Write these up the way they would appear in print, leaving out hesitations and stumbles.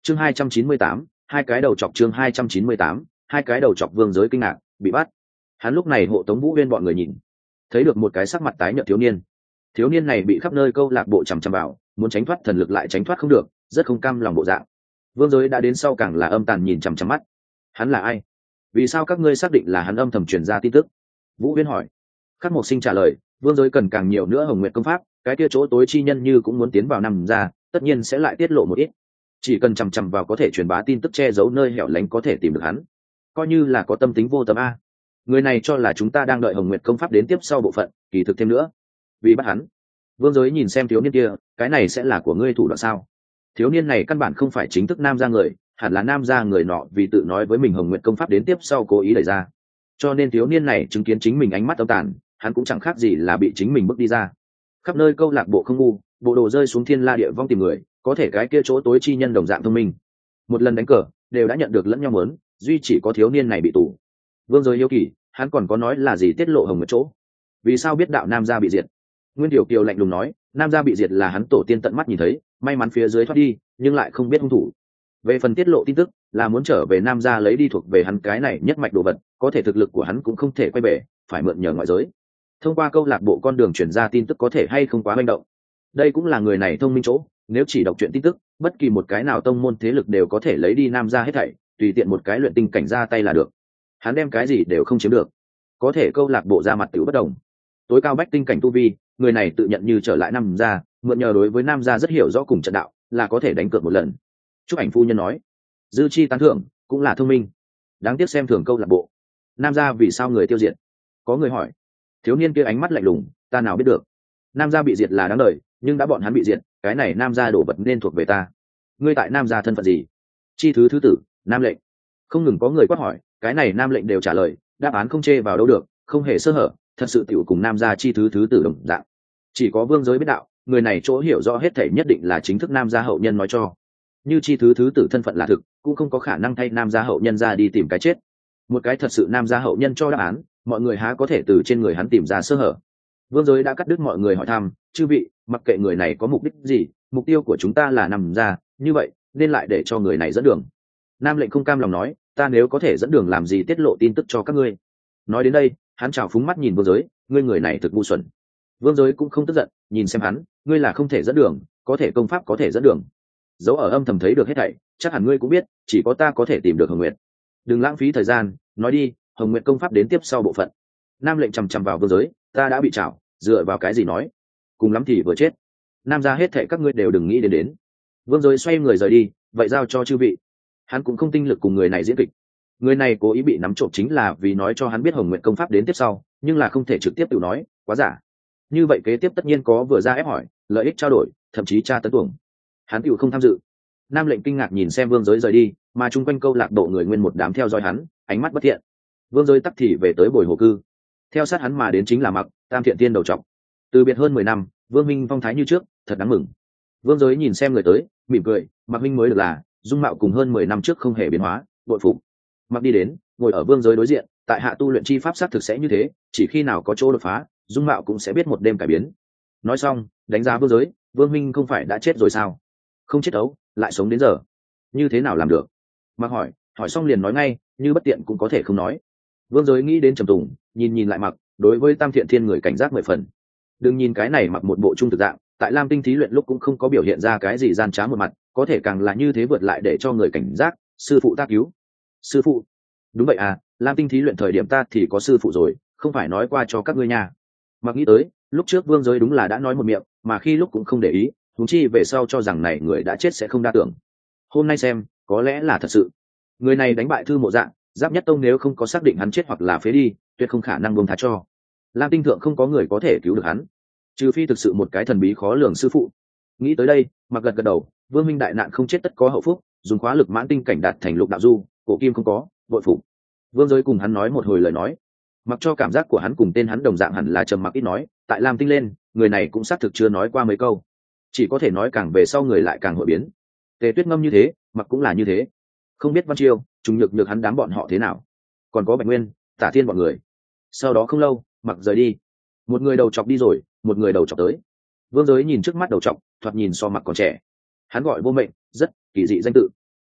chương 298, hai cái đầu chọc. Chương 298, hai cái đầu chọc. Vương Giới kinh ngạc, bị bắt. Hắn lúc này hộ tống Vũ Huyên bọn người nhìn, thấy được một cái sắc mặt tái nhợt thiếu niên này bị khắp nơi câu lạc bộ chằm chằm vào, muốn tránh thoát thần lực lại tránh thoát không được, rất không cam lòng bộ dạng. Vương Giới đã đến sau càng là âm tàn nhìn chằm chằm mắt. Hắn là ai? Vì sao các ngươi xác định là hắn âm thầm truyền ra tin tức? Vũ Huyên hỏi. Khắc Mộc Sinh trả lời, Vương Giới cần càng nhiều nữa Hồng Nguyệt công pháp, cái kia chỗ tối chi nhân như cũng muốn tiến vào nằm ra, tất nhiên sẽ lại tiết lộ một ít. Chỉ cần chằm chằm vào có thể truyền bá tin tức che giấu nơi hẻo lánh có thể tìm được hắn. Coi như là có tâm tính vô tâm a. Người này cho là chúng ta đang đợi Hồng Nguyệt công pháp đến tiếp sau bộ phận, kỳ thực thêm nữa. Vì bắt hắn. Vương Giới nhìn xem thiếu niên kia, cái này sẽ là của ngươi thủ đoạn sao? Thiếu niên này căn bản không phải chính thức nam gia người, hẳn là nam gia người nọ vì tự nói với mình Hồng Nguyệt công pháp đến tiếp sau cố ý đẩy ra. Cho nên thiếu niên này chứng kiến chính mình ánh mắt âm tàn, hắn cũng chẳng khác gì là bị chính mình bước đi ra. Khắp nơi câu lạc bộ không ngu, bộ đồ rơi xuống thiên la địa vong tìm người, có thể cái kia chỗ tối chi nhân đồng dạng thông minh. Một lần đánh cờ, đều đã nhận được lẫn nhau muốn, duy chỉ có thiếu niên này bị tù. Vương Giới hiếu kỳ, hắn còn có nói là gì tiết lộ Hồng Nguyệt chỗ? Vì sao biết đạo nam gia bị diệt? Nguyên Tiểu Kiều lạnh lùng nói, nam gia bị diệt là hắn tổ tiên tận mắt nhìn thấy, may mắn phía dưới thoát đi, nhưng lại không biết hung thủ. Về phần tiết lộ tin tức, là muốn trở về nam gia lấy đi thuộc về hắn cái này nhất mạch đồ vật, có thể thực lực của hắn cũng không thể quay về, phải mượn nhờ ngoại giới. Thông qua câu lạc bộ con đường truyền ra tin tức có thể hay không quá manh động. Đây cũng là người này thông minh chỗ, nếu chỉ đọc chuyện tin tức, bất kỳ một cái nào tông môn thế lực đều có thể lấy đi nam gia hết thảy, tùy tiện một cái luyện tinh cảnh ra tay là được. Hắn đem cái gì đều không chiếm được, có thể câu lạc bộ ra mặt tiểu bất đồng. Tối cao bách tinh cảnh tu vi, người này tự nhận như trở lại nam gia, mượn nhờ đối với nam gia rất hiểu rõ cùng trận đạo, là có thể đánh cược một lần. Trúc Ảnh phu nhân nói, dư chi tán thưởng, cũng là thông minh. Đáng tiếc xem thường câu lạc bộ. Nam gia vì sao người tiêu diệt? Có người hỏi. Thiếu niên kia ánh mắt lạnh lùng, ta nào biết được. Nam gia bị diệt là đáng đời, nhưng đã bọn hắn bị diệt, cái này nam gia đổ vật nên thuộc về ta. Ngươi tại nam gia thân phận gì? Chi thứ thứ tử, nam lệnh. Không ngừng có người quát hỏi, cái này nam lệnh đều trả lời, đáp án không chê vào đâu được, không hề sơ hở, thật sự tiểu cùng nam gia chi thứ thứ tử đồng dạng. Chỉ có Vương Giới biết đạo, người này chỗ hiểu rõ hết thảy nhất định là chính thức nam gia hậu nhân nói cho. Như chi thứ thứ tử thân phận là thực, cũng không có khả năng thay nam gia hậu nhân ra đi tìm cái chết. Một cái thật sự nam gia hậu nhân cho đáp án, mọi người há có thể từ trên người hắn tìm ra sơ hở. Vương Giới đã cắt đứt mọi người hỏi thăm, chư vị, mặc kệ người này có mục đích gì, mục tiêu của chúng ta là nằm ra, như vậy nên lại để cho người này dẫn đường. Nam lệnh không cam lòng nói, ta nếu có thể dẫn đường làm gì tiết lộ tin tức cho các ngươi. Nói đến đây, hắn trào phúng mắt nhìn Vương Giới, ngươi người này thực ngu xuẩn. Vương Giới cũng không tức giận, nhìn xem hắn, ngươi là không thể dẫn đường, có thể công pháp có thể dẫn đường. Dấu ở âm thầm thấy được hết thảy, chắc hẳn ngươi cũng biết, chỉ có ta có thể tìm được Hồng Nguyệt. Đừng lãng phí thời gian, nói đi, Hồng Nguyệt công pháp đến tiếp sau bộ phận. Nam lệnh chằm chằm vào Vương Giới, ta đã bị trảo, dựa vào cái gì nói? Cùng lắm thì vừa chết. Nam gia hết thảy các ngươi đều đừng nghĩ đến. Vương Giới xoay người rời đi, vậy giao cho chư vị. Hắn cũng không tinh lực cùng người này diễn kịch. Người này cố ý bị nắm trộm chính là vì nói cho hắn biết Hồng Nguyệt công pháp đến tiếp sau, nhưng là không thể trực tiếp tự nói, quá giả. Như vậy kế tiếp tất nhiên có vừa ra ép hỏi, lợi ích trao đổi, thậm chí tra tấn tuồng. Hắn tiểu không tham dự. Nam lệnh kinh ngạc nhìn xem Vương Giới rời đi, mà chung quanh câu lạc bộ người nguyên một đám theo dõi hắn, ánh mắt bất thiện. Vương Giới tắc thì về tới bồi hồ cư. Theo sát hắn mà đến chính là Mặc, Tam Thiện Tiên đầu trọc. Từ biệt hơn 10 năm, Vương Minh phong thái như trước, thật đáng mừng. Vương Giới nhìn xem người tới, mỉm cười, Mặc Minh mới được là, dung mạo cùng hơn 10 năm trước không hề biến hóa, bội phục. Mặc đi đến, ngồi ở Vương Giới đối diện, tại hạ tu luyện chi pháp sát thực sẽ như thế, chỉ khi nào có chỗ đột phá, dung mạo cũng sẽ biết một đêm cải biến. Nói xong, đánh giá Vương Giới, Vương Minh không phải đã chết rồi sao? Không chết đâu, lại sống đến giờ, như thế nào làm được? Mặc hỏi xong liền nói ngay, như bất tiện cũng có thể không nói. Vương Giới nghĩ đến Trầm Tùng, nhìn lại Mặc, đối với Tam Thiện Thiên người cảnh giác 10 phần. Đừng nhìn cái này mặc một bộ trung thực dạng, tại Lam Tinh thí luyện lúc cũng không có biểu hiện ra cái gì gian trá một mặt, có thể càng là như thế vượt lại để cho người cảnh giác. Sư phụ ta cứu. Sư phụ? Đúng vậy à, Lam Tinh thí luyện thời điểm ta thì có sư phụ rồi, không phải nói qua cho các ngươi nha. Mặc nghĩ tới, lúc trước Vương Giới đúng là đã nói một miệng, mà khi lúc cũng không để ý, huống chi về sau cho rằng này người đã chết sẽ không đa tưởng. Hôm nay xem, có lẽ là thật sự. Người này đánh bại Thư Mộ Dạng, Giáp Nhất Tông nếu không có xác định hắn chết hoặc là phế đi, tuyệt không khả năng buông tha cho. Lam Tinh thượng không có người có thể cứu được hắn, trừ phi thực sự một cái thần bí khó lường sư phụ. Nghĩ tới đây, Mặc gật đầu, Vương Minh đại nạn không chết tất có hậu phúc, dùng khóa lực mãn tinh cảnh đạt thành lục đạo du, cổ kim không có, bội phục. Vương Giới cùng hắn nói một hồi lời nói, mặc cho cảm giác của hắn cùng tên hắn đồng dạng hẳn là trầm mặc ít nói, tại Lam Tinh lên, người này cũng xác thực chưa nói qua mấy câu, chỉ có thể nói càng về sau người lại càng hội biến. Tề Tuyết Ngâm như thế, Mặc cũng là như thế. Không biết Văn Chiêu, Trùng Nhược hắn đám bọn họ thế nào, còn có Bạch Nguyên, Tả Thiên bọn người. Sau đó không lâu, Mặc rời đi, một người đầu chọc đi rồi, một người đầu chọc tới. Vương Giới nhìn trước mắt đầu chọc, thoạt nhìn so Mặc còn trẻ. Hắn gọi Vô Mệnh, rất kỳ dị danh tự.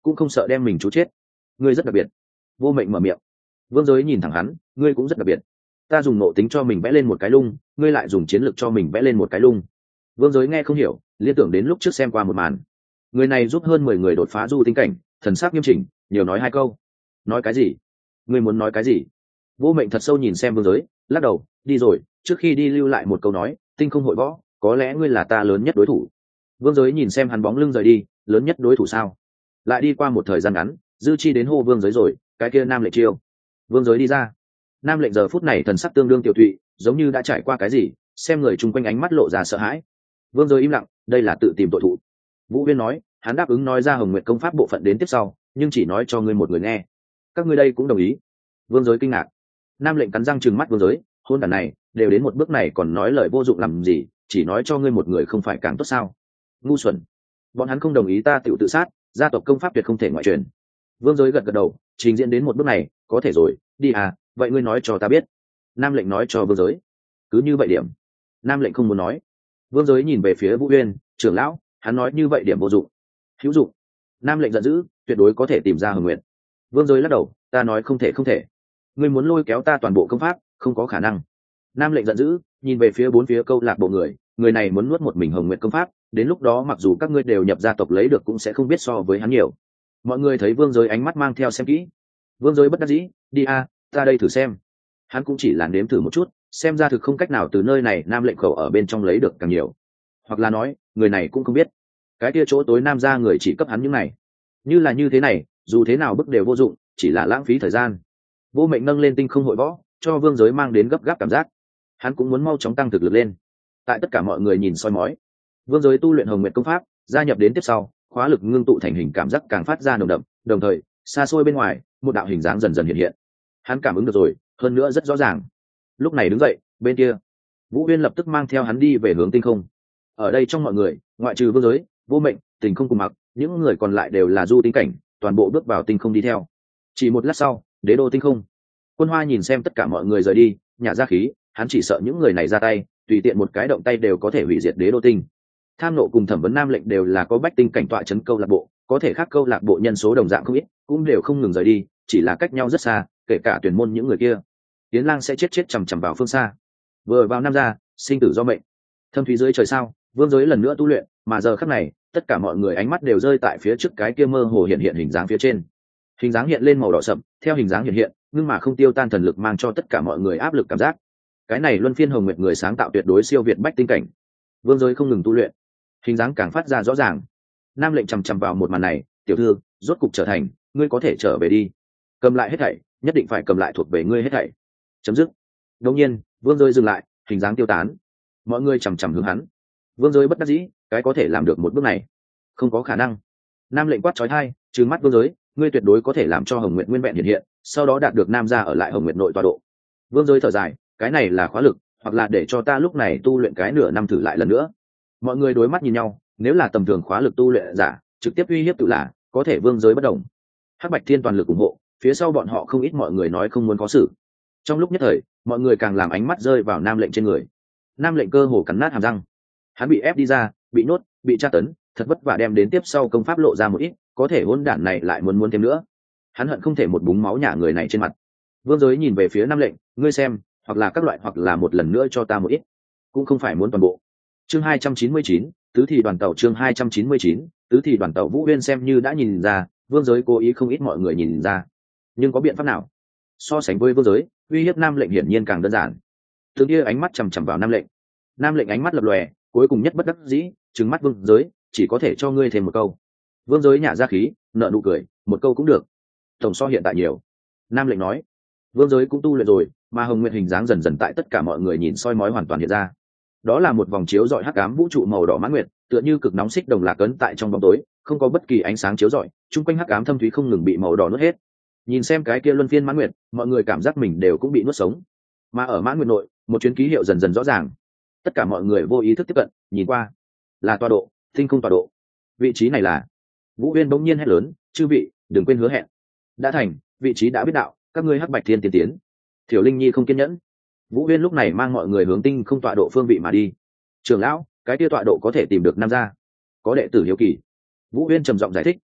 cũng không sợ đem mình chú chết. Ngươi rất đặc biệt. Vô Mệnh mở miệng. Vương Giới nhìn thẳng hắn, ngươi cũng rất đặc biệt. Ta dùng nộ tính cho mình vẽ lên một cái lung, ngươi lại dùng chiến lược cho mình vẽ lên một cái lung. Vương Giới nghe không hiểu, liên tưởng đến lúc trước xem qua một màn. Người này giúp hơn 10 người đột phá du tính cảnh, thần sắc nghiêm chỉnh, nhiều nói hai câu. Nói cái gì? Ngươi muốn nói cái gì? Vô Mệnh thật sâu nhìn xem Vương Giới, lắc đầu, đi rồi, trước khi đi lưu lại một câu nói, tinh không hội võ, có lẽ ngươi là ta lớn nhất đối thủ. Vương Giới nhìn xem hắn bóng lưng rời đi, lớn nhất đối thủ sao? Lại đi qua một thời gian ngắn, Dư Chi đến hô Vương Giới rồi, cái kia Nam Lệnh chiêu. Vương Giới đi ra. Nam Lệnh giờ phút này thần sắc tương đương tiểu thụy, giống như đã trải qua cái gì, xem người chung quanh ánh mắt lộ ra sợ hãi. Vương Giới im lặng, đây là tự tìm tội thụ. Vũ Huyên nói, hắn đáp ứng nói ra Hồng Nguyệt công pháp bộ phận đến tiếp sau, nhưng chỉ nói cho ngươi một người nghe. Các ngươi đây cũng đồng ý? Vương Giới kinh ngạc. Nam Lệnh cắn răng trừng mắt Vương Giới, hôn đản này, đều đến một bước này còn nói lời vô dụng làm gì, chỉ nói cho ngươi một người không phải càng tốt sao? Ngu xuẩn. Bọn hắn không đồng ý ta tự sát, gia tộc công pháp tuyệt không thể ngoại truyền. Vương Giới gật gật đầu, trình diễn đến một bước này, có thể rồi, đi à, vậy ngươi nói cho ta biết. Nam Lệnh nói cho Vương Giới. Cứ như vậy điểm. Nam Lệnh không muốn nói. Vương Giới nhìn về phía Vũ Uyên, trưởng lão, hắn nói như vậy điểm vô dụng. Hữu dụng. Nam Lệnh giận dữ, tuyệt đối có thể tìm ra Hồng Nguyệt. Vương Giới lắc đầu, ta nói không thể không thể. Ngươi muốn lôi kéo ta toàn bộ công pháp, không có khả năng. Nam Lệnh giận dữ, nhìn về phía bốn phía câu lạc bộ người này muốn nuốt một mình Hồng Nguyệt công pháp, đến lúc đó mặc dù các ngươi đều nhập gia tộc lấy được cũng sẽ không biết so với hắn nhiều. Mọi người thấy Vương Giới ánh mắt mang theo xem kỹ. Vương Giới bất đắc dĩ, đi a, ta đây thử xem. Hắn cũng chỉ là nếm thử một chút, xem ra thực không cách nào từ nơi này Nam Lệnh khẩu ở bên trong lấy được càng nhiều. Hoặc là nói, người này cũng không biết, cái kia chỗ tối Nam gia người chỉ cấp hắn những này. Như là như thế này, dù thế nào bức đều vô dụng, chỉ là lãng phí thời gian. Vô Mệnh nâng lên tinh không hội võ, cho Vương Giới mang đến gấp gáp cảm giác. Hắn cũng muốn mau chóng tăng thực lực lên. Tại tất cả mọi người nhìn soi mói, Vương Giới tu luyện Hồng Nguyệt công pháp, gia nhập đến tiếp sau, khóa lực ngưng tụ thành hình cảm giác càng phát ra nồng đậm, đồng thời, xa xôi bên ngoài, một đạo hình dáng dần dần hiện hiện. Hắn cảm ứng được rồi, hơn nữa rất rõ ràng. Lúc này đứng dậy, bên kia, Vũ Uyên lập tức mang theo hắn đi về hướng tinh không. Ở đây trong mọi người, ngoại trừ Vương Giới, Vô Mệnh, Tình Không cùng Mặc, những người còn lại đều là du tinh cảnh, toàn bộ bước vào tinh không đi theo. Chỉ một lát sau, đế đô tinh không. Quân Hoa nhìn xem tất cả mọi người rời đi, nhả ra khí, hắn chỉ sợ những người này ra tay, tùy tiện một cái động tay đều có thể hủy diệt đế đô tinh. Tham Nộ cùng Thẩm Vấn Nam Lệnh đều là có bách tinh cảnh tọa chấn câu lạc bộ, có thể khác câu lạc bộ nhân số đồng dạng không ít, cũng đều không ngừng rời đi, chỉ là cách nhau rất xa, kể cả tuyển môn những người kia. Tiến Lang sẽ chết chằm chằm vào phương xa. Vừa vào Nam gia, sinh tử do mệnh. Thâm thúy dưới trời sao, Vương Giới lần nữa tu luyện, mà giờ khắc này, tất cả mọi người ánh mắt đều rơi tại phía trước cái kia mơ hồ hiện hiện hình dáng phía trên. Hình dáng hiện lên màu đỏ sậm, theo hình dáng hiện, nhưng mà không tiêu tan thần lực mang cho tất cả mọi người áp lực cảm giác. Cái này luân phiên Hồng Nguyệt người sáng tạo tuyệt đối siêu việt bách tinh cảnh. Vương Giới không ngừng tu luyện, hình dáng càng phát ra rõ ràng. Nam Lệnh chằm chằm vào một màn này, tiểu thư, rốt cục trở thành, ngươi có thể trở về đi. Cầm lại hết thảy, nhất định phải cầm lại thuộc về ngươi hết thảy. Chấm dứt. Đột nhiên, Vương Giới dừng lại, hình dáng tiêu tán. Mọi người chằm chằm hướng hắn. Vương Giới bất đắc dĩ, cái có thể làm được một bước này, không có khả năng. Nam Lệnh quát chói tai, trừng mắt Vương Giới, ngươi tuyệt đối có thể làm cho Hồng Nguyệt nguyên vẹn hiện hiện, sau đó đạt được Nam gia ở lại Hồng Nguyệt nội tọa độ. Vương Giới thở dài, cái này là khóa lực, hoặc là để cho ta lúc này tu luyện cái nửa năm thử lại lần nữa. Mọi người đối mắt nhìn nhau, nếu là tầm thường khóa lực tu luyện giả, trực tiếp uy hiếp tự là, có thể Vương Giới bất động. Hắc Bạch Thiên toàn lực ủng hộ, phía sau bọn họ không ít mọi người nói không muốn có sự. Trong lúc nhất thời, mọi người càng làm ánh mắt rơi vào Nam Lệnh trên người. Nam Lệnh cơ hồ cắn nát hàm răng. Hắn bị ép đi ra, bị nhốt, bị tra tấn, thật vất vả đem đến tiếp sau công pháp lộ ra một ít, có thể hỗn đản này lại muốn thêm nữa. Hắn hận không thể một búng máu nhả người này trên mặt. Vương Giới nhìn về phía Nam Lệnh, ngươi xem, hoặc là các loại hoặc là một lần nữa cho ta một ít, cũng không phải muốn toàn bộ. Chương 299, tứ thị đoàn tàu. Chương 299, tứ thị đoàn tàu. Vũ Uyên xem như đã nhìn ra, Vương Giới cố ý không ít mọi người nhìn ra, nhưng có biện pháp nào? So sánh với Vương Giới, uy hiếp Nam Lệnh hiển nhiên càng đơn giản. Từ kia ánh mắt chằm chằm vào Nam Lệnh. Nam Lệnh ánh mắt lập lòe, cuối cùng nhất bất đắc dĩ, trừng mắt Vương Giới, chỉ có thể cho ngươi thêm một câu. Vương Giới nhả ra khí, nở nụ cười, một câu cũng được. Tổng so hiện tại nhiều. Nam Lệnh nói. Vương Giới cũng tu luyện rồi, mà Hồng Nguyệt hình dáng dần dần tại tất cả mọi người nhìn soi mói hoàn toàn hiện ra. Đó là một vòng chiếu rọi hắc ám vũ trụ màu đỏ mãn nguyệt, tựa như cực nóng xích đồng lạc ấn tại trong bóng tối, không có bất kỳ ánh sáng chiếu rọi, chung quanh hắc ám thâm thúy không ngừng bị màu đỏ nuốt hết. Nhìn xem cái kia luân phiên mãn nguyệt, mọi người cảm giác mình đều cũng bị nuốt sống. Mà ở mãn nguyệt nội, một chuyến ký hiệu dần dần rõ ràng. Tất cả mọi người vô ý thức tiếp cận, nhìn qua, là tọa độ, tinh không tọa độ. Vị trí này là. Vũ Uyên bỗng nhiên hét lớn, chư vị, đừng quên hứa hẹn. Đã thành, vị trí đã biết đạo, các ngươi Hắc Bạch Thiên tiên tiến. Thiểu Linh Nhi không kiên nhẫn. Vũ Uyên lúc này mang mọi người hướng tinh không tọa độ phương vị mà đi. Trưởng lão, cái kia tọa độ có thể tìm được Nam gia. Có đệ tử hiếu kỳ. Vũ Uyên trầm giọng giải thích,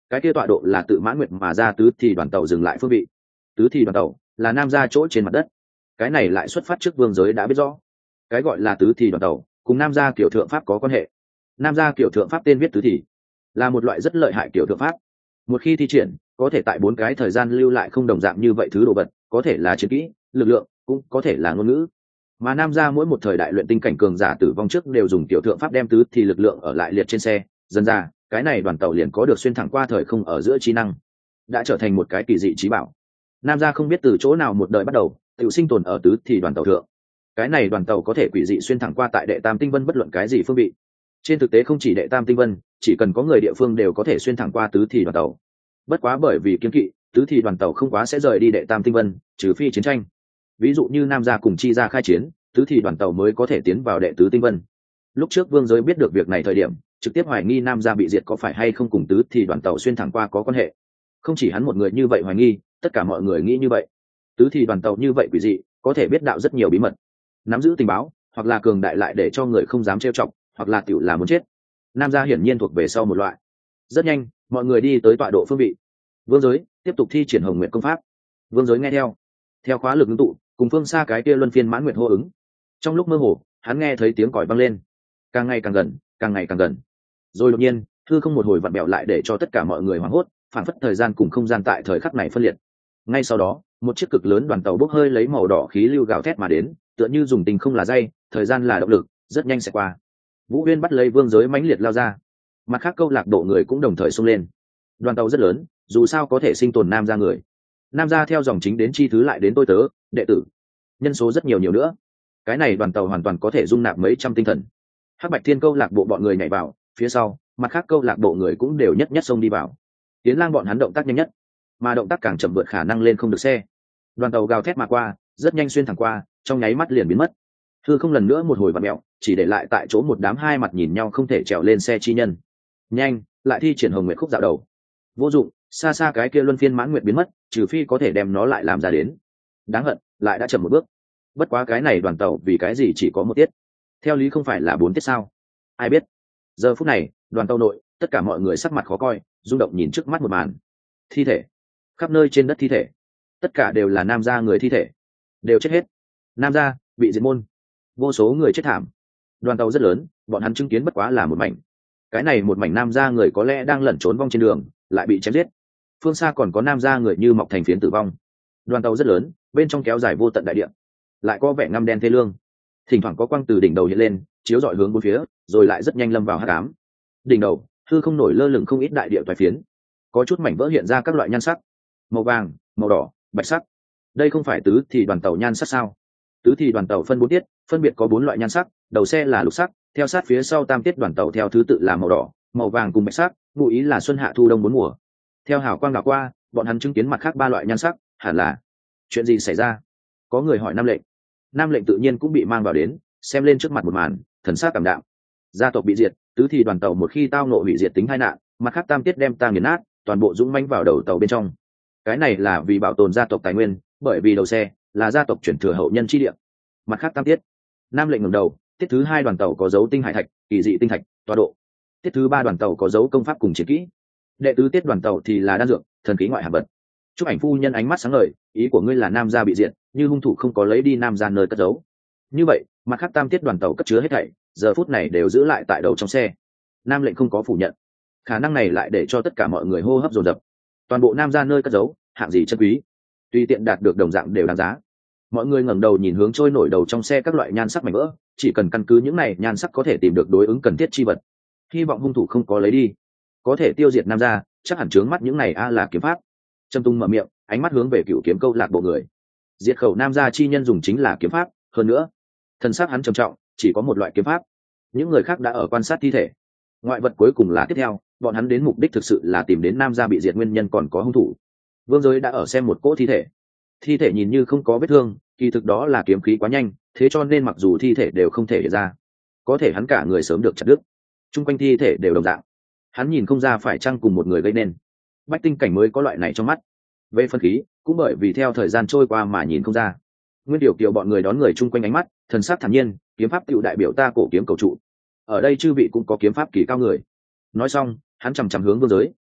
cái kia tọa độ là tự mãn nguyệt mà ra tứ thì đoàn tàu dừng lại phương vị. Tứ thì đoàn tàu là nam gia chỗ trên mặt đất, cái này lại xuất phát trước vương giới đã biết rõ. Cái gọi là tứ thì đoàn tàu cùng nam gia kiểu thượng pháp có quan hệ. Nam gia kiểu thượng pháp tên viết tứ thì, là một loại rất lợi hại kiểu thượng pháp. Một khi thi triển, có thể tại 4 cái thời gian lưu lại không đồng dạng như vậy thứ đồ vật, có thể là chiến kỹ, lực lượng, cũng có thể là ngôn ngữ. Mà nam gia mỗi một thời đại luyện tinh cảnh cường giả tử vong trước đều dùng tiểu thượng pháp đem tứ thì lực lượng ở lại liệt trên xe, dần ra cái này đoàn tàu liền có được xuyên thẳng qua thời không ở giữa trí năng, đã trở thành một cái kỳ dị trí bảo. Nam gia không biết từ chỗ nào một đời bắt đầu tự sinh tồn ở tứ thì đoàn tàu thượng. Cái này đoàn tàu có thể quỷ dị xuyên thẳng qua tại đệ tam tinh vân bất luận cái gì phương vị. Trên thực tế không chỉ đệ tam tinh vân, chỉ cần có người địa phương đều có thể xuyên thẳng qua tứ thì đoàn tàu. Bất quá bởi vì kiêng kỵ, tứ thì đoàn tàu không quá sẽ rời đi đệ tam tinh vân, trừ phi chiến tranh. Ví dụ như nam gia cùng chi gia khai chiến, tứ thì đoàn tàu mới có thể tiến vào đệ tứ tinh vân. Lúc trước vương giới biết được việc này thời điểm, trực tiếp hoài nghi nam gia bị diệt có phải hay không cùng tứ thì đoàn tàu xuyên thẳng qua có quan hệ. Không chỉ hắn một người như vậy hoài nghi, tất cả mọi người nghĩ như vậy. Tứ thì đoàn tàu như vậy quỷ dị, có thể biết đạo rất nhiều bí mật, nắm giữ tình báo, hoặc là cường đại lại để cho người không dám trêu chọc, hoặc là tiểu là muốn chết. Nam gia hiển nhiên thuộc về sau một loại. Rất nhanh, mọi người đi tới tọa độ phương vị. Vương giới tiếp tục thi triển Hồng Nguyệt công pháp. Vương giới nghe theo khóa lực ngưng tụ, cùng phương xa cái kia luân phiên mãn nguyệt hô ứng. Trong lúc mơ hồ, hắn nghe thấy tiếng còi vang lên, càng ngày càng gần, càng ngày càng gần. Rồi đột nhiên, hư không một hồi vặn bẹo lại để cho tất cả mọi người hoảng hốt, phản phất thời gian cùng không gian tại thời khắc này phân liệt. Ngay sau đó, một chiếc cực lớn đoàn tàu bốc hơi lấy màu đỏ khí lưu gào thét mà đến, tựa như dùng tình không là dây, thời gian là động lực, rất nhanh sẽ qua. Vũ Huyên bắt lấy vương giới mãnh liệt lao ra, mặt khác câu lạc bộ người cũng đồng thời xông lên. Đoàn tàu rất lớn, dù sao có thể sinh tồn nam gia người. Nam gia theo dòng chính đến chi thứ lại đến tôi tớ, đệ tử, nhân số rất nhiều nữa. Cái này đoàn tàu hoàn toàn có thể dung nạp mấy trăm tinh thần. Hắc Bạch Thiên câu lạc bộ bọn người nhảy vào, phía sau, mặt khác câu lạc bộ người cũng đều nhất nhất xông đi vào. Tiến Lang bọn hắn động tác nhanh nhất, mà động tác càng chậm vượt khả năng lên không được xe. Đoàn tàu gào thét mà qua, rất nhanh xuyên thẳng qua, trong nháy mắt liền biến mất. Hư không lần nữa một hồi vặn mèo, chỉ để lại tại chỗ một đám hai mặt nhìn nhau không thể trèo lên xe chi nhân. Nhanh, lại thi triển Hồng Nguyệt khúc dạo đầu. Vô dụng, xa xa cái kia luân phiên mãn nguyệt biến mất, trừ phi có thể đem nó lại làm ra đến. Đáng hận, lại đã chậm một bước. Bất quá cái này đoàn tàu vì cái gì chỉ có một tiết? Theo lý không phải là 4 tiết sao? Ai biết. Giờ phút này, đoàn tàu nội, tất cả mọi người sắc mặt khó coi, rung động nhìn trước mắt một màn. Thi thể, khắp nơi trên đất thi thể, tất cả đều là nam gia người thi thể, đều chết hết. Nam gia bị diệt môn, vô số người chết thảm. Đoàn tàu rất lớn, bọn hắn chứng kiến bất quá là một mảnh. Cái này một mảnh nam gia người có lẽ đang lẩn trốn vong trên đường, lại bị chém giết. Phương xa còn có nam gia người như mọc thành phiến tử vong. Đoàn tàu rất lớn, bên trong kéo dài vô tận đại địa, lại có vẻ ngăm đen thê lương. Thỉnh thoảng có quang từ đỉnh đầu hiện lên, chiếu rọi hướng bốn phía, rồi lại rất nhanh lâm vào hắc ám. Đỉnh đầu hư không nổi lơ lửng không ít đại địa toái phiến, có chút mảnh vỡ hiện ra các loại nhan sắc, màu vàng, màu đỏ, bạch sắc. Đây không phải tứ thì đoàn tàu nhan sắc sao? Tứ thì đoàn tàu phân 4 tiết, phân biệt có 4 loại nhan sắc, đầu xe là lục sắc, theo sát phía sau tam tiết đoàn tàu theo thứ tự là màu đỏ, màu vàng cùng bạch sắc, ngụ ý là xuân hạ thu đông 4 mùa. Theo hào quang đảo qua, bọn hắn chứng kiến mặt khác 3 loại nhan sắc, hẳn là chuyện gì xảy ra? Có người hỏi Nam Lệnh. Nam Lệnh tự nhiên cũng bị mang vào đến, xem lên trước mặt một màn, thần sắc cảm đạm. Gia tộc bị diệt, tứ thì đoàn tàu một khi tao ngộ hủy diệt tính tai nạn, mặt khác tam tiết đem ta nghiền nát, toàn bộ dũng mãnh vào đầu tàu bên trong. Cái này là vì bảo tồn gia tộc tài nguyên, bởi vì đầu xe là gia tộc chuyển thừa hậu nhân chi địa. Mặt khác tam tiết, Nam Lệnh ngẩng đầu, tiết thứ 2 đoàn tàu có dấu tinh hải thạch, kỳ dị tinh thạch, tọa độ. Tiết thứ 3 đoàn tàu có dấu công pháp cùng chiến kỹ. Đệ tứ tiết đoàn tàu thì là đan dược, thần khí ngoại hạng vật. Chúc ảnh phu nhân ánh mắt sáng ngời, ý của ngươi là nam gia bị diệt, như hung thủ không có lấy đi nam gia nơi cất giấu. Như vậy, mặt khác tam tiết đoàn tàu cất chứa hết thảy, giờ phút này đều giữ lại tại đầu trong xe. Nam Lệnh không có phủ nhận. Khả năng này lại để cho tất cả mọi người hô hấp dồn dập. Toàn bộ nam gia nơi cất giấu, hạng gì chân quý, tùy tiện đạt được đồng dạng đều đáng giá. Mọi người ngẩng đầu nhìn hướng trôi nổi đầu trong xe các loại nhan sắc mảnh vỡ, chỉ cần căn cứ những này nhan sắc có thể tìm được đối ứng cần thiết chi vật. Hy vọng hung thủ không có lấy đi, có thể tiêu diệt nam gia, chắc hẳn trướng mắt những này là kiếm pháp. Trâm Tung mở miệng, ánh mắt hướng về Cựu Kiếm câu lạc bộ người. Diệt khẩu nam gia chi nhân dùng chính là kiếm pháp, hơn nữa, thân xác hắn trầm trọng, chỉ có một loại kiếm pháp. Những người khác đã ở quan sát thi thể. Ngoại vật cuối cùng là tiếp theo, bọn hắn đến mục đích thực sự là tìm đến nam gia bị diệt nguyên nhân còn có hung thủ. Vương Giới đã ở xem một cỗ thi thể. Thi thể nhìn như không có vết thương, kỳ thực đó là kiếm khí quá nhanh, thế cho nên mặc dù thi thể đều không thể hiện ra, có thể hắn cả người sớm được chặt đứt. Trung quanh thi thể đều đồng dạng, hắn nhìn không ra phải chăng cùng một người gây nên. Bách tinh cảnh mới có loại này trong mắt. Về phân khí, cũng bởi vì theo thời gian trôi qua mà nhìn không ra. Nguyên Điều Kiều bọn người đón người chung quanh ánh mắt, thần sắc thản nhiên, kiếm pháp tựu đại biểu ta cổ kiếm cầu trụ. Ở đây chư vị cũng có kiếm pháp kỳ cao người. Nói xong, hắn chằm chằm hướng Vương Giới,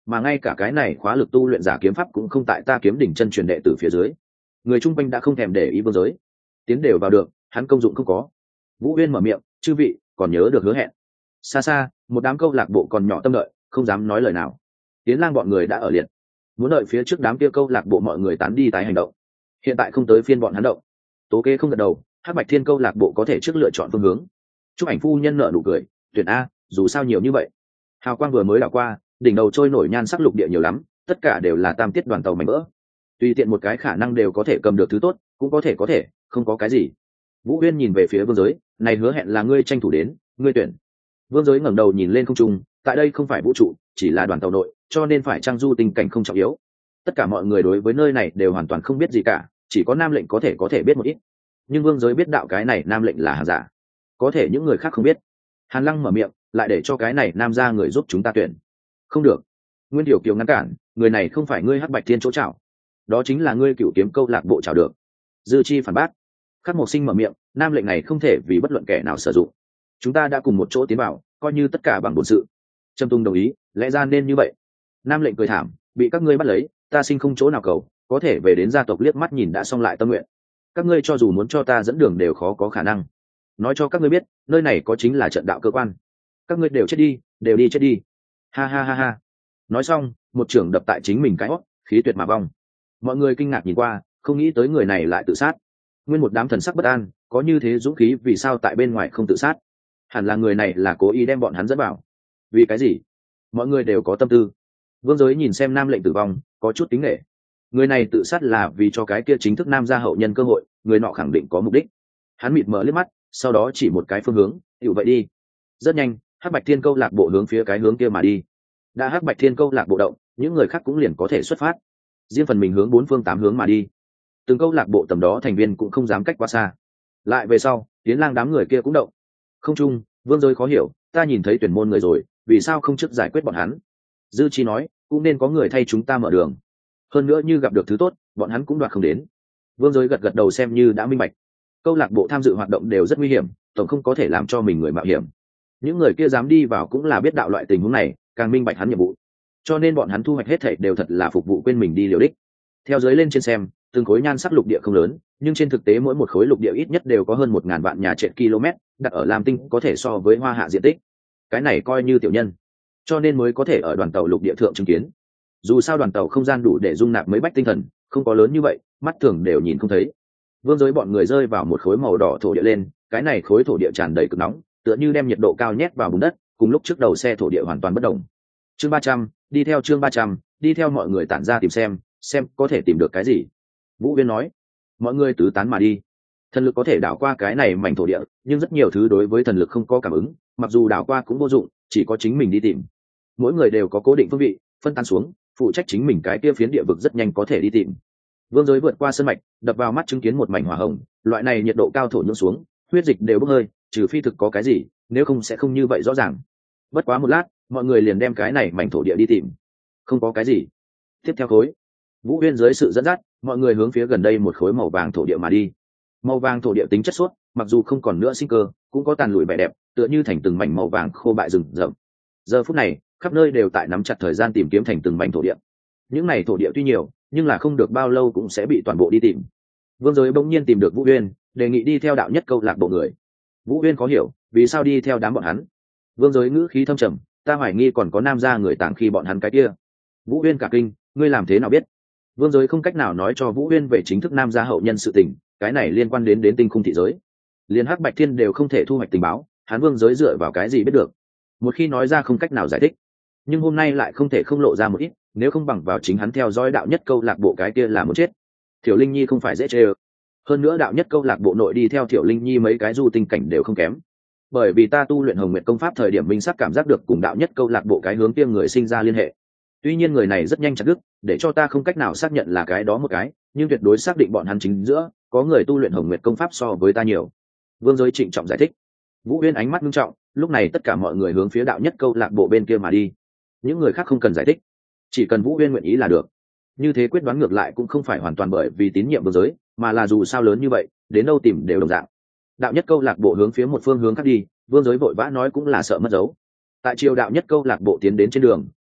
mà ngay cả cái này khóa lực tu luyện giả kiếm pháp cũng không tại ta kiếm đỉnh chân truyền đệ từ phía dưới. Người chung quanh đã không thèm để ý vương giới, tiến đều vào được, hắn công dụng không có. Vũ Uyên mở miệng, chư vị còn nhớ được hứa hẹn. Xa xa một đám câu lạc bộ còn nhỏ tâm đợi, không dám nói lời nào. Tiến Lang bọn người đã ở liệt, muốn đợi phía trước đám kia câu lạc bộ mọi người tán đi tái hành động. Hiện tại không tới phiên bọn hắn động. Tố Kế không gật đầu, Hắc Bạch Thiên câu lạc bộ có thể trước lựa chọn phương hướng. Chúc ảnh phu nhân nở nụ cười, tuyển a, dù sao nhiều như vậy. Hào quang vừa mới đảo qua, đỉnh đầu trôi nổi nhan sắc lục địa nhiều lắm, tất cả đều là tam tiết đoàn tàu mảnh vỡ. Tùy tiện một cái khả năng đều có thể cầm được thứ tốt, cũng có thể, không có cái gì. Vũ Uyên nhìn về phía Vương Giới, này hứa hẹn là ngươi tranh thủ đến, ngươi tuyển. Vương Giới ngẩng đầu nhìn lên không trung, tại đây không phải vũ trụ, chỉ là đoàn tàu nội, cho nên phải trang du tình cảnh không trọng yếu. Tất cả mọi người đối với nơi này đều hoàn toàn không biết gì cả, chỉ có Nam lệnh có thể biết một ít. Nhưng Vương Giới biết đạo cái này Nam lệnh là hàng giả, có thể những người khác không biết. Hàn Lăng mở miệng, lại để cho cái này Nam ra người giúp chúng ta tuyển. Không được. Nguyên Tiểu Kiều ngăn cản, người này không phải ngươi Hắc Bạch Thiên chỗ chảo, đó chính là ngươi Cửu Kiếm câu lạc bộ chảo được. Dư Chi phản bác. Khắc Mộc Sinh mở miệng, Nam lệnh này không thể vì bất luận kẻ nào sử dụng. Chúng ta đã cùng một chỗ tiến vào, coi như tất cả bằng bổn sự. Trâm Tung đồng ý, lẽ ra nên như vậy. Nam lệnh cười thảm, bị các ngươi bắt lấy, ta sinh không chỗ nào cầu, có thể về đến gia tộc liếc mắt nhìn đã xong lại tâm nguyện. Các ngươi cho dù muốn cho ta dẫn đường đều khó có khả năng. Nói cho các ngươi biết, nơi này có chính là trận đạo cơ quan. Các ngươi đều chết đi, đều đi chết đi. Ha ha ha ha. Nói xong, một trưởng đập tại chính mình cái hót, khí tuyệt mà vong. Mọi người kinh ngạc nhìn qua, không nghĩ tới người này lại tự sát. Nguyên một đám thần sắc bất an, có như thế dũng khí vì sao tại bên ngoài không tự sát? Hẳn là người này là cố ý đem bọn hắn dẫn vào. Vì cái gì? Mọi người đều có tâm tư. Vương Giới nhìn xem Nam lệnh tử vong, có chút kính nể. Người này tự sát là vì cho cái kia chính thức Nam gia hậu nhân cơ hội, người nọ khẳng định có mục đích. Hắn mịt mờ liếc mắt, sau đó chỉ một cái phương hướng, "Hiểu vậy đi." Rất nhanh, Hắc Bạch Thiên câu lạc bộ hướng phía cái hướng kia mà đi. Đã Hắc Bạch Thiên câu lạc bộ động, những người khác cũng liền có thể xuất phát. Riêng phần mình hướng bốn phương tám hướng mà đi. Từng câu lạc bộ tầm đó thành viên cũng không dám cách quá xa. Lại về sau, Tiến Lang đám người kia cũng động. Không chung, Vương Giới khó hiểu, ta nhìn thấy tuyển môn người rồi, vì sao không trước giải quyết bọn hắn? Dư Chi nói, cũng nên có người thay chúng ta mở đường. Hơn nữa như gặp được thứ tốt, bọn hắn cũng đoạt không đến. Vương Giới gật gật đầu xem như đã minh bạch. Câu lạc bộ tham dự hoạt động đều rất nguy hiểm, tổng không có thể làm cho mình người mạo hiểm. Những người kia dám đi vào cũng là biết đạo loại tình huống này, càng minh bạch hắn nhiệm vụ. Cho nên bọn hắn thu hoạch hết thảy đều thật là phục vụ quên mình đi liều đích. Theo dưới lên trên xem, từng khối nhan sắc lục địa không lớn, nhưng trên thực tế mỗi một khối lục địa ít nhất đều có hơn 1000 vạn nhà trệt km, đặt ở Lam Tinh có thể so với Hoa Hạ diện tích. Cái này coi như tiểu nhân, cho nên mới có thể ở đoàn tàu lục địa thượng chứng kiến. Dù sao đoàn tàu không gian đủ để dung nạp mấy bách tinh thần, không có lớn như vậy, mắt thường đều nhìn không thấy. Vương Giới bọn người rơi vào một khối màu đỏ thổ địa lên, cái này khối thổ địa tràn đầy cực nóng, tựa như đem nhiệt độ cao nhét vào bùn đất, cùng lúc trước đầu xe thổ địa hoàn toàn bất động. Chương 300, đi theo chương 300, đi theo mọi người tản ra tìm xem có thể tìm được cái gì. Vũ Viên nói, mọi người tứ tán mà đi. Thần lực có thể đảo qua cái này mảnh thổ địa, nhưng rất nhiều thứ đối với thần lực không có cảm ứng, mặc dù đảo qua cũng vô dụng, chỉ có chính mình đi tìm. Mỗi người đều có cố định phương vị, phân tán xuống, phụ trách chính mình cái kia phiến địa vực rất nhanh có thể đi tìm. Vương Giới vượt qua sân mạch, đập vào mắt chứng kiến một mảnh hỏa hồng, loại này nhiệt độ cao thổ nhưỡng xuống, huyết dịch đều bốc hơi, trừ phi thực có cái gì, nếu không sẽ không như vậy rõ ràng. Bất quá một lát, mọi người liền đem cái này mảnh thổ địa đi tìm. Không có cái gì. Tiếp theo khối. Vũ Uyên dưới sự dẫn dắt, mọi người hướng phía gần đây một khối màu vàng thổ địa mà đi. Màu vàng thổ địa tính chất suốt, mặc dù không còn nữa sinh cơ, cũng có tàn lụi vẻ đẹp, tựa như thành từng mảnh màu vàng khô bại rừng rậm. Giờ phút này, khắp nơi đều tại nắm chặt thời gian tìm kiếm thành từng mảnh thổ địa. Những này thổ địa tuy nhiều, nhưng là không được bao lâu cũng sẽ bị toàn bộ đi tìm. Vương Giới bỗng nhiên tìm được Vũ Uyên, đề nghị đi theo đạo nhất câu lạc bộ người. Vũ Uyên khó hiểu, vì sao đi theo đám bọn hắn? Vương Giới ngữ khí thâm trầm, ta hoài nghi còn có Nam gia người tàng khi bọn hắn cái kia. Vũ Uyên cả kinh, ngươi làm thế nào biết? Vương Giới không cách nào nói cho Vũ Uyên về chính thức Nam gia hậu nhân sự tình, cái này liên quan đến tinh khung thị giới. Liên Hắc Bạch Thiên đều không thể thu hoạch tình báo, hắn Vương Giới dựa vào cái gì biết được? Một khi nói ra không cách nào giải thích, nhưng hôm nay lại không thể không lộ ra một ít, nếu không bằng vào chính hắn theo dõi đạo nhất câu lạc bộ cái kia là muốn chết. Thiểu Linh Nhi không phải dễ chơi. Hơn nữa đạo nhất câu lạc bộ nội đi theo Thiểu Linh Nhi mấy cái du tinh cảnh đều không kém. Bởi vì ta tu luyện Hồng Nguyệt công pháp thời điểm minh sắc cảm giác được cùng đạo nhất câu lạc bộ cái hướng kia người sinh ra liên hệ. Tuy nhiên người này rất nhanh chặt đứt, để cho ta không cách nào xác nhận là cái đó một cái, nhưng tuyệt đối xác định bọn hắn chính giữa có người tu luyện Hồng Nguyệt công pháp so với ta nhiều. Vương Giới trịnh trọng giải thích. Vũ Uyên ánh mắt nghiêm trọng, lúc này tất cả mọi người hướng phía đạo nhất câu lạc bộ bên kia mà đi. Những người khác không cần giải thích, chỉ cần Vũ Uyên nguyện ý là được. Như thế quyết đoán ngược lại cũng không phải hoàn toàn bởi vì tín nhiệm Vương Giới, mà là dù sao lớn như vậy, đến đâu tìm đều đồng dạng. Đạo nhất câu lạc bộ hướng phía một phương hướng khác đi, Vương Giới vội vã nói cũng là sợ mất dấu. Tại triều đạo nhất câu lạc bộ tiến đến trên đường,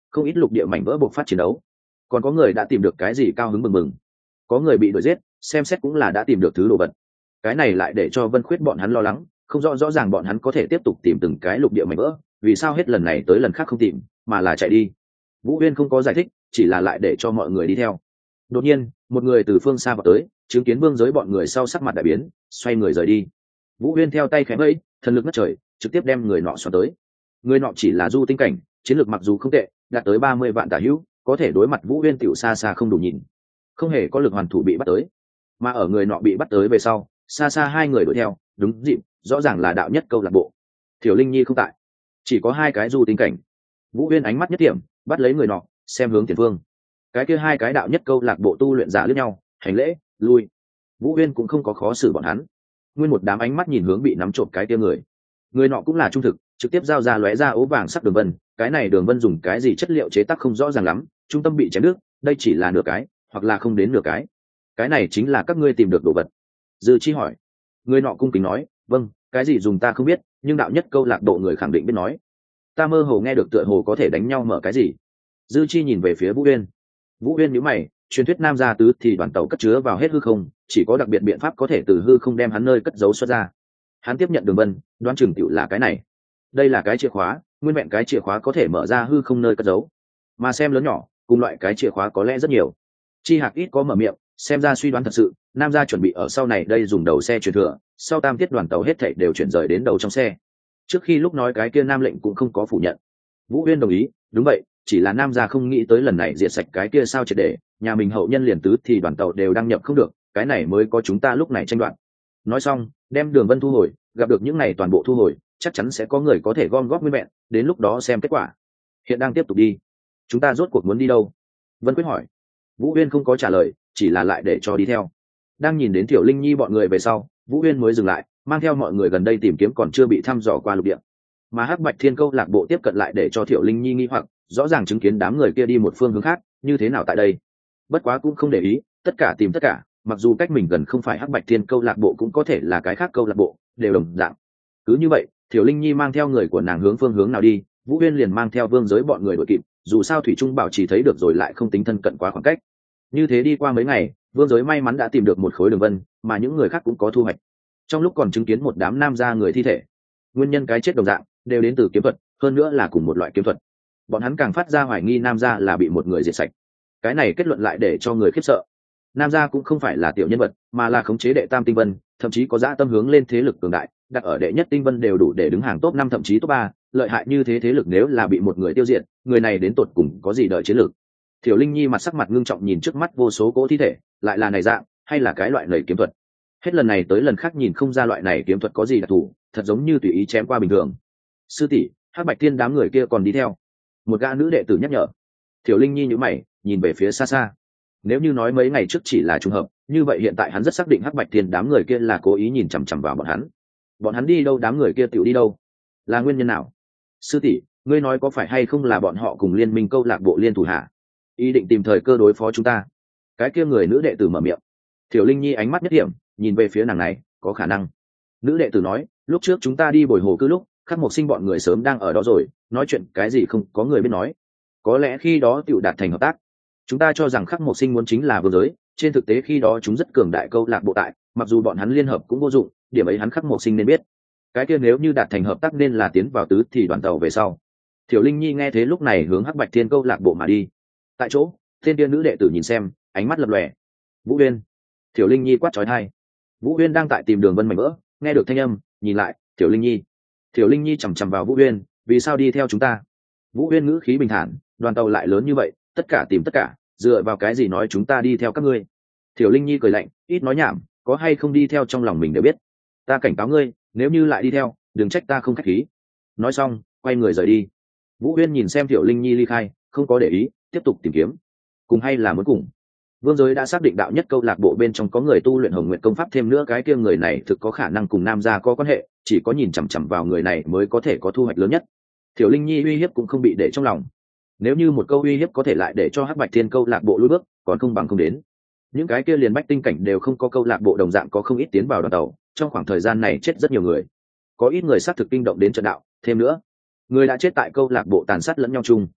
không ít lục địa mảnh vỡ buộc phát chiến đấu, còn có người đã tìm được cái gì cao hứng mừng mừng, có người bị đuổi giết, xem xét cũng là đã tìm được thứ đồ vật. Cái này lại để cho Vân Khuyết bọn hắn lo lắng, không rõ ràng bọn hắn có thể tiếp tục tìm từng cái lục địa mảnh vỡ, vì sao hết lần này tới lần khác không tìm mà là chạy đi. Vũ Uyên không có giải thích, chỉ là lại để cho mọi người đi theo. Đột nhiên một người từ phương xa vào tới, chứng kiến Vương Giới bọn người sau sắc mặt đại biến, xoay người rời đi. Vũ Uyên theo tay khẽ vẫy, thần lực ngất trời, trực tiếp đem người nọ xoắn tới. Người nọ chỉ là du tinh cảnh, chiến lược mặc dù không tệ, đạt tới 30 vạn tả hữu, có thể đối mặt Vũ Uyên tiểu xa xa không đủ nhìn, không hề có lực hoàn thủ bị bắt tới. Mà ở người nọ bị bắt tới về sau, xa xa hai người đuổi theo, đúng dịp, rõ ràng là đạo nhất câu lạc bộ. Thiểu Linh Nhi không tại, chỉ có hai cái du tinh cảnh. Vũ Uyên ánh mắt nhất điểm, bắt lấy người nọ, xem hướng tiền phương. Cái kia hai cái đạo nhất câu lạc bộ tu luyện giả liếc nhau, hành lễ, lui. Vũ Uyên cũng không có khó xử bọn hắn, nguyên một đám ánh mắt nhìn hướng bị nắm trộm cái kia người. Người nọ cũng là trung thực, trực tiếp giao ra lóe ra ố vàng sắc đường vân. Cái này đường vân dùng cái gì chất liệu chế tác không rõ ràng lắm, trung tâm bị chém đứt, đây chỉ là nửa cái, hoặc là không đến nửa cái. Cái này chính là các ngươi tìm được đồ vật. Dư Chi hỏi. Người nọ cung kính nói, vâng, cái gì dùng ta không biết, nhưng đạo nhất câu lạc bộ người khẳng định biết nói. Ta mơ hồ nghe được tựa hồ có thể đánh nhau mở cái gì. Dư Chi nhìn về phía Vũ Uyên. Vũ Uyên nhíu mày, truyền thuyết nam gia tứ thì đoàn tàu cất chứa vào hết hư không, chỉ có đặc biệt biện pháp có thể từ hư không đem hắn nơi cất giấu xuất ra. Hắn tiếp nhận đường vân, đoán chừng tiểu là cái này. Đây là cái chìa khóa, nguyên vẹn cái chìa khóa có thể mở ra hư không nơi cất giấu. Mà xem lớn nhỏ, cùng loại cái chìa khóa có lẽ rất nhiều. Chi Hạc ít có mở miệng, xem ra suy đoán thật sự, nam gia chuẩn bị ở sau này đây dùng đầu xe truyền thừa, sau tam tiết đoàn tàu hết thảy đều chuyển rời đến đầu trong xe. Trước khi lúc nói cái kia nam lệnh cũng không có phủ nhận. Vũ Uyên đồng ý, đúng vậy, chỉ là nam gia không nghĩ tới lần này diệt sạch cái kia sao triệt để, nhà mình hậu nhân liền tứ thì đoàn tàu đều đăng nhập không được, cái này mới có chúng ta lúc này tranh đoạt. Nói xong, đem đường vân thu hồi, gặp được những này toàn bộ thu hồi, chắc chắn sẽ có người có thể gom góp nguyên vẹn, đến lúc đó xem kết quả. Hiện đang tiếp tục đi. Chúng ta rốt cuộc muốn đi đâu? Vân Quyết hỏi. Vũ Uyên không có trả lời, chỉ là lại để cho đi theo. Đang nhìn đến Tiểu Linh Nhi bọn người về sau, Vũ Uyên mới dừng lại, mang theo mọi người gần đây tìm kiếm còn chưa bị thăm dò qua lục địa. Mà Hắc Bạch Thiên câu lạc bộ tiếp cận lại để cho Tiểu Linh Nhi nghi hoặc, rõ ràng chứng kiến đám người kia đi một phương hướng khác, như thế nào tại đây? Bất quá cũng không để ý, tất cả tìm tất cả, mặc dù cách mình gần không phải Hắc Bạch Thiên câu lạc bộ cũng có thể là cái khác câu lạc bộ, đều đồng dạng. Cứ như vậy, Tiểu Linh Nhi mang theo người của nàng hướng phương hướng nào đi, Vũ Uyên liền mang theo Vương Giới bọn người đuổi kịp, dù sao thủy trung bảo trì thấy được rồi lại không tính thân cận quá khoảng cách. Như thế đi qua mấy ngày, Vương Giới may mắn đã tìm được một khối đường vân, mà những người khác cũng có thu hoạch. Trong lúc còn chứng kiến một đám nam gia người thi thể, nguyên nhân cái chết đồng dạng, đều đến từ kiếm thuật, hơn nữa là cùng một loại kiếm thuật. Bọn hắn càng phát ra hoài nghi nam gia là bị một người diệt sạch. Cái này kết luận lại để cho người khiếp sợ. Nam gia cũng không phải là tiểu nhân vật, mà là khống chế đệ tam tinh vân, thậm chí có dã tâm hướng lên thế lực cường đại, đặt ở đệ nhất tinh vân đều đủ để đứng hàng top 5 thậm chí top 3, lợi hại như thế thế lực nếu là bị một người tiêu diệt, người này đến tột cùng có gì đợi chiến lược. Tiểu Linh Nhi mặt sắc mặt ngưng trọng nhìn trước mắt vô số cỗ thi thể, lại là này dạng, hay là cái loại nảy kiếm thuật. Hết lần này tới lần khác nhìn không ra loại này kiếm thuật có gì đặc thù, thật giống như tùy ý chém qua bình thường. Sư tỷ, Hắc Bạch Thiên đám người kia còn đi theo. Một gã nữ đệ tử nhắc nhở. Tiểu Linh Nhi nhíu mày, nhìn về phía xa xa. Nếu như nói mấy ngày trước chỉ là trùng hợp, như vậy hiện tại hắn rất xác định Hắc Bạch Thiên đám người kia là cố ý nhìn chằm chằm vào bọn hắn. Bọn hắn đi đâu đám người kia tiểu đi đâu? Là nguyên nhân nào? Sư tỷ, ngươi nói có phải hay không là bọn họ cùng liên minh câu lạc bộ liên thủ hạ, ý định tìm thời cơ đối phó chúng ta? Cái kia người nữ đệ tử mở miệng. Tiểu Linh Nhi ánh mắt nhất điểm, nhìn về phía nàng này, có khả năng. Nữ đệ tử nói, lúc trước chúng ta đi bồi hồ cư lúc, Khắc Mộc Sinh bọn người sớm đang ở đó rồi, nói chuyện cái gì không có người biết nói. Có lẽ khi đó tiểu đạt thành hợp tác. Chúng ta cho rằng Khắc Mộc Sinh muốn chính là Vương Giới, trên thực tế khi đó chúng rất cường đại câu lạc bộ tại, mặc dù bọn hắn liên hợp cũng vô dụng, điểm ấy hắn Khắc Mộc Sinh nên biết. Cái kia nếu như đạt thành hợp tác nên là tiến vào tứ thì đoàn tàu về sau. Tiểu Linh Nhi nghe thế lúc này hướng Hắc Bạch Thiên câu lạc bộ mà đi. Tại chỗ, tên tiên nữ đệ tử nhìn xem, ánh mắt lập lòe. Vũ Uyên. Tiểu Linh Nhi quát chói tai. Vũ Uyên đang tại tìm đường vân mảnh vỡ, nghe được thanh âm, nhìn lại, Tiểu Linh Nhi. Tiểu Linh Nhi chằm chằm vào Vũ Uyên, vì sao đi theo chúng ta? Vũ Uyên ngữ khí bình thản, đoàn tàu lại lớn như vậy, tất cả tìm tất cả, dựa vào cái gì nói chúng ta đi theo các ngươi? Tiểu Linh Nhi cười lạnh, ít nói nhảm, có hay không đi theo trong lòng mình đều biết. Ta cảnh cáo ngươi, nếu như lại đi theo, đừng trách ta không khách khí. Nói xong, quay người rời đi. Vũ Uyên nhìn xem Tiểu Linh Nhi ly khai, không có để ý, tiếp tục tìm kiếm. Cùng hay là muốn cùng? Vương Giới đã xác định đạo nhất câu lạc bộ bên trong có người tu luyện Hồng Nguyện công pháp, thêm nữa cái kia người này thực có khả năng cùng nam gia có quan hệ, chỉ có nhìn chằm chằm vào người này mới có thể có thu hoạch lớn nhất. Tiểu Linh Nhi uy hiếp cũng không bị để trong lòng. Nếu như một câu uy hiếp có thể lại để cho Hắc Bạch Thiên câu lạc bộ lùi bước, còn không bằng không đến. Những cái kia liền bách tinh cảnh đều không có câu lạc bộ đồng dạng có không ít tiến vào đoàn tàu, trong khoảng thời gian này chết rất nhiều người. Có ít người xác thực kinh động đến trận đạo, thêm nữa, người đã chết tại câu lạc bộ tàn sát lẫn nhau chung.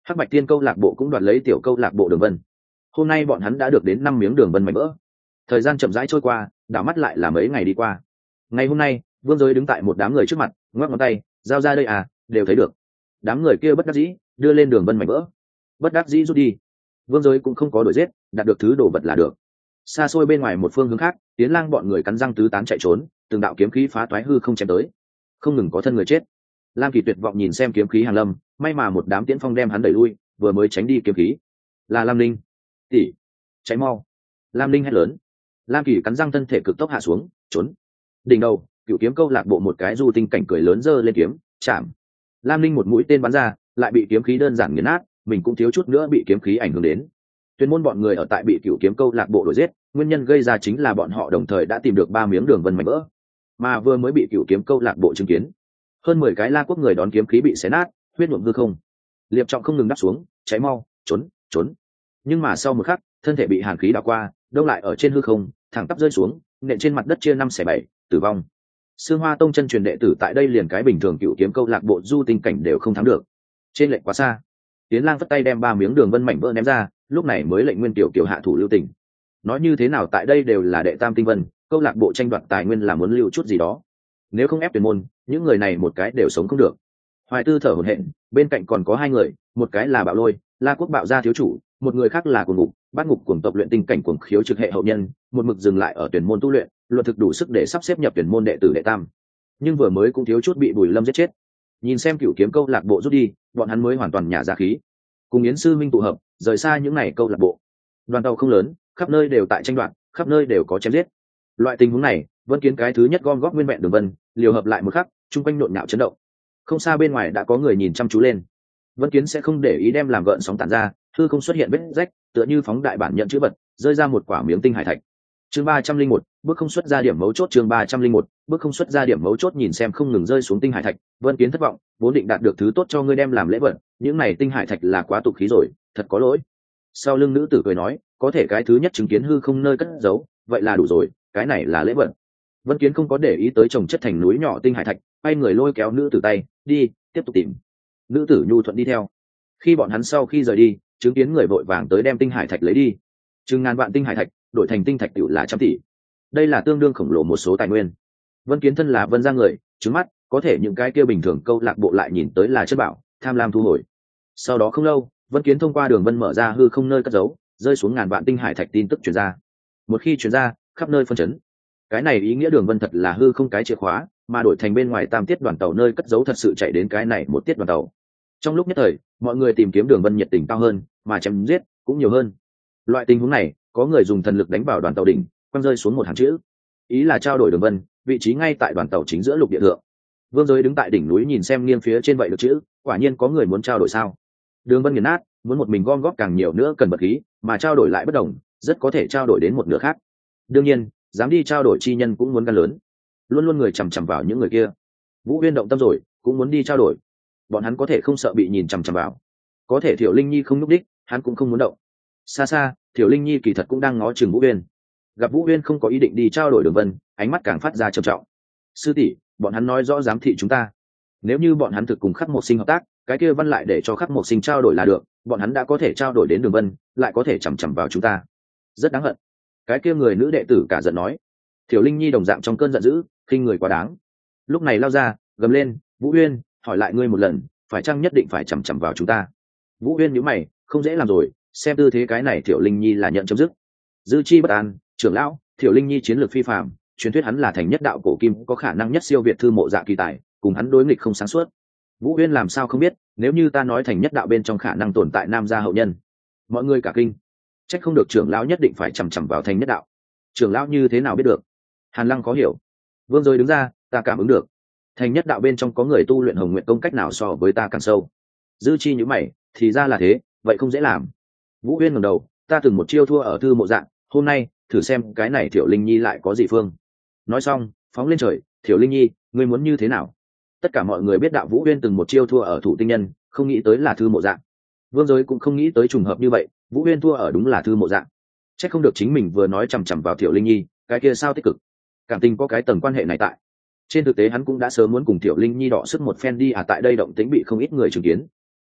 Hắc Bạch Tiên câu lạc bộ cũng đoạt lấy tiểu câu lạc bộ Đường Vân. Hôm nay bọn hắn đã được đến 5 miếng đường vân mảnh vỡ. Thời gian chậm rãi trôi qua, đảo mắt lại là mấy ngày đi qua. Ngày hôm nay, Vương Giới đứng tại một đám người trước mặt, ngoắc ngón tay, giao ra đây à, đều thấy được. Đám người kia bất đắc dĩ, đưa lên đường vân mảnh vỡ. Bất đắc dĩ rút đi. Vương Giới cũng không có đuổi giết, đạt được thứ đồ vật là được. Xa xôi bên ngoài một phương hướng khác, Tiến Lang bọn người cắn răng tứ tán chạy trốn, từng đạo kiếm khí phá toái hư không chém tới. Không ngừng có thân người chết. Lam Kỳ tuyệt vọng nhìn xem kiếm khí hàng lâm, may mà một đám tiễn phong đem hắn đẩy lui, vừa mới tránh đi kiếm khí. Là Lam Linh. Tỷ, cháy mau. Lam Linh hét lớn. Lam Kỳ cắn răng thân thể cực tốc hạ xuống, trốn. Đỉnh đầu, Cửu Kiếm câu lạc bộ một cái du tinh cảnh cười lớn giơ lên kiếm, chạm. Lam Linh một mũi tên bắn ra, lại bị kiếm khí đơn giản nghiền nát, mình cũng thiếu chút nữa bị kiếm khí ảnh hưởng đến. Tuyên môn bọn người ở tại bị Cửu Kiếm câu lạc bộ đuổi giết, nguyên nhân gây ra chính là bọn họ đồng thời đã tìm được 3 miếng đường vân mảnh vỡ, mà vừa mới bị Cửu Kiếm câu lạc bộ chứng kiến. Hơn 10 cái La Quốc người đón kiếm khí bị xé nát, huyết nhuộm hư không. Liệp Trọng không ngừng đáp xuống, cháy mau, trốn, trốn. Nhưng mà sau một khắc, thân thể bị hàn khí đảo qua, đông lại ở trên hư không, thẳng tắp rơi xuống, nện trên mặt đất chia 5/7, tử vong. Sương Hoa Tông chân truyền đệ tử tại đây liền cái bình thường Cửu Kiếm câu lạc bộ du tinh cảnh đều không thắng được. Trên lệnh quá xa. Tiến Lang vất tay đem 3 miếng đường vân mảnh vỡ ném ra, lúc này mới lệnh Nguyên Tiểu Kiều hạ thủ lưu tình. Nói như thế nào tại đây đều là đệ tam tinh vân, câu lạc bộ tranh đoạt tài nguyên là muốn lưu chút gì đó. Nếu không ép tuyển môn, những người này một cái đều sống không được. Hoài Tư thở hổn hển, bên cạnh còn có 2 người, một cái là Bạo Lôi, La Quốc Bạo gia thiếu chủ, một người khác là Cuồng Ngục, Bát Ngục cuồng tộc luyện tinh cảnh cuồng khiếu trực hệ hậu nhân, một mực dừng lại ở tuyển môn tu luyện, luận thực đủ sức để sắp xếp nhập tuyển môn đệ tử đệ tam. Nhưng vừa mới cũng thiếu chút bị Bùi Lâm giết chết. Nhìn xem Cửu Kiếm câu lạc bộ rút đi, bọn hắn mới hoàn toàn nhả ra khí. Cùng Yến sư minh tụ hợp, rời xa những này câu lạc bộ. Đoàn tàu không lớn, khắp nơi đều tại tranh đoạt, khắp nơi đều có chém giết. Loại tình huống này, Vân Kiến cái thứ nhất gom góp nguyên vẹn đường vân, liều hợp lại một khắc, trung quanh nhộn nhạo chấn động. Không xa bên ngoài đã có người nhìn chăm chú lên. Vân Kiến sẽ không để ý đem làm gợn sóng tản ra, hư không xuất hiện vết rách, tựa như phóng đại bản nhận chữ vật, rơi ra một quả miếng tinh hải thạch. Chương 301, bước không xuất ra điểm mấu chốt. Chương 301, bước không xuất ra điểm mấu chốt. Nhìn xem không ngừng rơi xuống tinh hải thạch, Vân Kiến thất vọng, vốn định đạt được thứ tốt cho ngươi đem làm lễ vật, những này tinh hải thạch là quá tục khí rồi, thật có lỗi. Sau lưng nữ tử cười nói, có thể cái thứ nhất chứng kiến hư không nơi cất giấu, vậy là đủ rồi, cái này là lễ vật. Vân Kiến không có để ý tới chồng chất thành núi nhỏ tinh hải thạch, bay người lôi kéo nữ tử tay, đi, tiếp tục tìm. Nữ tử nhu thuận đi theo. Khi bọn hắn sau khi rời đi, chứng kiến người vội vàng tới đem tinh hải thạch lấy đi. Chừng ngàn vạn tinh hải thạch, đổi thành tinh thạch tựu là trăm tỷ. Đây là tương đương khổng lồ một số tài nguyên. Vân Kiến thân là Vân gia người, trứng mắt, có thể những cái kia bình thường câu lạc bộ lại nhìn tới là chất bảo, tham lam thu hồi. Sau đó không lâu, Vân Kiến thông qua đường vân mở ra hư không nơi cất giấu, rơi xuống ngàn vạn tinh hải thạch tin tức truyền ra. Một khi truyền ra, khắp nơi phân chấn. Cái này ý nghĩa đường vân thật là hư không cái chìa khóa, mà đổi thành bên ngoài tam tiết đoàn tàu nơi cất giấu thật sự chạy đến cái này một tiết đoàn tàu. Trong lúc nhất thời, mọi người tìm kiếm đường vân nhiệt tình cao hơn, mà chém giết cũng nhiều hơn. Loại tình huống này, có người dùng thần lực đánh vào đoàn tàu đỉnh, quăng rơi xuống một hàng chữ, ý là trao đổi đường vân, vị trí ngay tại đoàn tàu chính giữa lục địa thượng. Vương Giới đứng tại đỉnh núi nhìn xem nghiêng phía trên vậy được chữ, quả nhiên có người muốn trao đổi sao? Đường vân nghiền nát, muốn một mình gom góp càng nhiều nữa cần bật khí, mà trao đổi lại bất đồng, rất có thể trao đổi đến một nửa khác. Đương nhiên, dám đi trao đổi chi nhân cũng muốn gan lớn. Luôn luôn người chằm chằm vào những người kia. Vũ Huyên động tâm rồi, cũng muốn đi trao đổi. Bọn hắn có thể không sợ bị nhìn chằm chằm vào. Có thể Thiểu Linh Nhi không nhúc đích, hắn cũng không muốn động. Xa xa, Thiểu Linh Nhi kỳ thật cũng đang ngó chừng Vũ Huyên. Gặp Vũ Huyên không có ý định đi trao đổi đường vân, ánh mắt càng phát ra trầm trọng. Sư tỷ, bọn hắn nói rõ giám thị chúng ta. Nếu như bọn hắn thực cùng Khắc Mộc Sinh hợp tác, cái kia văn lại để cho Khắc Mộc Sinh trao đổi là được, bọn hắn đã có thể trao đổi đến đường vân, lại có thể chằm chằm vào chúng ta. Rất đáng hận. Cái kia người nữ đệ tử cả giận nói. Thiểu Linh Nhi đồng dạng trong cơn giận dữ, khinh người quá đáng. Lúc này lao ra, gầm lên, Vũ Huyên, hỏi lại ngươi một lần, phải chăng nhất định phải chằm chằm vào chúng ta? Vũ Huyên nhíu mày, không dễ làm rồi, xem tư thế cái này Thiểu Linh Nhi là nhận chấm dứt. Dư chi bất an, trưởng lão, Thiểu Linh Nhi chiến lược phi phàm, truyền thuyết hắn là thành nhất đạo cổ kim, có khả năng nhất siêu việt thư mộ dạ kỳ tài, cùng hắn đối nghịch không sáng suốt. Vũ Huyên làm sao không biết, nếu như ta nói thành nhất đạo bên trong khả năng tồn tại nam gia hậu nhân. Mọi người cả kinh. Trách không được trưởng lão nhất định phải chằm chằm vào thành nhất đạo. Trưởng lão như thế nào biết được? Hàn Lăng khó hiểu. Vương Giới đứng ra, ta cảm ứng được. Thành nhất đạo bên trong có người tu luyện hồng nguyện công cách nào so với ta càng sâu. Dư chi nhíu mày, thì ra là thế, vậy không dễ làm. Vũ Huyên ngẩng đầu, ta từng một chiêu thua ở thư mộ dạng, hôm nay thử xem cái này Thiểu Linh Nhi lại có gì phương. Nói xong, phóng lên trời, Thiểu Linh Nhi, ngươi muốn như thế nào? Tất cả mọi người biết đạo Vũ Huyên từng một chiêu thua ở thủ tinh nhân, không nghĩ tới là thư mộ dạng. Vương Giới cũng không nghĩ tới trùng hợp như vậy, Vũ Huyên thua ở đúng là thư mộ dạng. Chắc không được chính mình vừa nói chằm chằm vào Thiểu Linh Nhi, cái kia sao tích cực. Cảm tình có cái tầng quan hệ này tại. Trên thực tế hắn cũng đã sớm muốn cùng Thiểu Linh Nhi đọ sức một phen đi tại đây động tĩnh bị không ít người chứng kiến.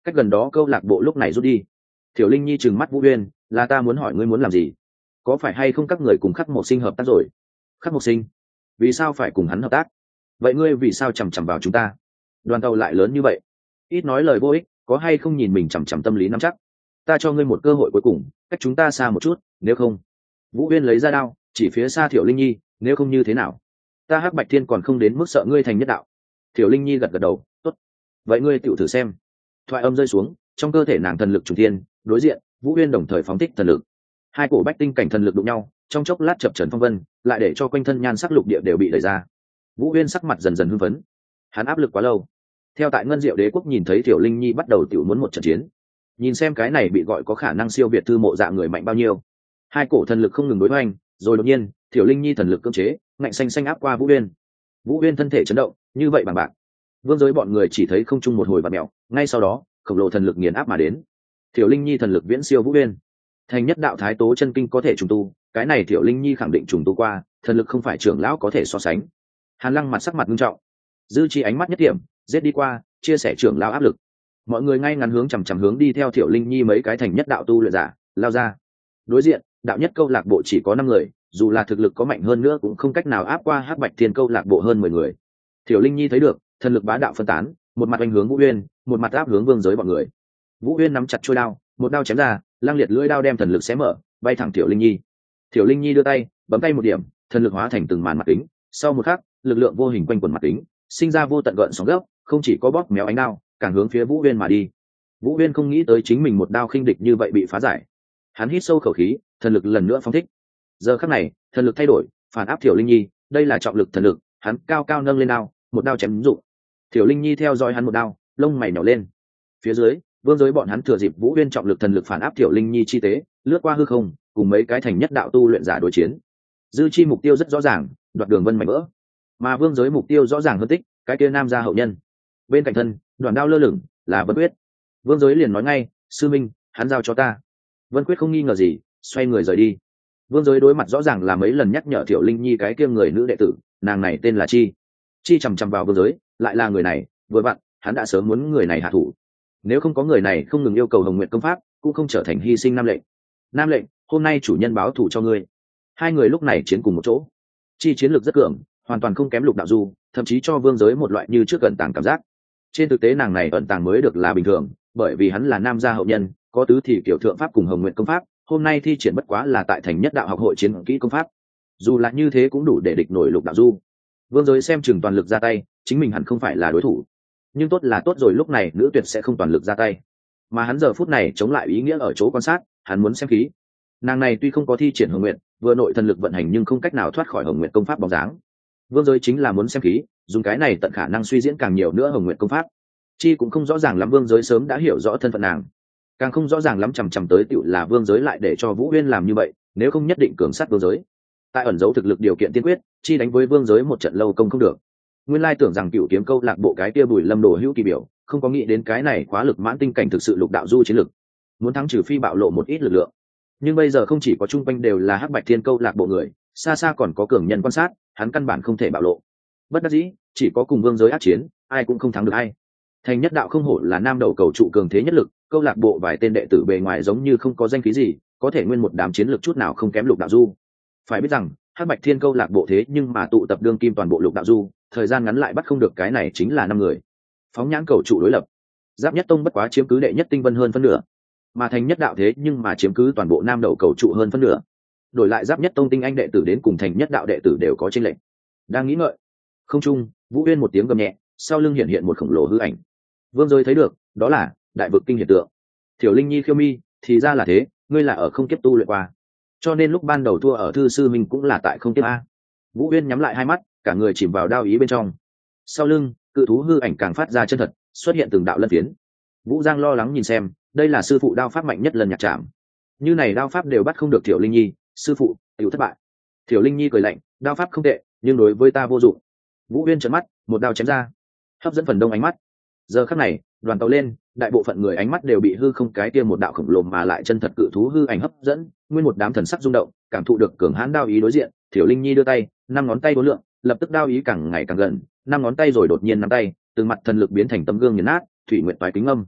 cách gần đó câu lạc bộ lúc này rút đi. Thiểu Linh Nhi trừng mắt Vũ Uyên, là ta muốn hỏi ngươi muốn làm gì, có phải hay không các người cùng Khắc Mộc Sinh hợp tác rồi? Khắc Mộc Sinh? Vì sao phải cùng hắn hợp tác? Vậy ngươi vì sao chằm chằm vào chúng ta? Đoàn tàu lại lớn như vậy, ít nói lời vô ích, có hay không nhìn mình chằm chằm tâm lý nắm chắc. Ta cho ngươi một cơ hội cuối cùng, cách chúng ta xa một chút, nếu không. Vũ Uyên lấy ra đao chỉ phía xa Thiểu Linh Nhi, nếu không như thế nào, ta Hắc Bạch Thiên còn không đến mức sợ ngươi thành nhất đạo. Thiểu Linh Nhi gật gật đầu, tốt, vậy ngươi tự thử xem. Thoại âm rơi xuống, trong cơ thể nàng thần lực trùng thiên, đối diện Vũ Uyên đồng thời phóng thích thần lực, hai cổ bách tinh cảnh thần lực đụng nhau, trong chốc lát chập trần phong vân, lại để cho quanh thân nhan sắc lục địa đều bị đẩy ra. Vũ Uyên sắc mặt dần dần hưng phấn, hắn áp lực quá lâu. Theo tại Ngân Diệu Đế quốc nhìn thấy Thiểu Linh Nhi bắt đầu tiểu muốn một trận chiến, nhìn xem cái này bị gọi có khả năng siêu việt thư mộ dạ người mạnh bao nhiêu. Hai cổ thần lực không ngừng đối hoành, rồi đột nhiên Thiểu Linh Nhi thần lực cưỡng chế, ngạnh xanh xanh áp qua Vũ Uyên. Vũ Uyên thân thể chấn động, như vậy bằng bạc. Vương giới bọn người chỉ thấy không trung một hồi bạt mèo, ngay sau đó khổng lồ thần lực nghiền áp mà đến. Thiểu Linh Nhi thần lực viễn siêu Vũ Uyên, thành nhất đạo thái tố chân kinh có thể trùng tu, cái này Thiểu Linh Nhi khẳng định trùng tu qua, thần lực không phải trưởng lão có thể so sánh. Hàn Lăng mặt sắc mặt nghiêm trọng, dư chi ánh mắt nhất điểm giết đi qua, chia sẻ trưởng lão áp lực. Mọi người ngay ngắn hướng chằm hướng đi theo Thiểu Linh Nhi mấy cái thành nhất đạo tu luyện giả lao ra. Đối diện đạo nhất câu lạc bộ chỉ có 5 người, dù là thực lực có mạnh hơn nữa cũng không cách nào áp qua Hắc Bạch Thiên câu lạc bộ hơn 10 người. Thiểu Linh Nhi thấy được thần lực bá đạo phân tán, một mặt anh hướng Vũ Uyên, một mặt áp hướng vương giới bọn người. Vũ Uyên nắm chặt chuôi đao, một đao chém ra, lang liệt lưỡi đao đem thần lực xé mở, bay thẳng Thiểu Linh Nhi. Thiểu Linh Nhi đưa tay bấm tay một điểm, thần lực hóa thành từng màn mặt kính, sau một khắc lực lượng vô hình quanh quần mặt kính, sinh ra vô tận gợn sóng gấp, không chỉ có bóp méo ánh đao, càng hướng phía Vũ Uyên mà đi. Vũ Uyên không nghĩ tới chính mình một đao khinh địch như vậy bị phá giải, hắn hít sâu khẩu khí, thần lực lần nữa phóng thích. Giờ khắc này thần lực thay đổi, phản áp Thiểu Linh Nhi, đây là trọng lực thần lực, hắn cao cao nâng lên đao, một đao chém dụng. Thiểu Linh Nhi theo dõi hắn một đao, lông mày nhỏ lên. Phía dưới vương giới bọn hắn thừa dịp Vũ Uyên trọng lực thần lực phản áp Thiểu Linh Nhi chi tế, lướt qua hư không, cùng mấy cái thành nhất đạo tu luyện giả đối chiến. Dư chi mục tiêu rất rõ ràng, đoạt đường vân mạnh vỡ, mà vương giới mục tiêu rõ ràng hơn tích, cái kia nam gia hậu nhân. Bên cạnh thân đoàn đao lơ lửng là Vân Quyết. Vương giới liền nói ngay, sư minh, hắn giao cho ta. Vân Quyết không nghi ngờ gì, xoay người rời đi. Vương giới đối mặt rõ ràng là mấy lần nhắc nhở Thiểu Linh Nhi cái kia người nữ đệ tử, nàng này tên là Chi. Chi chằm chằm vào vương giới, lại là người này, vừa vặn hắn đã sớm muốn người này hạ thủ. Nếu không có người này không ngừng yêu cầu Hồng Nguyện công pháp, cũng không trở thành hy sinh Nam Lệnh. Nam Lệnh, hôm nay chủ nhân báo thù cho ngươi. Hai người lúc này chiến cùng một chỗ. Chi chiến lược rất cường, hoàn toàn không kém Lục Đạo Du, thậm chí cho vương giới một loại như trước ẩn tàng cảm giác. Trên thực tế nàng này ẩn tàng mới được là bình thường, bởi vì hắn là nam gia hậu nhân, có tứ thì kiểu thượng pháp cùng Hồng Nguyện công pháp, hôm nay thi triển bất quá là tại thành nhất đạo học hội chiến kỹ công pháp. Dù là như thế cũng đủ để địch nổi Lục Đạo Du. Vương giới xem chừng toàn lực ra tay, chính mình hẳn không phải là đối thủ. Nhưng tốt là tốt rồi, lúc này nữ tuyệt sẽ không toàn lực ra tay, mà hắn giờ phút này chống lại ý nghĩa ở chỗ quan sát, hắn muốn xem khí. Nàng này tuy không có thi triển Hồng Nguyện, vừa nội thần lực vận hành nhưng không cách nào thoát khỏi Hồng Nguyện công pháp bóng dáng. Vương giới chính là muốn xem khí, dùng cái này tận khả năng suy diễn càng nhiều nữa Hồng Nguyện công pháp. Chi cũng không rõ ràng lắm vương giới sớm đã hiểu rõ thân phận nàng, càng không rõ ràng lắm chằm chằm tới tựu là vương giới lại để cho Vũ Uyên làm như vậy, nếu không nhất định cường sát vương giới. Tại ẩn giấu thực lực điều kiện tiên quyết, Chi đánh với vương giới một trận lâu công không được. Nguyên lai tưởng rằng Cựu Kiếm câu lạc bộ cái kia Bùi Lâm đồ hữu kỳ biểu, không có nghĩ đến cái này khóa lực mãn tinh cảnh thực sự Lục Đạo Du chiến lực, muốn thắng trừ phi bạo lộ một ít lực lượng. Nhưng bây giờ không chỉ có chung quanh đều là Hắc Bạch Thiên câu lạc bộ người, xa xa còn có cường nhân quan sát, hắn căn bản không thể bạo lộ. Bất đắc dĩ, chỉ có cùng vương giới ác chiến, ai cũng không thắng được ai. Thành nhất đạo không hổ là nam đầu cầu trụ cường thế nhất lực, câu lạc bộ vài tên đệ tử bề ngoài giống như không có danh khí gì, có thể nguyên một đám chiến lực chút nào không kém Lục Đạo Du. Phải biết rằng Hắc Bạch Thiên câu lạc bộ thế nhưng mà tụ tập đương kim toàn bộ Lục Đạo Du, thời gian ngắn lại bắt không được cái này chính là 5 người. Phóng nhãn cầu trụ đối lập, Giáp Nhất Tông bất quá chiếm cứ đệ nhất tinh vân hơn phân nửa, mà Thành nhất đạo thế nhưng mà chiếm cứ toàn bộ nam đầu cầu trụ hơn phân nửa. Đổi lại Giáp Nhất Tông tinh anh đệ tử đến cùng Thành nhất đạo đệ tử đều có chênh lệch. Đang nghĩ ngợi, không trung, Vũ Uyên một tiếng gầm nhẹ, sau lưng hiện hiện một khổng lồ hư ảnh. Vương giới thấy được, đó là đại vực kinh hiện tượng. Thiểu Linh Nhi khiêu mi, thì ra là thế, ngươi là ở không kiếp tu luyện qua, cho nên lúc ban đầu thua ở thư sư mình cũng là tại không kiếp a. Vũ Uyên nhắm lại hai mắt, cả người chìm vào đao ý bên trong. Sau lưng cự thú hư ảnh càng phát ra chân thật, xuất hiện từng đạo lân phiến. Vũ Giang lo lắng nhìn xem, đây là sư phụ đao pháp mạnh nhất lần nhạc trảm, như này đao pháp đều bắt không được Thiểu Linh Nhi, sư phụ tiểu thất bại. Thiểu Linh Nhi cười lạnh, đao pháp không tệ, nhưng đối với ta vô dụng. Vũ Uyên trợn mắt, một đao chém ra, hấp dẫn phần đông ánh mắt. Giờ khắc này đoàn tàu lên, đại bộ phận người ánh mắt đều bị hư không cái kia một đạo khổng lồ mà lại chân thật cự thú hư ảnh hấp dẫn, nguyên một đám thần sắc rung động, cảm thụ được cường hãn đao ý đối diện. Thiểu Linh Nhi đưa tay, 5 ngón tay đối lượng, lập tức đao ý càng ngày càng gần, 5 ngón tay rồi đột nhiên nắm tay, từng mặt thần lực biến thành tấm gương nghiền nát, thủy nguyện toái kính âm.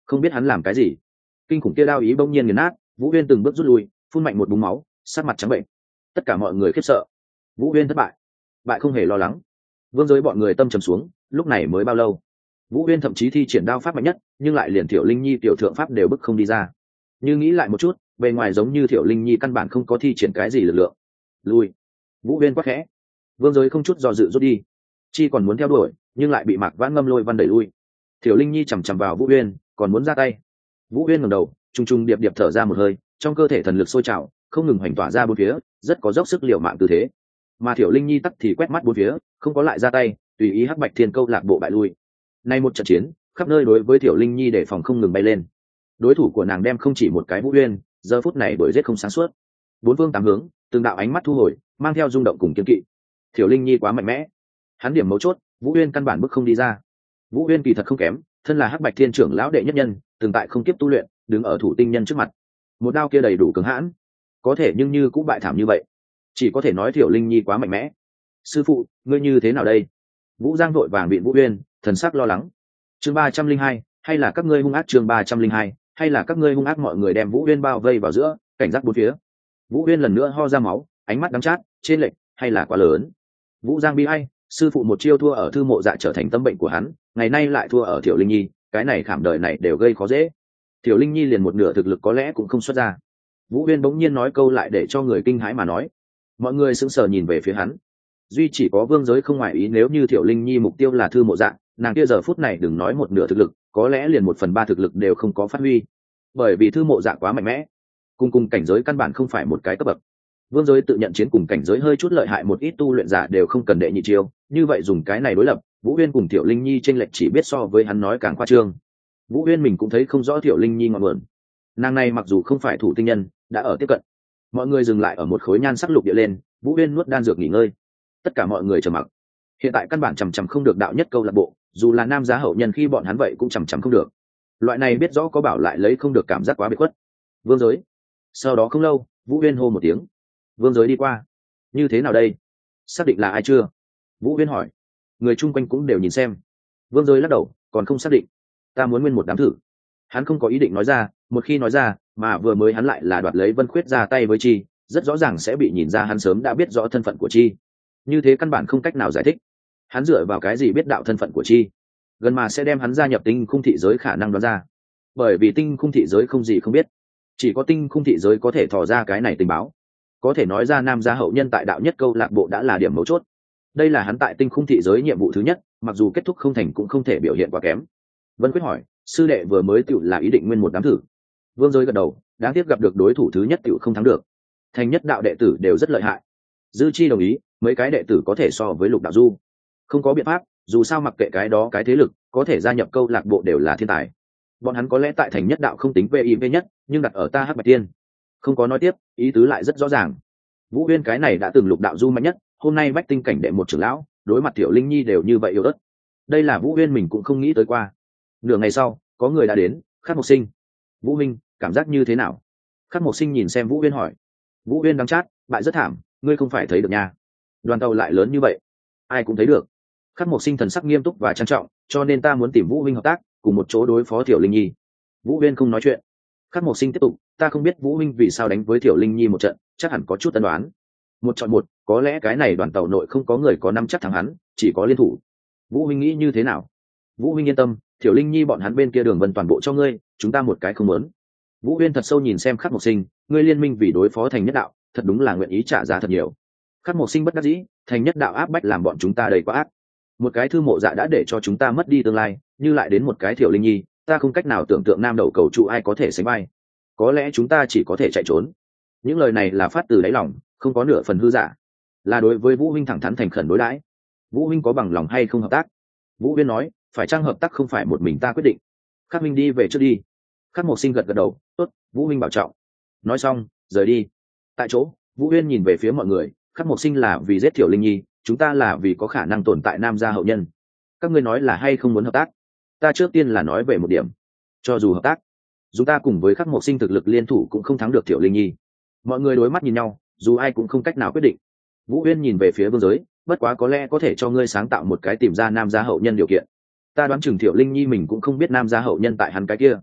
không biết hắn làm cái gì. Kinh khủng kia đao ý bỗng nhiên nghiền nát, Vũ Uyên từng bước rút lui, phun mạnh một búng máu, sắc mặt trắng bệnh. Tất cả mọi người khiếp sợ. Vũ Uyên thất bại, bại không hề lo lắng. Vương Giới bọn người tâm trầm xuống, lúc này mới bao lâu? Vũ Uyên thậm chí thi triển đao pháp mạnh nhất, nhưng lại liền Tiểu Linh Nhi tiểu thượng pháp đều bức không đi ra. Như nghĩ lại một chút, bề ngoài giống như Tiểu Linh Nhi căn bản không có thi triển cái gì lực lượng. Lui. Vũ Uyên quát khẽ. Vương Giới không chút do dự rút đi. Chi còn muốn theo đuổi, nhưng lại bị Mạc Vãn Ngâm lôi văn đẩy lui. Tiểu Linh Nhi chằm chằm vào Vũ Uyên, còn muốn ra tay. Vũ Uyên ngẩng đầu, trung trung điệp điệp thở ra một hơi, trong cơ thể thần lực sôi trào, không ngừng hoành tỏa ra bốn phía, rất có dốc sức liều mạng tư thế. Mà Tiểu Linh Nhi tắc thì quét mắt bốn phía, không có lại ra tay, tùy ý Hắc Bạch Thiên Câu lạc bộ bại lui. Nay một trận chiến, khắp nơi đối với Tiểu Linh Nhi đề phòng không ngừng bay lên. Đối thủ của nàng đem không chỉ một cái Vũ Uyên, giờ phút này đuổi giết không sáng suốt. Bốn phương tám hướng, từng đạo ánh mắt thu hồi, mang theo rung động cùng kiên kỵ. Tiểu Linh Nhi quá mạnh mẽ. Hắn điểm mấu chốt, Vũ Uyên căn bản bước không đi ra. Vũ Uyên kỳ thật không kém, thân là Hắc Bạch Thiên trưởng lão đệ nhất nhân, từng tại không kiếp tu luyện, đứng ở thủ tinh nhân trước mặt. Một đao kia đầy đủ cứng hãn, có thể nhưng như cũng bại thảm như vậy. Chỉ có thể nói Tiểu Linh Nhi quá mạnh mẽ. Sư phụ, ngươi như thế nào đây? Vũ Giang vội vàng viện Vũ Uyên, thần sắc lo lắng. Chương 302, hay là các ngươi hung ác? Chương 302, hay là các ngươi hung ác? Mọi người đem Vũ Uyên bao vây vào giữa, cảnh giác bốn phía. Vũ Uyên lần nữa ho ra máu, ánh mắt đắng chát, trên lệch, hay là quá lớn. Vũ Giang bi ai, sư phụ một chiêu thua ở Thư Mộ Dạ trở thành tâm bệnh của hắn, ngày nay lại thua ở Tiểu Linh Nhi, cái này khảm đời này đều gây khó dễ. Tiểu Linh Nhi liền một nửa thực lực có lẽ cũng không xuất ra. Vũ Uyên bỗng nhiên nói câu lại để cho người kinh hãi mà nói. Mọi người sững sờ nhìn về phía hắn. Duy chỉ có Vương Giới không ngoài ý, nếu như Tiểu Linh Nhi mục tiêu là Thư Mộ Dạ, nàng kia giờ phút này đừng nói một nửa thực lực, có lẽ liền 1/3 thực lực đều không có phát huy. Bởi vì Thư Mộ Dạ quá mạnh mẽ, cùng cảnh giới căn bản không phải một cái cấp bậc. Vương Giới tự nhận chiến cùng cảnh giới hơi chút lợi hại một ít tu luyện giả đều không cần đệ nhị chiêu, như vậy dùng cái này đối lập, Vũ Uyên cùng Tiểu Linh Nhi chênh lệch chỉ biết so với hắn nói càng khoa trương. Vũ Uyên mình cũng thấy không rõ Tiểu Linh Nhi ngọn nguồn. Nàng này mặc dù không phải thủ tinh nhân, đã ở tiếp cận. Mọi người dừng lại ở một khối nhan sắc lục địa lên, Vũ Uyên nuốt đan dược nghỉ ngơi. Tất cả mọi người trầm mặc. Hiện tại căn bản chằm không được đạo nhất câu lạc bộ, dù là nam giá hậu nhân khi bọn hắn vậy cũng chằm không được. Loại này biết rõ có bảo lại lấy không được, cảm giác quá biệt khuất. Vương Giới. Sau đó không lâu, Vũ Uyên hô một tiếng. Vương Giới đi qua. Như thế nào đây? Xác định là ai chưa? Vũ Uyên hỏi. Người chung quanh cũng đều nhìn xem. Vương Giới lắc đầu, còn không xác định. Ta muốn nguyên một đám thử. Hắn không có ý định nói ra, một khi nói ra, mà vừa mới hắn lại là đoạt lấy Vân Khuyết ra tay với Chi, rất rõ ràng sẽ bị nhìn ra hắn sớm đã biết rõ thân phận của Chi. Như thế căn bản không cách nào giải thích. Hắn dựa vào cái gì biết đạo thân phận của Chi? Gần mà sẽ đem hắn gia nhập tinh khung thị giới khả năng đoán ra. Bởi vì tinh khung thị giới không gì không biết, chỉ có tinh khung thị giới có thể thò ra cái này tình báo. Có thể nói ra nam gia hậu nhân tại đạo nhất câu lạc bộ đã là điểm mấu chốt. Đây là hắn tại tinh khung thị giới nhiệm vụ thứ nhất, mặc dù kết thúc không thành cũng không thể biểu hiện quá kém. Vân Quyết hỏi, sư đệ vừa mới tựu là ý định nguyên một đám thử. Vương Giới gật đầu, đáng tiếc gặp được đối thủ thứ nhất tựu không thắng được. Thành nhất đạo đệ tử đều rất lợi hại. Dư Chi đồng ý, mấy cái đệ tử có thể so với Lục Đạo Du. Không có biện pháp, dù sao mặc kệ cái đó cái thế lực, có thể gia nhập câu lạc bộ đều là thiên tài. Bọn hắn có lẽ tại thành nhất đạo không tính VIV nhất, nhưng đặt ở ta Hắc Bạch Tiên. Không có nói tiếp, ý tứ lại rất rõ ràng. Vũ Uyên cái này đã từng Lục Đạo Du mạnh nhất, hôm nay bách tinh cảnh đệ một trưởng lão, đối mặt Tiểu Linh Nhi đều như vậy yếu ớt. Đây là Vũ Uyên mình cũng không nghĩ tới qua. Nửa ngày sau, có người đã đến. Khắc Mộc Sinh. Vũ Minh, cảm giác như thế nào? Khắc Mộc Sinh nhìn xem Vũ Uyên hỏi. Vũ Uyên đắng chát, bại rất thảm, ngươi không phải thấy được nha. Đoàn tàu lại lớn như vậy, ai cũng thấy được. Khắc Mộc Sinh thần sắc nghiêm túc và trang trọng, cho nên ta muốn tìm Vũ Minh hợp tác, cùng một chỗ đối phó Tiểu Linh Nhi. Vũ Uyên không nói chuyện. Khắc Mộc Sinh tiếp tục, ta không biết Vũ Minh vì sao đánh với Tiểu Linh Nhi một trận, chắc hẳn có chút tân đoán. Một chọn một, có lẽ cái này đoàn tàu nội không có người có năm chắc thắng hắn, chỉ có liên thủ. Vũ Minh nghĩ như thế nào? Vũ Minh yên tâm, Tiểu Linh Nhi bọn hắn bên kia đường vân toàn bộ cho ngươi, chúng ta một cái không muốn. Vũ Uyên thật sâu nhìn xem Khắc Mộc Sinh, ngươi liên minh vì đối phó thành nhất đạo, thật đúng là nguyện ý trả giá thật nhiều. Khắc Mộc Sinh bất đắc dĩ, thành nhất đạo áp bách làm bọn chúng ta đầy quá ác. Một cái Thư Mộ Dạ đã để cho chúng ta mất đi tương lai, như lại đến một cái Tiểu Linh Nhi, ta không cách nào tưởng tượng nam đầu cầu trụ ai có thể sánh vai. Có lẽ chúng ta chỉ có thể chạy trốn. Những lời này là phát từ đáy lòng, không có nửa phần hư giả, là đối với Vũ Huynh thẳng thắn thành khẩn đối đãi. Vũ Huynh có bằng lòng hay không hợp tác? Vũ Huyên nói, phải chăng hợp tác không phải một mình ta quyết định. Khắc Minh đi về trước đi. Khắc Mộc Sinh gật gật đầu, tốt, Vũ Huynh bảo trọng. Nói xong, rời đi. Tại chỗ, Vũ Huyên nhìn về phía mọi người, Khắc Mộc Sinh là vì giết Tiểu Linh Nhi, chúng ta là vì có khả năng tồn tại nam gia hậu nhân. Các ngươi nói là hay không muốn hợp tác? Ta trước tiên là nói về một điểm, cho dù hợp tác, chúng ta cùng với Khắc Mộc Sinh thực lực liên thủ cũng không thắng được Tiểu Linh Nhi. Mọi người đối mắt nhìn nhau, dù ai cũng không cách nào quyết định. Vũ Huyên nhìn về phía Vương Giới, bất quá có lẽ có thể cho ngươi sáng tạo một cái tìm ra nam gia hậu nhân điều kiện. Ta đoán chừng Tiểu Linh Nhi mình cũng không biết nam gia hậu nhân tại hắn cái kia,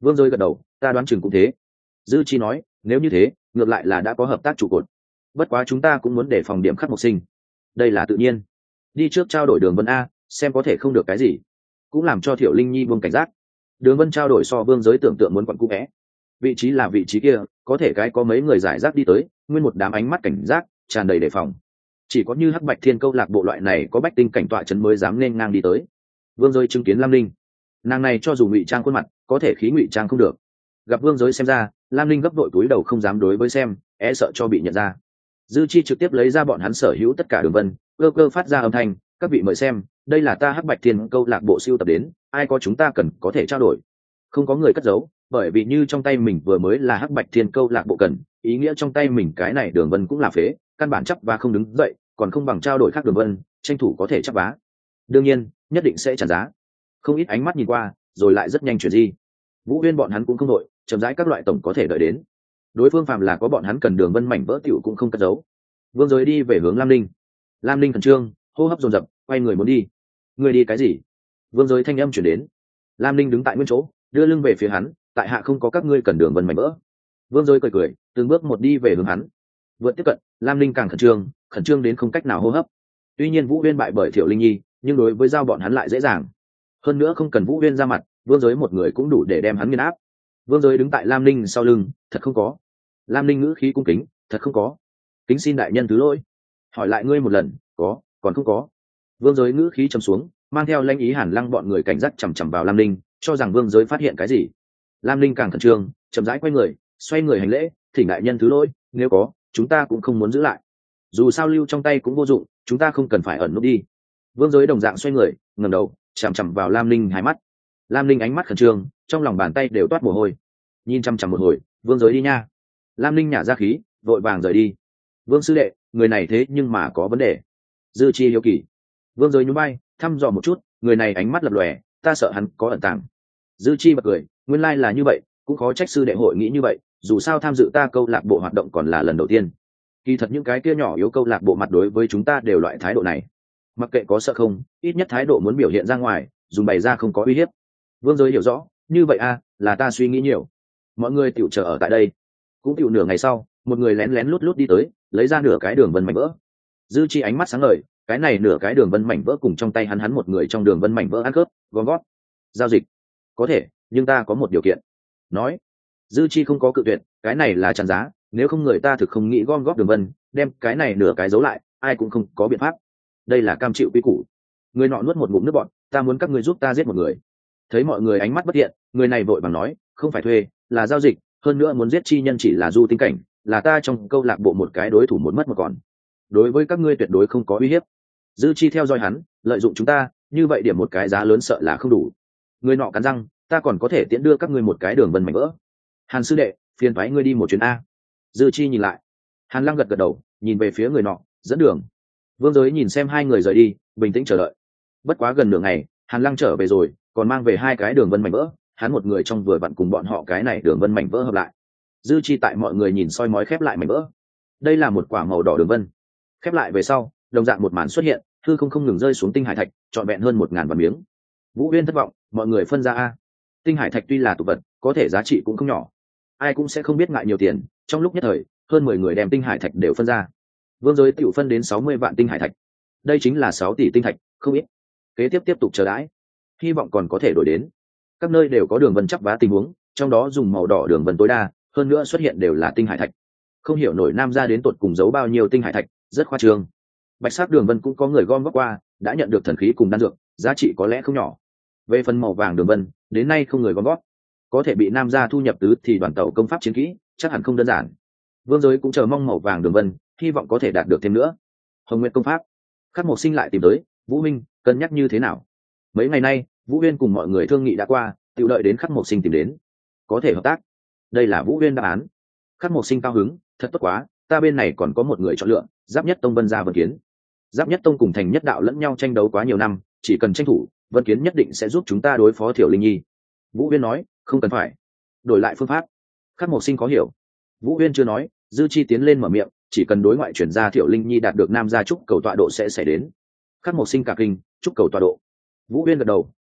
Vương Giới gật đầu, ta đoán chừng cũng thế. Dư Chi nói, nếu như thế ngược lại là đã có hợp tác trụ cột, bất quá chúng ta cũng muốn đề phòng điểm Khắc Mộc Sinh. Đây là tự nhiên. Đi trước trao đổi Đường Vân a, xem có thể không được cái gì, cũng làm cho Thiệu Linh Nhi buông cảnh giác. Đường Vân trao đổi so Vương Giới tưởng tượng muốn quặn cũ vẽ. Vị trí là vị trí kia, có thể cái có mấy người giải rác đi tới, nguyên một đám ánh mắt cảnh giác tràn đầy đề phòng. Chỉ có như Hắc Bạch Thiên câu lạc bộ loại này có bách tinh cảnh tọa trấn mới dám nên ngang đi tới. Vương Giới chứng kiến Lam Linh, nàng này cho dù ngụy trang khuôn mặt có thể khí ngụy trang không được. Gặp Vương Giới xem ra, Lam Linh gấp đội túi đầu không dám đối với xem, e sợ cho bị nhận ra. Dư Chi trực tiếp lấy ra bọn hắn sở hữu tất cả Đường Vân, cơ phát ra âm thanh, các vị mời xem, đây là ta Hắc Bạch Thiên câu lạc bộ siêu tập đến, ai có chúng ta cần có thể trao đổi. Không có người cất giấu, bởi vì như trong tay mình vừa mới là Hắc Bạch Thiên câu lạc bộ cần, ý nghĩa trong tay mình cái này Đường Vân cũng là phế, căn bản chấp và không đứng dậy, còn không bằng trao đổi khác Đường Vân, tranh thủ có thể chấp vá. Đương nhiên, nhất định sẽ trả giá. Không ít ánh mắt nhìn qua, rồi lại rất nhanh chuyển di. Vũ Huyên bọn hắn cũng không đội, chậm rãi các loại tổng có thể đợi đến. Đối phương phàm là có bọn hắn cần Đường Vân mảnh vỡ tiểu cũng không cất giấu. Vương Giới đi về hướng Lam Linh. Lam Linh khẩn trương, hô hấp dồn dập, quay người muốn đi. Người đi cái gì? Vương Giới thanh âm chuyển đến. Lam Linh đứng tại nguyên chỗ, đưa lưng về phía hắn, tại hạ không có các ngươi cần Đường Vân mảnh vỡ. Vương Giới cười cười, từng bước một đi về hướng hắn. Vượt tiếp cận, Lam Linh càng khẩn trương đến không cách nào hô hấp. Tuy nhiên Vũ Huyên bại bởi Thiệu Linh Nhi, nhưng đối với giao bọn hắn lại dễ dàng. Hơn nữa không cần Vũ Huyên ra mặt, Vương Giới một người cũng đủ để đem hắn nghiền áp. Vương Giới đứng tại Lam Linh sau lưng, thật không có. Lam Linh ngữ khí cung kính, thật không có. Kính xin đại nhân thứ lỗi. Hỏi lại ngươi một lần, có, còn không có. Vương Giới ngữ khí trầm xuống, mang theo lãnh ý Hàn Lăng bọn người cảnh giác chằm chằm vào Lam Linh, cho rằng Vương Giới phát hiện cái gì. Lam Linh càng khẩn trương, chậm rãi quay người, xoay người hành lễ, thỉnh đại nhân thứ lỗi, nếu có, chúng ta cũng không muốn giữ lại. Dù sao lưu trong tay cũng vô dụng, chúng ta không cần phải ẩn núp đi. Vương Giới đồng dạng xoay người, ngẩng đầu, chằm chằm vào Lam Linh hai mắt. Lam Linh ánh mắt khẩn trương, trong lòng bàn tay đều toát mồ hôi. Nhìn chằm chằm một hồi, Vương Giới đi nha. Lam Linh nhả ra khí, vội vàng rời đi. Vương sư đệ, người này thế nhưng mà có vấn đề. Dư Chi hiếu kỳ. Vương Giới nhún vai, thăm dò một chút, người này ánh mắt lập lòe, ta sợ hắn có ẩn tàng. Dư Chi bật cười, nguyên lai là như vậy, cũng khó trách sư đệ hội nghĩ như vậy, dù sao tham dự ta câu lạc bộ hoạt động còn là lần đầu tiên. Kỳ thật những cái kia nhỏ yếu câu lạc bộ mặt đối với chúng ta đều loại thái độ này. Mặc kệ có sợ không, ít nhất thái độ muốn biểu hiện ra ngoài, dùng bày ra không có uy hiếp. Vương Giới hiểu rõ, như vậy a, là ta suy nghĩ nhiều. Mọi người tiểu chờ ở tại đây. Cũng tiểu nửa ngày sau, một người lén lén lút lút đi tới, lấy ra nửa cái Đường Vân mảnh vỡ. Dư Chi ánh mắt sáng ngời, cái này nửa cái Đường Vân mảnh vỡ cùng trong tay hắn một người trong Đường Vân mảnh vỡ ăn cướp, gom gót. Giao dịch. Có thể, nhưng ta có một điều kiện. Nói. Dư Chi không có cự tuyệt, cái này là chặn giá, nếu không người ta thực không nghĩ gom góp Đường Vân, đem cái này nửa cái giấu lại, ai cũng không có biện pháp. Đây là cam chịu quy củ. Người nọ nuốt một ngụm nước bọt, ta muốn các ngươi giúp ta giết một người. Thấy mọi người ánh mắt bất thiện, người này vội vàng nói, không phải thuê, là giao dịch, hơn nữa muốn giết chi nhân chỉ là du tinh cảnh, là ta trong câu lạc bộ một cái đối thủ muốn mất một còn. Đối với các ngươi tuyệt đối không có uy hiếp. Dư Chi theo dõi hắn, lợi dụng chúng ta, như vậy điểm một cái giá lớn sợ là không đủ. Người nọ cắn răng, ta còn có thể tiễn đưa các ngươi một cái Đường Vân mảnh vỡ. Hàn sư đệ, phiền toái ngươi đi một chuyến a. Dư Chi nhìn lại. Hàn Lăng gật gật đầu, nhìn về phía người nọ, dẫn đường. Vương Giới nhìn xem hai người rời đi, bình tĩnh chờ đợi. Bất quá gần nửa ngày, Hàn Lăng trở về rồi, còn mang về hai cái Đường Vân mảnh vỡ, hắn một người trong vừa vặn cùng bọn họ cái này Đường Vân mảnh vỡ hợp lại. Dư Chi tại mọi người nhìn soi mói khép lại mảnh vỡ. Đây là một quả màu đỏ đường vân. Khép lại về sau, đồng dạng một màn xuất hiện, hư không ngừng rơi xuống tinh hải thạch, trọn vẹn hơn 1000 vạn miếng. Vũ Huyên thất vọng, mọi người phân ra a. Tinh hải thạch tuy là tục vật, có thể giá trị cũng không nhỏ. Ai cũng sẽ không biết ngại nhiều tiền, trong lúc nhất thời, hơn 10 người đem tinh hải thạch đều phân ra. Vương Giới tiểu phân đến 60 vạn tinh hải thạch. Đây chính là 6 tỷ tinh thạch, không ít. Kế tiếp tục chờ đãi, hy vọng còn có thể đổi đến. Các nơi đều có đường vân chắp vá tình huống, trong đó dùng màu đỏ đường vân tối đa, hơn nữa xuất hiện đều là tinh hải thạch. Không hiểu nổi nam gia đến tột cùng giấu bao nhiêu tinh hải thạch, rất khoa trương. Bạch sắc đường vân cũng có người gom góp qua, đã nhận được thần khí cùng đan dược, giá trị có lẽ không nhỏ. Về phần màu vàng đường vân, đến nay không người gom góp. Có thể bị nam gia thu nhập tứ thì đoàn tàu công pháp chiến kỹ, chắc hẳn không đơn giản. Vương Giới cũng chờ mong màu vàng đường vân, hy vọng có thể đạt được thêm nữa. Hồng Nguyệt công pháp, Khắc Mộc Sinh lại tìm tới, Vũ Minh, cân nhắc như thế nào? Mấy ngày nay, Vũ Huyên cùng mọi người thương nghị đã qua, tự đợi đến Khắc Mộc Sinh tìm đến, có thể hợp tác. Đây là Vũ Huyên đáp án. Khắc Mộc Sinh cao hứng, thật tốt quá, ta bên này còn có một người chọn lựa, Giáp Nhất Tông Vân Gia Vân Kiến. Giáp Nhất Tông cùng Thành Nhất Đạo lẫn nhau tranh đấu quá nhiều năm, chỉ cần tranh thủ, Vân Kiến nhất định sẽ giúp chúng ta đối phó Thiểu Linh Nhi. Vũ Huyên nói, không cần phải, đổi lại phương pháp. Khắc Mộc Sinh có hiểu. Vũ Huyên chưa nói, Dư Chi tiến lên mở miệng, chỉ cần đối ngoại chuyển ra Thiểu Linh Nhi đạt được nam gia trúc cầu tọa độ sẽ xảy đến. Khắc Mộc Sinh cả kinh, trúc cầu tọa độ. Vũ Huyên gật đầu,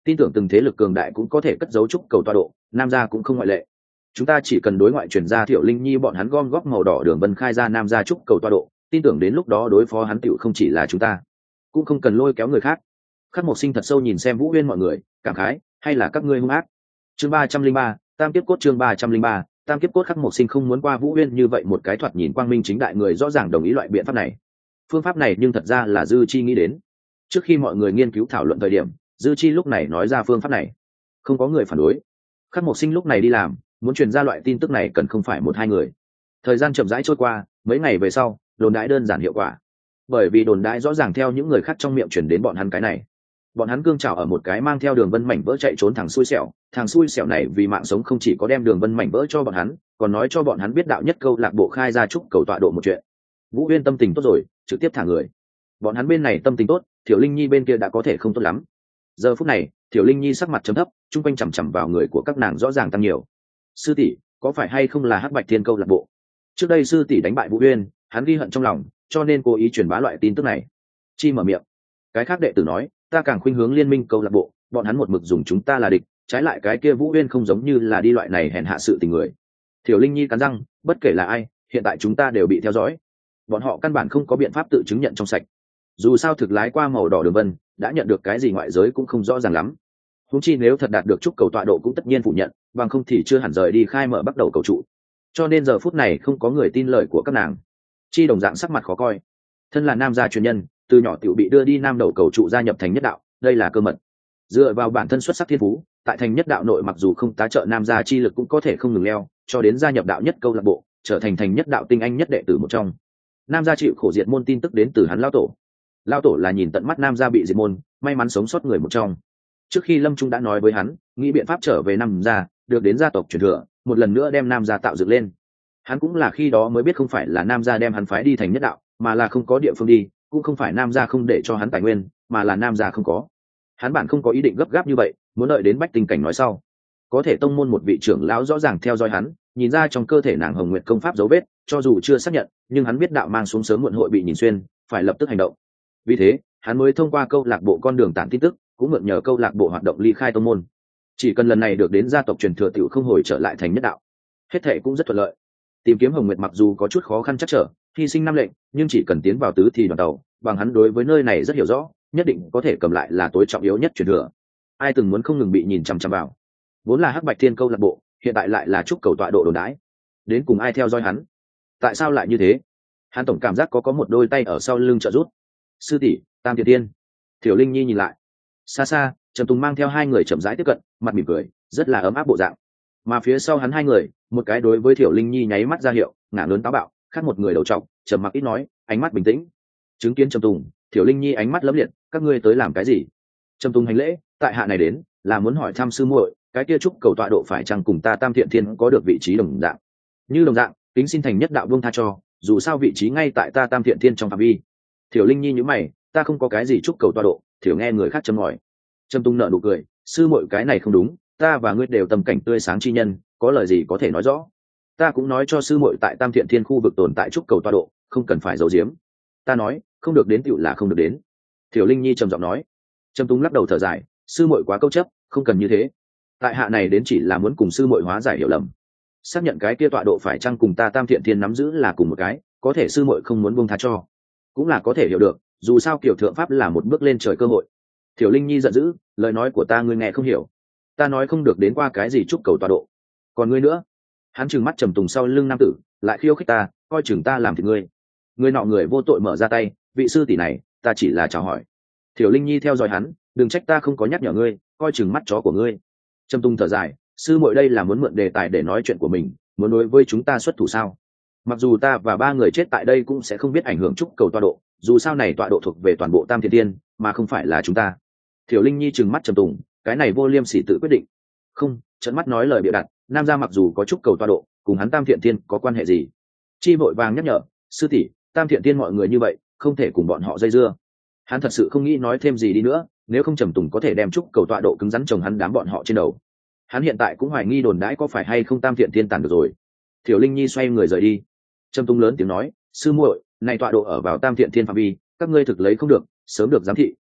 tin tưởng từng thế lực cường đại cũng có thể cất giấu trúc cầu tọa độ, nam gia cũng không ngoại lệ. Chúng ta chỉ cần đối ngoại truyền ra Thiệu Linh Nhi bọn hắn gom góp màu đỏ đường vân khai ra nam gia trúc cầu tọa độ, tin tưởng đến lúc đó đối phó hắn tiểu không chỉ là chúng ta, cũng không cần lôi kéo người khác. Khắc Mộc Sinh thật sâu nhìn xem Vũ Huyên mọi người, cảm khái, hay là các ngươi hung ác. Chương 303, Tam Kiếp Cốt. Chương 303, Tam Kiếp Cốt. Khắc Mộc Sinh không muốn qua Vũ Huyên như vậy một cái thoạt nhìn quang minh chính đại người rõ ràng đồng ý loại biện pháp này. Phương pháp này nhưng thật ra là Dư Chi nghĩ đến. Trước khi mọi người nghiên cứu thảo luận thời điểm, Dư Chi lúc này nói ra phương pháp này, không có người phản đối. Khắc Mộc Sinh lúc này đi làm, muốn truyền ra loại tin tức này cần không phải một hai người. Thời gian chậm rãi trôi qua, mấy ngày về sau, đồn đãi đơn giản hiệu quả. Bởi vì đồn đãi rõ ràng theo những người khác trong miệng truyền đến bọn hắn cái này. Bọn hắn cương trào ở một cái mang theo đường vân mảnh vỡ chạy trốn thằng xui xẻo này vì mạng sống không chỉ có đem đường vân mảnh vỡ cho bọn hắn, còn nói cho bọn hắn biết đạo nhất câu lạc bộ khai ra trúc cầu tọa độ một chuyện. Vũ Huyên tâm tình tốt rồi, trực tiếp thả người. Bọn hắn bên này tâm tình tốt, Thiểu Linh Nhi bên kia đã có thể không tốt lắm. Giờ phút này, Thiểu Linh Nhi sắc mặt chấm thấp, chung quanh chằm chằm vào người của các nàng rõ ràng tăng nhiều. Sư tỷ, có phải hay không là Hắc Bạch Thiên câu lạc bộ? Trước đây sư tỷ đánh bại Vũ Huyên, hắn ghi hận trong lòng, cho nên cố ý truyền bá loại tin tức này. Chi mở miệng. Cái khác đệ tử nói, ta càng khuynh hướng liên minh câu lạc bộ, bọn hắn một mực dùng chúng ta là địch, trái lại cái kia Vũ Huyên không giống như là đi loại này hèn hạ sự tình người. Thiểu Linh Nhi cắn răng, bất kể là ai, hiện tại chúng ta đều bị theo dõi. Bọn họ căn bản không có biện pháp tự chứng nhận trong sạch. Dù sao thực lái qua màu đỏ đường vân, đã nhận được cái gì ngoại giới cũng không rõ ràng lắm. Huống chi nếu thật đạt được trúc cầu tọa độ cũng tất nhiên phủ nhận, bằng không thì chưa hẳn rời đi khai mở bắt đầu cầu trụ. Cho nên giờ phút này không có người tin lời của các nàng. Chi đồng dạng sắc mặt khó coi. Thân là nam gia truyền nhân, từ nhỏ tiểu bị đưa đi nam đầu cầu trụ gia nhập thành nhất đạo, đây là cơ mật. Dựa vào bản thân xuất sắc thiên phú, tại thành nhất đạo nội mặc dù không tá trợ nam gia chi lực cũng có thể không ngừng leo, cho đến gia nhập đạo nhất câu lạc bộ, trở thành thành nhất đạo tinh anh nhất đệ tử một trong. Nam gia chịu khổ diệt môn tin tức đến từ hắn lão tổ. Lão tổ là nhìn tận mắt nam gia bị diệt môn, may mắn sống sót người một trong. Trước khi Lâm Trung đã nói với hắn, nghĩ biện pháp trở về nam gia, được đến gia tộc truyền thừa, một lần nữa đem nam gia tạo dựng lên. Hắn cũng là khi đó mới biết không phải là nam gia đem hắn phái đi thành nhất đạo, mà là không có địa phương đi, cũng không phải nam gia không để cho hắn tài nguyên, mà là nam gia không có. Hắn bản không có ý định gấp gáp như vậy, muốn đợi đến bách tình cảnh nói sau. Có thể tông môn một vị trưởng lão rõ ràng theo dõi hắn, nhìn ra trong cơ thể nàng Hồng Nguyệt công pháp dấu vết, cho dù chưa xác nhận, nhưng hắn biết đạo mang xuống sớm muộn hội bị nhìn xuyên, phải lập tức hành động. Vì thế, hắn mới thông qua câu lạc bộ con đường tản tin tức, cũng mượn nhờ câu lạc bộ hoạt động ly khai tông môn. Chỉ cần lần này được đến gia tộc truyền thừa tiểu không hồi trở lại thành nhất đạo, hết thảy cũng rất thuận lợi. Tìm kiếm Hồng Nguyệt mặc dù có chút khó khăn chắc trở, hy sinh năm lệnh, nhưng chỉ cần tiến vào tứ thì đoàn tàu, bằng hắn đối với nơi này rất hiểu rõ, nhất định có thể cầm lại là tối trọng yếu nhất truyền thừa. Ai từng muốn không ngừng bị nhìn chằm chằm vào. Vốn là Hắc Bạch Thiên câu lạc bộ, hiện tại lại là trúc cầu tọa độ đồn đãi. Đến cùng ai theo dõi hắn? Tại sao lại như thế? Hắn tổng cảm giác có một đôi tay ở sau lưng trợ giúp. Sư tỷ, Tam Thiện Tiên. Thiểu Linh Nhi nhìn lại. Xa xa, Trầm Tùng mang theo hai người chậm rãi tiếp cận, mặt mỉm cười, rất là ấm áp bộ dạng. Mà phía sau hắn hai người, một cái đối với Thiểu Linh Nhi nháy mắt ra hiệu, ngả lớn táo bạo, khác một người đầu trọc, trầm mặc ít nói, ánh mắt bình tĩnh. Chứng kiến Trầm Tùng, Thiểu Linh Nhi ánh mắt lấm liệt, các ngươi tới làm cái gì? Trầm Tùng hành lễ, tại hạ này đến, là muốn hỏi thăm sư muội, cái kia trúc cầu tọa độ phải chăng cùng ta Tam Thiện Thiên có được vị trí đồng dạng? Như đồng dạng, kính xin thành nhất đạo vương tha cho, dù sao vị trí ngay tại ta Tam Thiện Thiên trong phạm vi. Thiểu Linh Nhi nhíu mày, ta không có cái gì trúc cầu tọa độ. Thiểu nghe người khác châm ngòi. Trầm Tùng nở nụ cười, sư muội cái này không đúng, ta và ngươi đều tầm cảnh tươi sáng chi nhân, có lời gì có thể nói rõ. Ta cũng nói cho sư muội tại Tam Thiện Thiên khu vực tồn tại trúc cầu tọa độ, không cần phải giấu giếm. Ta nói, không được đến tựu là không được đến. Thiểu Linh Nhi trầm giọng nói. Trầm Tùng lắc đầu thở dài, sư muội quá câu chấp, không cần như thế. Tại hạ này đến chỉ là muốn cùng sư muội hóa giải hiểu lầm, xác nhận cái kia tọa độ phải chăng cùng ta Tam Thiện Thiên nắm giữ là cùng một cái, có thể sư muội không muốn buông tha cho, cũng là có thể hiểu được, dù sao kiểu thượng pháp là một bước lên trời cơ hội. Thiểu Linh Nhi giận dữ, lời nói của ta ngươi nghe không hiểu, ta nói không được đến qua cái gì trúc cầu tọa độ, còn ngươi nữa. Hắn trừng mắt Trầm Tùng sau lưng nam tử, lại khiêu khích ta, coi chừng ta làm thịt ngươi. Người nọ người vô tội mở ra tay, vị sư tỷ này, ta chỉ là chào hỏi. Thiểu Linh Nhi theo dõi hắn, đừng trách ta không có nhắc nhở ngươi, coi chừng mắt chó của ngươi. Trầm Tùng thở dài, sư muội đây là muốn mượn đề tài để nói chuyện của mình, muốn đối với chúng ta xuất thủ sao? Mặc dù ta và ba người chết tại đây cũng sẽ không biết ảnh hưởng trúc cầu tọa độ, dù sao này tọa độ thuộc về toàn bộ Tam Thiện Thiên, mà không phải là chúng ta. Thiểu Linh Nhi trừng mắt Trầm Tùng, cái này vô liêm sỉ tự quyết định. Không, trợn mắt nói lời bịa đặt, nam gia mặc dù có trúc cầu tọa độ, cùng hắn Tam Thiện Thiên có quan hệ gì? Chi vội vàng nhắc nhở, sư tỷ, Tam Thiện Thiên mọi người như vậy, không thể cùng bọn họ dây dưa. Hắn thật sự không nghĩ nói thêm gì đi nữa, nếu không Trầm Tùng có thể đem trúc cầu tọa độ cứng rắn chồng hắn đám bọn họ trên đầu. Hắn hiện tại cũng hoài nghi đồn đãi có phải hay không Tam Thiện Thiên tàn được rồi. Thiểu Linh Nhi xoay người rời đi. Trầm Tùng lớn tiếng nói, sư muội, này tọa độ ở vào Tam Thiện Thiên phạm vi, các ngươi thực lấy không được, sớm được giám thị,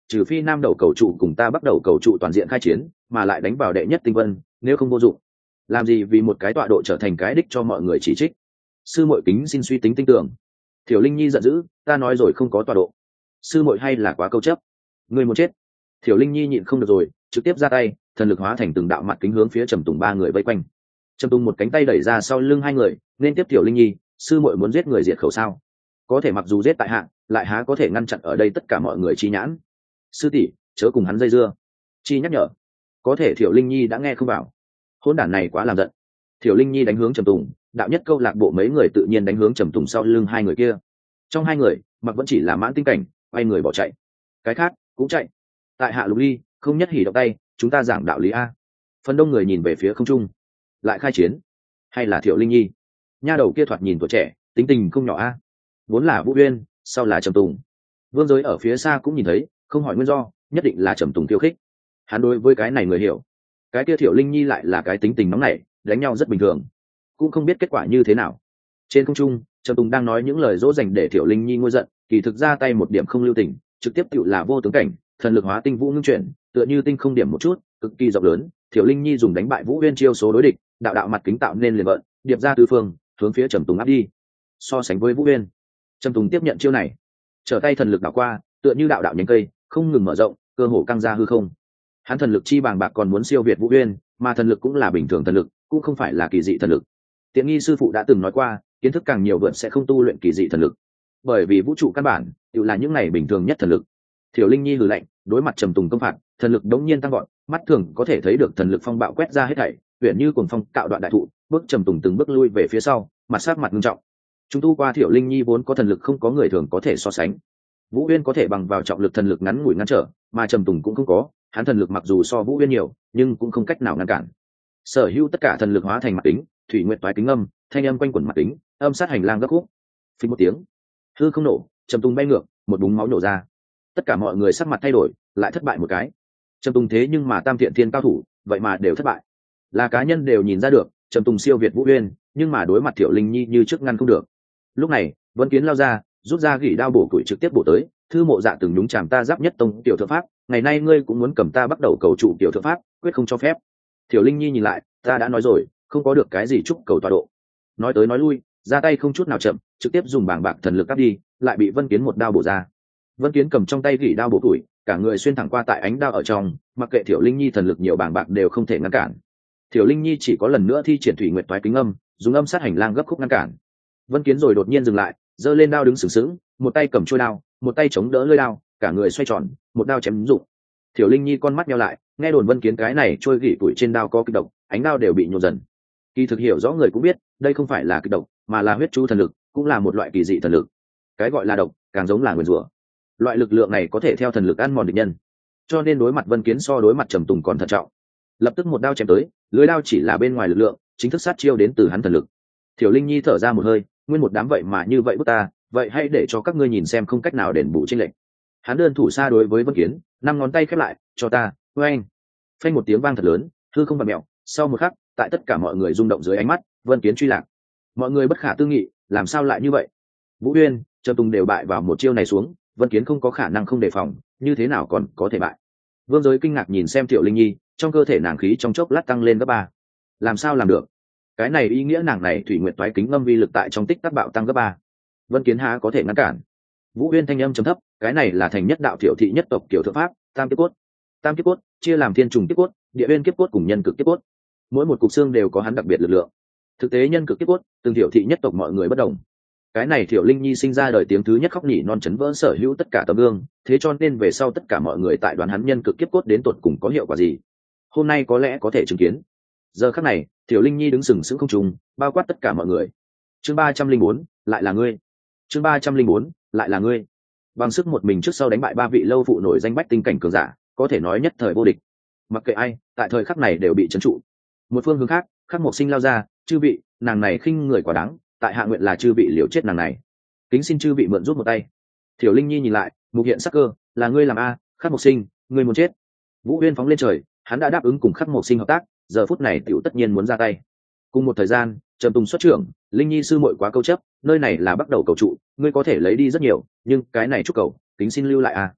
trừ phi nam đầu cầu trụ cùng ta bắt đầu cầu trụ toàn diện khai chiến mà lại đánh vào đệ nhất tinh vân, nếu không vô dụng. Làm gì vì một cái tọa độ trở thành cái đích cho mọi người chỉ trích. Sư muội kính xin suy tính tinh tưởng. Thiểu Linh Nhi giận dữ, ta nói rồi không có tọa độ. Sư muội hay là quá câu chấp. Người muốn chết. Thiểu Linh Nhi nhịn không được rồi, trực tiếp ra tay, thần lực hóa thành từng đạo mặt kính hướng phía Trầm Tùng ba người vây quanh. Trầm Tùng một cánh tay đẩy ra sau lưng hai người, nên tiếp Thiểu Linh Nhi, sư muội muốn giết người diệt khẩu sao? Có thể mặc dù giết tại hạ, lại há có thể ngăn chặn ở đây tất cả mọi người chi nhãn. Sư tỷ, chớ cùng hắn dây dưa. Chi nhắc nhở. Có thể Thiểu Linh Nhi đã nghe không vào. Hỗn đản này quá làm giận. Thiểu Linh Nhi đánh hướng Trầm Tùng, đạo nhất câu lạc bộ mấy người tự nhiên đánh hướng Trầm Tùng sau lưng hai người kia. Trong hai người, mặc vẫn chỉ là mãn tinh cảnh, quay người bỏ chạy. Cái khác cũng chạy. Tại hạ Lục Ly, không nhất hỉ động tay, chúng ta giảng đạo lý a. Phần đông người nhìn về phía không trung. Lại khai chiến? Hay là Thiểu Linh Nhi? Nha đầu kia thoạt nhìn tuổi trẻ, tính tình không nhỏ a. Vốn là Vũ Uyên, sau là Trầm Tùng. Vương Giới ở phía xa cũng nhìn thấy, không hỏi nguyên do, nhất định là Trầm Tùng khiêu khích. Hắn đối với cái này người hiểu. Cái kia Thiểu Linh Nhi lại là cái tính tình nóng nảy, đánh nhau rất bình thường, cũng không biết kết quả như thế nào. Trên không trung, Trầm Tùng đang nói những lời dỗ dành để Thiểu Linh Nhi nguôi giận, kỳ thực ra tay một điểm không lưu tình, trực tiếp tựu là vô tướng cảnh, thần lực hóa tinh vũ ngưng chuyển, tựa như tinh không điểm một chút, cực kỳ rộng lớn. Thiểu Linh Nhi dùng đánh bại Vũ Uyên chiêu số đối địch, đạo đạo mặt kính tạo nên liền vận, điệp ra tứ phương, hướng phía Trầm Tùng áp đi. So sánh với Vũ Uyên, Trầm Tùng tiếp nhận chiêu này, trở tay thần lực đảo qua, tựa như đạo đạo nhánh cây, không ngừng mở rộng, cơ hồ căng ra hư không. Hắn thần lực chi bàng bạc còn muốn siêu việt Vũ Uyên, mà thần lực cũng là bình thường thần lực, cũng không phải là kỳ dị thần lực. Tiện nghi sư phụ đã từng nói qua, kiến thức càng nhiều vượt sẽ không tu luyện kỳ dị thần lực, bởi vì vũ trụ căn bản tự là những này bình thường nhất thần lực. Thiểu Linh Nhi hừ lạnh, đối mặt Trầm Tùng công phạt, thần lực đống nhiên tăng gọn, mắt thường có thể thấy được thần lực phong bạo quét ra hết thảy, huyền như cuồng phong cạo đoạn đại thụ, bước Trầm Tùng từng bước lui về phía sau, mặt sát mặt nghiêm trọng. Chúng tu qua Thiểu Linh Nhi vốn có thần lực không có người thường có thể so sánh. Vũ Uyên có thể bằng vào trọng lực thần lực ngắn ngủi ngăn trở, mà Trầm Tùng cũng không có, hắn thần lực mặc dù so Vũ Uyên nhiều, nhưng cũng không cách nào ngăn cản. Sở hữu tất cả thần lực hóa thành mặt kính, thủy nguyệt toái kính âm, thanh âm quanh quẩn mặt kính, âm sát hành lang gấp khúc. Phình một tiếng, hư không nổ, Trầm Tùng bay ngược, một búng máu nổ ra. Tất cả mọi người sắc mặt thay đổi, lại thất bại một cái. Trầm Tùng thế nhưng mà tam thiện thiên cao thủ, vậy mà đều thất bại. Là cá nhân đều nhìn ra được, Trầm Tùng siêu việt Vũ Uyên, nhưng mà đối mặt Thiểu Linh Nhi như trước ngăn không được. Lúc này, Vân Kiến lao ra, rút ra gỉ đao bổ củi trực tiếp bổ tới. Thư Mộ Dạ từng nhúng chàm ta giáp nhất tông tiểu thượng pháp, ngày nay ngươi cũng muốn cầm ta bắt đầu cầu trụ tiểu thượng pháp, quyết không cho phép. Thiểu Linh Nhi nhìn lại, ta đã nói rồi, không có được cái gì chúc cầu tọa độ. Nói tới nói lui, ra tay không chút nào chậm, trực tiếp dùng bảng bạc thần lực áp đi, lại bị Vân Kiến một đao bổ ra. Vân Kiến cầm trong tay gỉ đao bổ củi, cả người xuyên thẳng qua tại ánh đao ở trong, mặc kệ Thiểu Linh Nhi thần lực nhiều bảng bạc đều không thể ngăn cản. Thiểu Linh Nhi chỉ có lần nữa thi triển thủy nguyệt toái kính âm, dùng âm sát hành lang gấp khúc ngăn cản. Vân Kiến rồi đột nhiên dừng lại, giơ lên đao đứng sừng sững, một tay cầm chuôi đao, một tay chống đỡ lưỡi đao, cả người xoay tròn, một đao chém dụng. Thiểu Linh Nhi con mắt nheo lại, nghe đồn Vân Kiến cái này trôi gỉ tuổi trên đao có kịch độc, ánh đao đều bị nhổ dần. Kỳ thực hiểu rõ người cũng biết, đây không phải là kịch độc, mà là huyết chu thần lực, cũng là một loại kỳ dị thần lực. Cái gọi là độc, càng giống là nguyền rủa. Loại lực lượng này có thể theo thần lực ăn mòn địch nhân, cho nên đối mặt Vân Kiến so đối mặt Trầm Tùng còn thận trọng. Lập tức một đao chém tới, lưỡi đao chỉ là bên ngoài lực lượng, chính thức sát chiêu đến từ hắn thần lực. Thiểu Linh Nhi thở ra một hơi, nguyên một đám vậy mà như vậy bức ta, vậy hãy để cho các ngươi nhìn xem không cách nào đền bù chênh lệch. Hắn đơn thủ xa đối với Vân Kiến, năm ngón tay khép lại, cho ta, oeng. Phanh một tiếng vang thật lớn, hư không bật mèo, sau một khắc, tại tất cả mọi người rung động dưới ánh mắt, Vân Kiến truy lạc. Mọi người bất khả tư nghị, làm sao lại như vậy? Vũ Uyên, Trầm Tùng đều bại vào một chiêu này xuống, Vân Kiến không có khả năng không đề phòng, như thế nào còn có thể bại? Vương Giới kinh ngạc nhìn xem Thiểu Linh Nhi, trong cơ thể nàng khí trong chốc lát tăng lên gấp 3. Làm sao làm được? Cái này ý nghĩa nàng này thủy nguyệt toái kính ngâm vi lực tại trong tích tắc bạo tăng gấp 3. Vân Kiến há có thể ngăn cản? Vũ Uyên thanh âm trầm thấp, cái này là thành nhất đạo Thiểu thị nhất tộc kiểu thượng pháp, tam kiếp cốt. Tam kiếp cốt chia làm thiên trùng kiếp cốt, địa uyên kiếp cốt cùng nhân cực kiếp cốt. Mỗi một cục xương đều có hắn đặc biệt lực lượng. Thực tế nhân cực kiếp cốt, từng Thiểu thị nhất tộc mọi người bất đồng. Cái này Thiểu Linh Nhi sinh ra đời tiếng thứ nhất khóc nỉ non chấn vỡ sở hữu tất cả tấm gương, thế cho nên về sau tất cả mọi người tại đoán hắn nhân cực kiếp cốt đến tột cùng có hiệu quả gì. Hôm nay có lẽ có thể chứng kiến. Giờ khắc này, Thiểu Linh Nhi đứng sừng sững không trung, bao quát tất cả mọi người. Chương 304, lại là ngươi. Chương 304, lại là ngươi. Bằng sức một mình trước sau đánh bại 3 vị lâu phụ nổi danh bách tinh cảnh cường giả, có thể nói nhất thời vô địch. Mặc kệ ai, tại thời khắc này đều bị trấn trụ. Một phương hướng khác, Khắc Mộc Sinh lao ra, chư vị, nàng này khinh người quá đáng, tại hạ nguyện là chư vị liều chết nàng này. Kính xin chư vị mượn giúp một tay. Thiểu Linh Nhi nhìn lại, mục hiện sắc cơ, là ngươi làm a, Khắc Mộc Sinh, ngươi muốn chết. Vũ Uyên phóng lên trời, hắn đã đáp ứng cùng Khắc Mộc Sinh hợp tác, giờ phút này tiểu tất nhiên muốn ra tay. Cùng một thời gian, Trầm Tùng xuất trưởng, Linh Nhi sư muội quá câu chấp, nơi này là bắt đầu cầu trụ, ngươi có thể lấy đi rất nhiều, nhưng cái này chúc cầu, kính xin lưu lại a.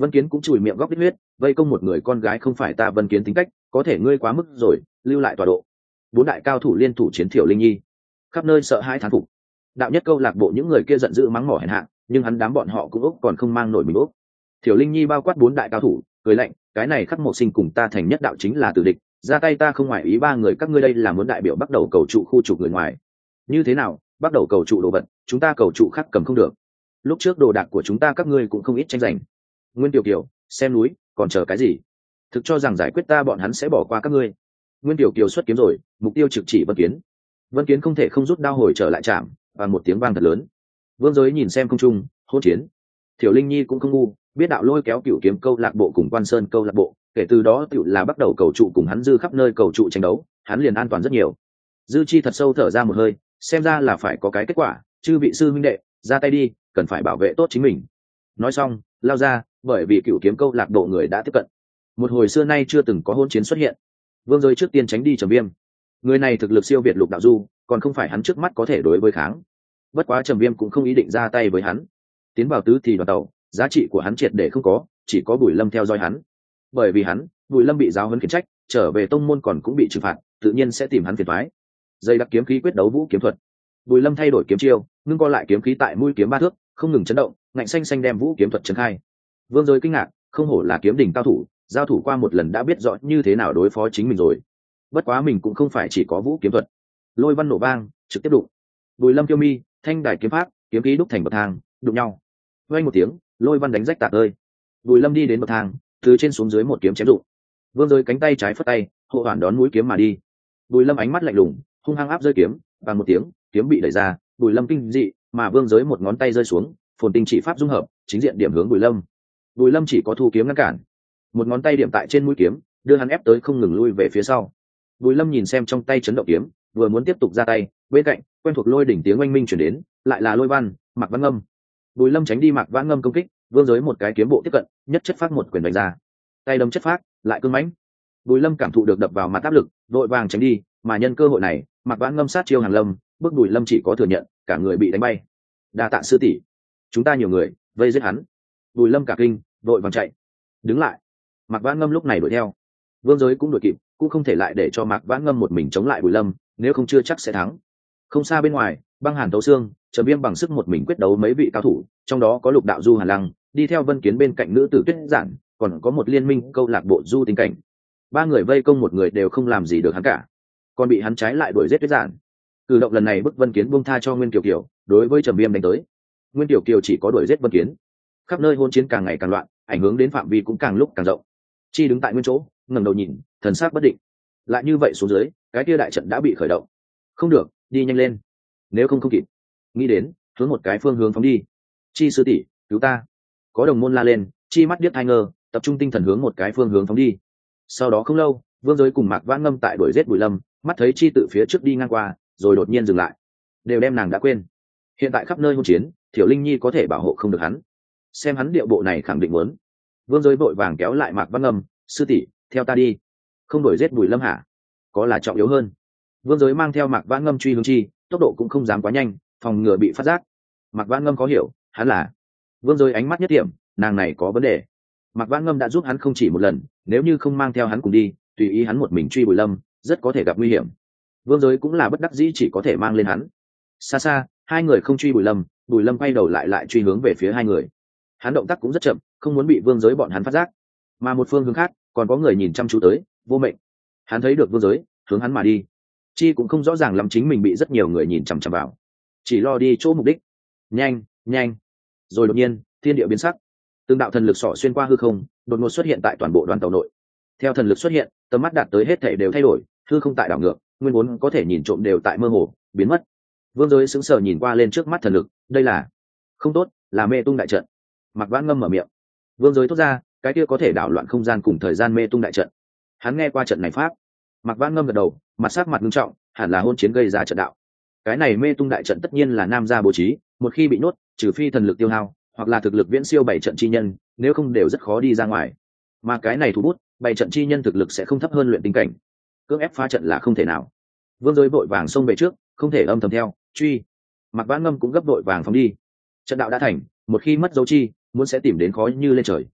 Vân Kiến cũng chùi miệng góc đít huyết, vây công một người con gái không phải ta Vân Kiến tính cách, có thể ngươi quá mức rồi, lưu lại tọa độ. Bốn đại cao thủ liên thủ chiến Thiểu Linh Nhi, khắp nơi sợ hãi thán phục. Đạo nhất câu lạc bộ những người kia giận dữ mắng mỏ hèn hạ, nhưng hắn đám bọn họ cũng úc còn không mang nổi mình úc. Thiểu Linh Nhi bao quát bốn đại cao thủ, cười lạnh, cái này Khắc Mộc Sinh cùng ta thành nhất đạo chính là tử địch, ra tay ta không ngoài ý ba người các ngươi đây là muốn đại biểu bắt đầu cầu trụ khu trục người ngoài. Như thế nào, bắt đầu cầu trụ đồ vật, chúng ta cầu trụ khác cầm không được. Lúc trước đồ đạc của chúng ta các ngươi cũng không ít tranh giành. Nguyên Tiểu Kiều, xem núi, còn chờ cái gì? Thực cho rằng giải quyết ta bọn hắn sẽ bỏ qua các ngươi. Nguyên Tiểu Kiều xuất kiếm rồi, mục tiêu trực chỉ Vân Kiến. Vân Kiến không thể không rút đao hồi trở lại chạm, và một tiếng vang thật lớn. Vương Giới nhìn xem không trung, hỗn chiến. Thiểu Linh Nhi cũng không ngu, biết đạo lôi kéo Cửu Kiếm câu lạc bộ cùng Quan Sơn câu lạc bộ, kể từ đó tiểu là bắt đầu cầu trụ cùng hắn dư khắp nơi cầu trụ tranh đấu, hắn liền an toàn rất nhiều. Dư Chi thật sâu thở ra một hơi, xem ra là phải có cái kết quả, chư vị sư huynh đệ, ra tay đi, cần phải bảo vệ tốt chính mình. Nói xong, lao ra, bởi vì Cửu Kiếm câu lạc bộ người đã tiếp cận. Một hồi xưa nay chưa từng có hỗn chiến xuất hiện. Vương Giới trước tiên tránh đi Trầm Viêm. Người này thực lực siêu việt Lục Đạo Du, còn không phải hắn trước mắt có thể đối với kháng. Bất quá Trầm Viêm cũng không ý định ra tay với hắn. Tiến vào tứ thì đoàn tàu, giá trị của hắn triệt để không có, chỉ có Bùi Lâm theo dõi hắn. Bởi vì hắn, Bùi Lâm bị giáo huấn khiển trách, trở về tông môn còn cũng bị trừng phạt, tự nhiên sẽ tìm hắn phiền toái. Dây đặc kiếm khí quyết đấu vũ kiếm thuật. Bùi Lâm thay đổi kiếm chiêu, ngưng co lại kiếm khí tại mũi kiếm ba thước, không ngừng chấn động, ngạnh xanh xanh đem vũ kiếm thuật trấn khai. Vương Giới kinh ngạc, không hổ là kiếm đỉnh cao thủ, giao thủ qua một lần đã biết rõ như thế nào đối phó chính mình rồi. Bất quá mình cũng không phải chỉ có vũ kiếm thuật. Lôi văn nổ vang, trực tiếp đụng. Bùi Lâm kiêu mi, thanh đài kiếm pháp, kiếm khí đúc thành bậc thang, đụng nhau. Vang một tiếng, lôi văn đánh rách tạc ơi. Bùi Lâm đi đến bậc thang, từ trên xuống dưới một kiếm chém rụng. Vương Giới cánh tay trái phất tay, hộ hoàn đón mũi kiếm mà đi. Bùi Lâm ánh mắt lạnh lùng, hung hăng áp rơi kiếm, bằng một tiếng, kiếm bị đẩy ra, Bùi Lâm kinh dị, mà Vương Giới một ngón tay rơi xuống, phồn tinh chỉ pháp dung hợp, chính diện điểm hướng Bùi Lâm. Bùi Lâm chỉ có thu kiếm ngăn cản, một ngón tay điểm tại trên mũi kiếm, đưa hắn ép tới không ngừng lui về phía sau. Bùi Lâm nhìn xem trong tay chấn động kiếm, vừa muốn tiếp tục ra tay, bên cạnh quen thuộc lôi đỉnh tiếng oanh minh truyền đến, lại là Lôi Văn, Mạc Văn Ngâm. Bùi Lâm tránh đi Mạc Văn Ngâm công kích, Vương Giới một cái kiếm bộ tiếp cận, nhất chất phát một quyền đánh ra, tay đấm chất phát, lại cương mãnh. Bùi Lâm cảm thụ được đập vào mặt áp lực, vội vàng tránh đi, mà nhân cơ hội này, Mạc Văn Ngâm sát chiêu Hàn Lâm, bước Bùi Lâm chỉ có thừa nhận, cả người bị đánh bay. Đa tạ sư tỷ, chúng ta nhiều người, vây giết hắn. Bùi Lâm cả kinh, vội vàng chạy. Đứng lại. Mạc Văn Ngâm lúc này đuổi theo. Vương Giới cũng đuổi kịp, cũng không thể lại để cho Mạc Văn Ngâm một mình chống lại Bùi Lâm, nếu không chưa chắc sẽ thắng. Không xa bên ngoài, băng hàn thấu xương, Trầm Viêm bằng sức một mình quyết đấu mấy vị cao thủ, trong đó có Lục Đạo Du Hàn Lăng, đi theo Vân Kiến bên cạnh nữ tử Tuyết Giản, còn có một liên minh câu lạc bộ Du Tình Cảnh. Ba người vây công một người đều không làm gì được hắn cả, còn bị hắn trái lại đuổi giết Tuyết Giản. Cử động lần này bức Vân Kiến buông tha cho Nguyên Kiều Kiều, đối với Trầm Viêm đánh tới. Nguyên Kiều Kiều chỉ có đuổi giết Vân Kiến. Khắp nơi hôn chiến càng ngày càng loạn, ảnh hưởng đến phạm vi cũng càng lúc càng rộng. Chi đứng tại nguyên chỗ, ngẩng đầu nhìn, thần sắc bất định. Lại như vậy xuống dưới, cái kia đại trận đã bị khởi động. Không được, đi nhanh lên, nếu không kịp. Nghĩ đến, hướng một cái phương hướng phóng đi. Chi sư tỷ, cứu ta! Có đồng môn la lên, Chi mắt điếc tai ngơ, tập trung tinh thần hướng một cái phương hướng phóng đi. Sau đó không lâu, Vương Giới cùng Mạc Vãn Ngâm tại đuổi giết Bùi Lâm, mắt thấy Chi tự phía trước đi ngang qua, rồi đột nhiên dừng lại. Đều đem nàng đã quên. Hiện tại khắp nơi hôn chiến, Thiểu Linh Nhi có thể bảo hộ không được hắn. Xem hắn điệu bộ này khẳng định muốn. Vương Giới vội vàng kéo lại Mạc Vãn Ngâm, sư tỷ, theo ta đi. Không đuổi giết Bùi Lâm hả? Có là trọng yếu hơn. Vương Giới mang theo Mạc Vãn Ngâm truy hướng Chi, tốc độ cũng không dám quá nhanh, phòng ngừa bị phát giác. Mạc Vãn Ngâm có hiểu, hắn là. Vương Giới ánh mắt nhất điểm, nàng này có vấn đề. Mạc Vãn Ngâm đã giúp hắn không chỉ một lần, nếu như không mang theo hắn cùng đi, tùy ý hắn một mình truy Bùi Lâm, rất có thể gặp nguy hiểm. Vương Giới cũng là bất đắc dĩ chỉ có thể mang lên hắn. Xa xa, hai người không truy Bùi Lâm quay đầu lại truy hướng về phía hai người. Hắn động tác cũng rất chậm, không muốn bị Vương Giới bọn hắn phát giác. Mà một phương hướng khác, còn có người nhìn chăm chú tới, Vô Mệnh. Hắn thấy được Vương Giới, hướng hắn mà đi. Chi cũng không rõ ràng lắm chính mình bị rất nhiều người nhìn chằm chằm vào, chỉ lo đi chỗ mục đích. Nhanh, nhanh. Rồi đột nhiên, thiên địa biến sắc. Từng đạo thần lực xỏ xuyên qua hư không, đột ngột xuất hiện tại toàn bộ đoàn tàu nội. Theo thần lực xuất hiện, tầm mắt đạt tới hết thảy đều thay đổi, hư không tại đảo ngược, nguyên vốn có thể nhìn trộm đều tại mơ hồ, biến mất. Vương Giới sững sờ nhìn qua lên trước mắt thần lực, đây là không tốt, là mê tung đại trận. Mạc Vãn Ngâm mở miệng. Vương Giới thốt ra, cái kia có thể đảo loạn không gian cùng thời gian mê tung đại trận. Hắn nghe qua trận này pháp. Mạc Vãn Ngâm gật đầu, mặt sắc mặt nghiêm trọng, hẳn là hôn chiến gây ra trận đạo. Cái này mê tung đại trận tất nhiên là nam gia bố trí, một khi bị nuốt, trừ phi thần lực tiêu hao, hoặc là thực lực viễn siêu bảy trận chi nhân, nếu không đều rất khó đi ra ngoài. Mà cái này thủ bút, bảy trận chi nhân thực lực sẽ không thấp hơn luyện tinh cảnh, cưỡng ép phá trận là không thể nào. Vương Giới vội vàng xông về trước, không thể âm thầm theo, truy. Mạc Vãn Ngâm cũng gấp vội vàng phóng đi. Trận đạo đã thành, một khi mất dấu chi, muốn sẽ tìm đến khó như lên trời.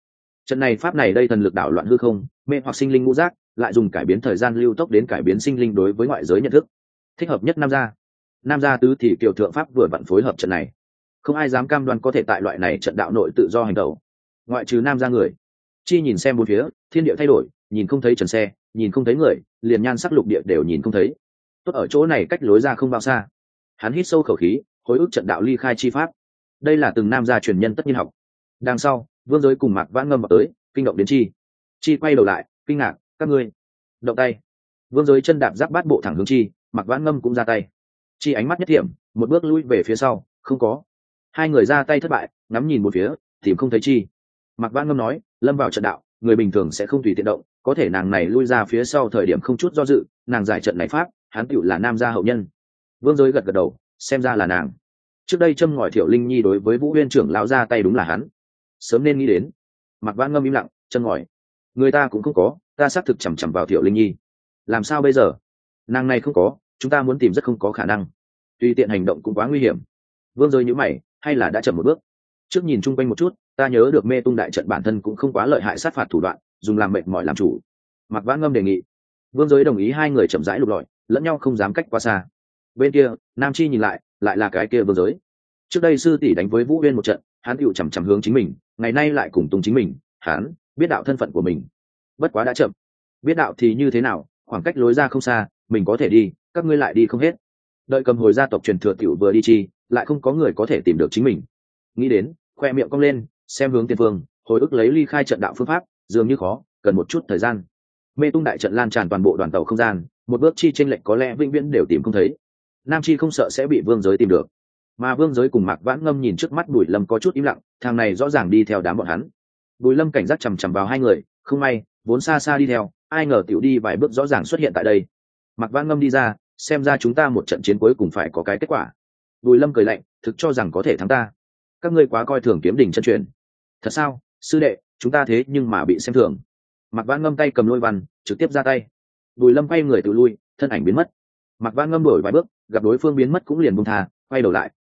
Trận này pháp này đây thần lực đảo loạn hư không, mê hoặc sinh linh ngũ giác, lại dùng cải biến thời gian lưu tốc đến cải biến sinh linh đối với ngoại giới nhận thức. Thích hợp nhất nam gia tứ thì kiều thượng pháp vừa vặn phối hợp trận này, không ai dám cam đoan có thể tại loại này trận đạo nội tự do hành động, ngoại trừ nam gia người. Chi nhìn xem bốn phía, thiên địa thay đổi, nhìn không thấy trần xe, nhìn không thấy người, liền nhan sắc lục địa đều nhìn không thấy. Tốt ở chỗ này cách lối ra không bao xa. Hắn hít sâu khẩu khí, hồi ức trận đạo ly khai chi pháp. Đây là từng nam gia truyền nhân tất nhiên học. Đằng sau, Vương Giới cùng Mạc Vãn Ngâm vào tới, kinh động đến Chi. Chi quay đầu lại, kinh ngạc, các ngươi động tay. Vương Giới chân đạp giáp bát bộ thẳng hướng Chi, Mạc Vãn Ngâm cũng ra tay. Chi ánh mắt nhất thiểm, một bước lui về phía sau, không có. Hai người ra tay thất bại, ngắm nhìn một phía, tìm không thấy Chi. Mạc Vãn Ngâm nói, lâm vào trận đạo, người bình thường sẽ không tùy tiện động, có thể nàng này lui ra phía sau thời điểm không chút do dự, nàng giải trận này pháp, hắn tựu là nam gia hậu nhân. Vương Giới gật gật đầu, xem ra là nàng. Trước đây châm ngòi Thiệu Linh Nhi đối với Vũ Huyên trưởng lão ra tay đúng là hắn, sớm nên nghĩ đến. Mạc Vãn Ngâm im lặng, châm ngòi người ta cũng không có, ta xác thực chằm chằm vào Thiệu Linh Nhi, làm sao bây giờ? Nàng này không có, chúng ta muốn tìm rất không có khả năng, tùy tiện hành động cũng quá nguy hiểm. Vương Giới nhíu mày, hay là đã chậm một bước. Trước nhìn chung quanh một chút, ta nhớ được mê tung đại trận bản thân cũng không quá lợi hại sát phạt thủ đoạn, dùng làm mệt mỏi làm chủ. Mạc Vãn Ngâm đề nghị. Vương Giới đồng ý, hai người chậm rãi lục lọi, lẫn nhau không dám cách quá xa. Bên kia, Nam Chi nhìn lại là cái kia Vương Giới. Trước đây sư tỷ đánh với Vũ Uyên một trận, hắn tựu chằm chằm hướng chính mình, ngày nay lại cùng tung chính mình, hắn biết đạo thân phận của mình. Bất quá đã chậm. Biết đạo thì như thế nào, khoảng cách lối ra không xa, mình có thể đi, các ngươi lại đi không hết. Đợi cầm hồi gia tộc truyền thừa tiểu vừa đi chi, lại không có người có thể tìm được chính mình. Nghĩ đến, khoe miệng cong lên, xem hướng tiền phương, hồi ức lấy ly khai trận đạo phương pháp, dường như khó, cần một chút thời gian. Mê tung đại trận lan tràn toàn bộ đoàn tàu không gian, một bước chi chênh lệch có lẽ vĩnh viễn đều tìm không thấy. Nam Chi không sợ sẽ bị Vương Giới tìm được, mà Vương Giới cùng Mạc Vãn Ngâm nhìn trước mắt Bùi Lâm có chút im lặng, thằng này rõ ràng đi theo đám bọn hắn. Bùi Lâm cảnh giác chằm chằm vào hai người, không may, vốn xa xa đi theo, ai ngờ tiểu đi vài bước rõ ràng xuất hiện tại đây. Mạc Vãn Ngâm đi ra, xem ra chúng ta một trận chiến cuối cùng phải có cái kết quả. Bùi Lâm cười lạnh, thực cho rằng có thể thắng ta? Các ngươi quá coi thường Kiếm Đỉnh chân truyền. Thật sao, sư đệ, chúng ta thế nhưng mà bị xem thường. Mạc Vãn Ngâm tay cầm lôi văn, trực tiếp ra tay. Bùi Lâm quay người tự lui, thân ảnh biến mất. Mạc Vãn Ngâm đổi vài bước, gặp đối phương biến mất cũng liền buông tha, quay đầu lại,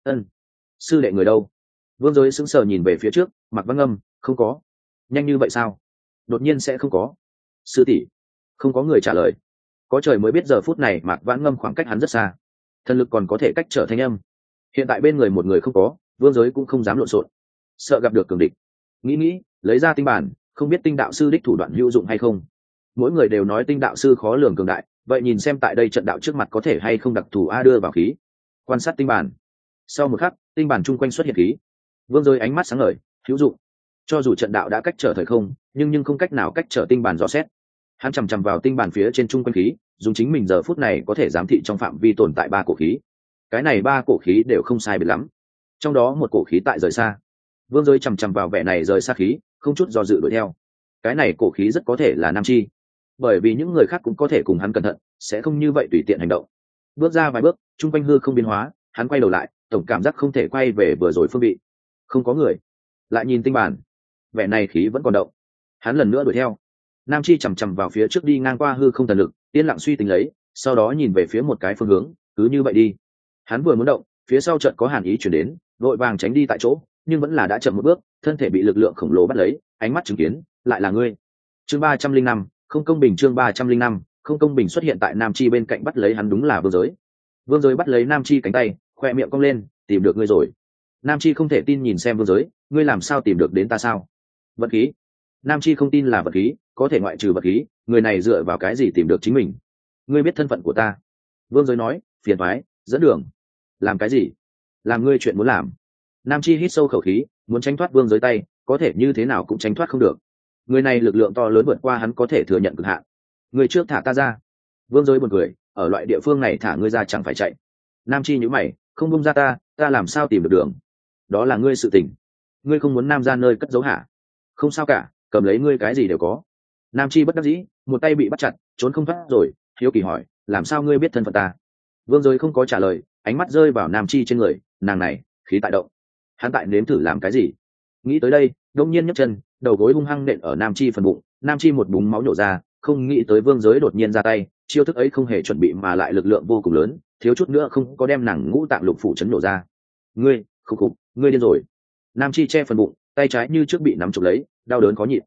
sư đệ người đâu? Vương Giới sững sờ nhìn về phía trước, Mạc Vãn Ngâm, không có. Nhanh như vậy sao? Đột nhiên sẽ không có. Sư tỷ, không có người trả lời. Có trời mới biết giờ phút này Mạc Vãn Ngâm khoảng cách hắn rất xa, thần lực còn có thể cách trở thanh âm. Hiện tại bên người một người không có, Vương Giới cũng không dám lộn xộn, sợ gặp được cường địch. Nghĩ, lấy ra tinh bản, không biết tinh đạo sư đích thủ đoạn hữu dụng hay không. Mỗi người đều nói tinh đạo sư khó lường cường đại, vậy nhìn xem tại đây trận đạo trước mặt có thể hay không đặc thù a đưa vào khí. Quan sát tinh bản. Sau một khắc, tinh bản chung quanh xuất hiện khí. Vương Giới ánh mắt sáng ngời, hữu dụng. Cho dù trận đạo đã cách trở thời không, nhưng không cách nào cách trở tinh bản rõ xét. Hắn chằm chằm vào tinh bản phía trên chung quanh khí, dùng chính mình giờ phút này có thể giám thị trong phạm vi tồn tại ba cổ khí. Cái này ba cổ khí đều không sai biệt lắm, trong đó một cổ khí tại rời xa. Vương Giới chằm chằm vào vẻ này rời xa khí, không chút do dự đuổi theo. Cái này cổ khí rất có thể là Nam Chi, bởi vì những người khác cũng có thể cùng hắn cẩn thận, sẽ không như vậy tùy tiện hành động. Bước ra vài bước, chung quanh hư không biến hóa, hắn quay đầu lại, tổng cảm giác không thể quay về vừa rồi phương vị. Không có người. Lại nhìn tinh bản, vẻ này khí vẫn còn động. Hắn lần nữa đuổi theo. Nam Chi chằm chằm vào phía trước đi ngang qua hư không thần lực, yên lặng suy tính lấy, sau đó nhìn về phía một cái phương hướng, cứ như vậy đi. Hắn vừa muốn động, phía sau chợt có hàn ý chuyển đến, vội vàng tránh đi tại chỗ, nhưng vẫn là đã chậm một bước, thân thể bị lực lượng khổng lồ bắt lấy, ánh mắt chứng kiến, lại là ngươi. Chương 305, không công bình. Chương 305, không công bình xuất hiện tại Nam Chi bên cạnh bắt lấy hắn đúng là Vương Giới. Vương Giới bắt lấy Nam Chi cánh tay, khoe miệng cong lên, tìm được ngươi rồi. Nam Chi không thể tin nhìn xem Vương Giới, ngươi làm sao tìm được đến ta sao? Vật khí. Nam Chi không tin là vật khí, có thể ngoại trừ vật khí, người này dựa vào cái gì tìm được chính mình? Ngươi biết thân phận của ta. Vương Giới nói, phiền toái, dẫn đường. Làm cái gì? Làm ngươi chuyện muốn làm. Nam Chi hít sâu khẩu khí, muốn tránh thoát Vương Giới tay, có thể như thế nào cũng tránh thoát không được. Người này lực lượng to lớn vượt qua hắn có thể thừa nhận cực hạn. Người trước thả ta ra. Vương Giới buồn cười, ở loại địa phương này thả ngươi ra chẳng phải chạy. Nam Chi nhíu mày, không buông ra ta làm sao tìm được đường? Đó là ngươi sự tình. Ngươi không muốn Nam ra nơi cất giấu hả? Không sao cả, cầm lấy ngươi cái gì đều có. Nam Chi bất đắc dĩ, một tay bị bắt chặt, trốn không thoát rồi, hiếu kỳ hỏi, làm sao ngươi biết thân phận ta? Vương Giới không có trả lời, ánh mắt rơi vào Nam Chi trên người, nàng này, khí tại động. Hắn tại nếm thử làm cái gì? Nghĩ tới đây, đông nhiên nhấc chân, đầu gối hung hăng nện ở Nam Chi phần bụng, Nam Chi một búng máu nhổ ra, không nghĩ tới Vương Giới đột nhiên ra tay, chiêu thức ấy không hề chuẩn bị mà lại lực lượng vô cùng lớn, thiếu chút nữa không có đem nàng ngũ tạng lục phủ chấn nổ ra. Ngươi, khục, ngươi điên rồi. Nam Chi che phần bụng, tay trái như trước bị nắm chụp lấy, đau đớn khó nhịn.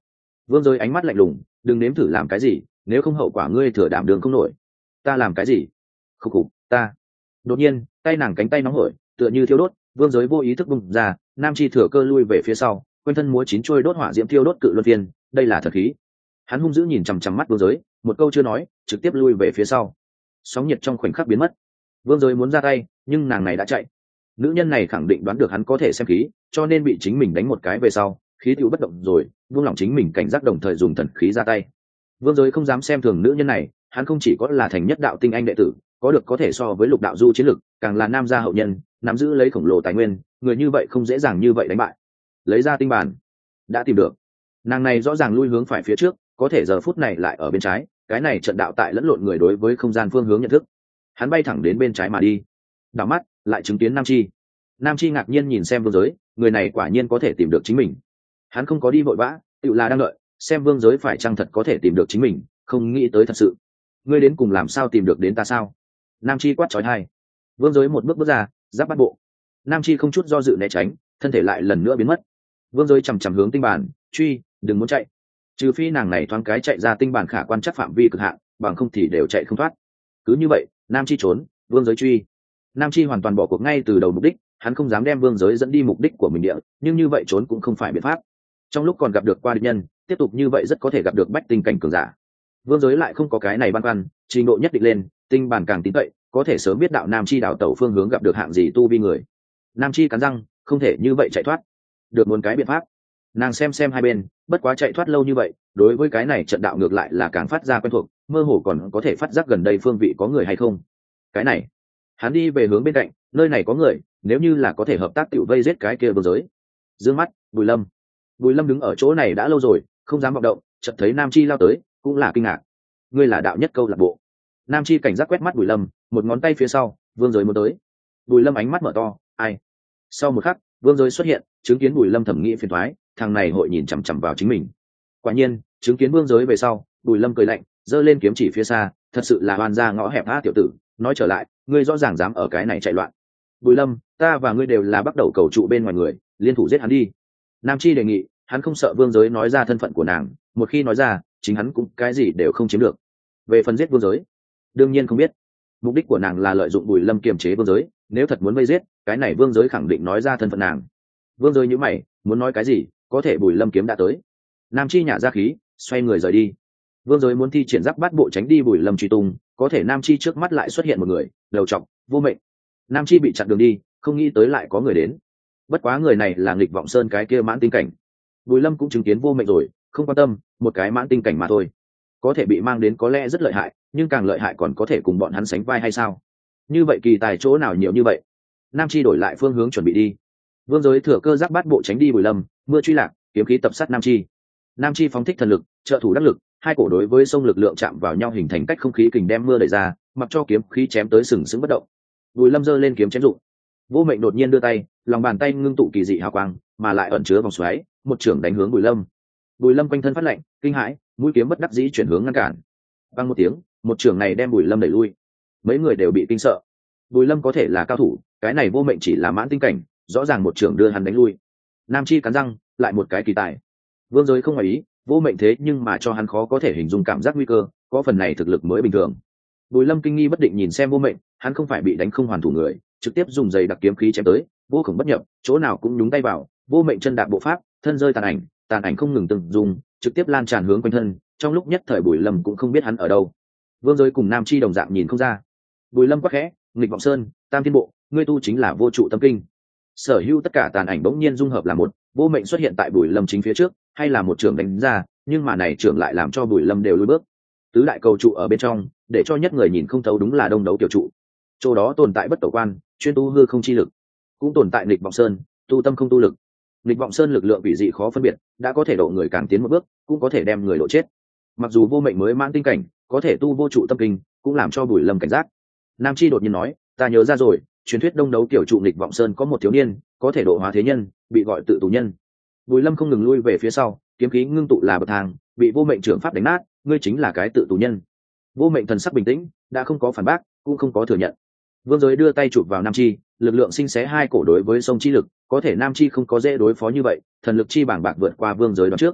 Vương Giới ánh mắt lạnh lùng, đừng nếm thử làm cái gì, nếu không hậu quả ngươi thừa đảm đường không nổi. Ta làm cái gì? Khục khục, ta. Đột nhiên, tay nàng cánh tay nóng hổi, tựa như thiêu đốt, Vương Giới vô ý thức bung ra, nam chi thừa cơ lui về phía sau, quanh thân múa chín trôi đốt hỏa diễm thiêu đốt cự luân phiên, đây là thật khí. Hắn hung dữ nhìn chằm chằm mắt Vương Giới, một câu chưa nói, trực tiếp lui về phía sau. Sóng nhiệt trong khoảnh khắc biến mất. Vương Giới muốn ra tay, nhưng nàng này đã chạy. Nữ nhân này khẳng định đoán được hắn có thể xem khí, cho nên bị chính mình đánh một cái về sau, khí tiêu bất động rồi, buông lỏng chính mình cảnh giác đồng thời dùng thần khí ra tay. Vương Giới không dám xem thường nữ nhân này, hắn không chỉ có là thành nhất đạo tinh anh đệ tử, có được có thể so với lục đạo du chiến lực, càng là nam gia hậu nhân, nắm giữ lấy khổng lồ tài nguyên, người như vậy không dễ dàng như vậy đánh bại. Lấy ra tinh bản, đã tìm được. Nàng này rõ ràng lui hướng phải phía trước, có thể giờ phút này lại ở bên trái, cái này trận đạo tại lẫn lộn người đối với không gian phương hướng nhận thức. Hắn bay thẳng đến bên trái mà đi. Đảo mắt, lại chứng kiến Nam Chi. Nam Chi ngạc nhiên nhìn xem Vương Giới, người này quả nhiên có thể tìm được chính mình. Hắn không có đi vội vã, tự là đang đợi, xem Vương Giới phải chăng thật có thể tìm được chính mình, không nghĩ tới thật sự. Ngươi đến cùng làm sao tìm được đến ta sao? Nam Chi quát chói tai. Vương Giới một bước bước ra, giáp bắt bộ. Nam Chi không chút do dự né tránh, thân thể lại lần nữa biến mất. Vương Giới chằm chằm hướng tinh bản, truy, đừng muốn chạy. Trừ phi nàng này thoáng cái chạy ra tinh bản khả quan chắc phạm vi cực hạn, bằng không thì đều chạy không thoát. Cứ như vậy, Nam Chi trốn, Vương Giới truy. Nam Chi hoàn toàn bỏ cuộc ngay từ đầu mục đích, hắn không dám đem Vương Giới dẫn đi mục đích của mình địa, nhưng như vậy trốn cũng không phải biện pháp. Trong lúc còn gặp được qua địch nhân, tiếp tục như vậy rất có thể gặp được bách tinh cảnh cường giả. Vương Giới lại không có cái này băn khoăn, trình độ nhất định lên, tinh bản càng tín cậy, có thể sớm biết đạo Nam Chi đảo tẩu phương hướng gặp được hạng gì tu vi người. Nam Chi cắn răng, không thể như vậy chạy thoát, được muốn cái biện pháp. Nàng xem hai bên, bất quá chạy thoát lâu như vậy, đối với cái này trận đạo ngược lại là càng phát ra quen thuộc, mơ hồ còn có thể phát giác gần đây phương vị có người hay không. Cái này, hắn đi về hướng bên cạnh, nơi này có người, nếu như là có thể hợp tác tiểu vây giết cái kia Vương Giới. Dương mắt, Bùi Lâm. Bùi Lâm đứng ở chỗ này đã lâu rồi, không dám vọng động, chợt thấy Nam Chi lao tới, cũng là kinh ngạc. Ngươi là đạo nhất câu lạc bộ. Nam Chi cảnh giác quét mắt Bùi Lâm, một ngón tay phía sau, Vương Giới muốn tới. Bùi Lâm ánh mắt mở to, ai? Sau một khắc, Vương Giới xuất hiện, chứng kiến Bùi Lâm thẩm nghĩ phiền toái, thằng này hội nhìn chằm chằm vào chính mình. Quả nhiên, chứng kiến Vương Giới về sau, Bùi Lâm cười lạnh, giơ lên kiếm chỉ phía xa, thật sự là oan gia ngõ hẹp a tiểu tử, nói trở lại, ngươi rõ ràng dám ở cái này chạy loạn. Bùi Lâm, ta và ngươi đều là bắt đầu cầu trụ bên ngoài người, liên thủ giết hắn đi. Nam Chi đề nghị, hắn không sợ Vương Giới nói ra thân phận của nàng, một khi nói ra, chính hắn cũng cái gì đều không chiếm được. Về phần giết Vương Giới, đương nhiên không biết. Mục đích của nàng là lợi dụng Bùi Lâm kiềm chế Vương Giới, nếu thật muốn vây giết, cái này Vương Giới khẳng định nói ra thân phận nàng. Vương Giới nhíu mày, muốn nói cái gì, có thể Bùi Lâm kiếm đã tới. Nam Chi nhả ra khí, xoay người rời đi. Vương Giới muốn thi triển giáp bát bộ tránh đi Bùi Lâm truy tung, có thể Nam Chi trước mắt lại xuất hiện một người, đầu trọc, Vô Mệnh. Nam Chi bị chặn đường đi, không nghĩ tới lại có người đến. Bất quá người này là Nghịch Vọng Sơn cái kia mãn tinh cảnh. Bùi Lâm cũng chứng kiến Vô Mệnh rồi, không quan tâm, một cái mãn tinh cảnh mà thôi. Có thể bị mang đến có lẽ rất lợi hại, nhưng càng lợi hại còn có thể cùng bọn hắn sánh vai hay sao? Như vậy kỳ tài chỗ nào nhiều như vậy? Nam Chi đổi lại phương hướng chuẩn bị đi. Vương Giới thừa cơ giáp bát bộ tránh đi Bùi Lâm, mưa truy lạc, kiếm khí tập sát Nam Chi. Nam Chi phóng thích thần lực, trợ thủ đắc lực, hai cổ đối với sông lực lượng chạm vào nhau hình thành cách không khí kình đem mưa đẩy ra, mặc cho kiếm khí chém tới sừng sững bất động. Bùi Lâm giơ lên kiếm chém dụng. Vô Mệnh đột nhiên đưa tay, lòng bàn tay ngưng tụ kỳ dị hào quang, mà lại ẩn chứa vòng xoáy, một chưởng đánh hướng Bùi Lâm. Bùi Lâm quanh thân phát lạnh, kinh hãi, mũi kiếm bất đắc dĩ chuyển hướng ngăn cản. Vang một tiếng, một chưởng này đem Bùi Lâm đẩy lui. Mấy người đều bị kinh sợ. Bùi Lâm có thể là cao thủ, cái này Vô Mệnh chỉ là mãn tinh cảnh, rõ ràng một chưởng đưa hắn đánh lui. Nam Chi cắn răng, lại một cái kỳ tài. Vương Giới không ngoài ý, Vô Mệnh thế nhưng mà cho hắn khó có thể hình dung cảm giác nguy cơ, có phần này thực lực mới bình thường. Bùi Lâm kinh nghi bất định nhìn xem Vô Mệnh, hắn không phải bị đánh không hoàn thủ người, trực tiếp dùng giày đặc kiếm khí chém tới, vô cùng bất nhập, chỗ nào cũng nhúng tay vào. Vô Mệnh chân đạp bộ pháp, thân rơi tàn ảnh không ngừng từng dùng, trực tiếp lan tràn hướng quanh thân, trong lúc nhất thời Bùi Lâm cũng không biết hắn ở đâu. Vương Giới cùng Nam Chi đồng dạng nhìn không ra. Bùi Lâm quắc khẽ, Nghịch Vọng Sơn, Tam Thiên Bộ, ngươi tu chính là vô trụ tâm kinh. Sở hữu tất cả tàn ảnh bỗng nhiên dung hợp là một, Vô Mệnh xuất hiện tại Bùi Lâm chính phía trước, hay là một trường đánh ra, nhưng mà này trường lại làm cho Bùi Lâm đều lùi bước. Tứ đại cầu trụ ở bên trong, để cho nhất người nhìn không thấu đúng là đông đấu tiểu trụ. Chỗ đó tồn tại bất tử quan, chuyên tu hư không chi lực, cũng tồn tại Nghịch Vọng Sơn, tu tâm không tu lực. Nghịch Vọng Sơn lực lượng vị dị khó phân biệt, đã có thể độ người càng tiến một bước, cũng có thể đem người độ chết. Mặc dù Vô Mệnh mới mãn tinh cảnh, có thể tu vô trụ tâm kinh, cũng làm cho Bùi Lâm cảnh giác. Nam Chi đột nhiên nói, ta nhớ ra rồi, truyền thuyết đông đấu kiểu trụ Nghịch Vọng Sơn có một thiếu niên, có thể độ hóa thế nhân, bị gọi tự tù nhân. Bùi Lâm không ngừng lui về phía sau, kiếm khí ngưng tụ là bậc thang, bị Vô Mệnh trưởng pháp đánh nát, ngươi chính là cái tự tù nhân. Vô Mệnh thần sắc bình tĩnh, đã không có phản bác, cũng không có thừa nhận. Vương Giới đưa tay chụp vào Nam Chi, lực lượng sinh xé hai cổ đối với sông chi lực, có thể Nam Chi không có dễ đối phó như vậy, thần lực chi bảng bạc vượt qua Vương Giới đó trước.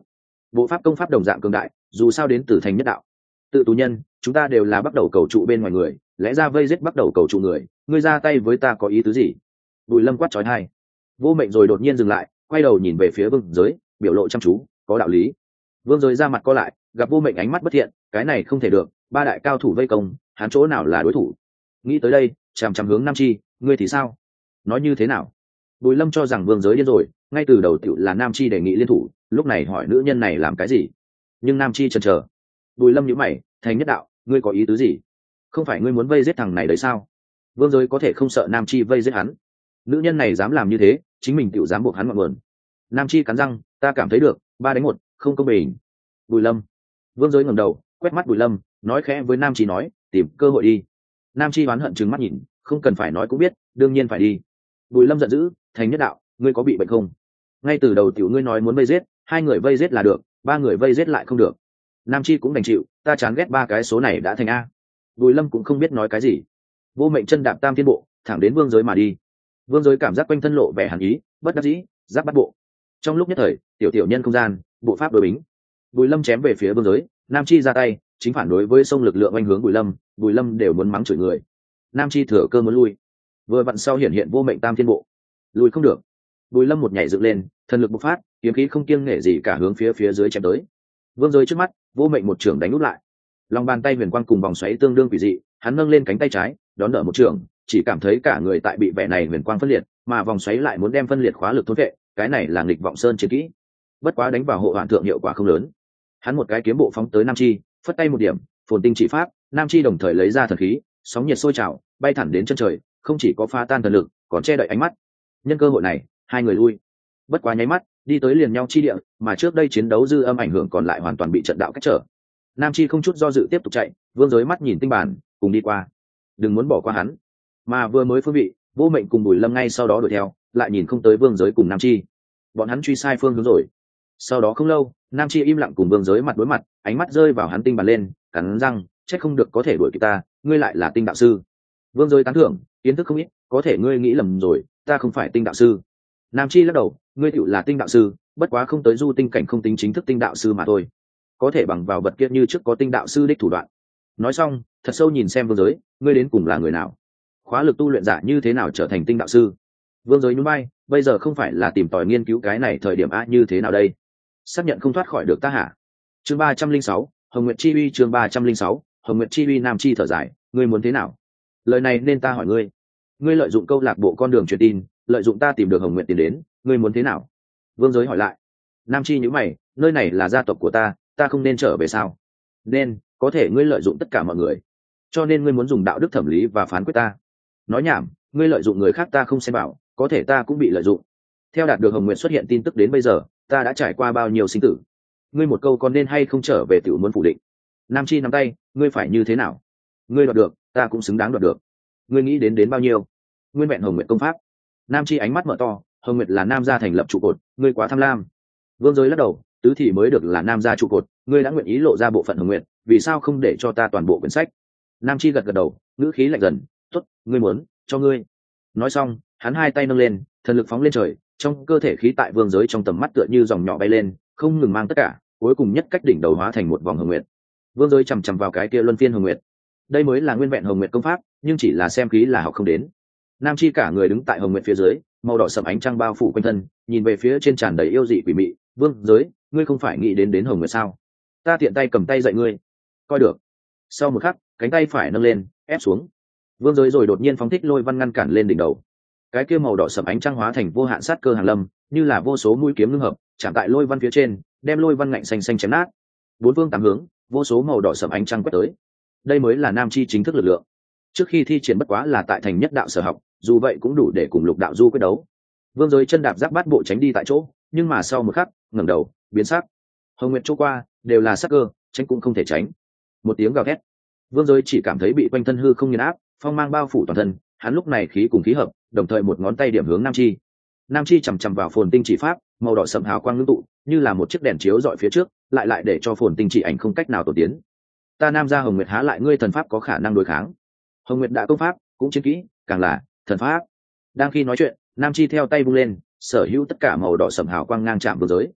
bộ pháp công pháp đồng dạng cường đại, dù sao đến từ thành nhất đạo. Tự tù nhân, chúng ta đều là bắt đầu cầu trụ bên ngoài người, lẽ ra vây giết bắt đầu cầu trụ người, ngươi ra tay với ta có ý tứ gì? Bùi Lâm quát chói tai. Vô Mệnh rồi đột nhiên dừng lại, quay đầu nhìn về phía Vương Giới, biểu lộ chăm chú, có đạo lý. Vương Giới ra mặt co lại, gặp Vô Mệnh ánh mắt bất thiện, cái này không thể được, ba đại cao thủ vây công, hắn chỗ nào là đối thủ? Nghĩ tới đây, chằm chằm hướng Nam Chi, ngươi thì sao? Nói như thế nào? Bùi Lâm cho rằng Vương Giới điên rồi, ngay từ đầu tiểu là Nam Chi đề nghị liên thủ, lúc này hỏi nữ nhân này làm cái gì? Nhưng Nam Chi chần chờ. Bùi Lâm nhíu mày, thành nhất đạo, ngươi có ý tứ gì? Không phải ngươi muốn vây giết thằng này đấy sao? Vương Giới có thể không sợ Nam Chi vây giết hắn? Nữ nhân này dám làm như thế, chính mình tiểu dám buộc hắn ngọn nguồn. Nam Chi cắn răng, ta cảm thấy được, 3-1, không công bình. Bùi Lâm. Vương Giới ngẩng đầu, quét mắt Bùi Lâm, nói khẽ với Nam Chi nói, tìm cơ hội đi. Nam Chi oán hận trừng mắt nhìn, không cần phải nói cũng biết, đương nhiên phải đi. Bùi Lâm giận dữ, thành nhất đạo, ngươi có bị bệnh không? Ngay từ đầu tiểu ngươi nói muốn vây giết, 2 người vây giết là được, 3 người vây giết lại không được. Nam Chi cũng đành chịu, ta chán ghét 3 cái số này đã thành a. Bùi Lâm cũng không biết nói cái gì. Vô Mệnh chân đạp tam thiên bộ, thẳng đến Vương Giới mà đi. Vương Giới cảm giác quanh thân lộ vẻ hàn ý, bất đắc dĩ, giáp bắt bộ. Trong lúc nhất thời, tiểu nhân không gian, bộ pháp đối bính. Bùi Lâm chém về phía Vương Giới, Nam Chi ra tay, chính phản đối với sông lực lượng oanh hướng Bùi Lâm đều muốn mắng chửi người. Nam Chi thừa cơ muốn lui, vừa vặn sau hiện Vô Mệnh tam thiên bộ, lui không được. Bùi Lâm một nhảy dựng lên, thần lực bộc phát, kiếm khí không kiêng nể gì cả hướng phía dưới chém tới. Vương Giới trước mắt, Vô Mệnh một trưởng đánh nút lại. Lòng bàn tay huyền quang cùng vòng xoáy tương đương quỷ dị, hắn nâng lên cánh tay trái, đón đỡ một trưởng, chỉ cảm thấy cả người tại bị vẻ này huyền quang phân liệt, mà vòng xoáy lại muốn đem phân liệt khóa lực thôn vệ, cái này là nghịch vọng sơn chiến kỹ. Bất quá đánh vào hộ hoàn thượng hiệu quả không lớn. Hắn một cái kiếm bộ phóng tới Nam Chi, phất tay một điểm, phồn tinh chỉ pháp, Nam Chi đồng thời lấy ra thần khí, sóng nhiệt sôi trào, bay thẳng đến chân trời, không chỉ có phá tan thần lực, còn che đậy ánh mắt. Nhân cơ hội này, 2 người lui. Bất quá nháy mắt, đi tới liền nhau chi địa, mà trước đây chiến đấu dư âm ảnh hưởng còn lại hoàn toàn bị trận đạo cách trở. Nam Chi không chút do dự tiếp tục chạy, Vương Giới mắt nhìn tinh bản, cùng đi qua. Đừng muốn bỏ qua hắn. Mà vừa mới phương vị, Vô Mệnh cùng Bùi Lâm ngay sau đó đuổi theo, lại nhìn không tới Vương Giới cùng Nam Chi. Bọn hắn truy sai phương hướng rồi. Sau đó không lâu, Nam Chi im lặng cùng Vương Giới mặt đối mặt, ánh mắt rơi vào hắn tinh bản lên, cắn răng, chắc không được có thể đuổi kịp ta, ngươi lại là tinh đạo sư. Vương Giới tán thưởng, kiến thức không ít, có thể ngươi nghĩ lầm rồi, ta không phải tinh đạo sư. Nam Chi lắc đầu, ngươi tựu là tinh đạo sư, bất quá không tới du tinh cảnh, không tính chính thức tinh đạo sư mà thôi, có thể bằng vào vật kia như trước có tinh đạo sư đích thủ đoạn. Nói xong, thật sâu nhìn xem Vương Giới, ngươi đến cùng là người nào, khóa lực tu luyện giả như thế nào trở thành tinh đạo sư? Vương Giới nhún vai, bây giờ không phải là tìm tòi nghiên cứu cái này thời điểm như thế nào đây, xác nhận không thoát khỏi được ta hả? Chương 306, Hồng Nguyệt Chi Uy. Chương 306, Hồng Nguyệt Chi Uy. Nam Chi thở dài, ngươi muốn thế nào? Lời này nên ta hỏi ngươi. Ngươi lợi dụng câu lạc bộ con đường truyền tin, lợi dụng ta tìm được Hồng Nguyệt tiền đến, ngươi muốn thế nào? Vương Giới hỏi lại. Nam Chi nhíu mày, nơi này là gia tộc của ta không nên trở về sao? Nên, có thể ngươi lợi dụng tất cả mọi người, cho nên ngươi muốn dùng đạo đức thẩm lý và phán quyết ta. Nói nhảm, ngươi lợi dụng người khác ta không xem bảo, có thể ta cũng bị lợi dụng. Theo đạt được Hồng Nguyệt xuất hiện tin tức đến bây giờ, ta đã trải qua bao nhiêu sinh tử, ngươi một câu còn nên hay không trở về tiểu muốn phủ định. Nam Chi nắm tay, ngươi phải như thế nào? Ngươi đoạt được, ta cũng xứng đáng đoạt được. Ngươi nghĩ đến bao nhiêu? Nguyên vẹn Hồng Nguyệt công pháp. Nam Chi ánh mắt mở to, Hồng Nguyệt là Nam gia thành lập trụ cột, ngươi quá tham lam. Vương Giới lắc đầu, tứ thị mới được là Nam gia trụ cột, ngươi đã nguyện ý lộ ra bộ phận Hồng Nguyệt, vì sao không để cho ta toàn bộ quyển sách? Nam Chi gật đầu, ngữ khí lạnh dần, tốt, ngươi muốn, cho ngươi. Nói xong, hắn hai tay nâng lên, thần lực phóng lên trời, trong cơ thể khí tại Vương Giới trong tầm mắt tựa như dòng nhỏ bay lên, không ngừng mang tất cả, cuối cùng nhất cách đỉnh đầu hóa thành một vòng Hồng Nguyệt. Vương Giới chằm chằm vào cái kia luân phiên Hồng Nguyệt. Đây mới là nguyên vẹn Hồng Nguyệt công pháp, nhưng chỉ là xem khí là học không đến. Nam Chi cả người đứng tại Hồng Nguyệt phía dưới, màu đỏ sẫm ánh trăng bao phủ quanh thân, nhìn về phía trên tràn đầy yêu dị quỷ mị. Vương Giới, ngươi không phải nghĩ đến Hồng Nguyệt sao? Ta tiện tay cầm tay dạy ngươi, coi được. Sau một khắc, cánh tay phải nâng lên, ép xuống. Vương Giới rồi đột nhiên phóng thích lôi văn ngăn cản lên đỉnh đầu. Cái kia màu đỏ sẫm ánh trăng hóa thành vô hạn sát cơ hàng lâm, như là vô số mũi kiếm ngưng hợp, chạm tại lôi văn phía trên, đem lôi văn ngạnh xanh xanh chém nát. Bốn phương tám hướng, vô số màu đỏ sẫm ánh trăng quét tới. Đây mới là Nam Chi chính thức lực lượng. Trước khi thi triển bất quá là tại thành nhất đạo sở học, dù vậy cũng đủ để cùng Lục đạo du quyết đấu. Vương Giới chân đạp giáp bát bộ tránh đi tại chỗ, nhưng mà sau một khắc, ngẩng đầu, biến sắc. Hồng Nguyệt chỗ qua, đều là sắc cơ, tránh cũng không thể tránh. Một tiếng gào thét, Vương Giới chỉ cảm thấy bị quanh thân hư không nghiền áp, phong mang bao phủ toàn thân, hắn lúc này khí cùng khí hợp, đồng thời một ngón tay điểm hướng Nam Chi. Nam Chi chầm chầm vào phồn tinh chỉ pháp, màu đỏ sẫm hào quang ngưng tụ, như là một chiếc đèn chiếu dọi phía trước, lại để cho phồn tinh chỉ ảnh không cách nào tổ tiến. Ta Nam gia Hồng Nguyệt há lại ngươi thần pháp có khả năng đối kháng. Hồng Nguyệt đã công pháp, cũng chiến kỹ, càng là thần pháp. Đang khi nói chuyện, Nam Chi theo tay vung lên, sở hữu tất cả màu đỏ sẫm hào quang ngang chạm Vương Giới.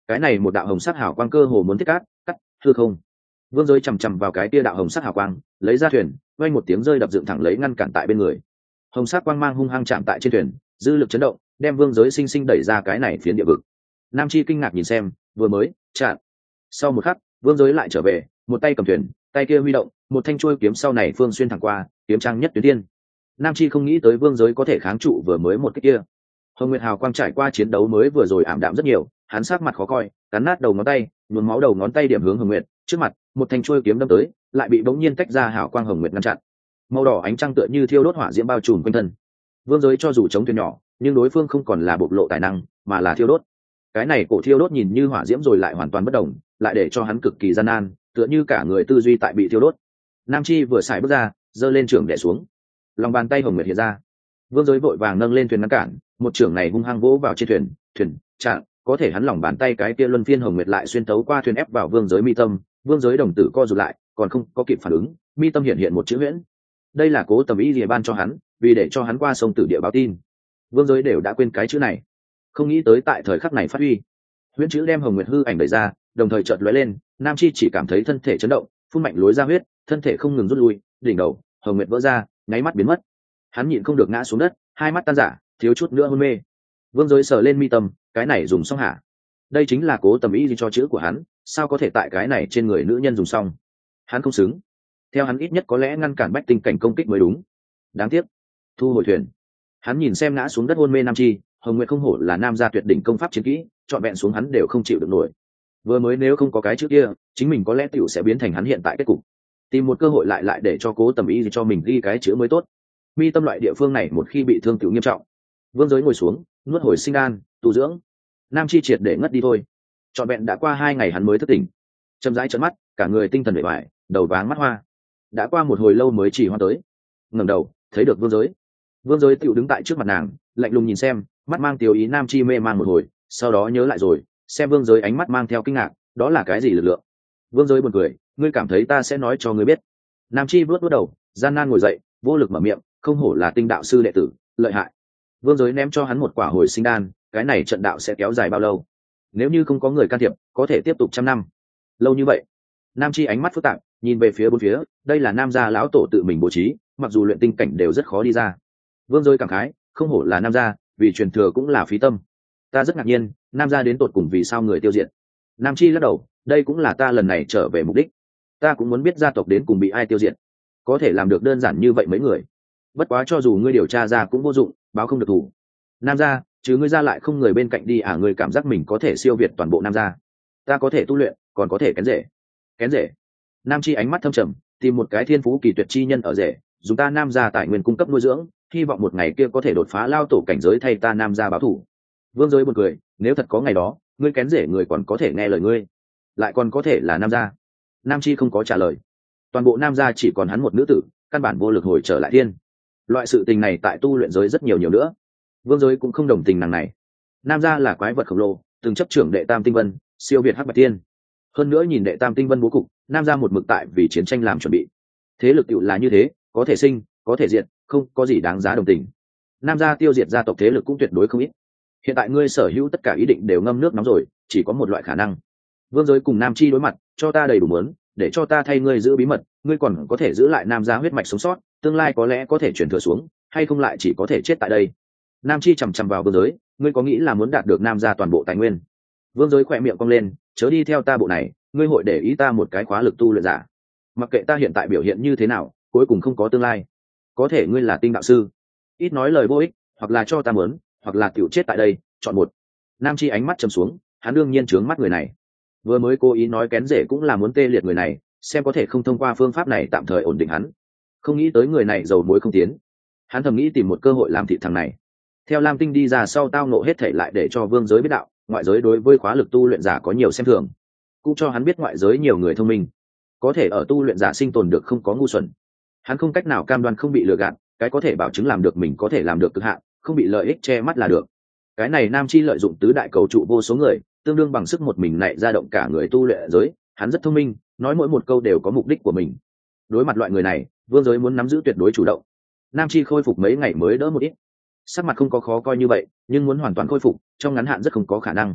cái này một đạo hồng sắc hào quang cơ hồ muốn thiết cắt hư không. Vương Giới chằm chằm vào cái tia đạo hồng sắc hào quang, lấy ra thuyền, vang một tiếng rơi đập dựng thẳng lấy ngăn cản tại bên người. Hồng sắc quang mang hung hăng chạm tại trên thuyền, dư lực chấn động, đem Vương Giới sinh sinh đẩy ra cái này phiến địa vực. Nam Chi kinh ngạc nhìn xem, vừa mới chạm. Sau một khắc, Vương Giới lại trở về, một tay cầm thuyền, tay kia huy động, một thanh chuôi kiếm sau này phương xuyên thẳng qua, kiếm trang nhất tuyến tiên. Nam Chi không nghĩ tới Vương Giới có thể kháng trụ vừa mới một cái kia. Hồng Nguyệt hào quang trải qua chiến đấu mới vừa rồi ảm đạm rất nhiều, hắn sắc mặt khó coi, cắn nát đầu ngón tay, nhuốm máu đầu ngón tay điểm hướng Hồng Nguyệt, trước mặt, một thanh chuôi kiếm đâm tới, lại bị bỗng nhiên tách ra hào quang Hồng Nguyệt ngăn chặn. Màu đỏ ánh trăng tựa như thiêu đốt hỏa diễm bao trùm quanh thân. Vương Giới cho dù chống thuyền nhỏ, nhưng đối phương không còn là bộc lộ tài năng, mà là thiêu đốt. Cái này cổ thiêu đốt nhìn như hỏa diễm rồi lại hoàn toàn bất động, lại để cho hắn cực kỳ gian nan, tựa như cả người tư duy tại bị thiêu đốt. Nam Chi vừa xài bước ra, giơ lên trưởng đè xuống, lòng bàn tay Hồng Nguyệt hiện ra. Vương Giới vội vàng nâng lên thuyền ngăn cản, một trưởng này hung hăng vỗ vào trên thuyền chặn, có thể hắn lòng bàn tay cái kia luân phiên Hồng Nguyệt lại xuyên tấu qua thuyền ép vào Vương Giới mi tâm. Vương Giới đồng tử co rụt lại, còn không có kịp phản ứng, mi tâm hiện một chữ huyễn. Đây là Cố Tầm Y Lìa ban cho hắn, vì để cho hắn qua sông Tử Địa báo tin. Vương Giới đều đã quên cái chữ này, không nghĩ tới tại thời khắc này phát huy. Huyễn chữ đem Hồng Nguyệt hư ảnh đẩy ra, đồng thời chợt lóe lên, Nam Chi chỉ cảm thấy thân thể chấn động, phun mạnh lối ra huyết, thân thể không ngừng rút lui, đỉnh đầu Hồng Nguyệt vỡ ra, nháy mắt biến mất. Hắn nhịn không được ngã xuống đất, hai mắt tan rã, thiếu chút nữa hôn mê. Vương Giới sờ lên mi tâm, cái này dùng xong hả? Đây chính là Cố Tầm Y cho chữ của hắn, sao có thể tại cái này trên người nữ nhân dùng xong? Hắn không xứng. Theo hắn ít nhất có lẽ ngăn cản bách tinh cảnh công kích mới đúng. Đáng tiếc. Thu hồi thuyền. Hắn nhìn xem ngã xuống đất hôn mê Nam Chi, Hồng Nguyệt không hổ là nam gia tuyệt đỉnh công pháp chiến kỹ, trọn vẹn xuống hắn đều không chịu được nổi. Vừa mới nếu không có cái chữ kia, chính mình có lẽ tiểu sẽ biến thành hắn hiện tại kết cục. Tìm một cơ hội lại để cho Cố Tầm Y cho mình ghi cái chữ mới tốt. Mi tâm loại địa phương này một khi bị thương tiểu nghiêm trọng. Vương Giới ngồi xuống, nuốt hồi sinh đan, tu dưỡng. Nam Chi triệt để ngất đi thôi. Trọn vẹn đã qua 2 ngày hắn mới thức tỉnh, chậm rãi trợn mắt, cả người tinh thần bề bại, đầu váng mắt hoa. Đã qua một hồi lâu mới chỉ hoa tới, ngẩng đầu thấy được Vương Giới. Vương Giới tiểu đứng tại trước mặt nàng, lạnh lùng nhìn xem, mắt mang tiêu ý. Nam Chi mê mang một hồi, sau đó nhớ lại rồi, xem Vương Giới ánh mắt mang theo kinh ngạc, đó là cái gì lực lượng? Vương Giới buồn cười, ngươi cảm thấy ta sẽ nói cho ngươi biết? Nam Chi vuốt đầu, gian nan ngồi dậy, vô lực mở miệng, không hổ là Tinh đạo sư đệ tử, lợi hại. Vương Giới ném cho hắn một quả hồi sinh đan, cái này trận đạo sẽ kéo dài bao lâu? Nếu như không có người can thiệp, có thể tiếp tục 100 năm. Lâu như vậy? Nam Chi ánh mắt phức tạp, nhìn về phía bốn phía, đây là nam gia lão tổ tự mình bố trí, mặc dù luyện tinh cảnh đều rất khó đi ra. Vương Giới cảm khái, không hổ là nam gia, vì truyền thừa cũng là phí tâm. Ta rất ngạc nhiên, nam gia đến tột cùng vì sao người tiêu diệt? Nam Chi lắc đầu, đây cũng là ta lần này trở về mục đích. Ta cũng muốn biết gia tộc đến cùng bị ai tiêu diệt. Có thể làm được đơn giản như vậy mấy người. Bất quá cho dù ngươi điều tra ra cũng vô dụng, báo không được thủ. Nam gia, chứ ngươi ra lại không người bên cạnh đi à? Ngươi cảm giác mình có thể siêu việt toàn bộ nam gia? Ta có thể tu luyện, còn có thể kén rể. Kén rể? Nam Chi ánh mắt thâm trầm, tìm một cái thiên phú kỳ tuyệt chi nhân ở rể, dùng ta nam gia tài nguyên cung cấp nuôi dưỡng, hy vọng một ngày kia có thể đột phá lao tổ cảnh giới thay ta nam gia báo thủ. Vương Giới buồn cười, nếu thật có ngày đó, ngươi kén rể người còn có thể nghe lời ngươi, lại còn có thể là nam gia. Nam Chi không có trả lời. Toàn bộ nam gia chỉ còn hắn một nữ tử, căn bản vô lực hồi trở lại thiên. Loại sự tình này tại tu luyện giới rất nhiều nữa. Vương Giới cũng không đồng tình nàng này. Nam gia là quái vật khổng lồ, từng chấp trưởng đệ tam tinh vân, siêu việt hắc bạch tiên. Hơn nữa nhìn đệ tam tinh vân bố cục, nam gia một mực tại vì chiến tranh làm chuẩn bị. Thế lực tựu là như thế, có thể sinh, có thể diệt, không có gì đáng giá đồng tình. Nam gia tiêu diệt gia tộc thế lực cũng tuyệt đối không ít. Hiện tại ngươi sở hữu tất cả ý định đều ngâm nước nóng rồi, chỉ có một loại khả năng. Vương Giới cùng Nam Chi đối mặt, cho ta đầy đủ muốn, để cho ta thay ngươi giữ bí mật, ngươi còn có thể giữ lại nam gia huyết mạch sống sót, tương lai có lẽ có thể truyền thừa xuống, hay không lại chỉ có thể chết tại đây. Nam Chi chằm chằm vào Vương Giới, ngươi có nghĩ là muốn đạt được nam gia toàn bộ tài nguyên? Vương Giới khỏe miệng cong lên, chớ đi theo ta bộ này, ngươi hội để ý ta một cái khóa lực tu luyện giả. Mặc kệ ta hiện tại biểu hiện như thế nào, cuối cùng không có tương lai. Có thể ngươi là tinh đạo sư, ít nói lời vô ích, hoặc là cho ta muốn, hoặc là tiểu chết tại đây, chọn một. Nam Chi ánh mắt trầm xuống, hắn đương nhiên trướng mắt người này. Vừa mới cố ý nói kén rể cũng là muốn tê liệt người này, xem có thể không thông qua phương pháp này tạm thời ổn định hắn. Không nghĩ tới người này dầu muối không tiến. Hắn thầm nghĩ tìm một cơ hội làm thịt thằng này. Theo Lam Tinh đi ra sau tao nộ hết thảy lại để cho Vương Giới biết đạo, ngoại giới đối với khóa lực tu luyện giả có nhiều xem thường. Cũng cho hắn biết ngoại giới nhiều người thông minh, có thể ở tu luyện giả sinh tồn được không có ngu xuẩn. Hắn không cách nào cam đoan không bị lừa gạt, cái có thể bảo chứng làm được mình có thể làm được cực hạn, không bị lợi ích che mắt là được. Cái này Nam Chi lợi dụng tứ đại cầu trụ vô số người, tương đương bằng sức một mình này ra động cả người tu luyện giới. Hắn rất thông minh, nói mỗi một câu đều có mục đích của mình. Đối mặt loại người này, Vương Giới muốn nắm giữ tuyệt đối chủ động. Nam Chi khôi phục mấy ngày mới đỡ một ít, sắc mặt không có khó coi như vậy, nhưng muốn hoàn toàn khôi phục trong ngắn hạn rất không có khả năng.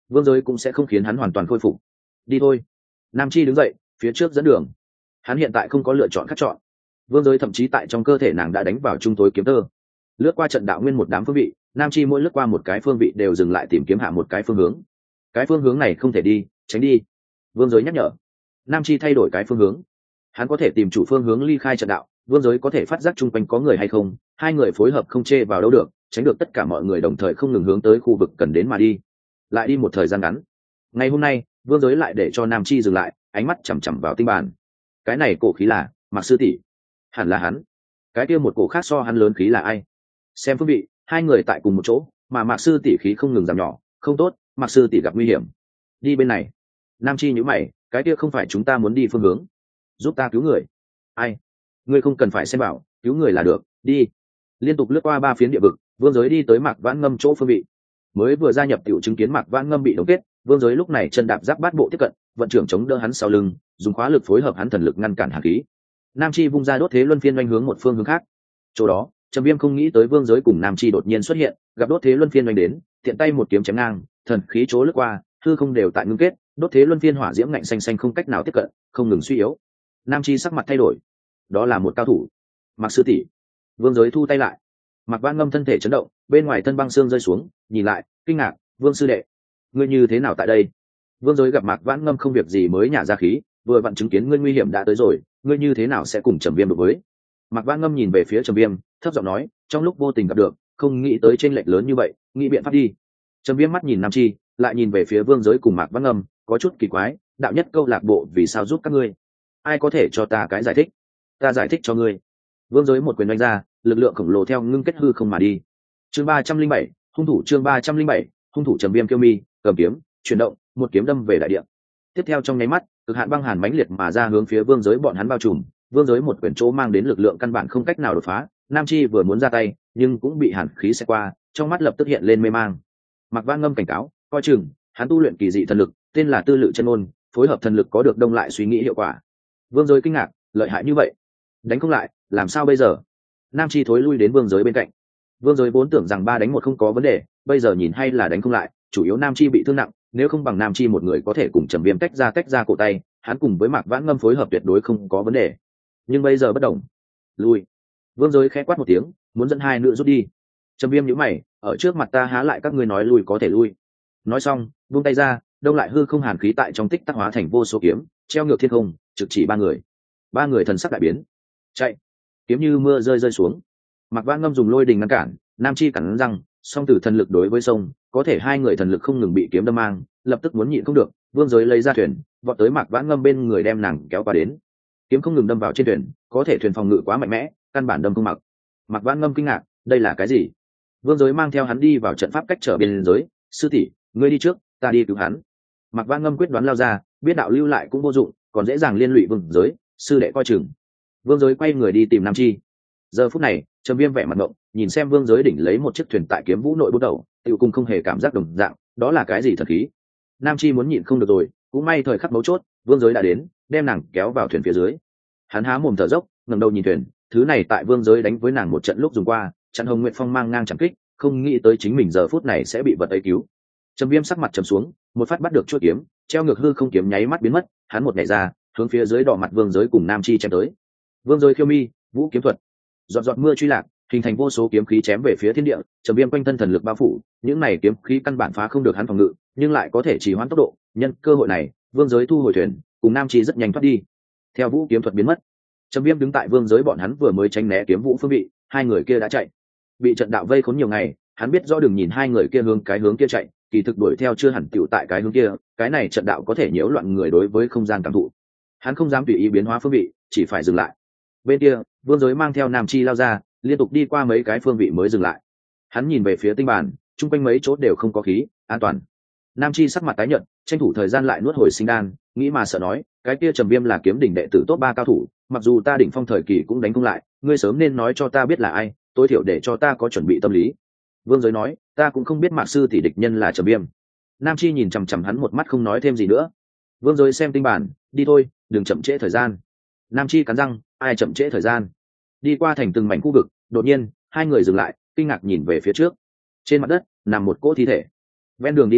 vương giới cũng sẽ không khiến hắn hoàn toàn khôi phục. Đi thôi. Nam Chi đứng dậy, phía trước dẫn đường. Hắn hiện tại không có lựa chọn khác chọn. Vương giới thậm chí tại trong cơ thể nàng đã đánh vào trung tối kiếm tơ. Lướt qua trận đạo nguyên một đám phương vị, Nam Chi mỗi lướt qua một cái phương vị đều dừng lại tìm kiếm hạ một cái phương hướng. Cái phương hướng này không thể đi, tránh đi. Vương giới nhắc nhở. Nam Chi thay đổi cái phương hướng. Hắn có thể tìm chủ phương hướng ly khai trận đạo, vương giới có thể phát giác chung quanh có người hay không, hai người phối hợp không chê vào đâu được, tránh được tất cả mọi người đồng thời không ngừng hướng tới khu vực cần đến mà đi. Lại đi một thời gian ngắn, ngày hôm nay vương giới lại để cho Nam Chi dừng lại, ánh mắt chằm chằm vào tinh bàn. Cái này cổ khí là Mạc sư tỷ, hẳn là hắn. Cái kia một cổ khác so hắn lớn khí là ai? Xem phương vị, hai người tại cùng một chỗ, mà Mạc sư tỷ khí không ngừng giảm nhỏ, không tốt, Mạc sư tỷ gặp nguy hiểm. Đi bên này. Nam Chi nhíu mày, cái kia không phải chúng ta muốn đi phương hướng. Giúp ta cứu người. Ai? Ngươi không cần phải xem bảo, cứu người là được, đi. Liên tục lướt qua 3 phiến địa vực, vương giới đi tới Mạc Vãn Ngâm chỗ phương vị. Mới vừa gia nhập tiểu chứng kiến Mạc Vãn Ngâm bị đóng kết, vương giới lúc này chân đạp giáp bát bộ tiếp cận, vận trưởng chống đỡ hắn sau lưng, dùng khóa lực phối hợp hắn thần lực ngăn cản hàn khí. Nam Chi vung ra đốt thế luân phiên oanh hướng một phương hướng khác. Chỗ đó, Trầm Viêm không nghĩ tới vương giới cùng Nam Chi đột nhiên xuất hiện, gặp đốt thế luân phiên oanh đến, tiện tay một kiếm chém ngang, thần khí chỗ lướt qua, hư không đều tại ngưng kết, đốt thế luân phiên hỏa diễm ngạnh xanh xanh không cách nào tiếp cận, không ngừng suy yếu. Nam Chi sắc mặt thay đổi, đó là một cao thủ. Mạc sư tỷ. Vương giới thu tay lại. Mạc Vãn Ngâm thân thể chấn động, bên ngoài thân băng xương rơi xuống, nhìn lại, kinh ngạc, Vương sư đệ, ngươi như thế nào tại đây? Vương giới gặp Mạc Vãn Ngâm không việc gì mới nhả ra khí, vừa vặn chứng kiến ngươi nguy hiểm đã tới rồi, ngươi như thế nào sẽ cùng Trầm Viêm đối với? Mạc Vãn Ngâm nhìn về phía Trầm Viêm, thấp giọng nói, trong lúc vô tình gặp được, không nghĩ tới chênh lệch lớn như vậy, nghĩ biện pháp đi. Trầm Viêm mắt nhìn Nam Chi, lại nhìn về phía Vương giới cùng Mạc Vãn Ngâm, có chút kỳ quái, đạo nhất câu lạc bộ vì sao giúp các ngươi? Ai có thể cho ta cái giải thích? Ta giải thích cho ngươi. Vương giới một quyền đánh ra, lực lượng khổng lồ theo ngưng kết hư không mà đi. Chương 307, hung thủ. Chương 307, hung thủ. Trầm Viêm kiêu mi, cầm kiếm, chuyển động, một kiếm đâm về đại địa. Tiếp theo trong nháy mắt, cực hạn băng hàn mãnh liệt mà ra hướng phía vương giới bọn hắn bao trùm. Vương giới một quyền chỗ mang đến lực lượng căn bản không cách nào đột phá. Nam Chi vừa muốn ra tay, nhưng cũng bị hàn khí xẹt qua, trong mắt lập tức hiện lên mê mang. Mạc Vãn Ngâm cảnh cáo, coi chừng, hắn tu luyện kỳ dị thần lực, tên là Tư Lự Chân Ôn, phối hợp thần lực có được đông lại suy nghĩ hiệu quả. Vương giới kinh ngạc, lợi hại như vậy, đánh không lại, làm sao bây giờ? Nam Chi thối lui đến vương giới bên cạnh. Vương giới vốn tưởng rằng 3 đánh 1 không có vấn đề, bây giờ nhìn hay là đánh không lại, chủ yếu Nam Chi bị thương nặng, nếu không bằng Nam Chi một người có thể cùng Trầm Viêm tách ra cổ tay, hắn cùng với Mạc Vãn Ngâm phối hợp tuyệt đối không có vấn đề. Nhưng bây giờ bất đồng. Lui. Vương giới khẽ quát một tiếng, muốn dẫn hai nữ rút đi. Trầm Viêm nhíu mày, ở trước mặt ta há lại các ngươi nói lui có thể lui. Nói xong, buông tay ra, đông lại hư không hàn khí tại trong tích tắc hóa thành vô số kiếm, treo ngược thiên không, trực chỉ 3 người. 3 người thần sắc đại biến. Chạy. Kiếm như mưa rơi xuống. Mạc Vãn Ngâm dùng lôi đình ngăn cản, Nam Chi cắn răng, song tử thần lực đối với sông, có thể hai người thần lực không ngừng bị kiếm đâm mang, lập tức muốn nhịn không được, vương giới lấy ra thuyền, vọt tới Mạc Vãn Ngâm bên người đem nàng kéo qua đến. Kiếm không ngừng đâm vào trên thuyền, có thể thuyền phòng ngự quá mạnh mẽ, căn bản đâm không mặc. Mạc Vãn Ngâm kinh ngạc, đây là cái gì? Vương giới mang theo hắn đi vào trận pháp cách trở biên giới, sư tỷ, ngươi đi trước, ta đi cứu hắn. Mạc Vãn Ngâm quyết đoán lao ra, biết đạo lưu lại cũng vô dụng, còn dễ dàng liên lụy vương giới, sư đệ coi chừng. Vương giới quay người đi tìm Nam Chi. Giờ phút này, Trầm Viêm vẻ mặt ngộng, nhìn xem vương giới đỉnh lấy một chiếc thuyền tại kiếm vũ nội bút đầu, tiểu cung không hề cảm giác đồng dạng, đó là cái gì thật khí? Nam Chi muốn nhịn không được rồi, cũng may thời khắc mấu chốt, vương giới đã đến, đem nàng kéo vào thuyền phía dưới. Hắn há mồm thở dốc, ngẩng đầu nhìn thuyền, thứ này tại vương giới đánh với nàng một trận lúc dùng qua, chặn Hồng Nguyệt Phong mang ngang chẳng kích, không nghĩ tới chính mình giờ phút này sẽ bị vật ấy cứu. Trầm Viêm sắc mặt trầm xuống, một phát bắt được chuôi kiếm, treo ngược hư không kiếm nháy mắt biến mất, hắn một nhảy ra, hướng phía dưới đỏ mặt vương giới cùng Nam Chi chém tới. Vương giới khiêu mi, vũ kiếm thuật, giọt giọt mưa truy lạc, hình thành vô số kiếm khí chém về phía thiên địa. Trầm Viêm quanh thân thần lực bao phủ, những này kiếm khí căn bản phá không được hắn phòng ngự, nhưng lại có thể trì hoãn tốc độ. Nhân cơ hội này, vương giới thu hồi thuyền, cùng Nam Chi rất nhanh thoát đi. Theo vũ kiếm thuật biến mất, Trầm Viêm đứng tại vương giới bọn hắn vừa mới tránh né kiếm vũ phương vị, hai người kia đã chạy. Bị trận đạo vây khốn nhiều ngày, hắn biết rõ đừng nhìn hai người kia hướng kia chạy, kỳ thực đuổi theo chưa hẳn tựu tại cái hướng kia, cái này trận đạo có thể nhiễu loạn người đối với không gian cảm thụ. Hắn không dám tùy ý biến hóa phương vị, chỉ phải dừng lại. Bên kia, vương giới mang theo Nam Chi lao ra, liên tục đi qua mấy cái phương vị mới dừng lại. Hắn nhìn về phía tinh bàn, chung quanh mấy chỗ đều không có khí, an toàn. Nam Chi sắc mặt tái nhợt, tranh thủ thời gian lại nuốt hồi sinh đan, nghĩ mà sợ nói, cái kia Trầm Viêm là kiếm đỉnh đệ tử top 3 cao thủ, mặc dù ta đỉnh phong thời kỳ cũng đánh không lại, ngươi sớm nên nói cho ta biết là ai, tối thiểu để cho ta có chuẩn bị tâm lý. Vương giới nói, ta cũng không biết Mạc sư tỷ địch nhân là Trầm Viêm. Nam Chi nhìn chằm chằm hắn một mắt không nói thêm gì nữa. Vương giới xem tinh bản, đi thôi, đừng chậm trễ thời gian. Nam Chi cắn răng, ai chậm trễ thời gian? Đi qua thành từng mảnh khu vực, đột nhiên hai người dừng lại, kinh ngạc nhìn về phía trước. Trên mặt đất nằm một cỗ thi thể. Ven đường đi tới,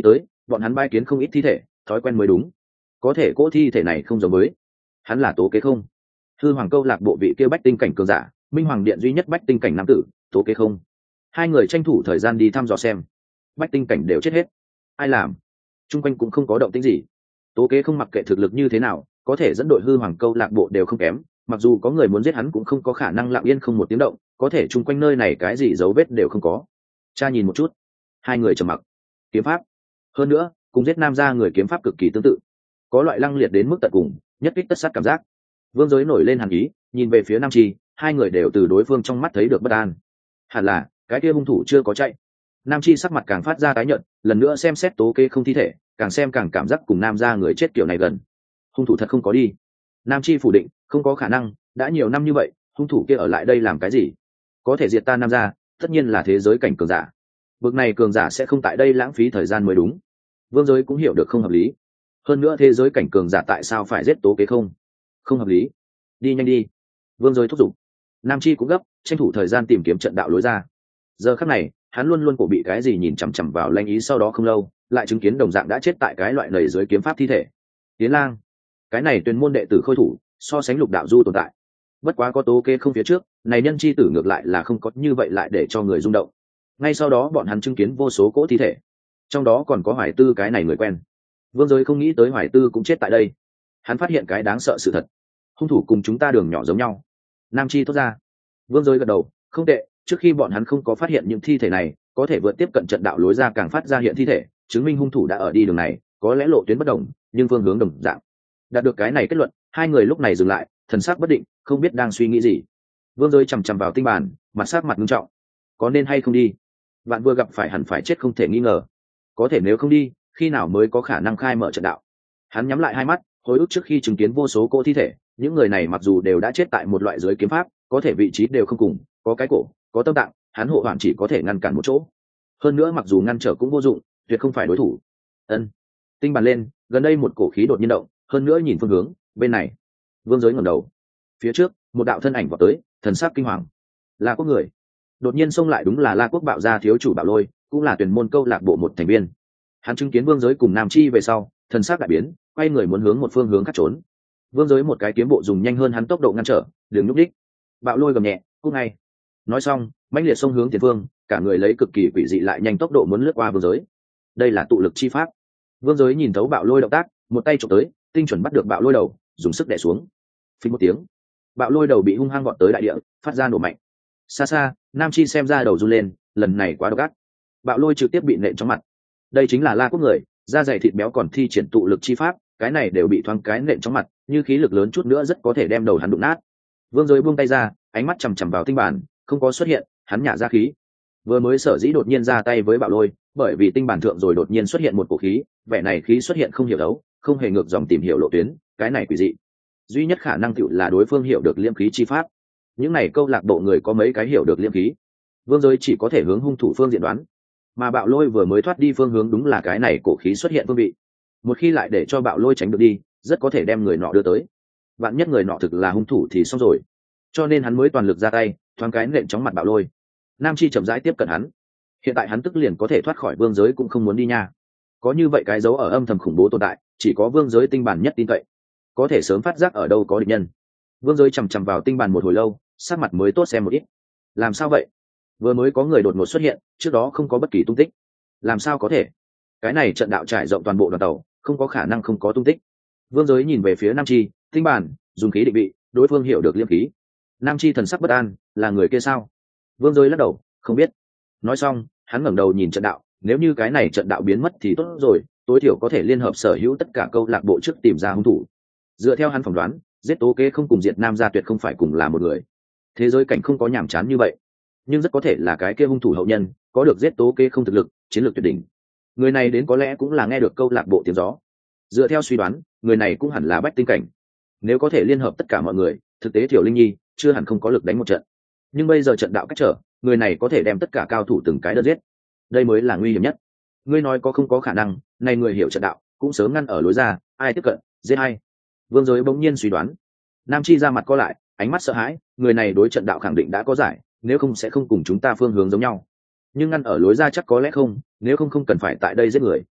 bọn hắn bái kiến không ít thi thể, thói quen mới đúng. Có thể cỗ thi thể này không giống với. Hắn là Tố Kế không? Hư Hoàng câu lạc bộ vị kia bách tinh cảnh cường giả, Minh Hoàng điện duy nhất bách tinh cảnh nam tử, Tố Kế không? Hai người tranh thủ thời gian đi thăm dò xem. Bách tinh cảnh đều chết hết. Ai làm? Trung quanh cũng không có động tĩnh gì. Tố Kế không mặc kệ thực lực như thế nào, có thể dẫn đội Hư Hoàng câu lạc bộ đều không kém, mặc dù có người muốn giết hắn cũng không có khả năng lặng yên không một tiếng động, có thể chung quanh nơi này cái gì dấu vết đều không có. Cha nhìn một chút. Hai người trầm mặc. Kiếm pháp. Hơn nữa, cùng giết nam gia người kiếm pháp cực kỳ tương tự, có loại lăng liệt đến mức tận cùng, nhất kích tất sát cảm giác. Vương Giới nổi lên hàn ý, nhìn về phía Nam Chi, hai người đều từ đối phương trong mắt thấy được bất an. Hẳn là cái kia hung thủ chưa có chạy. Nam Chi sắc mặt càng phát ra tái nhợt, lần nữa xem xét Tố Kế không thi thể, càng xem càng cảm giác cùng nam gia người chết kiểu này gần. Hung thủ thật không có đi. Nam Chi phủ định, không có khả năng, đã nhiều năm như vậy, hung thủ kia ở lại đây làm cái gì? Có thể diệt ta nam gia, tất nhiên là thế giới cảnh cường giả. Bực này cường giả sẽ không tại đây lãng phí thời gian mới đúng. Vương Giới cũng hiểu được không hợp lý. Hơn nữa thế giới cảnh cường giả tại sao phải giết Tố Kế không? Không hợp lý. Đi nhanh đi. Vương Giới thúc giục. Nam Chi cũng gấp, tranh thủ thời gian tìm kiếm trận đạo lối ra. Giờ khắc này, hắn luôn luôn cổ bị cái gì nhìn chằm chằm vào lanh ý, sau đó không lâu, lại chứng kiến đồng dạng đã chết tại cái loại lầy dưới kiếm pháp thi thể. Tiến Lang, cái này tuyên môn đệ tử khôi thủ, so sánh Lục đạo du tồn tại. Bất quá có Tố Kế không phía trước, này nhân chi tử ngược lại là không có như vậy lại để cho người rung động. Ngay sau đó bọn hắn chứng kiến vô số cỗ thi thể, trong đó còn có Hoài Tư cái này người quen. Vương Giới không nghĩ tới Hoài Tư cũng chết tại đây. Hắn phát hiện cái đáng sợ sự thật, hung thủ cùng chúng ta đường nhỏ giống nhau. Nam Chi thốt ra. Vương Giới gật đầu, không tệ, trước khi bọn hắn không có phát hiện những thi thể này, có thể vượt tiếp cận trận đạo lối ra càng phát ra hiện thi thể, chứng minh hung thủ đã ở đi đường này, có lẽ lộ tuyến bất đồng, nhưng phương hướng đồng dạng. Đạt được cái này kết luận, hai người lúc này dừng lại, thần sắc bất định, không biết đang suy nghĩ gì. Vương Giới chằm chằm vào tinh bàn, mặt sắc mặt nghiêm trọng. Có nên hay không đi? Bạn vừa gặp phải hẳn phải chết không thể nghi ngờ. Có thể nếu không đi, khi nào mới có khả năng khai mở trận đạo? Hắn nhắm lại hai mắt, hồi ức trước khi chứng kiến vô số cô thi thể, những người này mặc dù đều đã chết tại một loại giới kiếm pháp, có thể vị trí đều không cùng, có cái cổ, có tâm tạng, hắn hộ hoàn chỉ có thể ngăn cản một chỗ. Hơn nữa mặc dù ngăn trở cũng vô dụng, tuyệt không phải đối thủ. Ân. Tinh bàn lên, gần đây một cổ khí đột nhiên động, hơn nữa nhìn phương hướng, bên này. Vương Giới ngẩng đầu. Phía trước, một đạo thân ảnh vọt tới, thần sắc kinh hoàng. La Quốc người. Đột nhiên xông lại đúng là La Quốc Bạo gia thiếu chủ Bạo Lôi, cũng là tuyển môn câu lạc bộ một thành viên. Hắn chứng kiến Vương Giới cùng Nam Chi về sau, thần sắc đại biến, quay người muốn hướng một phương hướng khác trốn. Vương Giới một cái kiếm bộ dùng nhanh hơn hắn tốc độ ngăn trở, đừng nhúc đích. Bạo Lôi gầm nhẹ, cút ngay. Nói xong, mãnh liệt xông hướng tiền phương, cả người lấy cực kỳ quỷ dị lại nhanh tốc độ muốn lướt qua Vương Giới. Đây là tụ lực chi pháp. Vương Giới nhìn thấu Bạo Lôi động tác, một tay chụp tới, tinh chuẩn bắt được Bạo Lôi đầu, dùng sức đè xuống. Phình một tiếng, Bạo Lôi đầu bị hung hăng gọt tới đại địa, phát ra nổ mạnh. Xa xa, Nam Chi xem ra đầu run lên, lần này quá độc ác. Bạo Lôi trực tiếp bị nện trong mặt. Đây chính là La Quốc người, da dày thịt béo còn thi triển tụ lực chi pháp, cái này đều bị thoáng cái nện trong mặt, như khí lực lớn chút nữa rất có thể đem đầu hắn đụng nát. Vương Giới buông tay ra, ánh mắt chằm chằm vào tinh bản, không có xuất hiện, hắn nhả ra khí. Vừa mới sở dĩ đột nhiên ra tay với Bạo Lôi, bởi vì tinh bản thượng rồi đột nhiên xuất hiện một cổ khí, vẻ này khí xuất hiện không hiểu đấu, không hề ngược dòng tìm hiểu lộ tuyến, cái này quỷ dị. Duy nhất khả năng tựu là đối phương hiểu được liêm khí chi pháp. Những này câu lạc bộ người có mấy cái hiểu được liêm khí. Vương Giới chỉ có thể hướng hung thủ phương diện đoán, mà Bạo Lôi vừa mới thoát đi phương hướng đúng là cái này cổ khí xuất hiện phương vị. Một khi lại để cho Bạo Lôi tránh được đi, rất có thể đem người nọ đưa tới. Vạn nhất người nọ thực là hung thủ thì xong rồi. Cho nên hắn mới toàn lực ra tay, thoáng cái nện chóng mặt Bạo Lôi. Nam Chi chậm rãi tiếp cận hắn. Hiện tại hắn tức liền có thể thoát khỏi Vương Giới cũng không muốn đi nha. Có như vậy cái dấu ở âm thầm khủng bố tồn tại, chỉ có Vương Giới tinh bản nhất tin cậy, có thể sớm phát giác ở đâu có địch nhân. Vương Giới chằm chằm vào tinh bản một hồi lâu, sắc mặt mới tốt xem một ít. Làm sao vậy? Vừa mới có người đột ngột xuất hiện, trước đó không có bất kỳ tung tích. Làm sao có thể? Cái này trận đạo trải rộng toàn bộ đoàn tàu, không có khả năng không có tung tích. Vương Giới nhìn về phía Nam Chi, tinh bản, dùng khí định vị, đối phương hiểu được liêm khí. Nam Chi thần sắc bất an, là người kia sao? Vương Giới lắc đầu, không biết. Nói xong, hắn ngẩng đầu nhìn trận đạo, nếu như cái này trận đạo biến mất thì tốt rồi, tối thiểu có thể liên hợp sở hữu tất cả câu lạc bộ trước tìm ra hung thủ. Dựa theo hắn phỏng đoán, giết Tố Kế không cùng diệt Nam gia tuyệt không phải cùng là một người. Thế giới cảnh không có nhàm chán như vậy, nhưng rất có thể là cái kia hung thủ hậu nhân, có được giết Tố Kế không thực lực, chiến lược tuyệt đỉnh. Người này đến có lẽ cũng là nghe được câu lạc bộ tiếng gió. Dựa theo suy đoán, người này cũng hẳn là bách tinh cảnh. Nếu có thể liên hợp tất cả mọi người, thực tế Thiểu Linh Nhi chưa hẳn không có lực đánh một trận. Nhưng bây giờ trận đạo cách trở, người này có thể đem tất cả cao thủ từng cái đơn giết. Đây mới là nguy hiểm nhất. Ngươi nói có không có khả năng, này người hiểu trận đạo, cũng sớm ngăn ở lối ra, ai tiếp cận, giết hay. Vương Giới bỗng nhiên suy đoán. Nam Chi ra mặt co lại, ánh mắt sợ hãi, người này đối trận đạo khẳng định đã có giải, nếu không sẽ không cùng chúng ta phương hướng giống nhau. Nhưng ngăn ở lối ra chắc có lẽ không, nếu không không cần phải tại đây giết người.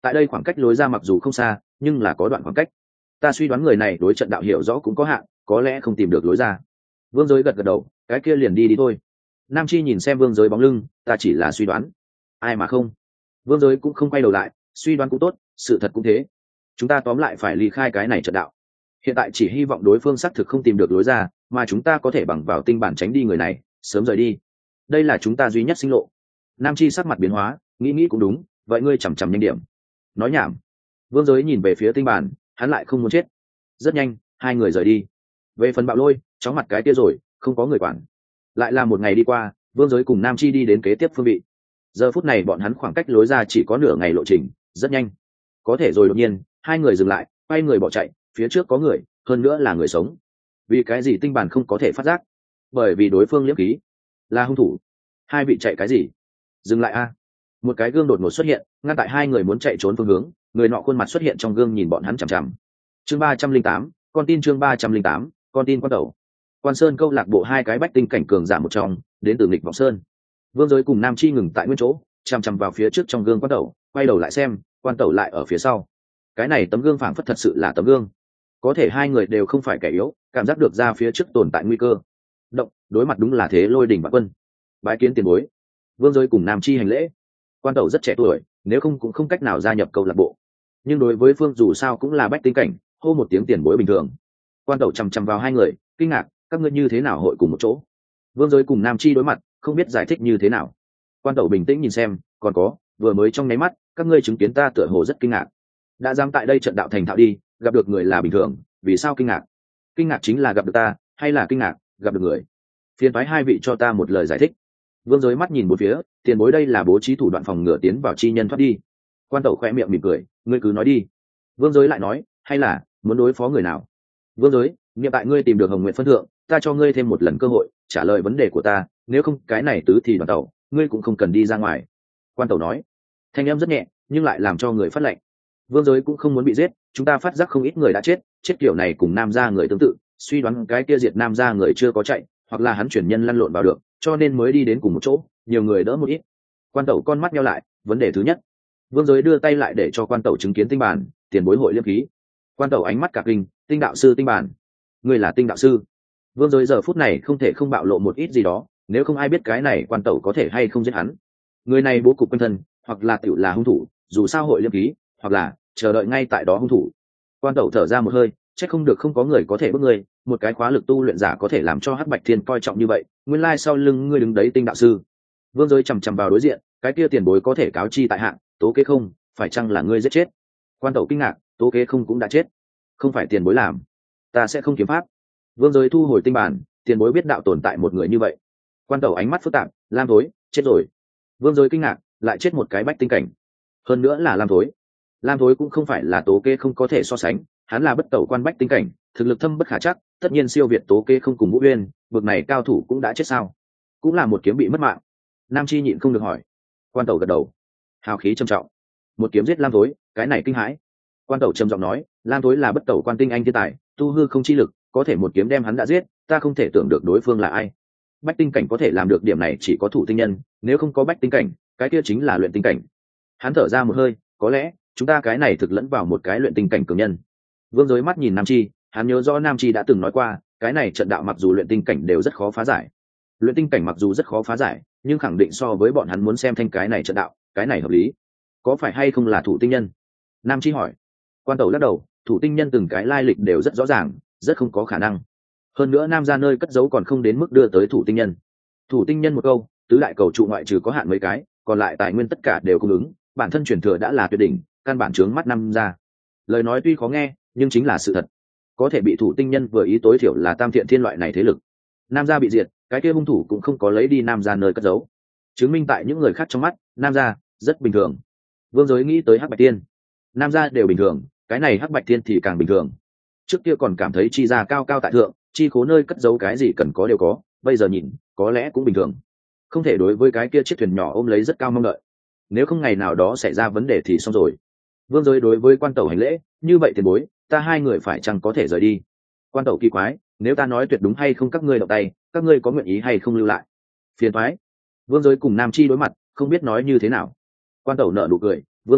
tại đây khoảng cách lối ra mặc dù không xa nhưng là có đoạn khoảng cách, ta suy đoán người này đối trận đạo hiểu rõ cũng có hạn, có lẽ không tìm được lối ra. Vương Giới gật gật đầu, cái kia liền đi thôi. Nam Chi nhìn xem Vương Giới bóng lưng, ta chỉ là suy đoán, ai mà không. Vương Giới cũng không quay đầu lại, suy đoán cũng tốt, sự thật cũng thế, chúng ta tóm lại phải ly khai cái này trận đạo. Hiện tại chỉ hy vọng đối phương xác thực không tìm được lối ra, mà chúng ta có thể bằng vào tinh bản tránh đi người này, sớm rời đi. Đây là chúng ta duy nhất sinh lộ. Nam Chi sắc mặt biến hóa, nghĩ cũng đúng, vậy ngươi chằm chằm nhanh điểm. Nói nhảm. Vương Giới nhìn về phía tinh bản, hắn lại không muốn chết. Rất nhanh, hai người rời đi. Về phần Bạo Lôi, chóng mặt cái kia rồi, không có người quản. Lại là một ngày đi qua, Vương Giới cùng Nam Chi đi đến kế tiếp phương vị. Giờ phút này bọn hắn khoảng cách lối ra chỉ có nửa ngày lộ trình, rất nhanh. Có thể rồi đột nhiên, hai người dừng lại, quay người bỏ chạy, phía trước có người, hơn nữa là người sống. Vì cái gì tinh bản không có thể phát giác? Bởi vì đối phương liễm khí, là hung thủ. Hai vị chạy cái gì? Dừng lại a. Một cái gương đột ngột xuất hiện, ngăn tại hai người muốn chạy trốn phương hướng, người nọ khuôn mặt xuất hiện trong gương nhìn bọn hắn chằm chằm. Chương 308, con tin chương 308, con tin quan tẩu. Quan Sơn câu lạc bộ hai cái bách tinh cảnh cường giả một trong, đến từ Nghịch Vọng Sơn. Vương Giới cùng Nam Chi ngừng tại nguyên chỗ, chằm chằm vào phía trước trong gương quan tẩu, quay đầu lại xem, quan tẩu lại ở phía sau. Cái này tấm gương phảng phất thật sự là tấm gương. Có thể hai người đều không phải kẻ yếu, cảm giác được ra phía trước tồn tại nguy cơ. Động, đối mặt đúng là thế lôi đỉnh vạn quân. Bái kiến tiền bối. Vương Giới cùng Nam Chi hành lễ. Quan tẩu rất trẻ tuổi, nếu không cũng không cách nào gia nhập câu lạc bộ. Nhưng đối với Phương dù sao cũng là bách tinh cảnh, hô một tiếng tiền bối bình thường. Quan tẩu chằm chằm vào hai người, kinh ngạc, các ngươi như thế nào hội cùng một chỗ? Vương Giới cùng Nam Chi đối mặt, không biết giải thích như thế nào. Quan tẩu bình tĩnh nhìn xem, còn có, vừa mới trong nháy mắt, các ngươi chứng kiến ta tựa hồ rất kinh ngạc. Đã dám tại đây trận đạo thành thạo đi, gặp được người là bình thường, vì sao kinh ngạc? Kinh ngạc chính là gặp được ta, hay là kinh ngạc gặp được người? Phiền toái hai vị cho ta một lời giải thích. Vương Giới mắt nhìn bốn phía, tiền bối đây là bố trí thủ đoạn phòng ngừa tiến vào chi nhân thoát đi. Quan tẩu khoe miệng mỉm cười, ngươi cứ nói đi. Vương Giới lại nói, hay là muốn đối phó người nào? Vương Giới, nghiệm tại ngươi tìm được Hồng Nguyện phân thượng, ta cho ngươi thêm một lần cơ hội trả lời vấn đề của ta, nếu không cái này tứ thì đoàn tẩu, ngươi cũng không cần đi ra ngoài. Quan tẩu nói, thanh em rất nhẹ nhưng lại làm cho người phát lệnh. Vương Giới cũng không muốn bị giết, chúng ta phát giác không ít người đã chết, chết kiểu này cùng Nam gia người tương tự, suy đoán cái kia diệt Nam gia người chưa có chạy, hoặc là hắn chuyển nhân lăn lộn vào được, cho nên mới đi đến cùng một chỗ, nhiều người đỡ một ít. Quan tẩu con mắt nheo lại, vấn đề thứ nhất. Vương Giới đưa tay lại để cho quan tẩu chứng kiến tinh bản, tiền bối hội liêm khí. Quan tẩu ánh mắt cả kinh, tinh đạo sư tinh bản, ngươi là tinh đạo sư? Vương Giới giờ phút này không thể không bạo lộ một ít gì đó, nếu không ai biết cái này quan tẩu có thể hay không giết hắn. Người này bố cục quanh thân, hoặc là tiểu là hung thủ, dù sao hội liêm khí, hoặc là chờ đợi ngay tại đó hung thủ. Quan tẩu thở ra một hơi, chắc không được không có người có thể bước ngươi, một cái khóa lực tu luyện giả có thể làm cho Hắc Bạch Thiên coi trọng như vậy, nguyên lai sau lưng ngươi đứng đấy tinh đạo sư. Vương Giới chằm chằm vào đối diện, cái kia tiền bối có thể cáo chi tại hạng, tố kế không, phải chăng là ngươi giết chết? Quan tẩu kinh ngạc, tố kế không cũng đã chết, không phải tiền bối làm, ta sẽ không kiếm pháp. Vương Giới thu hồi tinh bản, tiền bối biết đạo tồn tại một người như vậy. Quan tẩu ánh mắt phức tạp, Lam Thối chết rồi. Vương Giới kinh ngạc, lại chết một cái bách tinh cảnh, hơn nữa là Lam Thối. Lam Thối cũng không phải là tố kế không có thể so sánh, hắn là bất tẩu quan bách tinh cảnh, thực lực thâm bất khả chắc, tất nhiên siêu việt tố kế không cùng Vũ Uyên, bực này cao thủ cũng đã chết sao? Cũng là một kiếm bị mất mạng. Nam Chi nhịn không được hỏi. Quan tẩu gật đầu, hào khí trầm trọng. Một kiếm giết Lam Thối, cái này kinh hãi. Quan tẩu trầm giọng nói, Lam Thối là bất tẩu quan tinh anh thiên tài, tu hư không chi lực, có thể một kiếm đem hắn đã giết, ta không thể tưởng được đối phương là ai. Bách tinh cảnh có thể làm được điểm này chỉ có thủ tinh nhân, nếu không có bách tinh cảnh, cái kia chính là luyện tinh cảnh. Hắn thở ra một hơi, có lẽ chúng ta cái này thực lẫn vào một cái luyện tinh cảnh cường nhân. Vương Giới mắt nhìn Nam Chi, hắn nhớ rõ Nam Chi đã từng nói qua, cái này trận đạo mặc dù luyện tinh cảnh đều rất khó phá giải. Luyện tinh cảnh mặc dù rất khó phá giải, nhưng khẳng định so với bọn hắn muốn xem thanh cái này trận đạo, cái này hợp lý. Có phải hay không là thủ tinh nhân? Nam Chi hỏi. Quan tẩu lắc đầu, thủ tinh nhân từng cái lai lịch đều rất rõ ràng, rất không có khả năng. Hơn nữa Nam gia nơi cất giấu còn không đến mức đưa tới thủ tinh nhân. Thủ tinh nhân một câu, tứ đại cầu trụ ngoại trừ có hạn mấy cái, còn lại tài nguyên tất cả đều cung ứng, bản thân truyền thừa đã là tuyệt đỉnh, căn bản chướng mắt Nam gia. Lời nói tuy khó nghe, nhưng chính là sự thật. Có thể bị thủ tinh nhân vừa ý tối thiểu là tam thiện thiên loại này thế lực. Nam gia bị diệt, cái kia hung thủ cũng không có lấy đi Nam gia nơi cất giấu, chứng minh tại những người khác trong mắt, Nam gia rất bình thường. Vương Giới nghĩ tới Hắc Bạch Tiên, Nam gia đều bình thường, cái này Hắc Bạch Tiên thì càng bình thường. Trước kia còn cảm thấy chi gia cao cao tại thượng, chi khố nơi cất giấu cái gì cần có đều có, bây giờ nhìn, có lẽ cũng bình thường. Không thể đối với cái kia chiếc thuyền nhỏ ôm lấy rất cao mong đợi, nếu không ngày nào đó xảy ra vấn đề thì xong rồi. Vương Giới đối với quan tẩu hành lễ, như vậy tiền bối, ta hai người phải chăng có thể rời đi? Quan tẩu kỳ quái, nếu ta nói tuyệt đúng hay không các ngươi động tay, các ngươi có nguyện ý hay không lưu lại? Phiền thoái. Vương Giới cùng Nam Chi đối mặt, không biết nói như thế nào. Quan tẩu nở nụ cười, Vương Giới,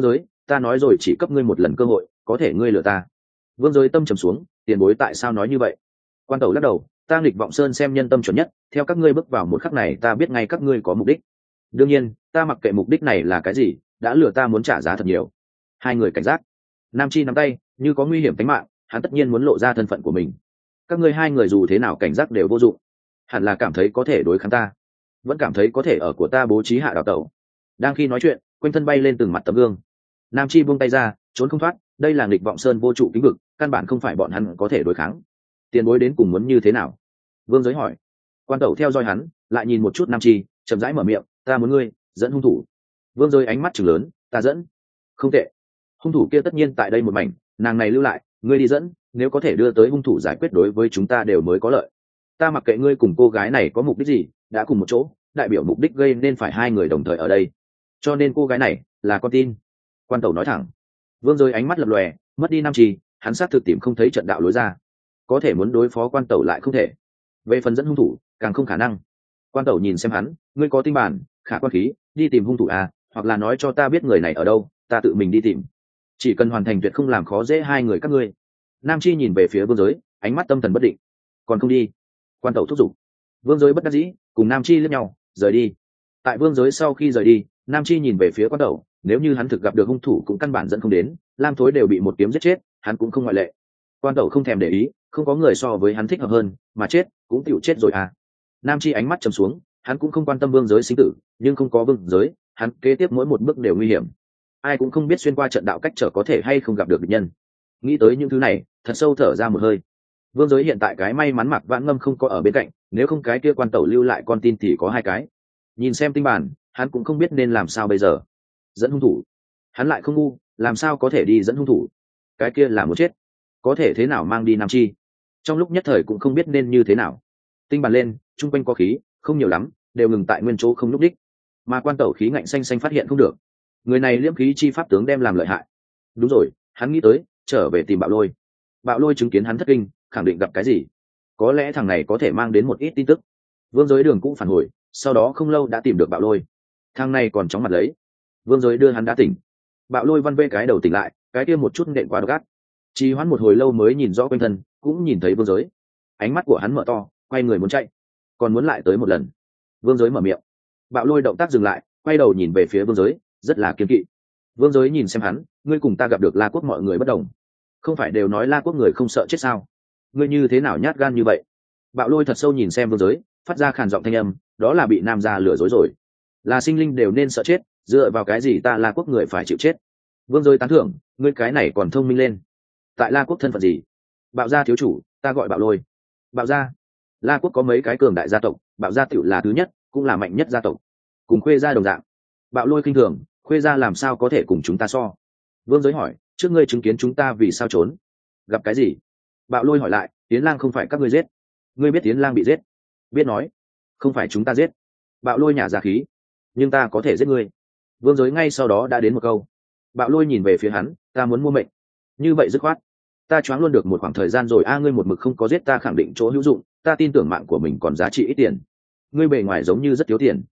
ta nói rồi chỉ cấp ngươi một lần cơ hội, có thể ngươi lừa ta. Vương Giới tâm trầm xuống, tiền bối tại sao nói như vậy? Quan Tẩu lắc đầu, ta nghịch vọng sơn xem nhân tâm chuẩn nhất, theo các ngươi bước vào một khắc này ta biết ngay các ngươi có mục đích. Đương nhiên ta mặc kệ mục đích này là cái gì, đã lừa ta muốn trả giá thật nhiều. Hai người cảnh giác. Nam Chi nắm tay, như có nguy hiểm tính mạng, hắn tất nhiên muốn lộ ra thân phận của mình. Các ngươi hai người dù thế nào cảnh giác đều vô dụng, hẳn là cảm thấy có thể đối kháng ta, vẫn cảm thấy có thể ở của ta bố trí hạ đào tẩu. Đang khi nói chuyện, quanh thân bay lên từng mặt tấm gương. Nam Chi buông tay ra, trốn không thoát, đây là nghịch vọng sơn vô trụ kính vực, căn bản không phải bọn hắn có thể đối kháng. Tiền bối đến cùng muốn như thế nào? Vương Giới hỏi. Quan Tẩu theo dõi hắn, lại nhìn một chút Nam Chi, chậm rãi mở miệng, ta muốn ngươi dẫn hung thủ. Vương Giới ánh mắt trừng lớn, ta dẫn? Không tệ. Hung thủ kia tất nhiên tại đây một mảnh, nàng này lưu lại, ngươi đi dẫn, nếu có thể đưa tới hung thủ giải quyết đối với chúng ta đều mới có lợi. Ta mặc kệ ngươi cùng cô gái này có mục đích gì, đã cùng một chỗ, đại biểu mục đích gây nên phải hai người đồng thời ở đây, cho nên cô gái này là con tin. Quan Tẩu nói thẳng. Vương Giới ánh mắt lập lòe, mất đi Nam Chi, hắn xác thực tìm không thấy trận đạo lối ra, có thể muốn đối phó Quan Tẩu lại không thể, về phần dẫn hung thủ càng không khả năng. Quan Tẩu nhìn xem hắn, ngươi có tinh bản, khả quan khí, đi tìm hung thủ à, hoặc là nói cho ta biết người này ở đâu, ta tự mình đi tìm, chỉ cần hoàn thành tuyệt không làm khó dễ hai người các ngươi. Nam Chi nhìn về phía Vương Giới, ánh mắt tâm thần bất định. Còn không đi? Quan Tẩu thúc giục. Vương Giới bất đắc dĩ, cùng Nam Chi liếc nhau, rời đi. Tại Vương Giới sau khi rời đi, Nam Chi nhìn về phía Quan Tẩu, nếu như hắn thực gặp được hung thủ cũng căn bản dẫn không đến, Lam Thối đều bị một kiếm giết chết, hắn cũng không ngoại lệ. Quan Tẩu không thèm để ý, không có người so với hắn thích hợp hơn, mà chết cũng tựu chết rồi à. Nam Chi ánh mắt trầm xuống, hắn cũng không quan tâm Vương Giới sinh tử, nhưng không có Vương Giới, hắn kế tiếp mỗi một bước đều nguy hiểm. Ai cũng không biết xuyên qua trận đạo cách trở có thể hay không gặp được địch nhân. Nghĩ tới những thứ này, thật sâu thở ra một hơi. Vương Giới hiện tại cái may mắn Mạc Vãn Ngâm không có ở bên cạnh, nếu không cái kia Quan Tẩu lưu lại con tin thì có hai cái. Nhìn xem tinh bản, hắn cũng không biết nên làm sao bây giờ. Dẫn hung thủ, hắn lại không ngu, làm sao có thể đi dẫn hung thủ? Cái kia là một chết, có thể thế nào mang đi Nam Chi? Trong lúc nhất thời cũng không biết nên như thế nào. Tinh bản lên, chung quanh có khí, không nhiều lắm, đều ngừng tại nguyên chỗ không lúc đích. Mà Quan Tẩu khí ngạnh xanh xanh phát hiện không được, người này liễm khí chi pháp tướng đem làm lợi hại. Đúng rồi, hắn nghĩ tới trở về tìm Bạo Lôi. Bạo Lôi chứng kiến hắn thất kinh, khẳng định gặp cái gì, có lẽ thằng này có thể mang đến một ít tin tức. Vương Giới đường cũng phản hồi, sau đó không lâu đã tìm được Bạo Lôi. Thằng này còn chóng mặt lấy. Vương Giới đưa hắn đã tỉnh. Bạo Lôi văn vê cái đầu tỉnh lại, cái kia một chút nện qua độc ác. Trì hoãn một hồi lâu mới nhìn rõ quanh thân, cũng nhìn thấy Vương Giới. Ánh mắt của hắn mở to, quay người muốn chạy, còn muốn lại tới một lần. Vương Giới mở miệng. Bạo Lôi động tác dừng lại, quay đầu nhìn về phía Vương Giới, rất là kiêng kỵ. Vương Giới nhìn xem hắn, ngươi cùng ta gặp được La Quốc mọi người bất đồng, không phải đều nói La Quốc người không sợ chết sao? Ngươi như thế nào nhát gan như vậy? Bạo Lôi thật sâu nhìn xem Vương Giới, phát ra khàn giọng thanh âm, đó là bị nam gia lừa dối rồi. Là sinh linh đều nên sợ chết, dựa vào cái gì ta La Quốc người phải chịu chết? Vương Giới tán thưởng, ngươi cái này còn thông minh lên. Tại La Quốc thân phận gì? Bạo gia thiếu chủ, ta gọi Bạo Lôi. Bạo gia? La Quốc có mấy cái cường đại gia tộc, Bạo gia tựu là thứ nhất, cũng là mạnh nhất gia tộc, cùng Khuê gia đồng dạng. Bạo Lôi khinh thường, Khuê gia làm sao có thể cùng chúng ta so? Vương Giới hỏi, trước ngươi chứng kiến chúng ta vì sao trốn? Gặp cái gì? Bạo Lôi hỏi lại, Tiến Lang không phải các ngươi giết? Ngươi biết Tiến Lang bị giết? Biết nói, không phải chúng ta giết. Bạo Lôi nhả ra khí, nhưng ta có thể giết ngươi. Vương Giới ngay sau đó đã đến một câu. Bạo Lôi nhìn về phía hắn, ta muốn mua mệnh. Như vậy dứt khoát, ta choáng luôn được một khoảng thời gian rồi a. Ngươi một mực không có giết ta khẳng định chỗ hữu dụng, ta tin tưởng mạng của mình còn giá trị ít tiền. Ngươi bề ngoài giống như rất thiếu tiền.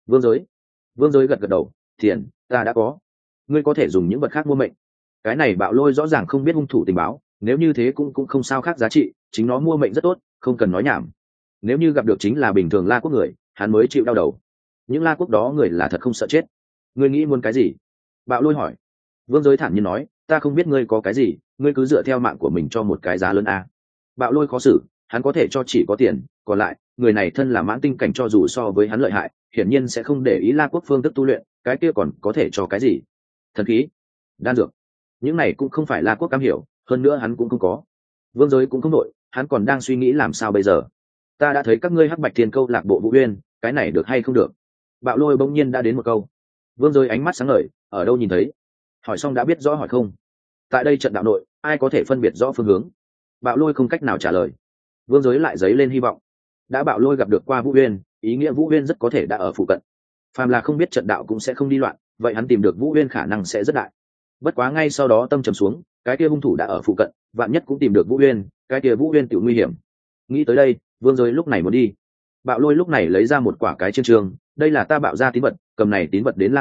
Vương Giới gật gật đầu, tiền ta đã có, ngươi có thể dùng những vật khác mua mệnh. Cái này Bạo Lôi rõ ràng không biết hung thủ tình báo, nếu như thế cũng không sao khác giá trị, chính nó mua mệnh rất tốt, không cần nói nhảm. Nếu như gặp được chính là bình thường La Quốc người, hắn mới chịu đau đầu. Những La Quốc đó người là thật không sợ chết. Ngươi nghĩ muốn cái gì? Bạo Lôi hỏi. Vương Giới thản nhiên nói, ta không biết ngươi có cái gì, ngươi cứ dựa theo mạng của mình cho một cái giá lớn a. Bạo Lôi khó xử, hắn có thể cho chỉ có tiền, còn lại người này thân là mãn tinh cảnh, cho dù so với hắn lợi hại, hiển nhiên sẽ không để ý La Quốc phương thức tu luyện, cái kia còn có thể cho cái gì? Thần khí, đan dược, những này cũng không phải La Quốc cam hiểu, hơn nữa hắn cũng không có. Vương Giới cũng không nội, hắn còn đang suy nghĩ làm sao bây giờ. Ta đã thấy các ngươi Hắc Bạch Thiên Câu lạc bộ Vũ Uyên, cái này được hay không được? Bạo Lôi bỗng nhiên đã đến một câu. Vương Giới ánh mắt sáng ngời, ở đâu nhìn thấy? Hỏi xong đã biết rõ hỏi không? Tại đây trận đạo nội, ai có thể phân biệt rõ phương hướng? Bạo Lôi không cách nào trả lời. Vương Giới lại dấy lên hy vọng. Đã Bạo Lôi gặp được qua Vũ Uyên, ý nghĩa Vũ Uyên rất có thể đã ở phụ cận. Phàm là không biết trận đạo cũng sẽ không đi loạn, vậy hắn tìm được Vũ Uyên khả năng sẽ rất đại. Bất quá ngay sau đó tâm trầm xuống, cái kia hung thủ đã ở phụ cận, vạn nhất cũng tìm được Vũ Uyên, cái kia Vũ Uyên tiểu nguy hiểm. Nghĩ tới đây, Vương Giới lúc này muốn đi. Bạo Lôi lúc này lấy ra một quả cái chiên trường, đây là ta Bạo ra tín vật, cầm này tín vật đến La Quốc,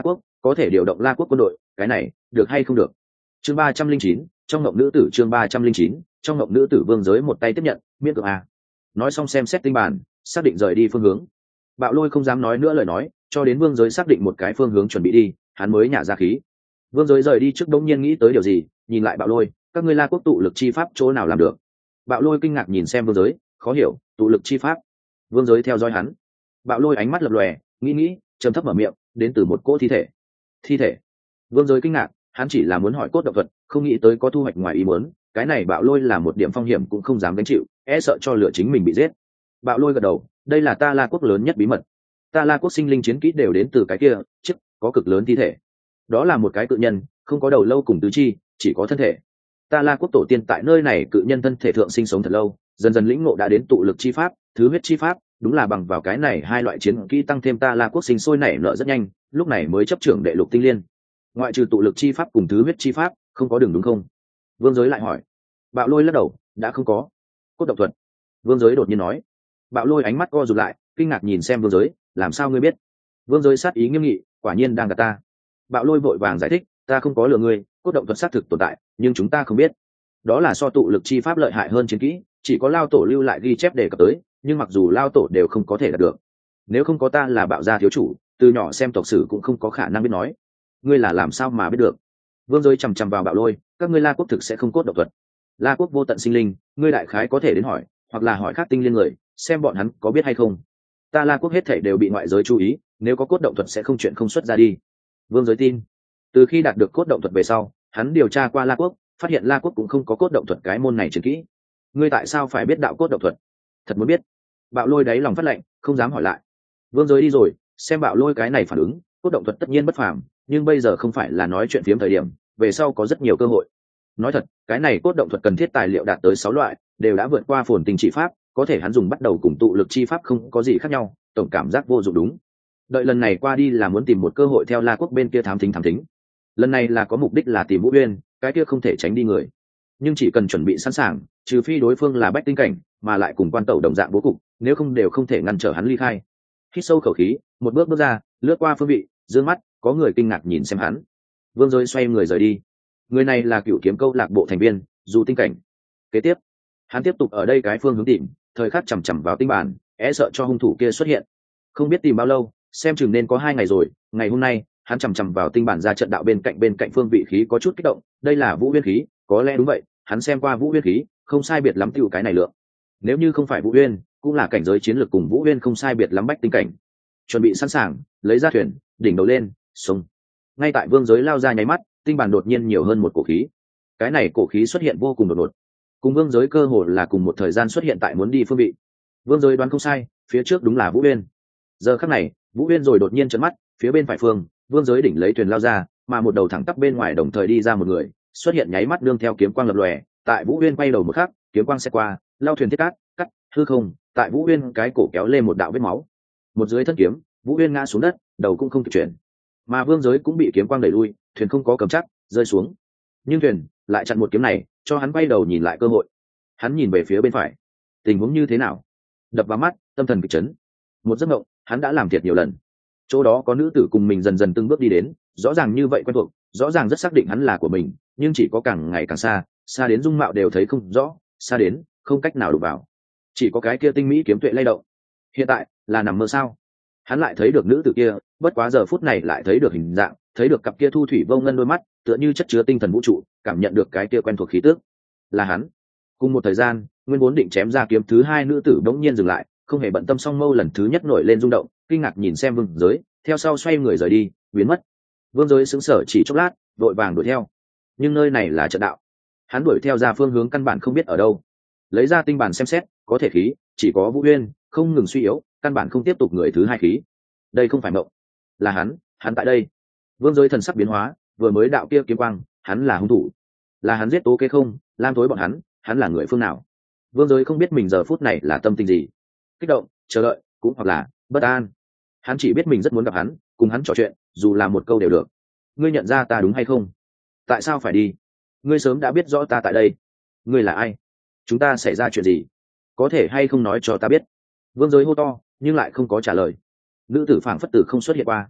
có thể điều động La Quốc quân đội, cái này được hay không được? Chương 309, trong ngộng nữ tử, chương 309, trong ngộng nữ tử. Vương Giới một tay tiếp nhận, miễn cưỡng à. Nói xong xem xét tinh bản, xác định rời đi phương hướng. Bạo Lôi không dám nói nữa lời nói, cho đến Vương Giới xác định một cái phương hướng chuẩn bị đi, hắn mới nhả ra khí. Vương Giới rời đi trước đống nhiên nghĩ tới điều gì, nhìn lại Bạo Lôi, các ngươi La Quốc tụ lực chi pháp chỗ nào làm được? Bạo Lôi kinh ngạc nhìn xem Vương Giới, khó hiểu, tụ lực chi pháp. Vương Giới theo dõi hắn. Bạo Lôi ánh mắt lập lòe, nghĩ, trầm thấp mở miệng, đến từ một cỗ thi thể. Thi thể? Vương Giới kinh ngạc, hắn chỉ là muốn hỏi cốt động vật, không nghĩ tới có thu hoạch ngoài ý muốn. Cái này Bạo Lôi là một điểm phong hiểm cũng không dám gánh chịu, e sợ cho lửa chính mình bị giết. Bạo Lôi gật đầu, đây là ta La Quốc lớn nhất bí mật. Ta La Quốc sinh linh chiến kỹ đều đến từ cái kia, chức có cực lớn thi thể. Đó là một cái cự nhân, không có đầu lâu cùng tứ chi, chỉ có thân thể. Ta La Quốc tổ tiên tại nơi này cự nhân thân thể thượng sinh sống thật lâu, dần dần lĩnh ngộ đã đến tụ lực chi pháp, thứ huyết chi pháp, đúng là bằng vào cái này hai loại chiến kỹ tăng thêm ta La Quốc sinh sôi nảy nở rất nhanh, lúc này mới chấp trưởng đệ lục tinh liên. Ngoại trừ tụ lực chi pháp cùng thứ huyết chi pháp, không có đường đúng không? Vương Giới lại hỏi. Bạo Lôi lắc đầu, đã không có. Cốt độc thuật. Vương Giới đột nhiên nói. Bạo Lôi ánh mắt co rụt lại, kinh ngạc nhìn xem Vương Giới, làm sao ngươi biết? Vương Giới sát ý nghiêm nghị, quả nhiên đang gạt ta. Bạo Lôi vội vàng giải thích, ta không có lừa ngươi, cốt động thuật xác thực tồn tại, nhưng chúng ta không biết. Đó là so tụ lực chi pháp lợi hại hơn chiến kỹ, chỉ có Lao tổ lưu lại ghi chép đề cập tới, nhưng mặc dù Lao tổ đều không có thể đạt được. Nếu không có ta là Bạo gia thiếu chủ, từ nhỏ xem tộc sử cũng không có khả năng biết nói. Ngươi là làm sao mà biết được? Vương Giới chằm chằm vào Bạo Lôi, các ngươi La Quốc thực sẽ không cốt động thuật. La Quốc vô tận sinh linh, ngươi đại khái có thể đến hỏi, hoặc là hỏi khác tinh liên người, xem bọn hắn có biết hay không. Ta La Quốc hết thảy đều bị ngoại giới chú ý, nếu có cốt động thuật sẽ không chuyện không xuất ra đi. Vương Giới tin. Từ khi đạt được cốt động thuật về sau, hắn điều tra qua La Quốc, phát hiện La Quốc cũng không có cốt động thuật cái môn này chiến kỹ. Ngươi tại sao phải biết đạo cốt động thuật? Thật muốn biết. Bạo Lôi đáy lòng phát lệnh, không dám hỏi lại. Vương Giới đi rồi, xem Bạo Lôi cái này phản ứng, cốt động thuật tất nhiên bất phàm, nhưng bây giờ không phải là nói chuyện phiếm thời điểm, về sau có rất nhiều cơ hội. Nói thật, cái này cốt động thuật cần thiết tài liệu đạt tới 6 loại, đều đã vượt qua phồn tình chỉ pháp, có thể hắn dùng bắt đầu cùng tụ lực chi pháp không có gì khác nhau, tổng cảm giác vô dụng đúng. Đợi lần này qua đi là muốn tìm một cơ hội theo La Quốc bên kia thám thính. Lần này là có mục đích là tìm Vũ Uyên, cái kia không thể tránh đi người. Nhưng chỉ cần chuẩn bị sẵn sàng, trừ phi đối phương là bách tinh cảnh, mà lại cùng quan tẩu đồng dạng bố cục, nếu không đều không thể ngăn trở hắn ly khai. Hít sâu khẩu khí, một bước ra, lướt qua phương vị, dương mắt, có người kinh ngạc nhìn xem hắn. Vương Giới xoay người rời đi. Người này là cựu kiếm câu lạc bộ thành viên, dù tinh cảnh. Kế tiếp, hắn tiếp tục ở đây cái phương hướng tìm, thời khắc chằm chằm vào tinh bản, e sợ cho hung thủ kia xuất hiện. Không biết tìm bao lâu, xem chừng nên có 2 ngày rồi. Ngày hôm nay, hắn chằm chằm vào tinh bản ra trận đạo bên cạnh phương vị khí có chút kích động. Đây là Vũ Uyên khí, có lẽ đúng vậy. Hắn xem qua Vũ Uyên khí, không sai biệt lắm tiêu cái này lượng. Nếu như không phải Vũ Uyên, cũng là cảnh giới chiến lược cùng Vũ Uyên không sai biệt lắm bách tinh cảnh. Chuẩn bị sẵn sàng, lấy ra thuyền, đỉnh đầu lên, sông. Ngay tại Vương Giới lao ra nháy mắt, tinh bản đột nhiên nhiều hơn một cổ khí. Cái này cổ khí xuất hiện vô cùng đột ngột, cùng Vương Giới cơ hồ là cùng một thời gian xuất hiện tại muốn đi phương vị. Vương Giới đoán không sai, phía trước đúng là Vũ Uyên. Giờ khắc này, Vũ Uyên rồi đột nhiên trợn mắt, phía bên phải phương, Vương Giới đỉnh lấy thuyền lao ra, mà một đầu thẳng tắp bên ngoài đồng thời đi ra một người, xuất hiện nháy mắt nương theo kiếm quang lập lòe, tại Vũ Uyên quay đầu một khắc, kiếm quang sẽ qua, lao thuyền thiết cát, cắt, hư không, tại Vũ Uyên cái cổ kéo lên một đạo vết máu. Một dưới thân kiếm, Vũ Uyên ngã xuống đất, đầu cũng không kịp chuyển. Mà Vương Giới cũng bị kiếm quang đẩy lui, thuyền không có cầm chắc, rơi xuống. Nhưng thuyền lại chặn một kiếm này, cho hắn quay đầu nhìn lại cơ hội. Hắn nhìn về phía bên phải, tình huống như thế nào? Đập vào mắt, tâm thần kịch chấn. Một giấc mộng, hắn đã làm thiệt nhiều lần. Chỗ đó có nữ tử cùng mình dần dần từng bước đi đến, rõ ràng như vậy quen thuộc, rõ ràng rất xác định hắn là của mình, nhưng chỉ có càng ngày càng xa, xa đến dung mạo đều thấy không rõ, xa đến không cách nào đụng vào. Chỉ có cái kia tinh mỹ kiếm tuệ lay động. Hiện tại là nằm mơ sao? Hắn lại thấy được nữ tử kia, bất quá giờ phút này lại thấy được hình dạng, thấy được cặp kia thu thủy vô ngân đôi mắt, tựa như chất chứa tinh thần vũ trụ, cảm nhận được cái kia quen thuộc khí tức. Là hắn. Cùng một thời gian, nguyên vốn định chém ra kiếm thứ 2 nữ tử bỗng nhiên dừng lại, không hề bận tâm, song mâu lần thứ nhất nổi lên rung động, kinh ngạc nhìn xem Vương Giới, theo sau xoay người rời đi, biến mất. Vương Giới sững sờ chỉ chốc lát, vội vàng đuổi theo. Nhưng nơi này là trận đạo, hắn đuổi theo ra phương hướng căn bản không biết ở đâu. Lấy ra tinh bản xem xét, có thể khí, chỉ có Vũ Uyên, không ngừng suy yếu, căn bản không tiếp tục người thứ 2 khí. Đây không phải mộng, là hắn tại đây. Vương Giới thần sắc biến hóa, vừa mới đạo kia kiếm quang, hắn là hung thủ, là hắn giết Tố Kế không, Lam Tối bọn hắn là người phương nào? Vương Giới không biết mình giờ phút này là tâm tình gì, kích động, chờ đợi, cũng hoặc là bất an. Hắn chỉ biết mình rất muốn gặp hắn, cùng hắn trò chuyện, dù là một câu đều được. Ngươi nhận ra ta đúng hay không? Tại sao phải đi? Ngươi sớm đã biết rõ ta tại đây. Ngươi là ai? Chúng ta xảy ra chuyện gì? Có thể hay không nói cho ta biết? Vương Giới hô to, nhưng lại không có trả lời. Nữ tử phảng phất tử không xuất hiện qua.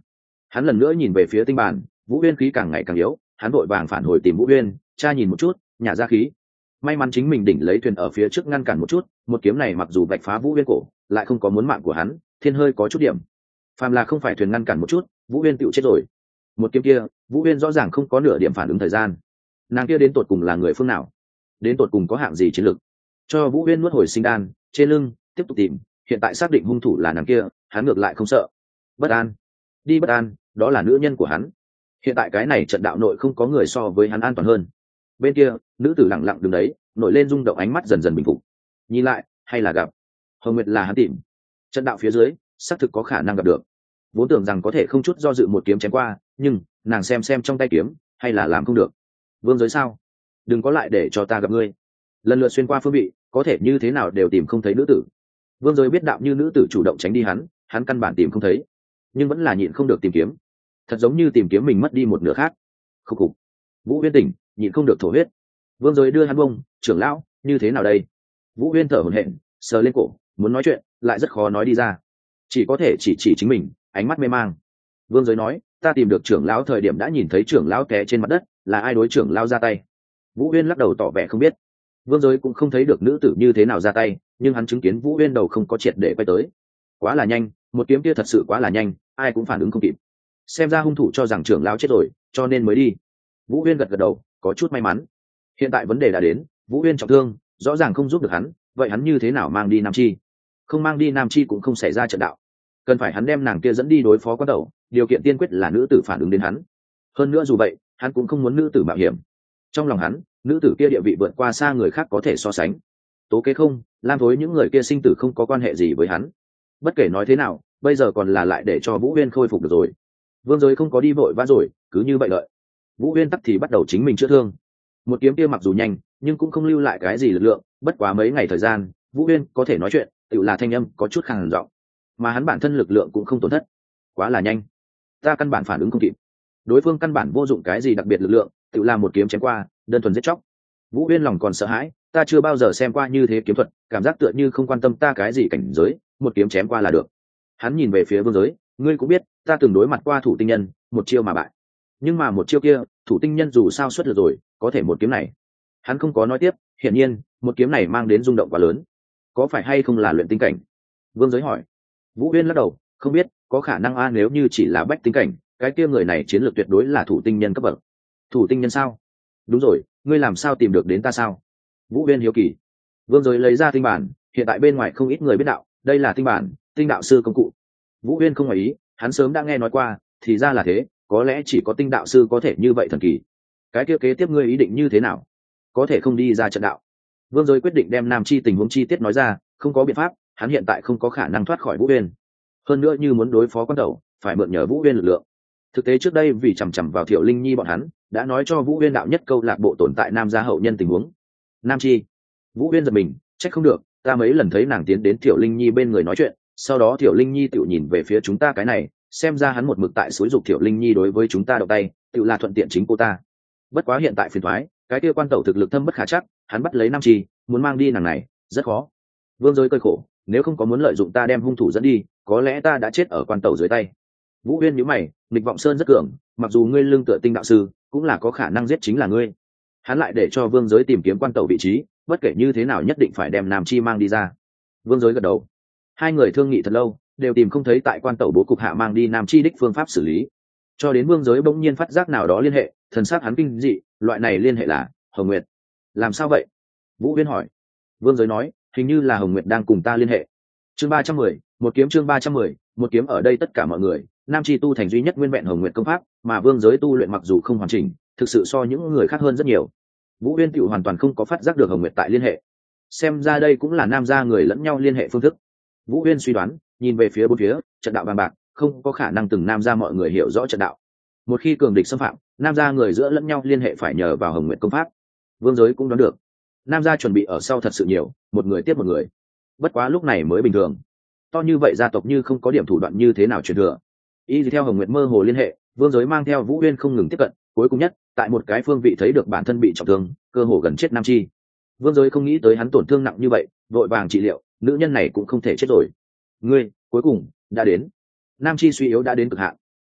Hắn lần nữa nhìn về phía tinh bản, Vũ Uyên khí càng ngày càng yếu, hắn vội vàng phản hồi tìm Vũ Uyên, cha nhìn một chút, nhả ra khí. May mắn chính mình đỉnh lấy thuyền ở phía trước ngăn cản một chút, một kiếm này mặc dù vạch phá Vũ Uyên cổ, lại không có muốn mạng của hắn, thiên hơi có chút điểm. Phàm là không phải thuyền ngăn cản một chút, Vũ Uyên tựu chết rồi. Một kiếm kia, Vũ Uyên rõ ràng không có nửa điểm phản ứng thời gian. Nàng kia đến tột cùng là người phương nào? Đến tột cùng có hạng gì chiến lược? Cho Vũ Uyên nuốt hồi sinh đan, trên lưng, tiếp tục tìm, hiện tại xác định hung thủ là nàng kia, hắn ngược lại không sợ. Bất an, đi bất an, đó là nữ nhân của hắn. Hiện tại cái này trận đạo nội không có người so với hắn an toàn hơn. Bên kia, nữ tử lặng lặng đứng đấy, nổi lên rung động, ánh mắt dần dần bình phục. Nhìn lại, hay là gặp Hồng Nguyệt là hắn tìm. Trận đạo phía dưới, xác thực có khả năng gặp được. Vốn tưởng rằng có thể không chút do dự một kiếm chém qua, nhưng nàng xem trong tay kiếm, hay là làm không được. Vương giới sao? Đừng có lại để cho ta gặp ngươi. Lần lượt xuyên qua phương vị, có thể như thế nào đều tìm không thấy nữ tử. Vương giới biết đạo như nữ tử chủ động tránh đi hắn căn bản tìm không thấy, nhưng vẫn là nhịn không được tìm kiếm, thật giống như tìm kiếm mình mất đi một nửa khác. Khúc khục. Vũ Huyên tỉnh, nhịn không được thổ huyết. Vương giới đưa hắn bông, trưởng lão, như thế nào đây? Vũ Huyên thở hổn hển, sờ lên cổ, muốn nói chuyện, lại rất khó nói đi ra, chỉ có thể chỉ chính mình, ánh mắt mê mang. Vương giới nói, ta tìm được trưởng lão thời điểm đã nhìn thấy trưởng lão té trên mặt đất, là ai đối trưởng lão ra tay? Vũ Huyên lắc đầu tỏ vẻ không biết. Vương giới cũng không thấy được nữ tử như thế nào ra tay, nhưng hắn chứng kiến Vũ Huyên đầu không có triệt để quay tới. Quá là nhanh, một kiếm kia thật sự quá là nhanh, ai cũng phản ứng không kịp. Xem ra hung thủ cho rằng trưởng lão chết rồi, cho nên mới đi. Vũ Huyên gật đầu, có chút may mắn. Hiện tại vấn đề đã đến, Vũ Huyên trọng thương, rõ ràng không giúp được hắn, vậy hắn như thế nào mang đi Nam Chi? Không mang đi Nam Chi cũng không xảy ra trận đạo, cần phải hắn đem nàng kia dẫn đi đối phó Quan Tẩu, điều kiện tiên quyết là nữ tử phản ứng đến hắn. Hơn nữa dù vậy, hắn cũng không muốn nữ tử mạo hiểm. Trong lòng hắn, nữ tử kia địa vị vượt qua xa người khác có thể so sánh. Tố kế không, Lam Thối những người kia sinh tử không có quan hệ gì với hắn. Bất kể nói thế nào, bây giờ còn là lại để cho Vũ Huyên khôi phục được rồi. Vương giới không có đi vội vã rồi, cứ như vậy đợi. Vũ Huyên tắc thì bắt đầu chính mình chữa thương. Một kiếm kia mặc dù nhanh, nhưng cũng không lưu lại cái gì lực lượng. Bất quá mấy ngày thời gian, Vũ Huyên có thể nói chuyện, tự là thanh âm có chút khàn giọng, mà hắn bản thân lực lượng cũng không tổn thất. Quá là nhanh, ta căn bản phản ứng không kịp. Đối phương căn bản vô dụng cái gì đặc biệt lực lượng, tự làm một kiếm chém qua, đơn thuần giết chóc. Vũ Huyên lòng còn sợ hãi, ta chưa bao giờ xem qua như thế kiếm thuật, cảm giác tựa như không quan tâm ta cái gì cảnh giới, một kiếm chém qua là được. Hắn nhìn về phía Vương giới, ngươi cũng biết, ta từng đối mặt qua thủ tinh nhân, một chiêu mà bại. Nhưng mà một chiêu kia, thủ tinh nhân dù sao xuất được rồi, có thể một kiếm này. Hắn không có nói tiếp, hiển nhiên, một kiếm này mang đến rung động quá lớn. Có phải hay không là luyện tinh cảnh? Vương giới hỏi. Vũ Huyên lắc đầu, không biết, có khả năng a, nếu như chỉ là bách tinh cảnh, cái kia người này chiến lược tuyệt đối là thủ tinh nhân cấp bậc. Thủ tinh nhân sao? Đúng rồi, ngươi làm sao tìm được đến ta sao? Vũ Huyên hiếu kỳ. Vương giới lấy ra tinh bản, hiện tại bên ngoài không ít người biết đạo, đây là tinh bản, tinh đạo sư công cụ. Vũ Huyên không ngoài ý, hắn sớm đã nghe nói qua, thì ra là thế, có lẽ chỉ có tinh đạo sư có thể như vậy thần kỳ. Cái kia kế tiếp ngươi ý định như thế nào? Có thể không đi ra trận đạo? Vương giới quyết định đem Nam Chi tình huống chi tiết nói ra, không có biện pháp, hắn hiện tại không có khả năng thoát khỏi Vũ Huyên. Hơn nữa như muốn đối phó Quan Tẩu, phải mượn nhờ Vũ Huyên lực lượng. Thực tế trước đây vì chằm chằm vào Thiệu Linh Nhi bọn hắn, đã nói cho Vũ Huyên đạo nhất câu lạc bộ tồn tại Nam gia hậu nhân tình huống. Nam Chi. Vũ Huyên giật mình, trách không được, ta mấy lần thấy nàng tiến đến Thiệu Linh Nhi bên người nói chuyện, sau đó Thiệu Linh Nhi tự nhìn về phía chúng ta cái này, xem ra hắn một mực tại xúi giục Thiệu Linh Nhi đối với chúng ta động tay, tự là thuận tiện chính cô ta. Bất quá hiện tại phiền thoái, cái kia Quan Tẩu thực lực thâm bất khả chắc, hắn bắt lấy Nam Chi, muốn mang đi nàng này, rất khó. Vương giới cơi khổ, nếu không có muốn lợi dụng ta đem hung thủ dẫn đi, có lẽ ta đã chết ở Quan Tẩu dưới tay. Vũ Huyên nhíu mày, nghịch vọng sơn rất cường, mặc dù ngươi lương tựa tinh đạo sư, cũng là có khả năng giết chính là ngươi. Hắn lại để cho Vương giới tìm kiếm Quan Tẩu vị trí, bất kể như thế nào nhất định phải đem Nam Chi mang đi ra. Vương giới gật đầu. Hai người thương nghị thật lâu, đều tìm không thấy tại Quan Tẩu bố cục hạ mang đi Nam Chi đích phương pháp xử lý. Cho đến Vương giới bỗng nhiên phát giác nào đó liên hệ, thần sắc hắn kinh dị, loại này liên hệ là Hồng Nguyệt. Làm sao vậy? Vũ Huyên hỏi. Vương giới nói, hình như là Hồng Nguyệt đang cùng ta liên hệ. Chương 310, một kiếm. Chương 310, một kiếm. Ở đây tất cả mọi người, Nam Chi tu thành duy nhất nguyên vẹn Hồng Nguyệt công pháp, mà Vương giới tu luyện mặc dù không hoàn chỉnh, thực sự so những người khác hơn rất nhiều. Vũ Huyên tựu hoàn toàn không có phát giác được Hồng Nguyệt tại liên hệ. Xem ra đây cũng là nam gia người lẫn nhau liên hệ phương thức. Vũ Huyên suy đoán, nhìn về phía bốn phía, trận đạo bằng bạc, không có khả năng từng nam gia mọi người hiểu rõ trận đạo. Một khi cường địch xâm phạm, nam gia người giữa lẫn nhau liên hệ phải nhờ vào Hồng Nguyệt công pháp. Vương giới cũng đoán được, nam gia chuẩn bị ở sau thật sự nhiều, một người tiếp một người. Bất quá lúc này mới bình thường, to như vậy gia tộc như không có điểm thủ đoạn như thế nào truyền thừa. Y theo Hồng Nguyệt mơ hồ liên hệ, Vương giới mang theo Vũ Huyên không ngừng tiếp cận, cuối cùng nhất, tại một cái phương vị thấy được bản thân bị trọng thương, cơ hồ gần chết Nam Chi. Vương giới không nghĩ tới hắn tổn thương nặng như vậy, vội vàng trị liệu, nữ nhân này cũng không thể chết rồi. Ngươi, cuối cùng đã đến. Nam Chi suy yếu đã đến cực hạn.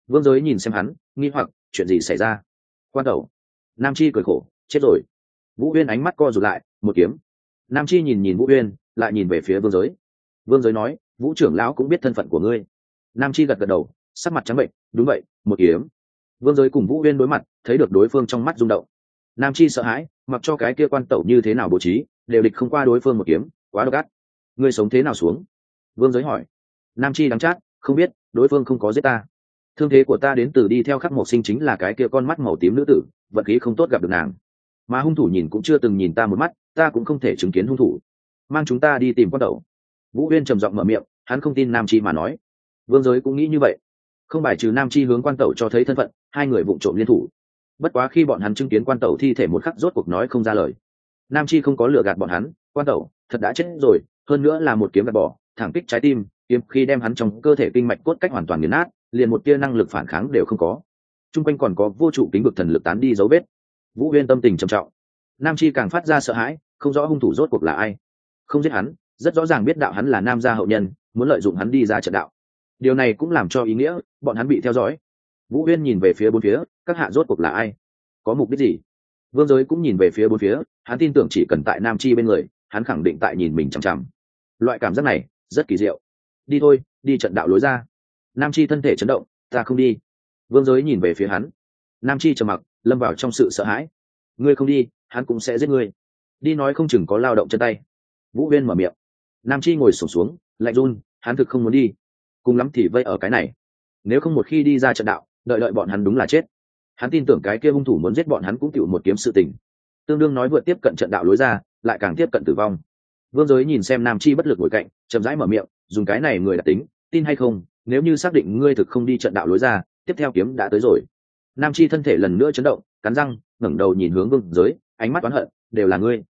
Vương Giới nhìn xem hắn, nghi hoặc chuyện gì xảy ra. Quan tẩu. Nam Chi cười khổ, chết rồi. Vũ Uyên ánh mắt co rụt lại, một kiếm. Nam Chi nhìn nhìn Vũ Uyên, lại nhìn về phía Vương Giới. Vương Giới nói, Vũ trưởng lão cũng biết thân phận của ngươi. Nam Chi gật gật đầu, sắc mặt trắng bệnh, đúng vậy, một kiếm. Vương Giới cùng Vũ Uyên đối mặt, thấy được đối phương trong mắt rung động. Nam Chi sợ hãi, mặc cho cái kia quan tẩu như thế nào bố trí, đều địch không qua đối phương một kiếm, quá độc ác. Ngươi sống thế nào xuống? Vương Giới hỏi. Nam Chi đắng chát, không biết, đối phương không có giết ta. Thương thế của ta đến từ đi theo khắc mộc sinh chính là cái kia con mắt màu tím nữ tử, vận khí không tốt gặp được nàng. Mà hung thủ nhìn cũng chưa từng nhìn ta một mắt, ta cũng không thể chứng kiến hung thủ. Mang chúng ta đi tìm quan tẩu. Vũ Uyên trầm giọng mở miệng, hắn không tin Nam Chi mà nói. Vương Giới cũng nghĩ như vậy, không bài trừ Nam Chi hướng quan tẩu cho thấy thân phận, hai người vụng trộm liên thủ. Bất quá khi bọn hắn chứng kiến quan tẩu thi thể một khắc rốt cuộc nói không ra lời. Nam Chi không có lừa gạt bọn hắn, quan tẩu thật đã chết rồi, hơn nữa là một kiếm gạt bỏ, thẳng kích trái tim, kiếm khi đem hắn trong cơ thể kinh mạch cốt cách hoàn toàn nghiền nát, liền một tia năng lực phản kháng đều không có. Trung quanh còn có vô trụ kính vực thần lực tán đi dấu vết. Vũ Uyên tâm tình trầm trọng. Nam Chi càng phát ra sợ hãi, không rõ hung thủ rốt cuộc là ai. Không giết hắn, rất rõ ràng biết đạo hắn là Nam gia hậu nhân, muốn lợi dụng hắn đi ra trận đạo. Điều này cũng làm cho ý nghĩa bọn hắn bị theo dõi. Vũ Uyên nhìn về phía bốn phía, các hạ rốt cuộc là ai, có mục đích gì? Vương Giới cũng nhìn về phía bốn phía, hắn tin tưởng chỉ cần tại Nam Chi bên người, hắn khẳng định tại nhìn mình chằm chằm. Loại cảm giác này rất kỳ diệu. Đi thôi, đi trận đạo lối ra. Nam Chi thân thể chấn động, ta không đi. Vương Giới nhìn về phía hắn. Nam Chi trầm mặc, lâm vào trong sự sợ hãi. Ngươi không đi, hắn cũng sẽ giết ngươi. Đi nói không chừng có lao động chân tay. Vũ Uyên mở miệng. Nam Chi ngồi xổm xuống, lạnh run, hắn thực không muốn đi. Cùng lắm thì vây ở cái này. Nếu không một khi đi ra trận đạo, đợi bọn hắn đúng là chết. Hắn tin tưởng cái kia hung thủ muốn giết bọn hắn cũng chịu một kiếm sự tình. Tương đương nói vượt tiếp cận trận đạo lối ra, lại càng tiếp cận tử vong. Vương Giới nhìn xem Nam Chi bất lực ngồi cạnh, chậm rãi mở miệng, dùng cái này người đặc tính, tin hay không, nếu như xác định ngươi thực không đi trận đạo lối ra, tiếp theo kiếm đã tới rồi. Nam Chi thân thể lần nữa chấn động, cắn răng, ngẩng đầu nhìn hướng Vương Giới, ánh mắt oán hận, đều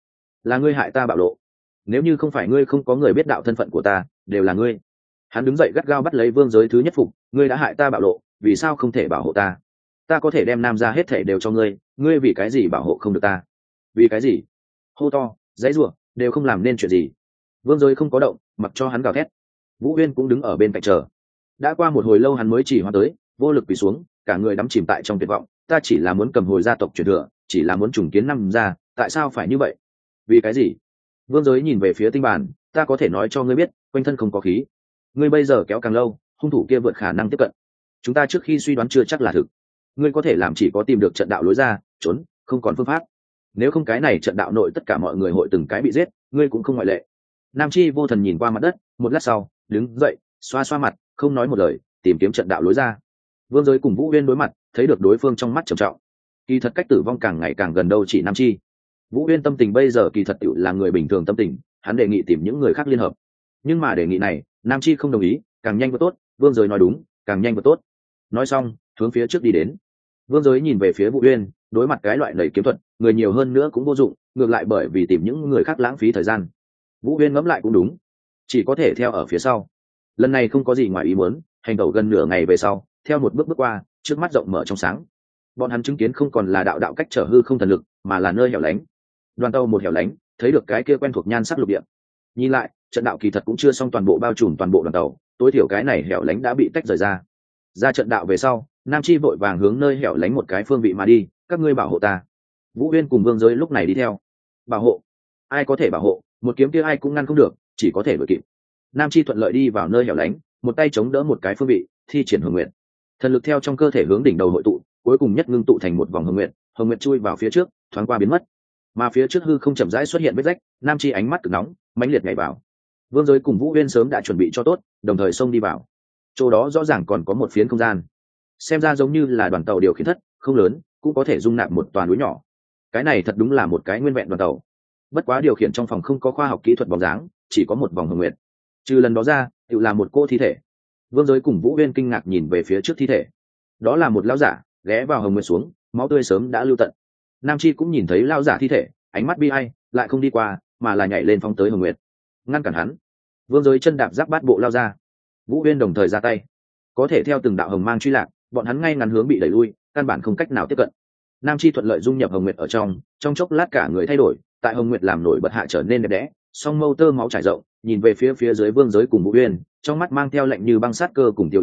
là ngươi hại ta bạo lộ. Nếu như không phải ngươi không có người biết đạo thân phận của ta, đều là ngươi. Hắn đứng dậy gắt gao bắt lấy Vương Giới thứ nhất phục, ngươi đã hại ta bạo lộ, vì sao không thể bảo hộ ta? Ta có thể đem Nam gia hết thể đều cho ngươi, ngươi vì cái gì bảo hộ không được ta? Vì cái gì? Hô to, dãy rủa, đều không làm nên chuyện gì. Vương Giới không có động, mặc cho hắn gào thét. Vũ Uyên cũng đứng ở bên cạnh chờ. Đã qua một hồi lâu hắn mới chỉ hoa tới, vô lực quỳ xuống, cả người đắm chìm tại trong tuyệt vọng. Ta chỉ là muốn cầm hồi gia tộc truyền thừa, chỉ là muốn trùng kiến Nam gia, tại sao phải như vậy? Vì cái gì? Vương Giới nhìn về phía tinh bản, ta có thể nói cho ngươi biết, quanh thân không có khí. Ngươi bây giờ kéo càng lâu, hung thủ kia vượt khả năng tiếp cận. Chúng ta trước khi suy đoán chưa chắc là thực. Ngươi có thể làm chỉ có tìm được trận đạo lối ra, trốn, không còn phương pháp. Nếu không cái này trận đạo nội tất cả mọi người hội từng cái bị giết, ngươi cũng không ngoại lệ. Nam Chi vô thần nhìn qua mặt đất, một lát sau, đứng dậy, xoa xoa mặt, không nói một lời, tìm kiếm trận đạo lối ra. Vương Giới cùng Vũ Uyên đối mặt, thấy được đối phương trong mắt trầm trọng. Kỳ thật cách tử vong càng ngày càng gần đâu chỉ Nam Chi. Vũ Uyên tâm tình bây giờ kỳ thật tựu là người bình thường tâm tình, hắn đề nghị tìm những người khác liên hợp. Nhưng mà đề nghị này, Nam Chi không đồng ý, càng nhanh vừa tốt, Vương Giới nói đúng, càng nhanh vừa tốt. Nói xong, hướng phía trước đi đến. Vương Giới nhìn về phía Vũ Uyên, đối mặt cái loại lầy kiếm thuật, người nhiều hơn nữa cũng vô dụng, ngược lại bởi vì tìm những người khác lãng phí thời gian. Vũ Uyên ngẫm lại cũng đúng, chỉ có thể theo ở phía sau. Lần này không có gì ngoài ý muốn, hành tẩu gần nửa ngày về sau, theo một bước bước qua, trước mắt rộng mở trong sáng. Bọn hắn chứng kiến không còn là đạo cách trở hư không thần lực, mà là nơi hẻo lánh. Đoàn tàu một hẻo lánh, thấy được cái kia quen thuộc nhan sắc lục địa. Nhìn lại, trận đạo kỳ thật cũng chưa xong toàn bộ bao trùm toàn bộ đoàn tàu, tối thiểu cái này hẻo lánh đã bị tách rời ra. Ra trận đạo về sau, Nam Chi vội vàng hướng nơi hẻo lánh một cái phương vị mà đi, các ngươi bảo hộ ta. Vũ Uyên cùng Vương Giới lúc này đi theo. Bảo hộ? Ai có thể bảo hộ, một kiếm kia ai cũng ngăn không được, chỉ có thể đuổi kịp. Nam Chi thuận lợi đi vào nơi hẻo lánh, một tay chống đỡ một cái phương vị, thi triển hồng nguyện. Thần lực theo trong cơ thể hướng đỉnh đầu hội tụ, cuối cùng nhất ngưng tụ thành một vòng hồng nguyện chui vào phía trước, thoáng qua biến mất. Mà phía trước hư không chậm rãi xuất hiện vết rách, Nam Chi ánh mắt cực nóng, mãnh liệt nhảy vào. Vương Giới cùng Vũ Uyên sớm đã chuẩn bị cho tốt, đồng thời xông đi vào. Chỗ đó rõ ràng còn có một phiến không gian, xem ra giống như là đoàn tàu điều khiển thất, không lớn, cũng có thể dung nạp một toàn núi nhỏ. Cái này thật đúng là một cái nguyên vẹn đoàn tàu. Bất quá điều khiển trong phòng không có khoa học kỹ thuật bóng dáng, chỉ có một vòng hồng nguyệt. Trừ lần đó ra, tự là một cô thi thể. Vương Giới cùng Vũ Uyên kinh ngạc nhìn về phía trước thi thể. Đó là một lão giả, ghé vào hồng nguyệt xuống, máu tươi sớm đã lưu tận. Nam Chi cũng nhìn thấy lão giả thi thể, ánh mắt bi ai, lại không đi qua, mà là nhảy lên phóng tới hồng nguyệt, ngăn cản hắn. Vương Giới chân đạp giáp bát bộ lao ra. Vũ Uyên đồng thời ra tay, có thể theo từng đạo hồng mang truy lạc, bọn hắn ngay ngắn hướng bị đẩy lui, căn bản không cách nào tiếp cận. Nam Chi thuận lợi dung nhập hồng nguyệt ở trong chốc lát cả người thay đổi, tại hồng nguyệt làm nổi bật hạ trở nên đẹp đẽ, song mâu tơ máu trải rộng, nhìn về phía phía dưới Vương Giới cùng Vũ Uyên, trong mắt mang theo lạnh như băng sát cơ cùng tiêu ý,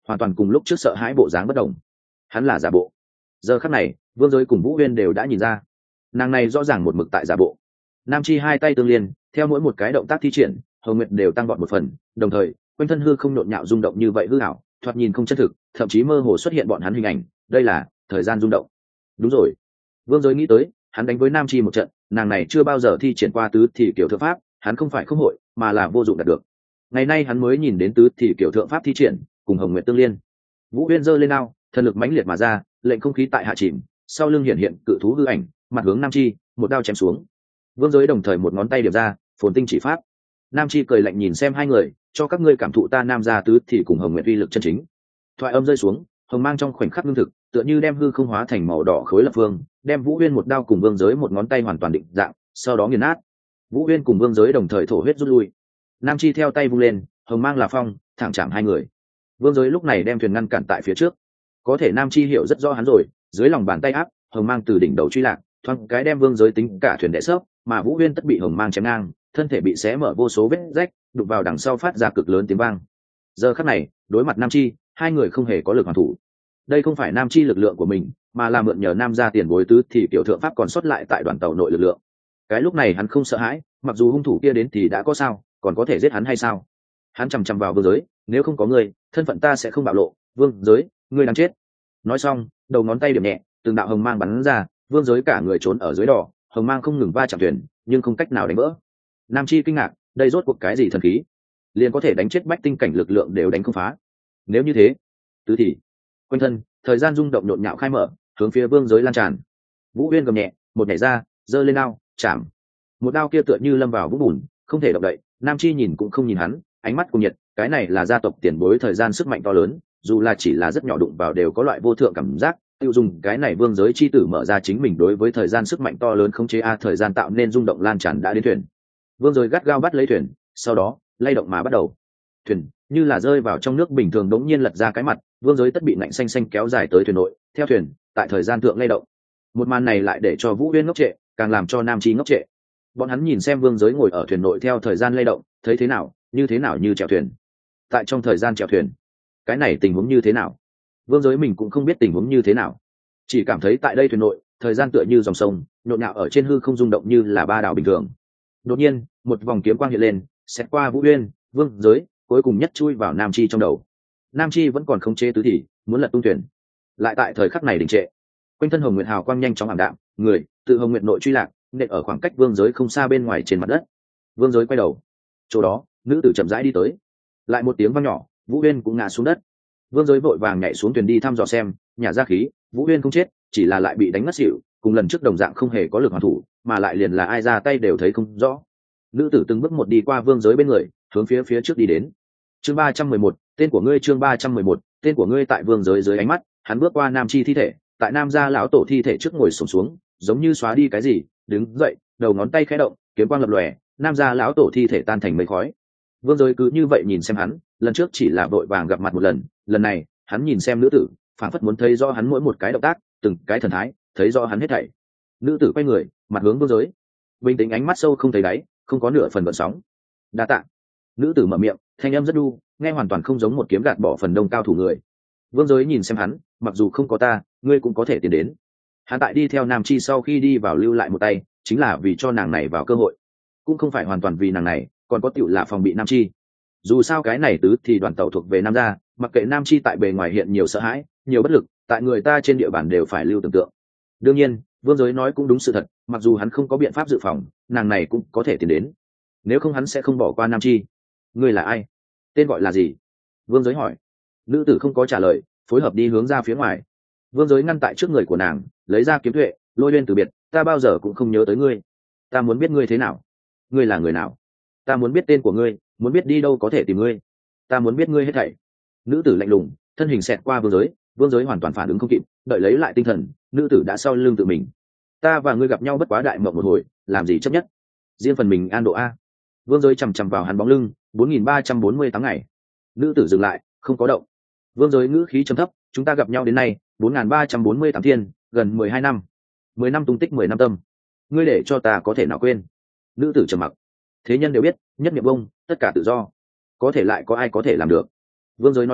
hoàn toàn cùng lúc trước sợ hãi bộ dáng bất đồng. Hắn là giả bộ. Giờ khắc này Vương Giới cùng Vũ Uyên đều đã nhìn ra, nàng này rõ ràng một mực tại giả bộ. Nam Chi hai tay tương liên, theo mỗi một cái động tác thi triển, Hồng Nguyệt đều tăng vọt một phần, đồng thời quanh thân hư không nhộn nhạo rung động như vậy hư ảo, thoạt nhìn không chân thực, thậm chí mơ hồ xuất hiện bọn hắn hình ảnh, đây là thời gian rung động. Đúng rồi, Vương Giới nghĩ tới, hắn đánh với Nam Chi một trận, nàng này chưa bao giờ thi triển qua tứ thì kiểu thượng pháp, hắn không phải không hội, mà là vô dụng đạt được. Ngày nay hắn mới nhìn đến tứ thì kiểu thượng pháp thi triển, cùng Hồng Nguyệt tương liên. Vũ Uyên giơ lên ao, thần lực mãnh liệt mà ra, lệnh không khí tại hạ chìm, sau lưng hiện hiện cự thú hư ảnh, mặt hướng Nam Chi, một đao chém xuống. Vương Giới đồng thời một ngón tay điểm ra, phồn tinh chỉ pháp. Nam Chi cười lạnh nhìn xem hai người, cho các ngươi cảm thụ ta nam gia tứ thì cùng Hồng Nguyệt uy lực chân chính. Thoại âm rơi xuống, hồng mang trong khoảnh khắc ngưng thực, tựa như đem hư không hóa thành màu đỏ khối lập phương, đem Vũ Uyên một đao cùng Vương Giới một ngón tay hoàn toàn định dạng, sau đó nghiền nát. Vũ Uyên cùng Vương Giới đồng thời thổ huyết rút lui. Nam Chi theo tay vung lên, hồng mang là phong, thẳng chạm hai người. Vương Giới lúc này đem thuyền ngăn cản tại phía trước. Có thể Nam Chi hiểu rất rõ hắn rồi, dưới lòng bàn tay áp, hồng mang từ đỉnh đầu truy lạc, thoáng cái đem Vương Giới tính cả thuyền đè sấp, mà Vũ Uyên tất bị hồng mang chém ngang, thân thể bị xé mở vô số vết rách, đụng vào đằng sau phát ra cực lớn tiếng vang. Giờ khắc này, đối mặt Nam Chi, hai người không hề có lực hoàn thủ. Đây không phải Nam Chi lực lượng của mình, mà là mượn nhờ Nam gia tiền bối tứ thì tiểu thượng pháp còn sót lại tại đoàn tàu nội lực lượng. Cái lúc này hắn không sợ hãi, mặc dù hung thủ kia đến thì đã có sao, còn có thể giết hắn hay sao? Hắn chằm chằm vào Vương Giới, nếu không có ngươi, thân phận ta sẽ không bạo lộ. Vương Giới, ngươi đang chết. Nói xong, đầu ngón tay điểm nhẹ, từng đạo hồng mang bắn ra, Vương Giới cả người trốn ở dưới đỏ, hồng mang không ngừng va chạm thuyền, nhưng không cách nào đánh vỡ. Nam Chi kinh ngạc, đây rốt cuộc cái gì thần khí, liền có thể đánh chết bách tinh cảnh lực lượng đều đánh không phá. Nếu như thế, tứ thì quanh thân thời gian rung động nhộn nhạo khai mở, hướng phía Vương Giới lan tràn. Vũ Uyên gầm nhẹ, một nhảy ra, giơ lên đao chạm. Một đao kia tựa như lâm vào vũng bùn, không thể động đậy. Nam Chi nhìn cũng không nhìn hắn, ánh mắt cùng nhiệt, cái này là gia tộc tiền bối thời gian sức mạnh to lớn, dù là chỉ là rất nhỏ đụng vào đều có loại vô thượng cảm giác. Tiêu dùng cái này Vương Giới chi tử mở ra chính mình đối với thời gian sức mạnh to lớn khống chế thời gian tạo nên rung động lan tràn đã đến thuyền. Vương Giới gắt gao bắt lấy thuyền, sau đó lay động mà bắt đầu. Thuyền như là rơi vào trong nước bình thường, đống nhiên lật ra cái mặt, Vương Giới tất bị nạnh xanh xanh kéo dài tới thuyền nội, theo thuyền tại thời gian thượng lay động. Một màn này lại để cho Vũ Uyên ngốc trệ, càng làm cho Nam Chi ngốc trệ. Bọn hắn nhìn xem Vương Giới ngồi ở thuyền nội theo thời gian lay động, thấy thế nào như chèo thuyền. Tại trong thời gian chèo thuyền, cái này tình huống như thế nào? Vương Giới mình cũng không biết tình huống như thế nào, chỉ cảm thấy tại đây thuyền nội thời gian tựa như dòng sông nhộn nhạo ở trên hư không, rung động như là ba đảo bình thường. Đột nhiên một vòng kiếm quang hiện lên, xét qua Vũ Uyên, Vương Giới, cuối cùng nhất chui vào Nam Chi trong đầu. Nam Chi vẫn còn không chế tứ thì, muốn lật tung thuyền, lại tại thời khắc này đình trệ. Quanh thân hồng nguyệt hào quang nhanh chóng ảm đạm, người tự hồng nguyệt nội truy lạc, nện ở khoảng cách Vương Giới không xa bên ngoài trên mặt đất. Vương Giới quay đầu, chỗ đó nữ tử chậm rãi đi tới, lại một tiếng vang nhỏ, Vũ Uyên cũng ngã xuống đất. Vương Giới vội vàng nhảy xuống thuyền đi thăm dò xem, nhả ra khí, Vũ Uyên không chết, chỉ là lại bị đánh ngất xỉu, cùng lần trước đồng dạng không hề có lực hoàn thủ, mà lại liền là ai ra tay đều thấy không rõ. Nữ tử từng bước một đi qua Vương Giới bên người, hướng phía trước đi đến. Chương 311, tên của ngươi. Chương 311, tên của ngươi. Tại Vương Giới dưới ánh mắt, hắn bước qua Nam Chi thi thể, tại Nam gia lão tổ thi thể trước ngồi xổm xuống, giống như xóa đi cái gì, đứng dậy, đầu ngón tay khẽ động, kiếm quang lập lòe, Nam gia lão tổ thi thể tan thành mây khói. Vương Giới cứ như vậy nhìn xem hắn, lần trước chỉ là vội vàng gặp mặt một lần, lần này hắn nhìn xem nữ tử, phảng phất muốn thấy rõ hắn mỗi một cái động tác, từng cái thần thái, thấy rõ hắn hết thảy. Nữ tử quay người, mặt hướng Vương Giới, bình tĩnh, ánh mắt sâu không thấy đáy, không có nửa phần gợn sóng. Đa tạ. Nữ tử mở miệng, thanh âm rất đu, nghe hoàn toàn không giống một kiếm gạt bỏ phần đông cao thủ người. Vương Giới nhìn xem hắn, mặc dù không có ta, ngươi cũng có thể tiến đến. Hắn tại đi theo Nam Chi sau khi đi vào lưu lại một tay, chính là vì cho nàng này vào cơ hội, cũng không phải hoàn toàn vì nàng này, còn có tiểu là phòng bị Nam Chi. Dù sao cái này tứ thì đoàn tàu thuộc về Nam gia, mặc kệ Nam Chi tại bề ngoài hiện nhiều sợ hãi, nhiều bất lực, tại người ta trên địa bàn đều phải lưu tưởng tượng. Đương nhiên, Vương Giới nói cũng đúng sự thật, mặc dù hắn không có biện pháp dự phòng, nàng này cũng có thể tiến đến. Nếu không hắn sẽ không bỏ qua Nam Chi. Ngươi là ai? Tên gọi là gì? Vương Giới hỏi. Nữ tử không có trả lời, phối hợp đi hướng ra phía ngoài. Vương Giới ngăn tại trước người của nàng, lấy ra kiếm tuệ, lôi lên từ biệt, ta bao giờ cũng không nhớ tới ngươi. Ta muốn biết ngươi thế nào. Ngươi là người nào? Ta muốn biết tên của ngươi, muốn biết đi đâu có thể tìm ngươi. Ta muốn biết ngươi hết thảy. Nữ tử lạnh lùng, thân hình xẹt qua Vương Giới, Vương Giới hoàn toàn phản ứng không kịp, đợi lấy lại tinh thần, nữ tử đã sau lưng tự mình. Ta và ngươi gặp nhau bất quá đại mộng một hồi, làm gì chấp nhất? Riêng phần mình an độ a. Vương Giới chằm chằm vào hắn bóng lưng, 4.348 ngày. Nữ tử dừng lại, không có động. Vương Giới ngữ khí trầm thấp, chúng ta gặp nhau đến nay 4.348 thiên, gần 12 năm. 10 năm tung tích, 10 năm tâm. Ngươi để cho ta có thể nào quên? Nữ tử trầm mặc. Thế nhân đều biết, nhất niệm bông, tất cả tự do. Có thể lại có ai có thể làm được? Vương Giới nói ra,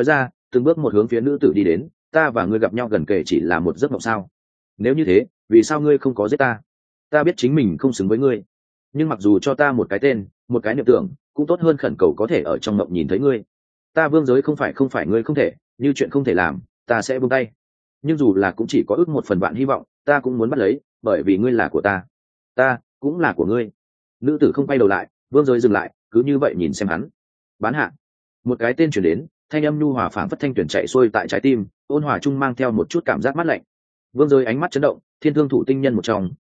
từng bước một hướng phía nữ tử đi đến. Ta và ngươi gặp nhau gần kề chỉ là một giấc mộng sao? Nếu như thế, vì sao ngươi không có giết ta? Ta biết chính mình không xứng với ngươi, nhưng mặc dù cho ta một cái tên, một cái niệm tưởng, cũng tốt hơn khẩn cầu có thể ở trong mộng nhìn thấy ngươi. Ta Vương Giới không phải ngươi không thể, như chuyện không thể làm, ta sẽ buông tay. Nhưng dù là cũng chỉ có ước một phần vạn hy vọng, ta cũng muốn bắt lấy, bởi vì ngươi là của ta cũng là của ngươi. Nữ tử không quay đầu lại, Vương Giới dừng lại, cứ như vậy nhìn xem hắn. Bán hạ. Một cái tên chuyển đến, thanh âm nhu hòa phảng phất thanh tuyển chạy xuôi tại trái tim, ôn hòa chung mang theo một chút cảm giác mát lạnh. Vương Giới ánh mắt chấn động, thiên thương thủ tinh nhân một trong,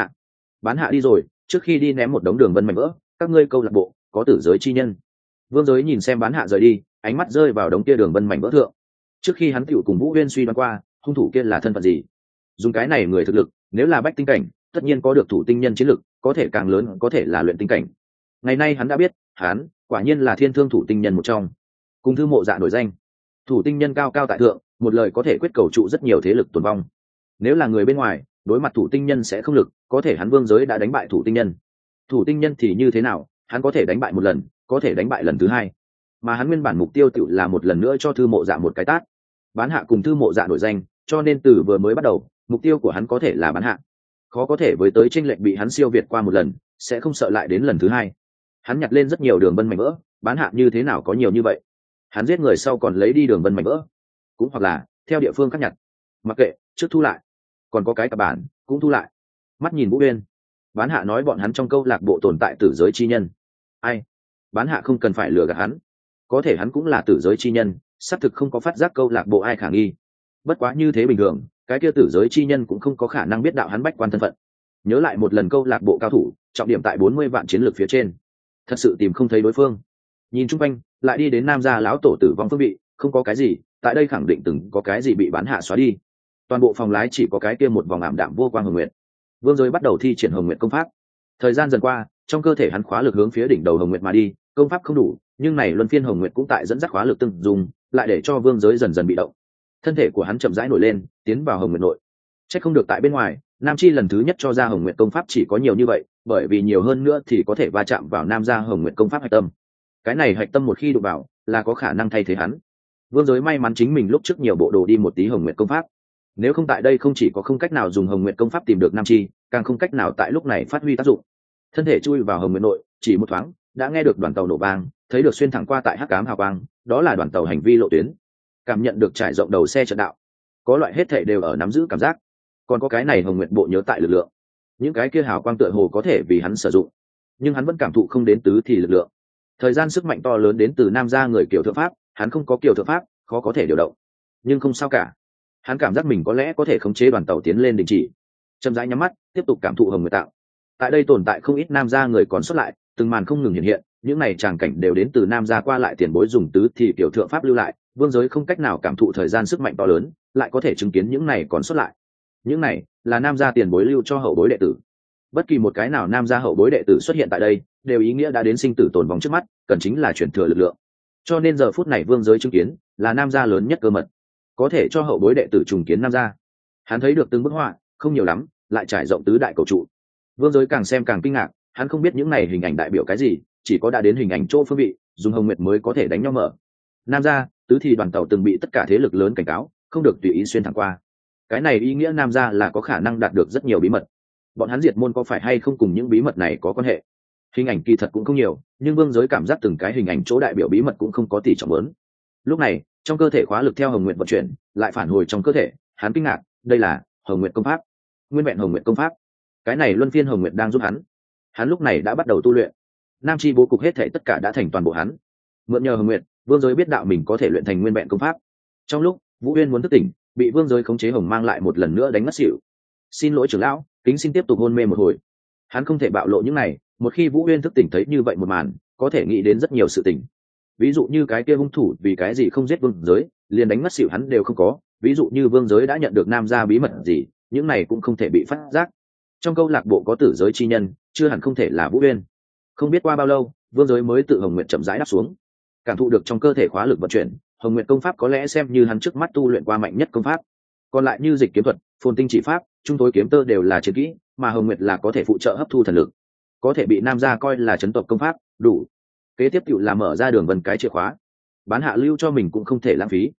bán hạ đi rồi, trước khi đi ném một đống đường vân mảnh vỡ, các ngươi câu lạc bộ có tử giới chi nhân. Vương Giới nhìn xem bán hạ rời đi, ánh mắt rơi vào đống kia đường vân mảnh vỡ thượng. Trước khi hắn tiểu cùng Vũ Uyên suy đoán qua, hung thủ kia là thân phận gì. Dùng cái này người thực lực, nếu là bách tinh cảnh, tất nhiên có được thủ tinh nhân chiến lực, có thể càng lớn, có thể là luyện tinh cảnh. Ngày nay hắn đã biết, hắn quả nhiên là thiên thương thủ tinh nhân một trong. Cùng Thư Mộ Dạ nổi danh, thủ tinh nhân cao cao tại thượng, một lời có thể quyết cầu trụ rất nhiều thế lực tồn vong. Nếu là người bên ngoài, đối mặt thủ tinh nhân sẽ không lực, có thể hắn Vương Giới đã đánh bại thủ tinh nhân. Thủ tinh nhân thì như thế nào, hắn có thể đánh bại một lần, có thể đánh bại lần thứ hai. Mà hắn nguyên bản mục tiêu tự là một lần nữa cho Thư Mộ Dạ một cái tát. Bán hạ cùng Thư Mộ Dạ nổi danh, cho nên từ vừa mới bắt đầu, mục tiêu của hắn có thể là bán hạ. Khó có thể với tới chênh lệch bị hắn siêu việt qua một lần, sẽ không sợ lại đến lần thứ hai. Hắn nhặt lên rất nhiều đường vân mảnh vỡ, bán hạ như thế nào có nhiều như vậy? Hắn giết người sau còn lấy đi đường vân mảnh vỡ, cũng hoặc là theo địa phương khác nhặt. Mặc kệ, trước thu lại. Còn có cái cặp bản, cũng thu lại. Mắt nhìn Vũ Uyên, bán hạ nói bọn hắn trong câu lạc bộ tồn tại tử giới chi nhân. Ai? Bán hạ không cần phải lừa gạt hắn, có thể hắn cũng là tử giới chi nhân, xác thực không có phát giác câu lạc bộ ai khả nghi. Bất quá như thế bình thường, cái kia tử giới chi nhân cũng không có khả năng biết đạo hắn bách quan thân phận. Nhớ lại một lần câu lạc bộ cao thủ, trọng điểm tại 40 vạn chiến lược phía trên, thật sự tìm không thấy đối phương. Nhìn chung quanh, lại đi đến Nam gia lão tổ tử vong phương vị, không có cái gì, tại đây khẳng định từng có cái gì bị bán hạ xóa đi. Toàn bộ phòng lái chỉ có cái kia một vòng ảm đạm vô quang hồng nguyệt. Vương Giới bắt đầu thi triển hồng nguyệt công pháp. Thời gian dần qua, trong cơ thể hắn khóa lực hướng phía đỉnh đầu hồng nguyệt mà đi, công pháp không đủ, nhưng này luân phiên hồng nguyệt cũng tại dẫn dắt khóa lực từng dùng, lại để cho Vương Giới dần dần bị động. Thân thể của hắn chậm rãi nổi lên, tiến vào hồng nguyệt nội. Chắc không được tại bên ngoài, Nam Chi lần thứ nhất cho ra hồng nguyệt công pháp chỉ có nhiều như vậy, bởi vì nhiều hơn nữa thì có thể va chạm vào Nam gia hồng nguyệt công pháp hạch tâm. Cái này hạch tâm một khi đụng vào, là có khả năng thay thế hắn. Vương Giới may mắn chính mình lúc trước nhiều bộ đồ đi một tí hồng nguyệt công pháp. Nếu không tại đây không chỉ có không cách nào dùng hồng nguyệt công pháp tìm được Nam Chi, càng không cách nào tại lúc này phát huy tác dụng. Thân thể chui vào hồng nguyệt nội, chỉ một thoáng, đã nghe được đoàn tàu nổ vang, thấy được xuyên thẳng qua tại hắc ám hào quang, đó là đoàn tàu hành vi lộ tuyến. Cảm nhận được trải rộng đầu xe trận đạo, có loại hết thảy đều ở nắm giữ cảm giác. Còn có cái này hồng nguyệt bộ nhớ tại lực lượng, những cái kia hào quang tựa hồ có thể vì hắn sử dụng, nhưng hắn vẫn cảm thụ không đến tứ thì lực lượng. Thời gian sức mạnh to lớn đến từ Nam gia người kiểu thượng pháp, hắn không có kiểu thượng pháp, khó có thể điều động. Nhưng không sao cả, hắn cảm giác mình có lẽ có thể khống chế đoàn tàu tiến lên đình chỉ. Chậm rãi nhắm mắt, tiếp tục cảm thụ hồng nguyệt tạo. Tại đây tồn tại không ít Nam gia người còn xuất lại, từng màn không ngừng hiện hiện, những này tràng cảnh đều đến từ Nam gia qua lại tiền bối dùng tứ thì kiểu thượng pháp lưu lại. Vương Giới không cách nào cảm thụ thời gian sức mạnh to lớn, lại có thể chứng kiến những này còn xuất lại. Những này là Nam gia tiền bối lưu cho hậu bối đệ tử. Bất kỳ một cái nào Nam gia hậu bối đệ tử xuất hiện tại đây, đều ý nghĩa đã đến sinh tử tồn vong trước mắt, cần chính là chuyển thừa lực lượng. Cho nên giờ phút này Vương Giới chứng kiến là Nam gia lớn nhất cơ mật, có thể cho hậu bối đệ tử trùng kiến Nam gia. Hắn thấy được từng bức họa, không nhiều lắm, lại trải rộng tứ đại cầu trụ. Vương Giới càng xem càng kinh ngạc, hắn không biết những này hình ảnh đại biểu cái gì, chỉ có đã đến hình ảnh chỗ phương vị, dùng hồng nguyệt mới có thể đánh nhau mở. Nam gia tứ thì đoàn tàu từng bị tất cả thế lực lớn cảnh cáo, không được tùy ý xuyên thẳng qua. Cái này ý nghĩa Nam gia là có khả năng đạt được rất nhiều bí mật. Bọn hắn diệt môn có phải hay không cùng những bí mật này có quan hệ? Hình ảnh kỳ thật cũng không nhiều, nhưng Vương Giới cảm giác từng cái hình ảnh chỗ đại biểu bí mật cũng không có tỷ trọng lớn. Lúc này, trong cơ thể khóa lực theo hồng nguyệt vận chuyển, lại phản hồi trong cơ thể, hắn kinh ngạc, đây là hồng nguyệt công pháp, nguyên vẹn hồng nguyệt công pháp. Cái này luân phiên hồng nguyệt đang giúp hắn lúc này đã bắt đầu tu luyện. Nam chi bố cục hết thể tất cả đã thành toàn bộ hắn. Mượn nhờ hồng nguyệt, Vương Giới biết đạo mình có thể luyện thành nguyên vẹn công pháp. Trong lúc Vũ Uyên muốn thức tỉnh, bị Vương Giới khống chế hồng mang lại một lần nữa đánh ngất xỉu. Xin lỗi trưởng lão, kính xin tiếp tục hôn mê một hồi. Hắn không thể bạo lộ những này, một khi Vũ Uyên thức tỉnh thấy như vậy một màn, có thể nghĩ đến rất nhiều sự tình. Ví dụ như cái kia hung thủ vì cái gì không giết Vương Giới, liền đánh ngất xỉu hắn đều không có. Ví dụ như Vương Giới đã nhận được Nam gia bí mật gì, những này cũng không thể bị phát giác. Trong câu lạc bộ có tử giới chi nhân, chưa hẳn không thể là Vũ Uyên. Không biết qua bao lâu, Vương Giới mới tự hồng nguyệt chậm rãi đáp xuống, cảm thụ được trong cơ thể khóa lực vận chuyển, hồng nguyệt công pháp có lẽ xem như hắn trước mắt tu luyện qua mạnh nhất công pháp. Còn lại như dịch kiếm thuật, phồn tinh chỉ pháp, trung tối kiếm tơ đều là chiến kỹ, mà hồng nguyệt là có thể phụ trợ hấp thu thần lực, có thể bị Nam gia coi là chấn tộc công pháp, đủ. Kế tiếp cựu là mở ra đường vân cái chìa khóa. Bán hạ lưu cho mình cũng không thể lãng phí.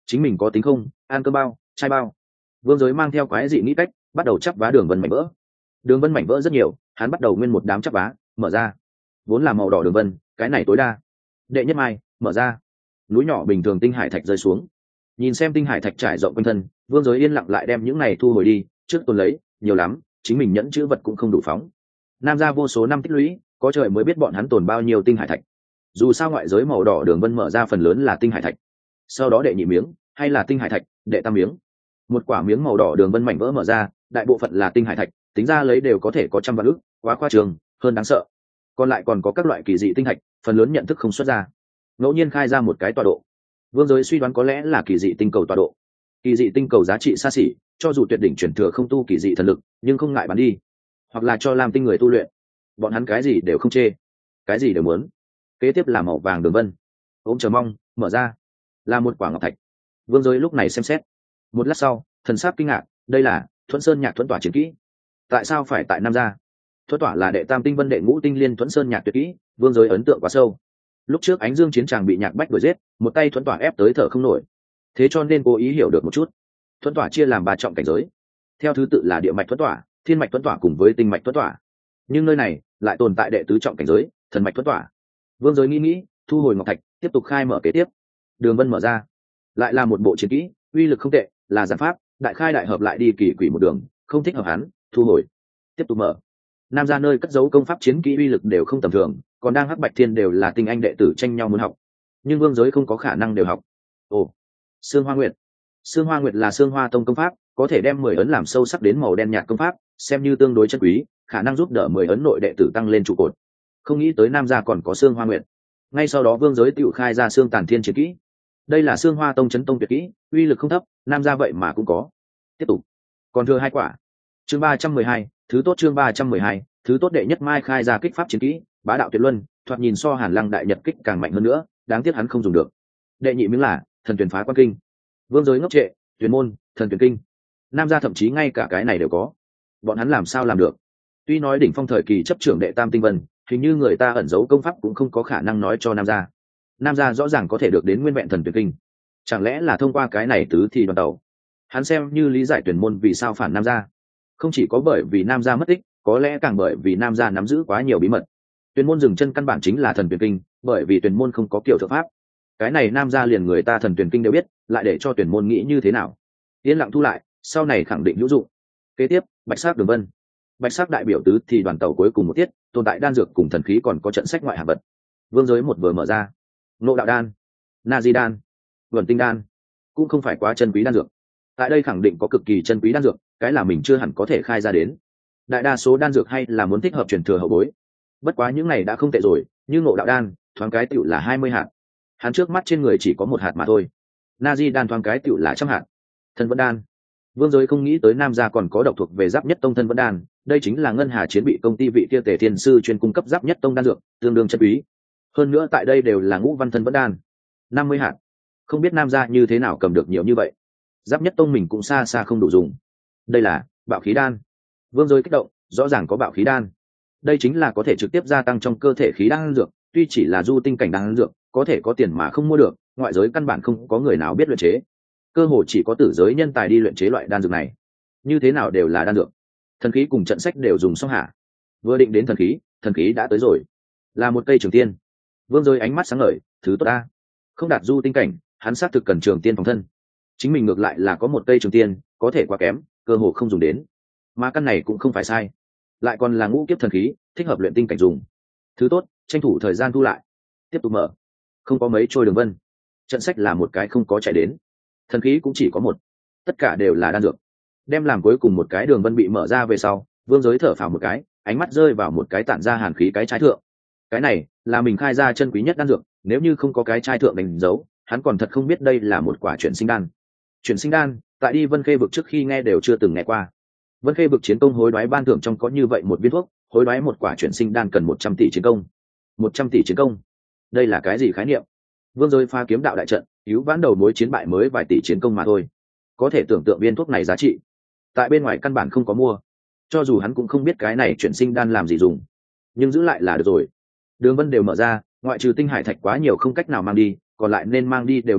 chính mình có tính không, ăn cơm bao, chai bao. Vương Giới mang theo quái dị nghĩ cách, bắt đầu chắp vá đường vân mảnh vỡ. Đường vân mảnh vỡ rất nhiều, hắn bắt đầu nguyên một đám chắp vá, mở ra. Vốn là màu đỏ đường vân, cái này tối đa. Đệ nhất mai, mở ra. Núi nhỏ bình thường tinh hải thạch rơi xuống. Nhìn xem tinh hải thạch trải rộng quanh thân, Vương Giới yên lặng lại đem những này thu hồi đi, trước tồn lấy, nhiều lắm, chính mình nhẫn chữ vật cũng không đủ phóng. Nam gia vô số năm tích lũy, có trời mới biết bọn hắn tồn bao nhiêu tinh hải thạch. Dù sao ngoại giới màu đỏ đường vân mở ra phần lớn là tinh hải thạch. Sau đó đệ nhị miếng, hay là tinh hải thạch, đệ tam miếng. Một quả miếng màu đỏ đường vân mảnh vỡ mở ra, đại bộ phận là tinh hải thạch, tính ra lấy đều có thể có trăm vạn ức, quá khoa trương, hơn đáng sợ. Còn lại còn có các loại kỳ dị tinh thạch, phần lớn nhận thức không xuất ra. Ngẫu nhiên khai ra một cái tọa độ. Vương Giới suy đoán có lẽ là kỳ dị tinh cầu tọa độ. Kỳ dị tinh cầu giá trị xa xỉ, cho dù tuyệt đỉnh chuyển thừa không tu kỳ dị thần lực, nhưng không ngại bán đi, hoặc là cho làm tinh người tu luyện. Bọn hắn cái gì đều không chê, cái gì đều muốn. Kế tiếp là màu vàng đường vân. Ôm chờ mong, mở ra, là một quả ngọc thạch. Vương Giới lúc này xem xét. Một lát sau, thần sắc kinh ngạc, đây là Thuẫn Sơn Nhạc Thuẫn Tỏa chiến kỹ. Tại sao phải tại Nam gia? Thuẫn Tỏa là đệ tam tinh vân đệ ngũ tinh liên Thuẫn Sơn Nhạc tuyệt kỹ, Vương Giới ấn tượng quá sâu. Lúc trước Ánh Dương chiến tràng bị Nhạc Bách đuổi giết, một tay Thuẫn Tỏa ép tới thở không nổi, thế cho nên cố ý hiểu được một chút. Thuẫn Tỏa chia làm 3 trọng cảnh giới, theo thứ tự là địa mạch Thuẫn Tỏa, thiên mạch Thuẫn Tỏa cùng với tinh mạch Thuẫn Tỏa. Nhưng nơi này lại tồn tại đệ tứ trọng cảnh giới, thần mạch Thuẫn Tỏa. Vương Giới nghĩ, thu hồi ngọc thạch, tiếp tục khai mở kế tiếp. Đường vân mở ra, lại là một bộ chiến kỹ, uy lực không tệ, là giản pháp, đại khai đại hợp lại đi kỳ quỷ một đường, không thích hợp hắn, thu hồi. Tiếp tục mở. Nam gia nơi cất giấu công pháp chiến kỹ uy lực đều không tầm thường, còn đang Hắc Bạch Thiên đều là tinh anh đệ tử tranh nhau muốn học, nhưng Vương Giới không có khả năng đều học. Ồ, Sương Hoa Nguyệt. Sương Hoa Nguyệt là Sương Hoa Tông công pháp, có thể đem 10 ấn làm sâu sắc đến màu đen nhạt công pháp, xem như tương đối chân quý, khả năng giúp đỡ 10 ấn nội đệ tử tăng lên trụ cột. Không nghĩ tới Nam gia còn có Sương Hoa Nguyệt. Ngay sau đó Vương Giới tự khai ra Sương Tàn Thiên chiến kỹ. Đây là Sương Hoa Tông chấn tông tuyệt kỹ, uy lực không thấp, Nam gia vậy mà cũng có. Tiếp tục. Còn thừa 2 quả. Chương 312, thứ tốt chương 312, thứ tốt đệ nhất mai khai ra kích pháp chiến kỹ, bá đạo tuyệt luân, thoạt nhìn so Hàn Lăng đại nhật kích càng mạnh hơn nữa, đáng tiếc hắn không dùng được. Đệ nhị miếng là thần tuyển phá quan kinh. Vương Giới ngốc trệ, tuyển môn, thần tuyển kinh. Nam gia thậm chí ngay cả cái này đều có. Bọn hắn làm sao làm được? Tuy nói đỉnh phong thời kỳ chấp trưởng đệ tam tinh vân, hình như người ta ẩn giấu công pháp cũng không có khả năng nói cho Nam gia. Nam gia rõ ràng có thể được đến nguyên vẹn thần tuyển kinh, chẳng lẽ là thông qua cái này tứ thì đoàn tàu? Hắn xem như lý giải tuyển môn vì sao phản Nam gia, không chỉ có bởi vì Nam gia mất tích, có lẽ càng bởi vì Nam gia nắm giữ quá nhiều bí mật. Tuyển môn dừng chân căn bản chính là thần tuyển kinh, bởi vì tuyển môn không có kiểu thượng pháp. Cái này Nam gia liền người ta thần tuyển kinh đều biết, lại để cho tuyển môn nghĩ như thế nào? Yên lặng thu lại, sau này khẳng định hữu dụng. Kế tiếp, bạch sắc đường vân. Bạch sắc đại biểu tứ thì đoàn tàu cuối cùng một tiết, tồn tại đan dược cùng thần khí còn có trận sách ngoại hạng vật. Vương Giới một vừa mở ra. Ngộ đạo đan, na di đan, vẩn tinh đan, cũng không phải quá chân quý đan dược. Tại đây khẳng định có cực kỳ chân quý đan dược, cái là mình chưa hẳn có thể khai ra đến. Đại đa số đan dược hay là muốn thích hợp truyền thừa hậu bối. Bất quá những này đã không tệ rồi, như ngộ đạo đan, thoáng cái tựu là 20 hạt. Hắn trước mắt trên người chỉ có 1 hạt mà thôi. Na di đan thoáng cái tựu là 100 hạt. Thân vẫn đan. Vương Giới không nghĩ tới Nam gia còn có độc thuộc về Giáp Nhất Tông thân vẫn đan, đây chính là ngân hà chiến bị công ty vị kia Tề Thiên sư chuyên cung cấp Giáp Nhất Tông đan dược, tương đương chân quý. Hơn nữa tại đây đều là ngũ văn thân vẫn đan, 50 hạt. Không biết Nam gia như thế nào cầm được nhiều như vậy. Giáp Nhất Tông mình cũng xa xa không đủ dùng. Đây là bạo khí đan. Vương Giới kích động, rõ ràng có bạo khí đan. Đây chính là có thể trực tiếp gia tăng trong cơ thể khí đan dược, tuy chỉ là du tinh cảnh đan dược, có thể có tiền mà không mua được, ngoại giới căn bản không có người nào biết luyện chế. Cơ hồ chỉ có tử giới nhân tài đi luyện chế loại đan dược này. Như thế nào đều là đan dược. Thần khí cùng trận sách đều dùng xong hả? Vừa định đến thần khí đã tới rồi. Là một cây trường tiên. Vương Giới ánh mắt sáng ngời, thứ tốt ta. Không đạt du tinh cảnh, hắn xác thực cần trường tiên phòng thân. Chính mình ngược lại là có một cây trường tiên, có thể quá kém, cơ hồ không dùng đến. Mà căn này cũng không phải sai, lại còn là ngũ kiếp thần khí, thích hợp luyện tinh cảnh dùng. Thứ tốt, tranh thủ thời gian thu lại. Tiếp tục mở. Không có mấy trôi đường vân. Trận sách là một cái không có chạy đến. Thần khí cũng chỉ có một. Tất cả đều là đan dược. Đem làm cuối cùng một cái đường vân bị mở ra về sau, Vương Giới thở phào một cái, ánh mắt rơi vào một cái tản ra hàn khí cái trái thượng. Cái này là mình khai ra chân quý nhất đan dược, nếu như không có cái chai thượng đánh dấu, hắn còn thật không biết đây là một quả chuyển sinh đan. Chuyển sinh đan, tại đi Vân Khê vực trước khi nghe đều chưa từng nghe qua. Vân Khê vực chiến công hối đoái ban thưởng trong có như vậy một viên thuốc, hối đoái một quả chuyển sinh đan cần 100 tỷ chiến công. 100 tỷ chiến công. Đây là cái gì khái niệm? Vương Giới pha kiếm đạo đại trận, cứu vãn đầu mối chiến bại mới vài tỷ chiến công mà thôi. Có thể tưởng tượng viên thuốc này giá trị. Tại bên ngoài căn bản không có mua. Cho dù hắn cũng không biết cái này chuyển sinh đan làm gì dùng, nhưng giữ lại là được rồi. Đường vân đều mở ra, ngoại trừ tinh hải thạch quá nhiều không cách nào mang đi, còn lại nên mang đi đều mang đi,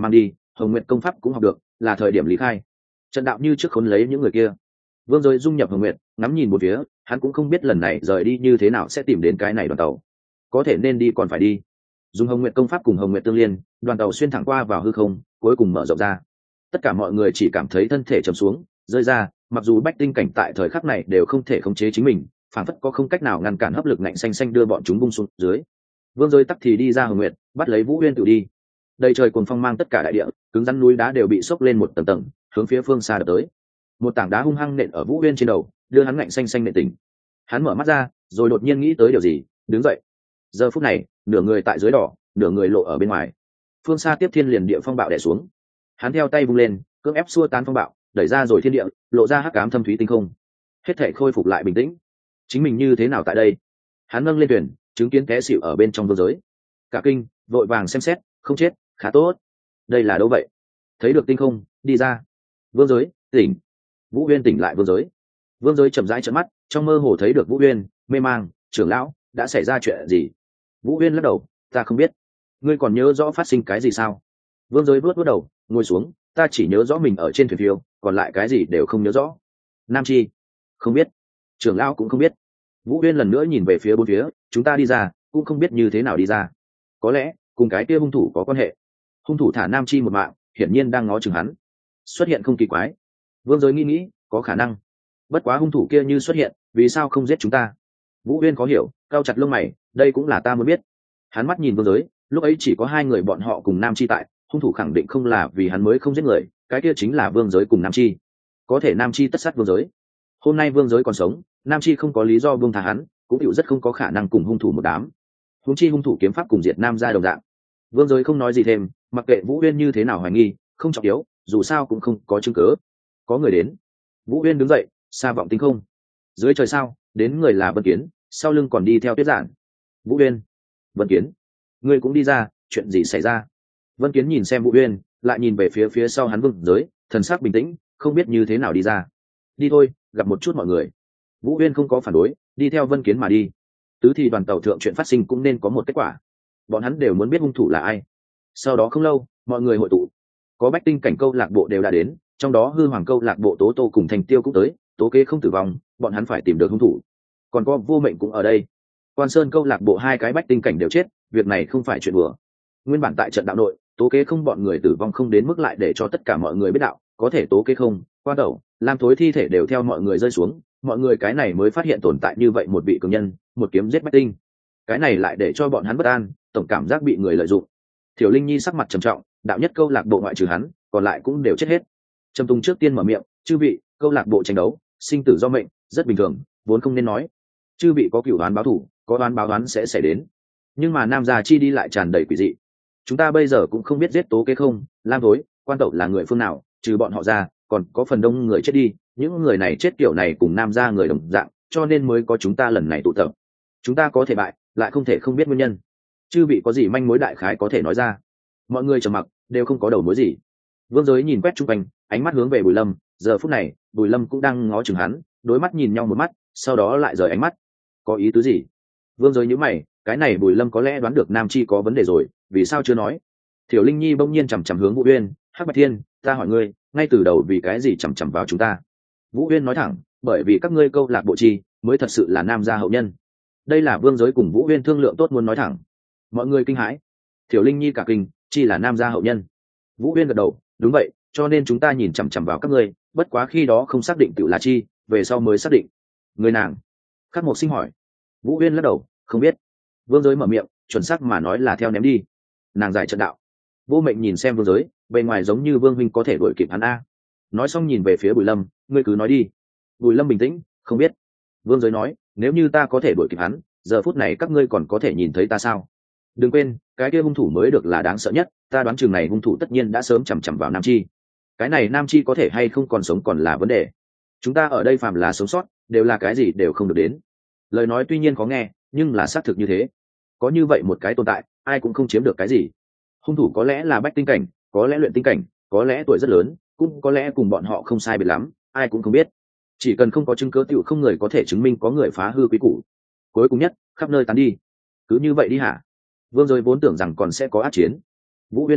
Hồng Nguyệt công pháp cũng học được, là thời điểm lý khai. Trận đạo như trước khốn lấy những người kia. Vương Giới dung nhập Hồng Nguyệt, ngắm nhìn một phía, hắn cũng không biết lần này rời đi như thế nào sẽ tìm đến cái này đoàn tàu. Có thể nên đi còn phải đi. Dùng Hồng Nguyệt công pháp cùng Hồng Nguyệt tương liên, đoàn tàu xuyên thẳng qua vào hư không, cuối cùng mở rộng ra. Tất cả mọi người chỉ cảm thấy thân thể trầm xuống, rơi ra, mặc dù bách tinh cảnh tại thời khắc này đều không thể khống chế chính mình, phản phất có không cách nào ngăn cản hấp lực ngạnh xanh xanh đưa bọn chúng bung xuống dưới. Vương Giới tắc thì đi ra Hồng Nguyệt, bắt lấy Vũ Uyên tự đi. Đầy trời cuồng phong mang tất cả đại địa, cứng rắn núi đá đều bị sốc lên một tầng tầng, hướng phía phương xa đập tới. Một tảng đá hung hăng nện ở Vũ Uyên trên đầu, đưa hắn ngạnh xanh xanh nện tỉnh. Hắn mở mắt ra, rồi đột nhiên nghĩ tới điều gì, đứng dậy. Giờ phút này, nửa người tại dưới đỏ, nửa người lộ ở bên ngoài. Phương xa tiếp thiên liền địa phong bạo đè xuống. Hắn theo tay vung lên, cưỡng ép xua tan phong bạo, đẩy ra rồi thiên địa, lộ ra hắc ám thâm thúy tinh không. Hết thảy khôi phục lại bình tĩnh. Chính mình như thế nào tại đây? Hắn nâng lên thuyền, chứng kiến té xỉu ở bên trong Vương Giới. Cả kinh, vội vàng xem xét, không chết, khá tốt. Đây là đâu vậy? Thấy được tinh không, đi ra. Vương Giới, tỉnh. Vũ Uyên tỉnh lại Vương Giới. Vương Giới chậm rãi trợn mắt, trong mơ hồ thấy được Vũ Uyên, mê mang, trưởng lão, đã xảy ra chuyện gì? Vũ Uyên lắc đầu, ta không biết. Ngươi còn nhớ rõ phát sinh cái gì sao? Vương Giới vuốt đầu, ngồi xuống, ta chỉ nhớ rõ mình ở trên thuyền phiêu, còn lại cái gì đều không nhớ rõ. Nam Chi, không biết. Trưởng lão cũng không biết. Vũ Uyên lần nữa nhìn về phía bốn phía, chúng ta đi ra, cũng không biết như thế nào đi ra. Có lẽ cùng cái kia hung thủ có quan hệ. Hung thủ thả Nam Chi một mạng, hiển nhiên đang ngó chừng hắn. Xuất hiện không kỳ quái. Vương Giới nghĩ, có khả năng. Bất quá hung thủ kia như xuất hiện, vì sao không giết chúng ta? Vũ Uyên khó hiểu, cau chặt lông mày, đây cũng là ta muốn biết. Hắn mắt nhìn Vương Giới, lúc ấy chỉ có hai người bọn họ cùng Nam Chi tại, hung thủ khẳng định không là vì hắn mới không giết người, cái kia chính là Vương Giới cùng Nam Chi. Có thể Nam Chi tất sát Vương Giới. Hôm nay Vương Giới còn sống, Nam Chi không có lý do buông tha hắn, cũng chịu rất không có khả năng cùng hung thủ một đám. Huống chi hung thủ kiếm pháp cùng diệt Nam gia đồng dạng. Vương Giới không nói gì thêm, mặc kệ Vũ Uyên như thế nào hoài nghi, không trọng yếu, dù sao cũng không có chứng cứ. Có người đến. Vũ Uyên đứng dậy, xa vọng tinh không. Dưới trời sao, đến người là Vân Kiến, sau lưng còn đi theo Tuyết Giản. Vũ Uyên, Vân Kiến, ngươi cũng đi ra, chuyện gì xảy ra? Vân Kiến nhìn xem Vũ Uyên, lại nhìn về phía phía sau hắn Vương Giới, thần sắc bình tĩnh, không biết như thế nào đi ra. Đi thôi, gặp một chút mọi người. Vũ Uyên không có phản đối, đi theo Vân Kiến mà đi. Tứ thì đoàn tàu thượng chuyện phát sinh cũng nên có một kết quả. Bọn hắn đều muốn biết hung thủ là ai. Sau đó không lâu, mọi người hội tụ. Có bách tinh cảnh câu lạc bộ đều đã đến, trong đó hư hoàng câu lạc bộ Tố Tô cùng Thành Tiêu cũng tới, Tố Kế không tử vong, bọn hắn phải tìm được hung thủ. Còn có Vô Mệnh cũng ở đây. Quan Sơn câu lạc bộ hai cái bách tinh cảnh đều chết, việc này không phải chuyện đùa. Nguyên bản tại trận đạo nội, Tố Kế không bọn người tử vong không đến mức lại để cho tất cả mọi người biết đạo, có thể Tố Kế không, Quan Tẩu, Lam Thối thi thể đều theo mọi người rơi xuống, mọi người cái này mới phát hiện tồn tại như vậy một vị cường nhân, một kiếm giết bách tinh. Cái này lại để cho bọn hắn bất an, tổng cảm giác bị người lợi dụng. Thiểu Linh Nhi sắc mặt trầm trọng, đạo nhất câu lạc bộ ngoại trừ hắn, còn lại cũng đều chết hết. Trầm Tùng trước tiên mở miệng, chư vị, câu lạc bộ tranh đấu, sinh tử do mệnh, rất bình thường, vốn không nên nói. Chư vị có cửu đoán báo thủ, có đoán báo đoán sẽ xảy đến. Nhưng mà Nam Gia Chi đi lại tràn đầy quỷ dị. Chúng ta bây giờ cũng không biết giết Tố Kế không, Lam Thối, Quan Tẩu là người phương nào, trừ bọn họ ra, còn có phần đông người chết đi, những người này chết kiểu này cùng Nam Gia người đồng dạng, cho nên mới có chúng ta lần này tụ tập. Chúng ta có thể bại, lại không thể không biết nguyên nhân. Chư vị có gì manh mối đại khái có thể nói ra? Mọi người trầm mặc, đều không có đầu mối gì. Vương Giới nhìn quét chung quanh, ánh mắt hướng về Bùi Lâm, giờ phút này, Bùi Lâm cũng đang ngó chừng hắn, đối mắt nhìn nhau một mắt, sau đó lại rời ánh mắt. Có ý tứ gì? Vương Giới nhíu mày, cái này Bùi Lâm có lẽ đoán được Nam Chi có vấn đề rồi, vì sao chưa nói? Thiểu Linh Nhi bỗng nhiên chằm chằm hướng Vũ Uyên, Hắc Bạch Thiên, ta hỏi ngươi, ngay từ đầu vì cái gì chằm chằm vào chúng ta? Vũ Uyên nói thẳng, bởi vì các ngươi câu lạc bộ chi mới thật sự là Nam gia hậu nhân. Đây là Vương Giới cùng Vũ Uyên thương lượng tốt muốn nói thẳng. Mọi người kinh hãi. Thiểu Linh Nhi cả kinh, chi là Nam gia hậu nhân. Vũ Uyên gật đầu, đúng vậy, cho nên chúng ta nhìn chằm chằm vào các ngươi, bất quá khi đó không xác định tự là chi, về sau mới xác định. Người nàng? Khắc Mộc Sinh hỏi. Vũ Uyên lắc đầu, không biết. Vương Giới mở miệng, chuẩn xác mà nói là theo ném đi. Nàng giải trận đạo. Vô Mệnh nhìn xem Vương Giới, bề ngoài giống như Vương huynh có thể đuổi kịp hắn a. Nói xong nhìn về phía Bùi Lâm, ngươi cứ nói đi. Bùi Lâm bình tĩnh, không biết. Vương Giới nói, nếu như ta có thể đuổi kịp hắn, giờ phút này các ngươi còn có thể nhìn thấy ta sao? Đừng quên, cái kia hung thủ mới được là đáng sợ nhất, ta đoán chừng này hung thủ tất nhiên đã sớm chằm chằm vào Nam Chi. Cái này Nam Chi có thể hay không còn sống còn là vấn đề. Chúng ta ở đây phàm là sống sót, đều là cái gì đều không được đến. Lời nói tuy nhiên khó nghe, nhưng là xác thực như thế. Có như vậy một cái tồn tại, ai cũng không chiếm được cái gì. Hung thủ có lẽ là bách tinh cảnh, có lẽ luyện tinh cảnh, có lẽ tuổi rất lớn, cũng có lẽ cùng bọn họ không sai biệt lắm, ai cũng không biết. Chỉ cần không có chứng cứ tựu không người có thể chứng minh có người phá hư quý củ. Cuối cùng nhất, khắp nơi tán đi. Cứ như vậy đi hả? Vương Giới vốn tưởng rằng còn sẽ có ác chiến. Vũ Uyên nói,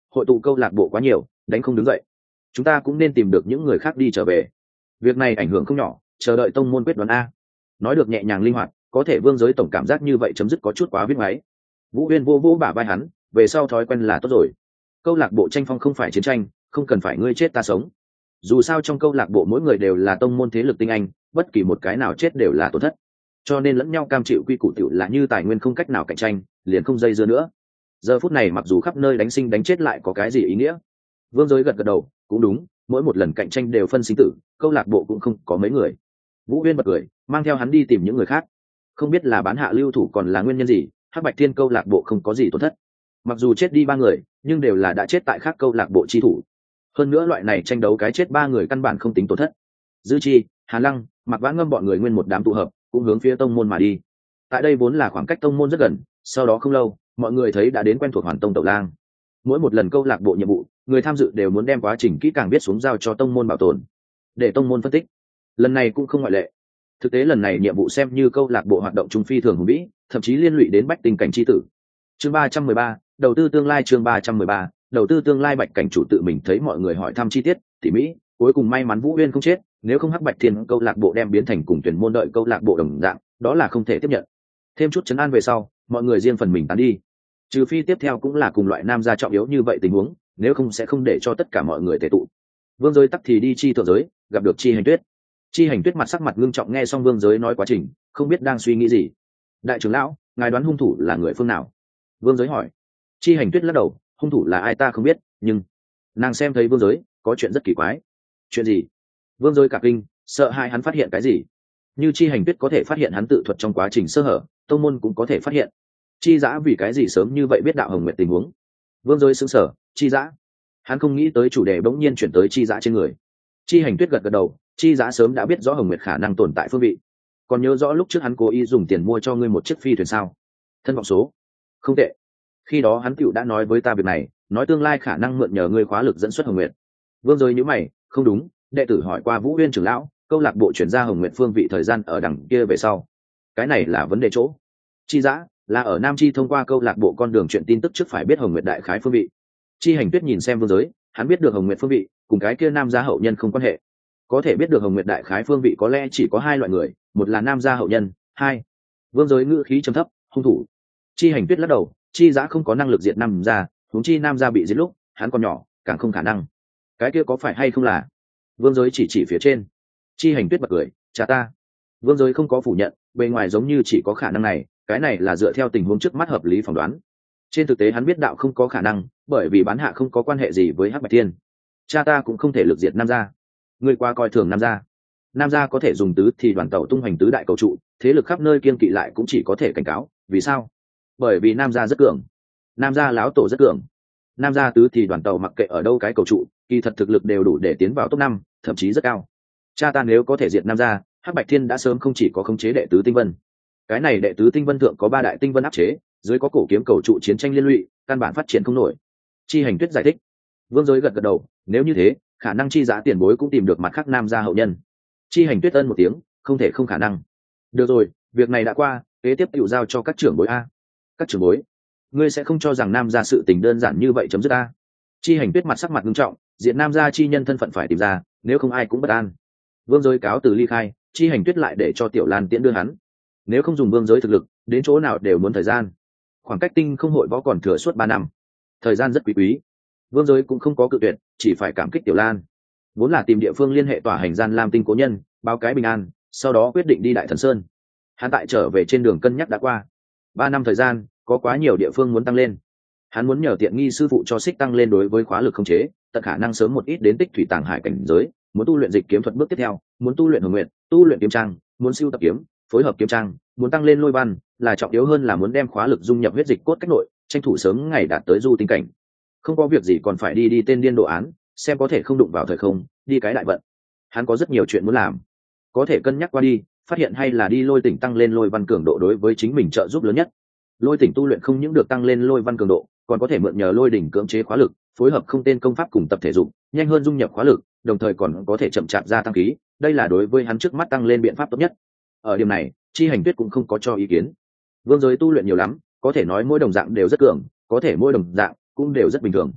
hội tụ câu lạc bộ quá nhiều, đánh không đứng dậy. Chúng ta cũng nên tìm được những người khác đi trở về. Việc này ảnh hưởng không nhỏ, chờ đợi tông môn quyết đoán a. Nói được nhẹ nhàng linh hoạt, có thể Vương Giới tổng cảm giác như vậy chấm dứt có chút quá viết máy. Vũ Uyên vô vô bả vai hắn, về sau thói quen là tốt rồi. Câu lạc bộ tranh phong không phải chiến tranh, không cần phải ngươi chết ta sống. Dù sao trong câu lạc bộ mỗi người đều là tông môn thế lực tinh anh, bất kỳ một cái nào chết đều là tổn thất. Cho nên lẫn nhau cam chịu quy củ tiểu là như tài nguyên không cách nào cạnh tranh, liền không dây dưa nữa. Giờ phút này mặc dù khắp nơi đánh sinh đánh chết lại có cái gì ý nghĩa? Vương Giới gật gật đầu, cũng đúng, mỗi một lần cạnh tranh đều phân sinh tử, câu lạc bộ cũng không có mấy người. Vũ Uyên bật cười, mang theo hắn đi tìm những người khác. Không biết là bán hạ lưu thủ còn là nguyên nhân gì, Hắc Bạch Thiên câu lạc bộ không có gì tổn thất. Mặc dù chết đi 3 người, nhưng đều là đã chết tại khác câu lạc bộ chi thủ. Hơn nữa loại này tranh đấu cái chết 3 người căn bản không tính tổn thất. Dư Chi, Hà Lăng, Mạc Vãn Ngâm bọn người nguyên một đám tụ hợp, cũng hướng phía tông môn mà đi. Tại đây vốn là khoảng cách tông môn rất gần, sau đó không lâu, mọi người thấy đã đến quen thuộc Hoàn Tông Tẩu Lang. Mỗi một lần câu lạc bộ nhiệm vụ, người tham dự đều muốn đem quá trình kỹ càng biết xuống giao cho tông môn bảo tồn, để tông môn phân tích. Lần này cũng không ngoại lệ. Thực tế lần này nhiệm vụ xem như câu lạc bộ hoạt động trung phi thường hùng vĩ, thậm chí liên lụy đến bách tình cảnh chi tử. Chương 313, đầu tư tương lai. Chương 313, đầu tư tương lai. Bạch cảnh chủ tự mình thấy mọi người hỏi thăm chi tiết tỉ mỹ, cuối cùng may mắn Vũ Uyên không chết, nếu không Hắc Bạch Thiên câu lạc bộ đem biến thành cùng tuyển môn đợi câu lạc bộ đồng dạng, đó là không thể tiếp nhận. Thêm chút trấn an về sau, mọi người riêng phần mình tán đi. Trừ phi tiếp theo cũng là cùng loại nam gia trọng yếu như vậy tình huống, nếu không sẽ không để cho tất cả mọi người tề tụ. Vương Giới tắc thì đi chi thượng giới, gặp được Chi Hành Tuyết. Chi Hành Tuyết mặt sắc mặt ngưng trọng nghe xong Vương Giới nói quá trình, không biết đang suy nghĩ gì. Đại trưởng lão, ngài đoán hung thủ là người phương nào? Vương Giới hỏi. Chi Hành Tuyết lắc đầu, hung thủ là ai ta không biết, nhưng nàng xem thấy Vương Giới có chuyện rất kỳ quái. Chuyện gì? Vương Giới cả kinh, sợ hãi hắn phát hiện cái gì. Như Chi Hành Tuyết có thể phát hiện hắn tự thuật trong quá trình sơ hở, tông môn cũng có thể phát hiện. Chi Dã vì cái gì sớm như vậy biết đạo Hồng Nguyệt tình huống? Vương Giới sững sờ, Chi Dã? Hắn không nghĩ tới chủ đề bỗng nhiên chuyển tới Chi Dã trên người. Chi Hành Tuyết gật gật đầu, Chi Dã sớm đã biết rõ Hồng Nguyệt khả năng tồn tại phương vị. Còn nhớ rõ lúc trước hắn cố ý dùng tiền mua cho ngươi một chiếc phi thuyền sao? Thân vọng số. Không tệ. Khi đó hắn tựu đã nói với ta việc này, nói tương lai khả năng mượn nhờ ngươi khóa lực dẫn xuất Hồng Nguyệt. Vương Giới nhíu mày, không đúng, đệ tử hỏi qua Vũ Uyên trưởng lão, câu lạc bộ chuyển ra Hồng Nguyệt phương vị thời gian ở đằng kia về sau. Cái này là vấn đề chỗ. Chi Dã là ở Nam Chi thông qua câu lạc bộ con đường chuyện tin tức trước phải biết Hồng Nguyệt đại khái phương vị. Chi Hành Tuyết nhìn xem Vương Giới, hắn biết được Hồng Nguyệt phương vị, cùng cái kia nam gia hậu nhân không quan hệ. Có thể biết được Hồng Nguyệt đại khái phương vị có lẽ chỉ có 2 loại người, một là nam gia hậu nhân, 2. Vương Giới ngữ khí trầm thấp, hung thủ. Chi Hành Tuyết lắc đầu, Chi Dã không có năng lực diệt nam gia, huống chi nam gia bị giết lúc, hắn còn nhỏ, càng không khả năng. Cái kia có phải hay không là? Vương Giới chỉ phía trên. Chi Hành Tuyết bật cười, cha ta. Vương Giới không có phủ nhận, bề ngoài giống như chỉ có khả năng này, cái này là dựa theo tình huống trước mắt hợp lý phỏng đoán. Trên thực tế hắn biết đạo không có khả năng, bởi vì bán hạ không có quan hệ gì với Hắc Bạch Thiên. Cha ta cũng không thể lực diệt nam gia. Người qua coi thường nam gia. Nam gia có thể dùng tứ thì đoàn tàu tung hoành tứ đại cầu trụ, thế lực khắp nơi kiên kỵ lại cũng chỉ có thể cảnh cáo. Vì sao? Bởi vì nam gia rất cường. Nam gia láo tổ rất cường. Nam gia tứ thì đoàn tàu mặc kệ ở đâu cái cầu trụ, kỳ thật thực lực đều đủ để tiến vào top 5, thậm chí rất cao. Cha ta nếu có thể diệt nam gia, Hắc Bạch Thiên đã sớm không chỉ có khống chế đệ tứ tinh vân. Cái này đệ tứ tinh vân thượng có 3 đại tinh vân áp chế, dưới có cổ kiếm cầu trụ chiến tranh liên lụy, căn bản phát triển không nổi. Chi Hành Tuyết giải thích. Vương Giới gật gật đầu, nếu như thế, khả năng Chi Dã tiền bối cũng tìm được mặt khác nam gia hậu nhân. Chi Hành Tuyết ân một tiếng, không thể không khả năng. Được rồi, việc này đã qua, kế tiếp tiểu giao cho các trưởng bối a. Các trưởng bối, ngươi sẽ không cho rằng nam gia sự tình đơn giản như vậy chấm dứt a? Chi Hành Tuyết mặt sắc mặt nghiêm trọng, diện nam gia chi nhân thân phận phải tìm ra, nếu không ai cũng bất an. Vương Giới cáo từ ly khai, Chi Hành Tuyết lại để cho Tiểu Lan tiễn đưa hắn. Nếu không dùng Vương Giới thực lực, đến chỗ nào đều muốn thời gian. Khoảng cách tinh không hội võ còn thừa suốt 3 năm, thời gian rất quý quý. Vương Giới cũng không có cự tuyệt, chỉ phải cảm kích Tiểu Lan. Vốn là tìm địa phương liên hệ tỏa hành gian Lam Tinh cố nhân, báo cái bình an, sau đó quyết định đi Đại Thần Sơn. Hắn tại trở về trên đường cân nhắc đã qua 3 năm thời gian, có quá nhiều địa phương muốn tăng lên. Hắn muốn nhờ tiện nghi sư phụ cho xích tăng lên đối với khóa lực không chế, tận khả năng sớm một ít đến tích thủy tàng hải cảnh giới, muốn tu luyện dịch kiếm thuật bước tiếp theo, muốn tu luyện hồng nguyện, tu luyện kiếm trang, muốn siêu tập kiếm, phối hợp kiếm trang, muốn tăng lên lôi văn, là trọng yếu hơn là muốn đem khóa lực dung nhập huyết dịch cốt cách nội, tranh thủ sớm ngày đạt tới du tinh cảnh. Không có việc gì còn phải đi tên điên đồ án, xem có thể không đụng vào thời không, đi cái đại vận. Hắn có rất nhiều chuyện muốn làm, có thể cân nhắc qua đi, phát hiện hay là đi lôi tỉnh tăng lên lôi văn cường độ đối với chính mình trợ giúp lớn nhất. Lôi tỉnh tu luyện không những được tăng lên lôi văn cường độ, còn có thể mượn nhờ lôi đỉnh cưỡng chế khóa lực, phối hợp không tên công pháp cùng tập thể dục, nhanh hơn dung nhập khóa lực, đồng thời còn có thể chậm chạp gia tăng khí, đây là đối với hắn trước mắt tăng lên biện pháp tốt nhất. Ở điểm này, Chi Hành Tuyết cũng không có cho ý kiến. Vương Giới tu luyện nhiều lắm, có thể nói mỗi đồng dạng đều rất cường, có thể mỗi đồng dạng cũng đều rất bình thường.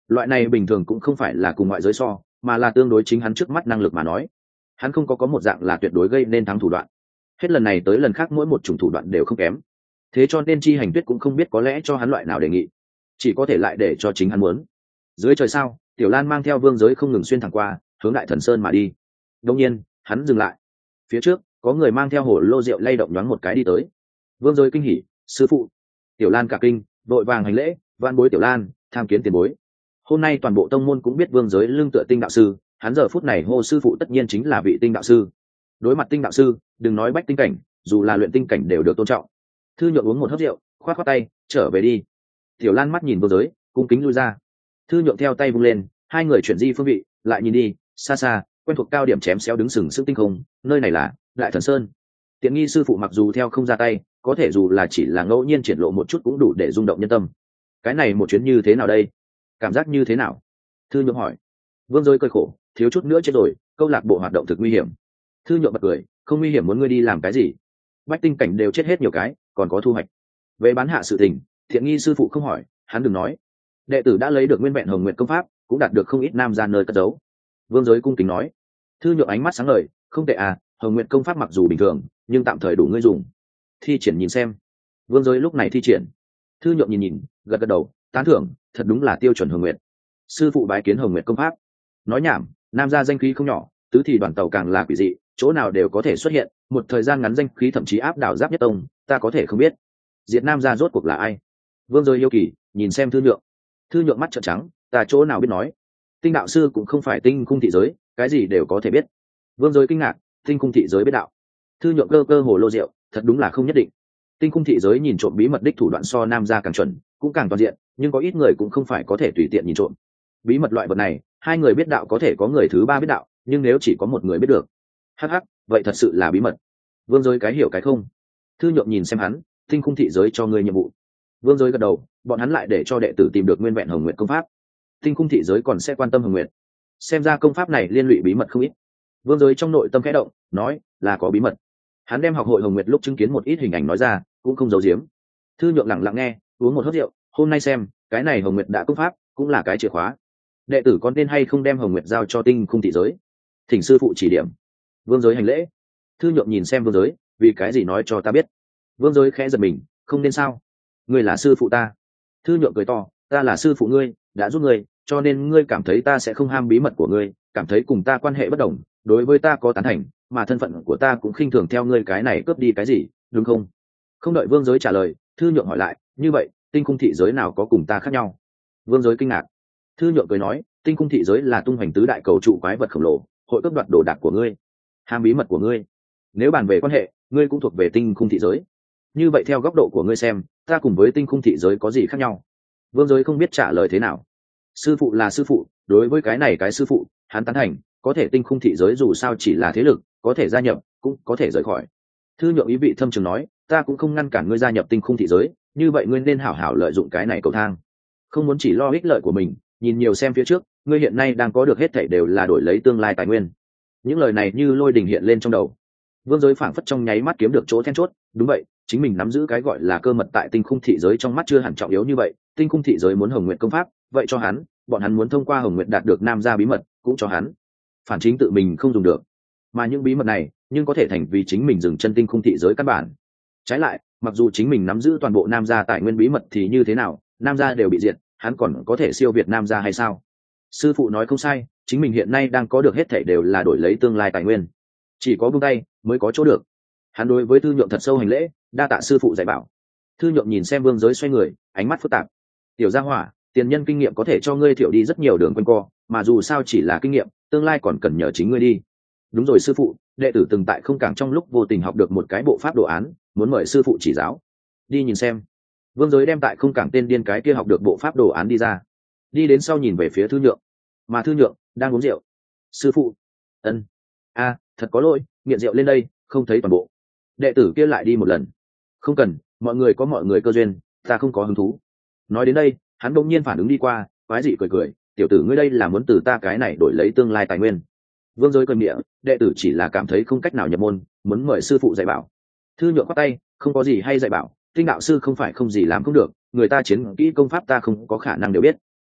loại này bình thường cũng không phải là cùng ngoại giới so, mà là tương đối chính hắn trước mắt năng lực mà nói. Hắn không có một dạng là tuyệt đối gây nên thắng thủ đoạn, hết lần này tới lần khác mỗi một chủng thủ đoạn đều không kém. Thế cho nên Chi Hành Tuyết cũng không biết có lẽ cho hắn loại nào đề nghị, chỉ có thể lại để cho chính hắn muốn. Dưới trời sao, Tiểu Lan mang theo Vương Giới không ngừng xuyên thẳng qua, hướng Đại Thần Sơn mà đi. Đột nhiên, hắn dừng lại. Phía trước, có người mang theo hồ lô rượu lay động nhoáng một cái đi tới. Vương Giới kinh hỉ, sư phụ. Tiểu Lan cả kinh, vội vàng hành lễ, van bối Tiểu Lan, tham kiến tiền bối. Hôm nay toàn bộ tông môn cũng biết Vương Giới lưng tựa Tinh đạo sư, hắn giờ phút này hô sư phụ tất nhiên chính là vị Tinh đạo sư. Đối mặt Tinh đạo sư, đừng nói bách tinh cảnh, dù là luyện tinh cảnh đều được tôn trọng. Thư Nhượng uống một hớp rượu, khoát khoát tay, trở về đi. Tiểu Lan mắt nhìn Vương Giới, cung kính lui ra. Thư Nhượng theo tay vung lên, hai người chuyển di phương vị, lại nhìn đi, xa xa, quen thuộc cao điểm chém xéo đứng sừng sững tinh không, nơi này là Đại Thần Sơn. Tiện nghi sư phụ mặc dù theo không ra tay, có thể dù là chỉ là ngẫu nhiên triển lộ một chút cũng đủ để rung động nhân tâm. Cái này một chuyến như thế nào đây? Cảm giác như thế nào? Thư Nhượng hỏi. Vương Giới cười khổ, thiếu chút nữa chết rồi, câu lạc bộ hoạt động thực nguy hiểm. Thư Nhượng bật cười, không nguy hiểm muốn ngươi đi làm cái gì? Bách tinh cảnh đều chết hết nhiều cái, còn có thu hoạch. Về bán hạ sự tình, thiện nghi sư phụ không hỏi, hắn đừng nói. Đệ tử đã lấy được nguyên vẹn Hồng Nguyện công pháp, cũng đạt được không ít nam gia nơi cất giấu. Vương Giới cung kính nói. Thư Nhượng ánh mắt sáng ngời, không tệ à, Hồng Nguyện công pháp mặc dù bình thường, nhưng tạm thời đủ ngươi dùng. Thi triển nhìn xem. Vương Giới lúc này thi triển. Thư Nhượng nhìn nhìn, gật gật đầu, tán thưởng, thật đúng là tiêu chuẩn Hồng Nguyện. Sư phụ bái kiến Hồng Nguyện công pháp. Nói nhảm, nam gia danh khí không nhỏ, tứ thì đoàn tàu càng là quỷ dị, chỗ nào đều có thể xuất hiện, một thời gian ngắn danh khí thậm chí áp đảo Giáp Nhất Tông, ta có thể không biết. Diệt nam gia rốt cuộc là ai? Vương Giới yêu kỳ, nhìn xem Thư Nhượng. Thư Nhượng mắt trợn trắng, ta chỗ nào biết nói. Tinh đạo sư cũng không phải tinh khung thị giới, cái gì đều có thể biết. Vương Giới kinh ngạc, tinh khung thị giới biết đạo. Thư Nhượng cơ cơ hồ lô rượu, thật đúng là không nhất định. Tinh khung thị giới nhìn trộm bí mật đích thủ đoạn so nam gia càng chuẩn, cũng càng toàn diện, nhưng có ít người cũng không phải có thể tùy tiện nhìn trộm. Bí mật loại vật này, hai người biết đạo có thể có người thứ ba biết đạo, nhưng nếu chỉ có một người biết được, hắc hắc, vậy thật sự là bí mật. Vương Giới cái hiểu cái không. Thư Nhượng nhìn xem hắn, tinh khung thị giới cho người nhiệm vụ. Vương Giới gật đầu, bọn hắn lại để cho đệ tử tìm được nguyên vẹn Hồng Nguyện công pháp. Tinh khung thị giới còn sẽ quan tâm Hồng Nguyện. Xem ra công pháp này liên lụy bí mật không ít. Vương Giới trong nội tâm khẽ động, nói là có bí mật. Hắn đem học hội Hồng Nguyệt lúc chứng kiến một ít hình ảnh nói ra, cũng không giấu giếm. Thư Nhượng lặng lặng nghe, uống một hớp rượu, hôm nay xem, cái này Hồng Nguyệt đã công pháp, cũng là cái chìa khóa. Đệ tử có nên hay không đem Hồng Nguyệt giao cho tinh khung thị giới? Thỉnh sư phụ chỉ điểm. Vương Giới hành lễ. Thư Nhượng nhìn xem Vương Giới, vì cái gì nói cho ta biết? Vương Giới khẽ giật mình, không nên sao? Ngươi là sư phụ ta. Thư Nhượng cười to, ta là sư phụ ngươi, đã giúp ngươi, cho nên ngươi cảm thấy ta sẽ không ham bí mật của ngươi, cảm thấy cùng ta quan hệ bất đồng, đối với ta có tán thành, mà thân phận của ta cũng khinh thường theo ngươi cái này cướp đi cái gì, đúng không? Không đợi Vương Giới trả lời, Thư Nhượng hỏi lại, như vậy, tinh khung thị giới nào có cùng ta khác nhau? Vương Giới kinh ngạc. Thư Nhượng cười nói, tinh khung thị giới là tung hoành tứ đại cầu trụ quái vật khổng lồ, hội cướp đoạt đồ đạc của ngươi, ham bí mật của ngươi. Nếu bàn về quan hệ, ngươi cũng thuộc về tinh khung thị giới. Như vậy theo góc độ của ngươi xem, ta cùng với tinh khung thị giới có gì khác nhau? Vương Giới không biết trả lời thế nào. Sư phụ là sư phụ, đối với cái này cái sư phụ, hắn tán thành, có thể tinh khung thị giới dù sao chỉ là thế lực, có thể gia nhập, cũng có thể rời khỏi. Thư Nhượng ý vị thâm trường nói, ta cũng không ngăn cản ngươi gia nhập tinh khung thị giới, như vậy ngươi nên hảo hảo lợi dụng cái này cầu thang, không muốn chỉ lo ích lợi của mình, nhìn nhiều xem phía trước, ngươi hiện nay đang có được hết thảy đều là đổi lấy tương lai tài nguyên. Những lời này như lôi đình hiện lên trong đầu. Vương Giới phảng phất trong nháy mắt kiếm được chỗ then chốt, đúng vậy, chính mình nắm giữ cái gọi là cơ mật tại tinh khung thị giới trong mắt chưa hẳn trọng yếu như vậy, tinh khung thị giới muốn Hồng Nguyệt công pháp, vậy cho hắn, bọn hắn muốn thông qua Hồng Nguyệt đạt được nam gia bí mật, cũng cho hắn. Phản chính tự mình không dùng được, mà những bí mật này, nhưng có thể thành vì chính mình dừng chân tinh khung thị giới căn bản. Trái lại, mặc dù chính mình nắm giữ toàn bộ nam gia tài nguyên bí mật thì như thế nào, nam gia đều bị diệt, hắn còn có thể siêu việt nam gia hay sao? Sư phụ nói không sai, chính mình hiện nay đang có được hết thảy đều là đổi lấy tương lai tài nguyên, chỉ có buông tay mới có chỗ được. Hắn đối với Thư Nhượng thật sâu hành lễ, đa tạ sư phụ dạy bảo. Thư Nhượng nhìn xem Vương Giới xoay người, ánh mắt phức tạp. Tiểu gia hỏa, tiền nhân kinh nghiệm có thể cho ngươi thiểu đi rất nhiều đường quanh co, mà dù sao chỉ là kinh nghiệm, tương lai còn cần nhờ chính ngươi đi. Đúng rồi sư phụ, đệ tử từng tại không cảng trong lúc vô tình học được một cái bộ pháp đồ án, muốn mời sư phụ chỉ giáo. Đi nhìn xem. Vương Giới đem tại không cảng tên điên cái kia học được bộ pháp đồ án đi ra. Đi đến sau nhìn về phía Thư Nhượng, mà Thư Nhượng đang uống rượu. Sư phụ. Ân. A, thật có lỗi, nghiện rượu lên đây, không thấy toàn bộ. Đệ tử kia lại đi một lần. Không cần, mọi người có mọi người cơ duyên, ta không có hứng thú. Nói đến đây, hắn bỗng nhiên phản ứng đi qua, quái dị cười cười, tiểu tử ngươi đây là muốn từ ta cái này đổi lấy tương lai tài nguyên. Vương Giới cười miệng, đệ tử chỉ là cảm thấy không cách nào nhập môn, muốn mời sư phụ dạy bảo. Thư Nhượng khoát tay, không có gì hay dạy bảo, tinh đạo sư không phải không gì làm không được, người ta chiến kỹ công pháp ta không có khả năng đều biết.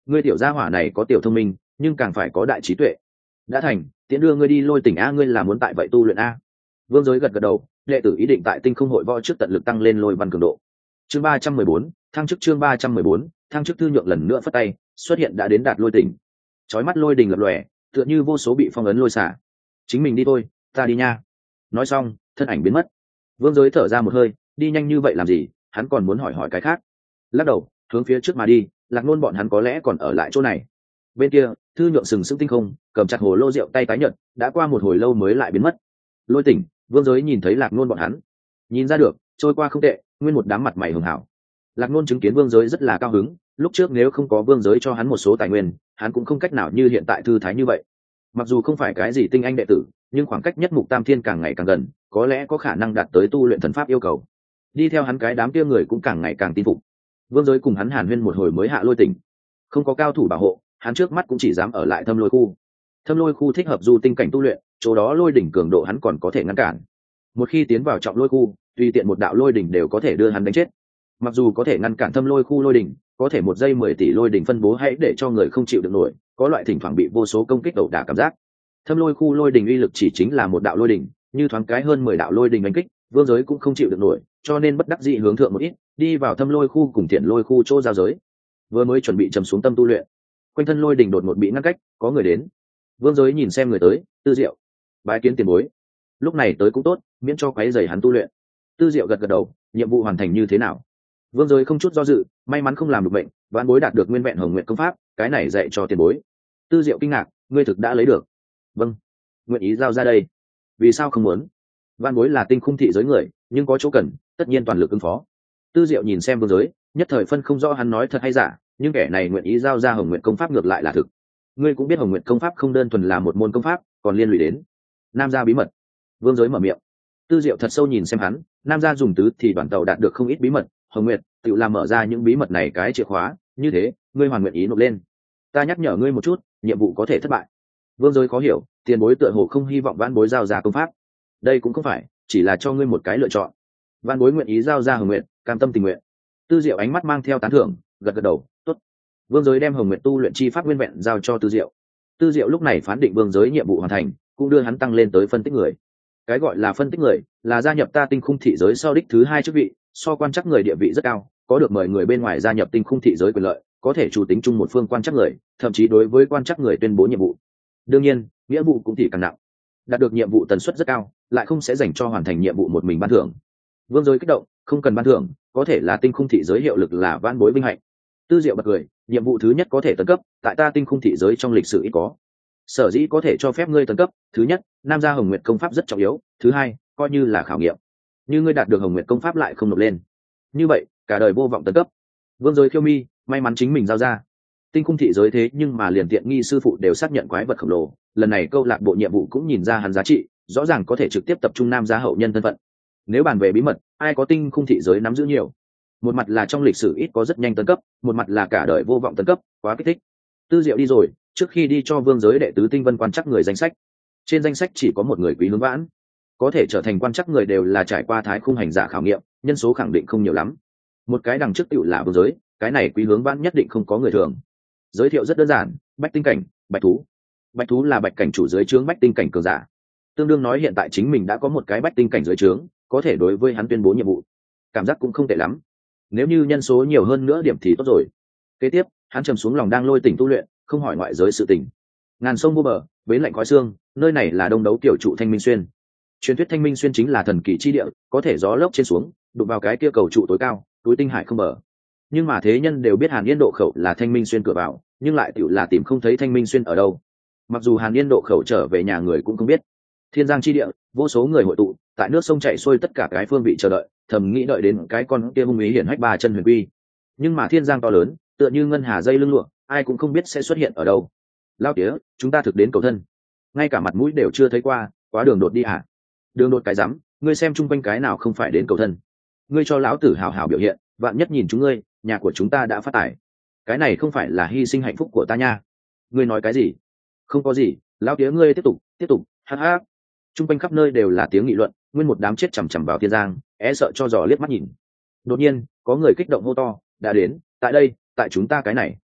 ngươi tiểu gia hỏa này có tiểu thông minh nhưng càng phải có đại trí tuệ. Đã thành, tiễn đưa ngươi đi Lôi Tỉnh a. Ngươi là muốn tại vậy tu luyện a? Vương Giới gật gật đầu, đệ tử ý định tại Tinh Không hội võ trước tận lực tăng lên lôi văn cường độ. Chương 314, thăng chức. Chương 314, thăng chức. Thư Nhượng lần nữa phất tay, xuất hiện đã đến đạt Lôi Tỉnh. Chói mắt lôi đình lập lòe, tựa như vô số bị phong ấn lôi xả. Chính mình đi thôi, ta đi nha. Nói xong, thân ảnh biến mất. Vương Giới thở ra một hơi, đi nhanh như vậy làm gì, hắn còn muốn hỏi hỏi cái khác. Lắc đầu, hướng phía trước mà đi, Lạc Nôn bọn hắn có lẽ còn ở lại chỗ này. Bên kia, Thư Nhượng sừng sững tinh không, cầm chặt hồ lô rượu tay tái nhợt, đã qua một hồi lâu mới lại biến mất. Lôi Tỉnh, Vương Giới nhìn thấy Lạc Nôn bọn hắn, nhìn ra được, trôi qua không tệ, nguyên một đám mặt mày hường hảo. Lạc Nôn chứng kiến Vương Giới rất là cao hứng, lúc trước nếu không có Vương Giới cho hắn một số tài nguyên, hắn cũng không cách nào như hiện tại thư thái như vậy. Mặc dù không phải cái gì tinh anh đệ tử, nhưng khoảng cách nhất mục tam thiên càng ngày càng gần, có lẽ có khả năng đạt tới tu luyện thần pháp yêu cầu. Đi theo hắn cái đám kia người cũng càng ngày càng tin phục. Vương Giới cùng hắn hàn huyên một hồi mới hạ Lôi Tỉnh. Không có cao thủ bảo hộ, hắn trước mắt cũng chỉ dám ở lại Thâm Lôi khu. Thâm Lôi khu thích hợp du tinh cảnh tu luyện, chỗ đó lôi đỉnh cường độ hắn còn có thể ngăn cản. Một khi tiến vào trọng lôi khu, tùy tiện một đạo lôi đỉnh đều có thể đưa hắn đánh chết. Mặc dù có thể ngăn cản Thâm Lôi khu lôi đỉnh, có thể 1 giây 10 tỷ lôi đỉnh phân bố hãy để cho người không chịu được nổi, có loại thỉnh thoảng bị vô số công kích ẩu đả cảm giác. Thâm Lôi khu lôi đỉnh uy lực chỉ chính là một đạo lôi đỉnh, như thoáng cái hơn 10 đạo lôi đỉnh đánh kích, Vương Giới cũng không chịu được nổi, cho nên bất đắc dĩ hướng thượng một ít, đi vào Thâm Lôi khu cùng Thiện Lôi khu chỗ giao giới. Vừa mới chuẩn bị trầm xuống tâm tu luyện, quanh thân lôi đỉnh đột ngột bị ngăn cách, có người đến. Vương Giới nhìn xem người tới, Tư Diệu, bái kiến tiền bối. Lúc này tới cũng tốt, miễn cho quấy rầy hắn tu luyện. Tư Diệu gật gật đầu, nhiệm vụ hoàn thành như thế nào? Vương Giới không chút do dự, may mắn không làm được bệnh, vãn bối đạt được nguyên vẹn Hồng Nguyện công pháp, cái này dạy cho tiền bối. Tư Diệu kinh ngạc, ngươi thực đã lấy được? Vâng, nguyện ý giao ra đây. Vì sao không muốn? Vãn bối là tinh khung thị giới người, nhưng có chỗ cần, tất nhiên toàn lực ứng phó. Tư Diệu nhìn xem Vương Giới, nhất thời phân không rõ hắn nói thật hay giả, nhưng kẻ này nguyện ý giao ra Hồng Nguyện công pháp ngược lại là thực. Ngươi cũng biết Hồng Nguyện công pháp không đơn thuần là một môn công pháp, còn liên lụy đến nam gia bí mật. Vương Giới mở miệng. Tư Diệu thật sâu nhìn xem hắn, nam gia dùng tứ thì đoàn tàu đạt được không ít bí mật, Hồng Nguyệt tự làm mở ra những bí mật này cái chìa khóa, như thế ngươi hoàn nguyện ý nộp lên. Ta nhắc nhở ngươi một chút, nhiệm vụ có thể thất bại. Vương Giới khó hiểu, tiền bối tựa hồ không hy vọng vãn bối giao ra công pháp. Đây cũng không phải, chỉ là cho ngươi một cái lựa chọn. Vãn bối nguyện ý giao ra Hồng Nguyệt, cam tâm tình nguyện. Tư Diệu ánh mắt mang theo tán thưởng, gật gật đầu, tốt. Vương Giới đem Hồng Nguyệt tu luyện chi pháp nguyên vẹn giao cho Tư Diệu. Tư Diệu lúc này phán định Vương Giới nhiệm vụ hoàn thành, cũng đưa hắn tăng lên tới phân tích người. Cái gọi là phân tích người, là gia nhập ta tinh khung thị giới sau đích thứ 2 chức vị, so quan trắc người địa vị rất cao, có được mời người bên ngoài gia nhập tinh khung thị giới quyền lợi, có thể chủ tính chung một phương quan trắc người, thậm chí đối với quan trắc người tuyên bố nhiệm vụ. Đương nhiên, nghĩa vụ cũng thì càng nặng. Đạt được nhiệm vụ tần suất rất cao, lại không sẽ dành cho hoàn thành nhiệm vụ một mình ban thưởng. Vương Giới kích động, không cần ban thưởng, có thể là tinh khung thị giới hiệu lực là vãn bối vinh hạnh. Tư Diệu bật cười, nhiệm vụ thứ nhất có thể tấn cấp, tại ta tinh khung thị giới trong lịch sử ít có. Sở dĩ có thể cho phép ngươi tấn cấp, thứ nhất, nam gia Hồng Nguyệt công pháp rất trọng yếu, thứ hai, coi như là khảo nghiệm. Như ngươi đạt được Hồng Nguyệt công pháp lại không nộp lên, như vậy cả đời vô vọng tấn cấp. Vương Giới khiêu mi, may mắn chính mình giao ra. Tinh khung thị giới thế nhưng mà liền tiện nghi sư phụ đều xác nhận quái vật khổng lồ, lần này câu lạc bộ nhiệm vụ cũng nhìn ra hắn giá trị, rõ ràng có thể trực tiếp tập trung nam gia hậu nhân thân phận. Nếu bàn về bí mật, ai có tinh khung thị giới nắm giữ nhiều? Một mặt là trong lịch sử ít có rất nhanh tấn cấp, một mặt là cả đời vô vọng tấn cấp, quá kích thích. Tư Diệu đi rồi, trước khi đi cho Vương Giới đệ tứ tinh vân quan trắc người danh sách. Trên danh sách chỉ có một người Quý Hướng Vãn, có thể trở thành quan trắc người đều là trải qua thái khung hành giả khảo nghiệm, nhân số khẳng định không nhiều lắm. Một cái đằng trước tựu là Vương Giới, cái này Quý Hướng Vãn nhất định không có người thường. Giới thiệu rất đơn giản, bách tinh cảnh, bạch thú. Bạch thú là bạch cảnh chủ dưới trướng bách tinh cảnh cường giả, tương đương nói hiện tại chính mình đã có một cái bách tinh cảnh dưới trướng, có thể đối với hắn tuyên bố nhiệm vụ, cảm giác cũng không tệ lắm. Nếu như nhân số nhiều hơn nữa điểm thì tốt rồi. Kế tiếp, hắn trầm xuống lòng đang lôi tỉnh tu luyện, không hỏi ngoại giới sự tình. Ngàn sông vô bờ, bến lạnh khói xương, nơi này là đông đấu tiểu trụ Thanh Minh Xuyên. Truyền thuyết Thanh Minh Xuyên chính là thần kỳ chi địa, có thể gió lốc trên xuống, đụng vào cái kia cầu trụ tối cao, túi tinh hải không bờ. Nhưng mà thế nhân đều biết Hàn Yên độ khẩu là Thanh Minh Xuyên cửa vào, nhưng lại tiểu là tìm không thấy Thanh Minh Xuyên ở đâu. Mặc dù Hàn Yên độ khẩu trở về nhà người cũng không biết. Thiên Giang chi địa, vô số người hội tụ, tại nước sông chảy xuôi tất cả cái phương vị chờ đợi, thầm nghĩ đợi đến cái con kia hung ý hiển hách 3 chân huyền quy. Nhưng mà Thiên Giang to lớn, tựa như ngân hà dây lưng lụa, ai cũng không biết sẽ xuất hiện ở đâu. Lao tía, chúng ta thực đến cầu thân, ngay cả mặt mũi đều chưa thấy qua, quá đường đột đi à? Đường đột cái rắm, ngươi xem chung quanh cái nào không phải đến cầu thân? Ngươi cho lão tử hào hào biểu hiện, vạn nhất nhìn chúng ngươi, nhà của chúng ta đã phát tài. Cái này không phải là hy sinh hạnh phúc của ta nha. Ngươi nói cái gì? Không có gì, lão tía ngươi tiếp tục, hắc hắc. Chung quanh khắp nơi đều là tiếng nghị luận, nguyên một đám chết chằm chằm vào Thiên Giang, sợ cho dò liếc mắt nhìn. Đột nhiên, có người kích động hô to, đã đến, tại đây, tại chúng ta cái này.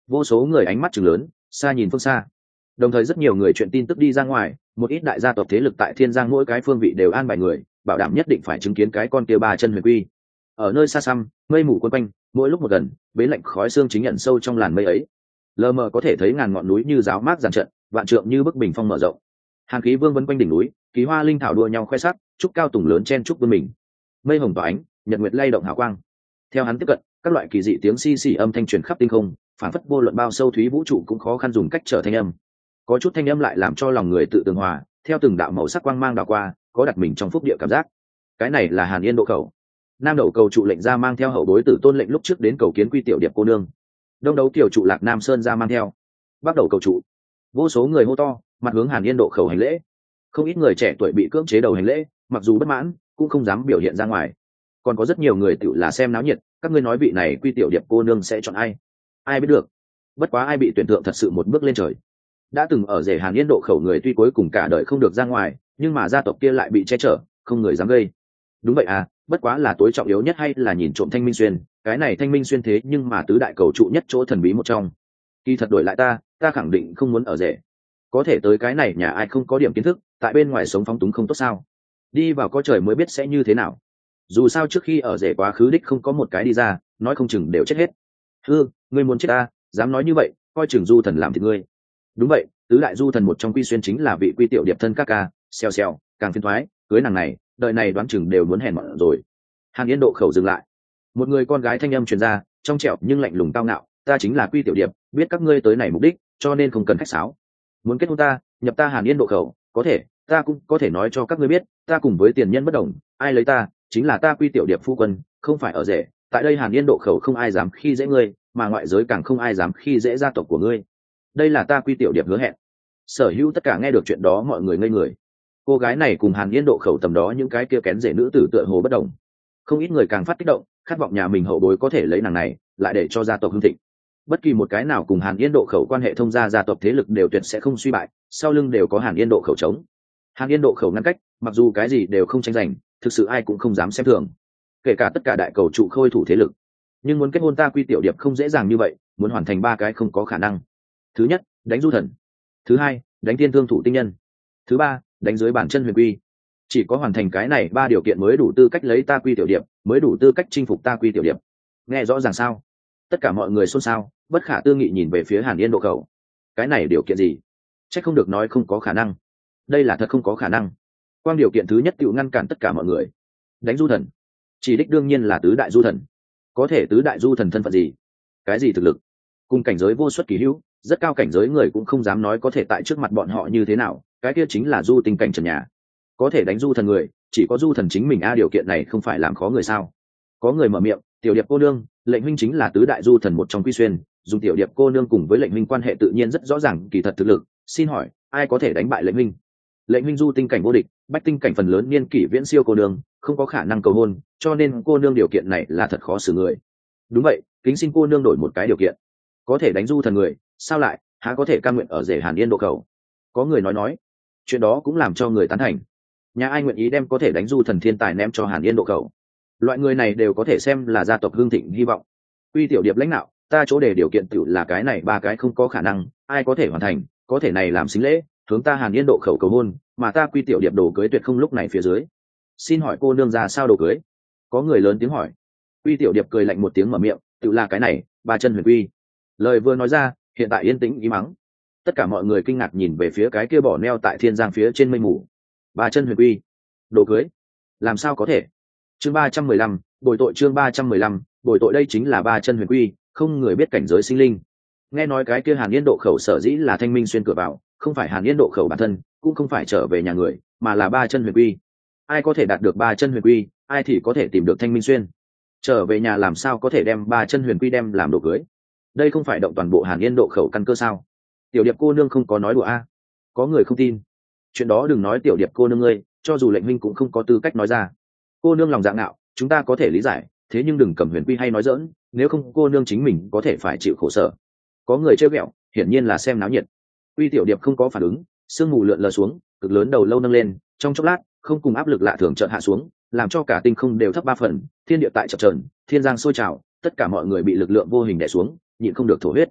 Vô số người ánh mắt chừng lớn, xa nhìn phương xa. Đồng thời rất nhiều người chuyện tin tức đi ra ngoài, một ít đại gia tộc thế lực tại Thiên Giang mỗi cái phương vị đều an bài người, bảo đảm nhất định phải chứng kiến cái con kia ba chân huyền quy. Ở nơi xa xăm, mây mù quấn quanh, mỗi lúc một gần, bế lạnh khói xương chính nhận sâu trong làn mây ấy. Lờ mờ có thể thấy ngàn ngọn núi như giáo mát giàn trận, vạn trượng như bức bình phong mở rộng. Hàn khí vương vân quanh đỉnh núi, kỳ hoa linh thảo đua nhau khoe sắc, trúc cao tùng lớn chen trúc vươn mình. Mây hồng tỏa ánh, nhật nguyệt lay động hào quang. Theo hắn tiếp cận, các loại kỳ dị tiếng xi xì âm thanh truyền khắp tinh không, phản phất vô luận bao sâu thúy vũ trụ cũng khó khăn dùng cách trở thanh âm. Có chút thanh âm lại làm cho lòng người tự tường hòa, theo từng đạo màu sắc quang mang đảo qua, có đặt mình trong phúc địa cảm giác. Cái này là Hàn Yên độ khẩu. Nam đầu cầu trụ lệnh ra mang theo hậu bối tử tôn lệnh lúc trước đến cầu kiến quy tiểu điệp cô nương. Đông đấu tiểu trụ lạc Nam Sơn ra mang theo. Bắc đầu cầu trụ. Vô số người hô to, mặt hướng Hàn Yên độ khẩu hành lễ. Không ít người trẻ tuổi bị cưỡng chế đầu hành lễ, mặc dù bất mãn, cũng không dám biểu hiện ra ngoài. Còn có rất nhiều người tự là xem náo nhiệt, các ngươi nói vị này quy tiểu điệp cô nương sẽ chọn ai? Ai biết được. Bất quá ai bị tuyển thượng thật sự một bước lên trời. Đã từng ở rể Hàn Yên độ khẩu người tuy cuối cùng cả đời không được ra ngoài, nhưng mà gia tộc kia lại bị che chở, không người dám gây. Đúng vậy à, bất quá là tối trọng yếu nhất hay là nhìn trộm Thanh Minh Xuyên, cái này Thanh Minh Xuyên thế nhưng mà tứ đại cầu trụ nhất chỗ thần bí một trong. Kỳ thật đổi lại ta khẳng định không muốn ở rể. Có thể tới cái này nhà ai không có điểm kiến thức, tại bên ngoài sống phóng túng không tốt sao? Đi vào có trời mới biết sẽ như thế nào. Dù sao trước khi ở rể quá khứ đích không có một cái đi ra, nói không chừng đều chết hết. Ngươi muốn chết ta, dám nói như vậy, coi chừng du thần làm thịt ngươi. Đúng vậy, tứ đại du thần một trong Quy Xuyên chính là vị quy tiểu điệp thân các ca, xèo xèo, càng phiền thoái, cưới nàng này, đợi này đoán chừng đều muốn hèn mọn rồi. Hàn Yên độ khẩu dừng lại. Một người con gái thanh âm truyền ra, trong trẻo nhưng lạnh lùng cao ngạo, ta chính là Quy tiểu điệp, biết các ngươi tới này mục đích, cho nên không cần khách sáo. Muốn kết hôn ta, nhập ta Hàn Yên độ khẩu, có thể, ta cũng có thể nói cho các ngươi biết, ta cùng với tiền nhân bất đồng, ai lấy ta, chính là ta Quy tiểu điệp phu quân, không phải ở rể. Tại đây Hàn Yên độ khẩu không ai dám khi dễ ngươi, mà ngoại giới càng không ai dám khi dễ gia tộc của ngươi. Đây là ta Quy tiểu điệp hứa hẹn. Sở hữu tất cả nghe được chuyện đó mọi người ngây người. Cô gái này cùng Hàn Yên độ khẩu tầm đó những cái kia kén rể nữ tử tựa hồ bất đồng. Không ít người càng phát kích động, khát vọng nhà mình hậu bối có thể lấy nàng này lại để cho gia tộc hưng thịnh. Bất kỳ một cái nào cùng Hàn Yên độ khẩu quan hệ thông gia tộc thế lực đều tuyệt sẽ không suy bại, sau lưng đều có Hàn Yên độ khẩu chống. Hàn Yên độ khẩu ngăn cách, mặc dù cái gì đều không tranh giành, thực sự ai cũng không dám xem thường, kể cả tất cả đại cầu trụ khôi thủ thế lực. Nhưng muốn kết hôn ta Quy tiểu điệp không dễ dàng như vậy, muốn hoàn thành ba cái không có khả năng. Thứ nhất, đánh du thần. Thứ hai, đánh thiên thương thủ tinh nhân. Thứ ba, đánh dưới bản chân huyền quy. Chỉ có hoàn thành cái này ba điều kiện mới đủ tư cách lấy ta Quy tiểu điệp, mới đủ tư cách chinh phục ta Quy tiểu điệp. Nghe rõ ràng sao? Tất cả mọi người xôn xao, bất khả tư nghị nhìn về phía Hàn Yên độ khẩu. Cái này điều kiện gì? Chắc không được nói không có khả năng. Đây là thật không có khả năng. Quang điều kiện thứ nhất tự ngăn cản tất cả mọi người. Đánh du thần. Chỉ đích đương nhiên là tứ đại du thần. Có thể tứ đại du thần thân phận gì? Cái gì thực lực? Cùng cảnh giới vô xuất kỳ hữu, rất cao cảnh giới người cũng không dám nói có thể tại trước mặt bọn họ như thế nào, cái kia chính là du tinh cảnh trần nhà. Có thể đánh du thần người, chỉ có du thần chính mình điều kiện này không phải làm khó người sao? Có người mở miệng, tiểu điệp cô nương, lệnh huynh chính là tứ đại du thần một trong Quy Xuyên, dùng tiểu điệp cô nương cùng với lệnh huynh quan hệ tự nhiên rất rõ ràng, kỳ thật thực lực, xin hỏi, ai có thể đánh bại lệnh huynh? Lệnh huynh du tinh cảnh vô địch, bách tinh cảnh phần lớn niên kỷ viễn siêu cô nương, không có khả năng cầu hôn, cho nên cô nương điều kiện này là thật khó xử người. Đúng vậy, kính xin cô nương đổi một cái điều kiện. Có thể đánh du thần người, sao lại há có thể cam nguyện ở rể Hàn Yên độ khẩu? Có người nói chuyện đó cũng làm cho người tán thành. Nhà ai nguyện ý đem có thể đánh du thần thiên tài ném cho Hàn Yên độ khẩu? Loại người này đều có thể xem là gia tộc hương thịnh hy vọng. Quy tiểu điệp lãnh đạo, ta chỗ để điều kiện tự là cái này ba cái không có khả năng, ai có thể hoàn thành, có thể này làm xính lễ, hướng ta Hàn Yên độ khẩu cầu hôn, mà ta Quy tiểu điệp đồ cưới tuyệt không lúc này phía dưới. Xin hỏi cô nương ra sao đồ cưới? Có người lớn tiếng hỏi. Quy tiểu điệp cười lạnh một tiếng mở miệng, tự là cái này, ba chân huyền quy. Lời vừa nói ra, hiện tại yên tĩnh ý mắng. Tất cả mọi người kinh ngạc nhìn về phía cái kia bỏ neo tại thiên giang phía trên mây mù. Ba chân huyền quy, đồ cưới, làm sao có thể? Chương 315, bồi tội. Chương 315, bồi tội. Đây chính là ba chân huyền quy, không người biết cảnh giới sinh linh. Nghe nói cái kia Hàn Yên độ khẩu sở dĩ là Thanh Minh Xuyên cửa vào, không phải Hàn Yên độ khẩu bản thân, cũng không phải trở về nhà người, mà là ba chân huyền quy. Ai có thể đạt được ba chân huyền quy, ai thì có thể tìm được Thanh Minh Xuyên. Trở về nhà làm sao có thể đem ba chân huyền quy đem làm đồ cưới? Đây không phải động toàn bộ Hàn Yên độ khẩu căn cơ sao? Tiểu điệp cô nương không có nói đùa a? Có người không tin. Chuyện đó đừng nói tiểu điệp cô nương ngươi, cho dù lệnh huynh cũng không có tư cách nói ra. Cô nương lòng dạ ngạo, chúng ta có thể lý giải, thế nhưng đừng cầm huyền quy hay nói dỡn, nếu không cô nương chính mình có thể phải chịu khổ sở. Có người trêu ghẹo, hiển nhiên là xem náo nhiệt. Uy tiểu điệp không có phản ứng, sương mù lượn lờ xuống, cực lớn đầu lâu nâng lên, trong chốc lát, không cùng áp lực lạ thường chợt hạ xuống, làm cho cả tinh không đều thấp 3 phần, thiên địa tại chập chờn, thiên giang sôi trào, tất cả mọi người bị lực lượng vô hình đè xuống, nhịn không được thổ huyết.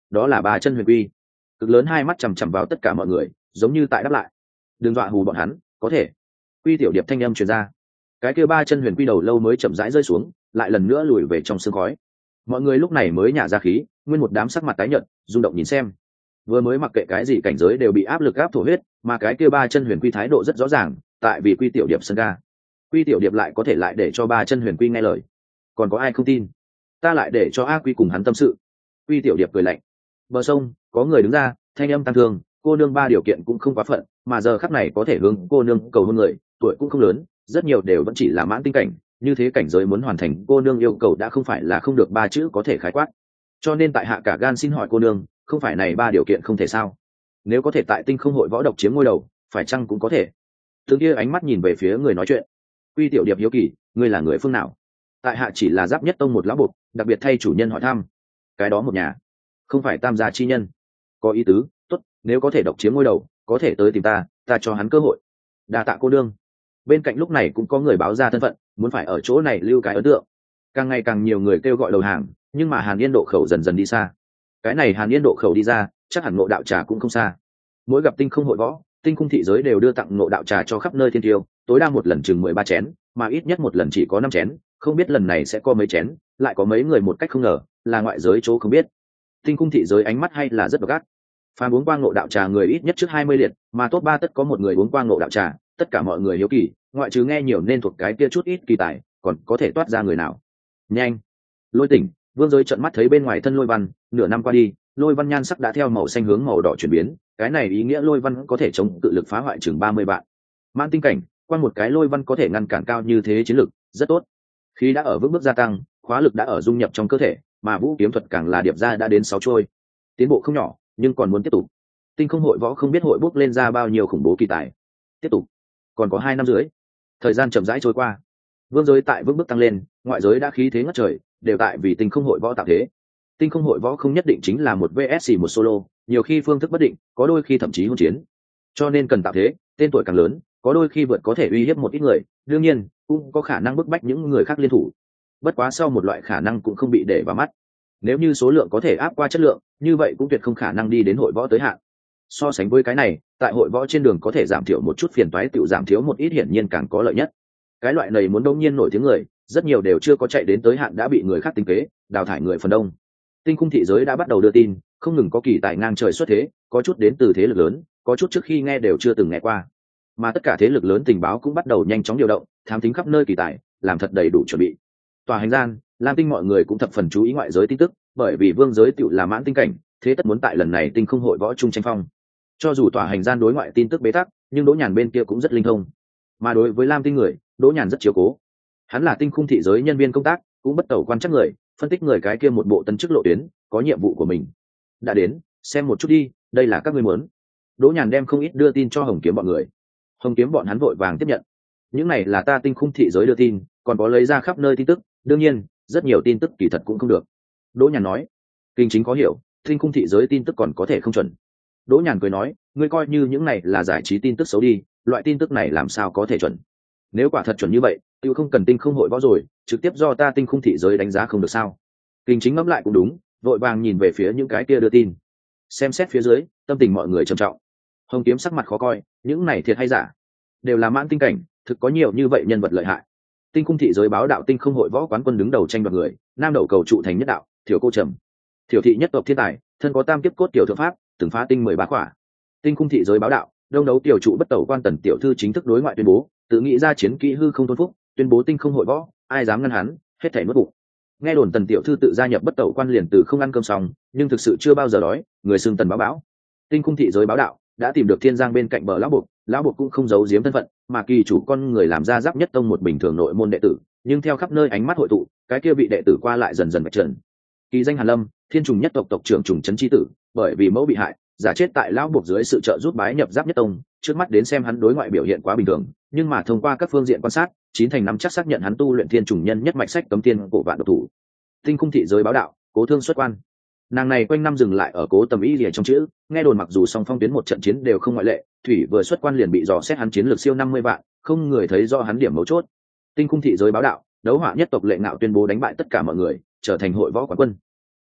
đó là ba chân huyền quy. Cực lớn hai mắt chằm chằm vào tất cả mọi người, giống như tại đáp lại. Đừng dọa hù bọn hắn, có thể. Quy tiểu điệp thanh âm truyền ra. Cái kia ba chân huyền quy đầu lâu mới chậm rãi rơi xuống, lại lần nữa lùi về trong sương khói. Mọi người lúc này mới nhả ra khí, nguyên một đám sắc mặt tái nhợt, rung động nhìn xem. Vừa mới mặc kệ cái gì cảnh giới đều bị áp lực áp thổ huyết, mà cái kia ba chân huyền quy thái độ rất rõ ràng, tại vì Quy tiểu điệp sân ga. Quy tiểu điệp lại có thể lại để cho ba chân huyền quy nghe lời. Còn có ai không tin? Ta lại để cho A Quy cùng hắn tâm sự. Quy tiểu điệp cười lạnh. Bờ sông có người đứng ra, thanh âm tăng thương, cô nương ba điều kiện cũng không quá phận, mà giờ khắc này có thể hướng cô nương cầu hôn người, tuổi cũng không lớn, rất nhiều đều vẫn chỉ là mãn tinh cảnh, như thế cảnh giới muốn hoàn thành cô nương yêu cầu đã không phải là không được ba chữ có thể khái quát. Cho nên tại hạ cả gan xin hỏi cô nương, không phải này ba điều kiện không thể sao? Nếu có thể tại tinh không hội võ độc chiếm ngôi đầu, phải chăng cũng có thể? Tướng kia ánh mắt nhìn về phía người nói chuyện. Quy tiểu điệp hiếu kỳ, ngươi là người phương nào? Tại hạ chỉ là giáp nhất tông một lão bột, đặc biệt thay chủ nhân hỏi thăm. Cái đó một nhà, không phải tam gia chi nhân. Có ý tứ, tốt, nếu có thể độc chiếm ngôi đầu, có thể tới tìm ta, ta cho hắn cơ hội. Đa tạ cô đương. Bên cạnh lúc này cũng có người báo ra thân phận, muốn phải ở chỗ này lưu cái ấn tượng. Càng ngày càng nhiều người kêu gọi đầu hàng, nhưng mà Hàn Yên độ khẩu dần dần đi xa. Cái này Hàn Yên độ khẩu đi ra, chắc hẳn Ngộ Đạo Trà cũng không xa. Mỗi gặp tinh không hội võ, tinh khung thị giới đều đưa tặng Ngộ Đạo Trà cho khắp nơi thiên tiêu, tối đa một lần chừng 13 chén, mà ít nhất một lần chỉ có 5 chén, không biết lần này sẽ có mấy chén, lại có mấy người một cách không ngờ, là ngoại giới chỗ không biết. Tinh khung thị giới ánh mắt hay là rất độc ác. Phàm uống qua Ngộ Đạo Trà người ít nhất trước 20 liệt, mà top 3 tất có một người uống qua Ngộ Đạo Trà, tất cả mọi người hiếu kỳ, ngoại trừ nghe nhiều nên thuộc cái kia chút ít kỳ tài, còn có thể toát ra người nào. Nhanh. Lôi Tỉnh, Vương Giới trợn mắt thấy bên ngoài thân Lôi Văn, nửa năm qua đi, Lôi Văn nhan sắc đã theo màu xanh hướng màu đỏ chuyển biến, cái này ý nghĩa Lôi Văn có thể chống cự lực phá hoại chừng 30 vạn. Mãn tinh cảnh, qua một cái Lôi Văn có thể ngăn cản cao như thế chiến lực, rất tốt. Khí đã ở vững bước gia tăng, khóa lực đã ở dung nhập trong cơ thể, mà vũ kiếm thuật càng là điệp ra đã đến 6 trôi. Tiến bộ không nhỏ, nhưng còn muốn tiếp tục. Tinh không hội võ không biết hội bước lên ra bao nhiêu khủng bố kỳ tài. Tiếp tục. Còn có 2 năm dưới. Thời gian chậm rãi trôi qua. Vương giới tại vững bước tăng lên, ngoại giới đã khí thế ngất trời, đều tại vì tinh không hội võ tạo thế. Tinh không hội võ không nhất định chính là một vs một solo, nhiều khi phương thức bất định, có đôi khi thậm chí hôn chiến. Cho nên cần tạo thế, tên tuổi càng lớn, có đôi khi vượt có thể uy hiếp một ít người, đương nhiên cũng có khả năng bức bách những người khác liên thủ. Bất quá sau một loại khả năng cũng không bị để vào mắt. Nếu như số lượng có thể áp qua chất lượng, như vậy cũng tuyệt không khả năng đi đến hội võ tới hạn. So sánh với cái này, tại hội võ trên đường có thể giảm thiểu một chút phiền toái, tự giảm thiếu một ít hiển nhiên càng có lợi nhất. Cái loại này muốn đông nhiên nổi tiếng người, rất nhiều đều chưa có chạy đến tới hạn đã bị người khác tính kế, đào thải người phần đông. Tinh khung thị giới đã bắt đầu đưa tin, không ngừng có kỳ tài ngang trời xuất thế, có chút đến từ thế lực lớn, có chút trước khi nghe đều chưa từng nghe qua. Mà tất cả thế lực lớn tình báo cũng bắt đầu nhanh chóng điều động, thám thính khắp nơi kỳ tài, làm thật đầy đủ chuẩn bị. Tòa hành gian, Lam Tinh mọi người cũng thập phần chú ý ngoại giới tin tức, bởi vì vương giới tựu là mãn tinh cảnh, thế tất muốn tại lần này tinh không hội võ chung tranh phong. Cho dù tòa hành gian đối ngoại tin tức bế tắc, nhưng Đỗ Nhàn bên kia cũng rất linh thông. Mà đối với Lam Tinh người, Đỗ Nhàn rất chiếu cố. Hắn là tinh khung thị giới nhân viên công tác, cũng bất tẩu quan chắc người, phân tích người cái kia một bộ tân chức lộ tuyến, có nhiệm vụ của mình. Đã đến, xem một chút đi, đây là các ngươi muốn. Đỗ Nhàn đem không ít đưa tin cho Hồng Kiếm bọn người. Hồng Kiếm bọn hắn vội vàng tiếp nhận. Những này là ta tinh khung thị giới đưa tin, còn có lấy ra khắp nơi tin tức, đương nhiên, rất nhiều tin tức kỳ thật cũng không được. Đỗ Nhàn nói, kinh chính có hiểu, tinh khung thị giới tin tức còn có thể không chuẩn. Đỗ Nhàn cười nói, ngươi coi như những này là giải trí tin tức xấu đi, loại tin tức này làm sao có thể chuẩn? Nếu quả thật chuẩn như vậy, tiêu không cần tinh không hội võ rồi, trực tiếp do ta tinh khung thị giới đánh giá không được sao? Kinh chính ngẫm lại cũng đúng, vội vàng nhìn về phía những cái kia đưa tin. Xem xét phía dưới, tâm tình mọi người trầm trọng. Hồng Kiếm sắc mặt khó coi, những này thiệt hay giả? Đều là mãn tinh cảnh, thực có nhiều như vậy nhân vật lợi hại. Tinh khung thị giới báo đạo tinh không hội võ quán quân đứng đầu tranh đoạt người, nam đầu cầu trụ thành nhất đạo, Thiểu Cô Trầm. Thiểu thị nhất tộc thiên tài, thân có tam kiếp cốt tiểu thượng pháp, từng phá tinh 13 khỏa. Tinh khung thị giới báo đạo, đông đấu tiểu trụ bất tẩu quan tần tiểu thư chính thức đối ngoại tuyên bố, tự nghĩ ra chiến kỹ hư không tôn phúc, tuyên bố tinh không hội võ, ai dám ngăn hắn, hết thảy nuốt bụng. Nghe đồn tần tiểu thư tự gia nhập bất tẩu quan liền từ không ăn cơm xong, nhưng thực sự chưa bao giờ đói, người xưng tần báo bão. Tinh khung thị giới báo đạo, đã tìm được thiên giang bên cạnh bờ lão buộc cũng không giấu giếm thân phận, mà kỳ chủ con người làm ra giáp nhất tông một bình thường nội môn đệ tử, nhưng theo khắp nơi ánh mắt hội tụ, cái kia vị đệ tử qua lại dần dần vạch trần. Kỳ danh Hàn Lâm, thiên trùng nhất tộc tộc trưởng trùng trấn chi tử, bởi vì mẫu bị hại, giả chết tại lão buộc dưới sự trợ giúp bái nhập giáp nhất tông, trước mắt đến xem hắn đối ngoại biểu hiện quá bình thường, nhưng mà thông qua các phương diện quan sát, chín thành nắm chắc xác nhận hắn tu luyện thiên trùng nhân nhất mạch sách cấm tiên cổ vạn độc thủ. Tinh khung thị giới báo đạo, Cố Thương xuất quan. Nàng này quanh năm dừng lại ở Cố Tầm Y lìa trong chữ, nghe đồn mặc dù song phong tuyến một trận chiến đều không ngoại lệ, thủy vừa xuất quan liền bị dò xét hắn chiến lược siêu 50 vạn, không người thấy do hắn điểm mấu chốt. Tinh khung thị giới báo đạo, Đấu Họa nhất tộc Lệ Ngạo tuyên bố đánh bại tất cả mọi người, trở thành hội võ quán quân.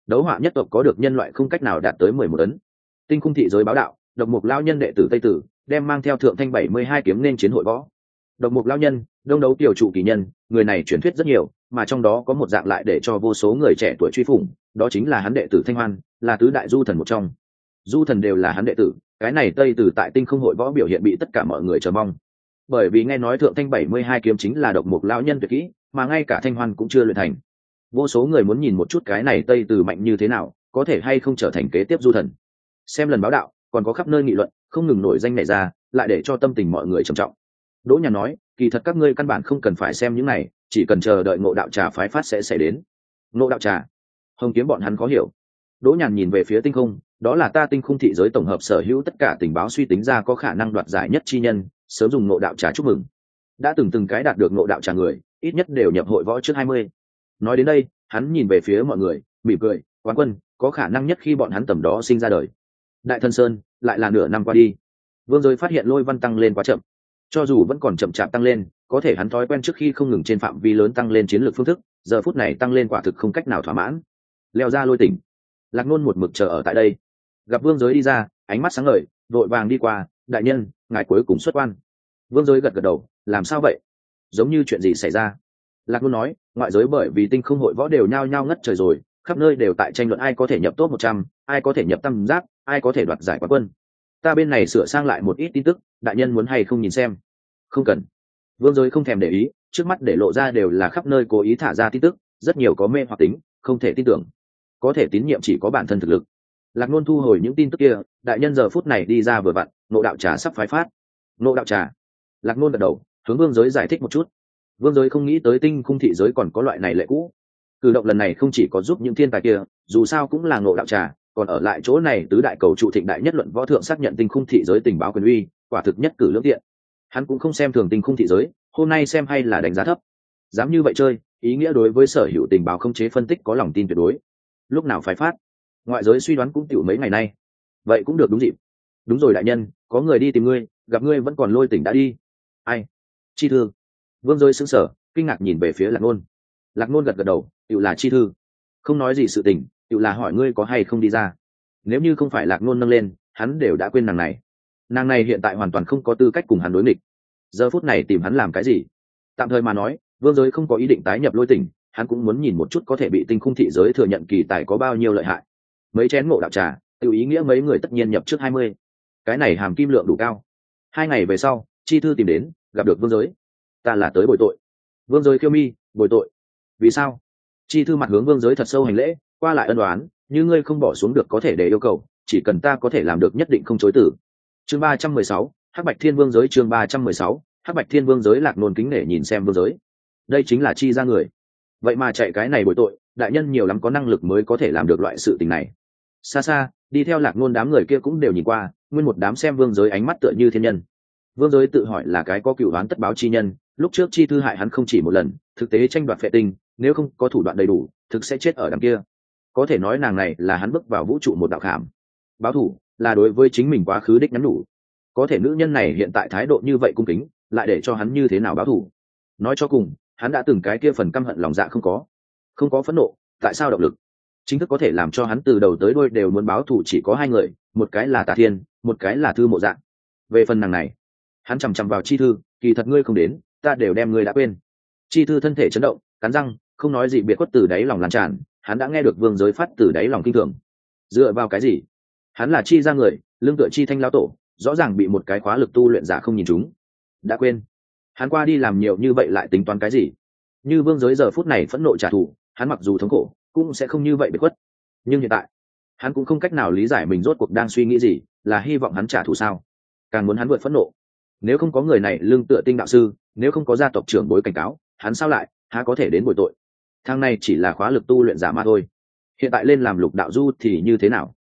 Đấu họa nhất tộc có được nhân loại không cách nào đạt tới 11 ấn. Tinh khung thị giới báo đạo, độc mục lão nhân đệ tử Tây Tử đem mang theo thượng thanh 72 kiếm nên chiến hội võ. Độc mục lão nhân, đông đấu tiểu trụ kỳ nhân, người này truyền thuyết rất nhiều, mà trong đó có một dạng lại để cho vô số người trẻ tuổi truy phủng, đó chính là hắn đệ tử Thanh Hoan, là tứ đại du thần một trong. Du thần đều là hắn đệ tử, cái này Tây Tử tại tinh không hội võ biểu hiện bị tất cả mọi người chờ mong. Bởi vì nghe nói thượng thanh 72 kiếm chính là độc mục lão nhân tuyệt kỹ, mà ngay cả Thanh Hoan cũng chưa luyện thành. Vô số người muốn nhìn một chút cái này Tây Tử mạnh như thế nào, có thể hay không trở thành kế tiếp du thần. Xem lần báo đạo, còn có khắp nơi nghị luận, không ngừng nổi danh này ra, lại để cho tâm tình mọi người trầm trọng. Đỗ Nhàn nói, kỳ thật các ngươi căn bản không cần phải xem những này, chỉ cần chờ đợi Ngộ Đạo Trà phái phát sẽ xảy đến. Ngộ Đạo Trà? Hồng Kiếm bọn hắn có hiểu. Đỗ Nhàn nhìn về phía tinh không, đó là ta tinh khung thị giới tổng hợp sở hữu tất cả tình báo suy tính ra có khả năng đoạt giải nhất chi nhân, sớm dùng Ngộ Đạo Trà chúc mừng. Đã từng cái đạt được Ngộ Đạo Trà người, ít nhất đều nhập hội võ trước 20. Nói đến đây, hắn nhìn về phía mọi người, mỉm cười, quán quân, có khả năng nhất khi bọn hắn tầm đó sinh ra đời. Đại Thần Sơn, lại là nửa năm qua đi. Vương Giới phát hiện Lôi Văn tăng lên quá chậm. Cho dù vẫn còn chậm chạp tăng lên, có thể hắn thói quen trước khi không ngừng trên phạm vi lớn tăng lên chiến lược phương thức, giờ phút này tăng lên quả thực không cách nào thỏa mãn. Leo ra Lôi tỉnh. Lạc Nôn một mực chờ ở tại đây. Gặp Vương Giới đi ra, ánh mắt sáng ngời, vội vàng đi qua, đại nhân, ngài cuối cùng xuất quan. Vương Giới gật gật đầu, làm sao vậy? Giống như chuyện gì xảy ra? Lạc Nôn nói, ngoại giới bởi vì tinh không hội võ đều nhao nhao ngất trời rồi, khắp nơi đều tại tranh luận ai có thể nhập top 100, ai có thể nhập tam giác, ai có thể đoạt giải quán quân. Ta bên này sửa sang lại một ít tin tức, đại nhân muốn hay không nhìn xem? Không cần. Vương Giới không thèm để ý, trước mắt để lộ ra đều là khắp nơi cố ý thả ra tin tức, rất nhiều có mê hoặc tính, không thể tin tưởng. Có thể tín nhiệm chỉ có bản thân thực lực. Lạc Nôn thu hồi những tin tức kia, đại nhân giờ phút này đi ra vừa vặn, Ngộ Đạo Trà sắp phái phát. Ngộ Đạo Trà? Lạc Nôn gật đầu, hướng Vương Giới giải thích một chút. Vương Giới không nghĩ tới tinh khung thị giới còn có loại này lệ cũ. Cử động lần này không chỉ có giúp những thiên tài kia, dù sao cũng là Ngộ Đạo Trà, còn ở lại chỗ này tứ đại cầu trụ thịnh đại nhất luận võ thượng xác nhận tinh khung thị giới tình báo quyền uy, quả thực nhất cử lưỡng tiện. Hắn cũng không xem thường tinh khung thị giới, hôm nay xem hay là đánh giá thấp. Dám như vậy chơi, ý nghĩa đối với sở hữu tình báo không chế phân tích có lòng tin tuyệt đối. Lúc nào phái phát? Ngoại giới suy đoán cũng tiểu mấy ngày nay. Vậy cũng được đúng dịp. Đúng rồi đại nhân, có người đi tìm ngươi, gặp ngươi vẫn còn Lôi tỉnh đã đi. Ai? Chi Thư. Vương Giới sững sờ, kinh ngạc nhìn về phía Lạc Nôn. Lạc Nôn gật gật đầu, tiểu là Chi Thư. Không nói gì sự tình, tiểu là hỏi ngươi có hay không đi ra. Nếu như không phải Lạc Nôn nâng lên, hắn đều đã quên nàng này. Nàng này hiện tại hoàn toàn không có tư cách cùng hắn đối nghịch. Giờ phút này tìm hắn làm cái gì? Tạm thời mà nói, Vương Giới không có ý định tái nhập Lôi tỉnh, hắn cũng muốn nhìn một chút có thể bị tinh khung thị giới thừa nhận kỳ tài có bao nhiêu lợi hại. Mấy chén Ngộ Đạo Trà, tự ý nghĩa mấy người tất nhiên nhập trước 20. Cái này hàm kim lượng đủ cao. 2 ngày về sau, Chi Thư tìm đến, gặp được Vương Giới. Ta là tới bồi tội. Vương Giới khiêu mi, bồi tội? Vì sao? Chi Thư mặt hướng Vương Giới thật sâu hành lễ, qua lại ân đoán, như ngươi không bỏ xuống được có thể để yêu cầu, chỉ cần ta có thể làm được nhất định không chối từ. Chương 316, Hắc Bạch Thiên Vương Giới. Chương 316, Hắc Bạch Thiên Vương Giới. Lạc Nôn kính nể nhìn xem Vương Giới. Đây chính là Chi ra người. Vậy mà chạy cái này bồi tội, đại nhân nhiều lắm có năng lực mới có thể làm được loại sự tình này. Xa xa, đi theo Lạc Nôn đám người kia cũng đều nhìn qua, nguyên một đám xem Vương Giới ánh mắt tựa như thiên nhân. Vương Giới tự hỏi là cái có cựu đoán tất báo chi nhân, lúc trước Chi Thư hại hắn không chỉ một lần, thực tế tranh đoạt phệ tinh, nếu không có thủ đoạn đầy đủ, thực sẽ chết ở đằng kia. Có thể nói nàng này là hắn bước vào vũ trụ một đạo khảm. Báo thủ là đối với chính mình quá khứ đích nhắn đủ. Có thể nữ nhân này hiện tại thái độ như vậy cung kính, lại để cho hắn như thế nào báo thủ? Nói cho cùng, hắn đã từng cái kia phần căm hận lòng dạ không có phẫn nộ, tại sao động lực? Chính thức có thể làm cho hắn từ đầu tới đuôi đều muốn báo thù chỉ có 2 người, một cái là Tả Thiên, một cái là Thư Mộ Dạng. Về phần nàng này, hắn chằm chằm vào Chi Thư, kỳ thật ngươi không đến, ta đều đem ngươi đã quên. Chi Thư thân thể chấn động, cắn răng, không nói gì biệt khuất từ đáy lòng lan tràn, hắn đã nghe được Vương Giới phát từ đáy lòng kinh thường. Dựa vào cái gì? Hắn là Chi ra người, lương tựa Chi Thanh lão tổ, rõ ràng bị một cái khóa lực tu luyện giả không nhìn chúng. Đã quên. Hắn qua đi làm nhiều như vậy lại tính toán cái gì? Như Vương Giới giờ phút này phẫn nộ trả thù, hắn mặc dù thống khổ, cũng sẽ không như vậy biệt khuất. Nhưng hiện tại, hắn cũng không cách nào lý giải mình rốt cuộc đang suy nghĩ gì, là hy vọng hắn trả thù sao? Càng muốn hắn vượt phẫn nộ. Nếu không có người này lương tựa Tinh đạo sư, nếu không có gia tộc trưởng bối cảnh cáo, hắn sao lại há có thể đến bồi tội? Thằng này chỉ là khóa lực tu luyện giả mà thôi. Hiện tại lên làm lục đạo du thì như thế nào?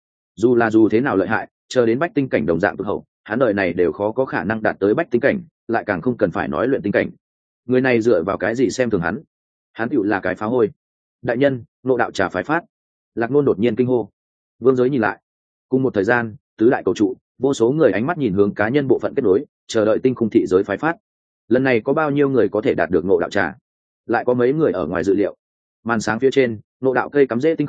Dù thế nào lợi hại, chờ đến bách tinh cảnh đồng dạng cực hậu, hắn đời này đều khó có khả năng đạt tới bách tinh cảnh, lại càng không cần phải nói luyện tinh cảnh. Người này dựa vào cái gì xem thường hắn? Hắn tựu là cái phá hôi. Đại nhân, Ngộ Đạo Trà phái phát. Lạc Nôn đột nhiên kinh hô. Vương Giới nhìn lại. Cùng một thời gian, tứ đại cầu trụ, vô số người ánh mắt nhìn hướng cá nhân bộ phận kết nối, chờ đợi tinh khung thị giới phái phát. Lần này có bao nhiêu người có thể đạt được Ngộ Đạo Trà? Lại có mấy người ở ngoài dự liệu. Màn sáng phía trên, Ngộ Đạo cây cắm rễ tinh không,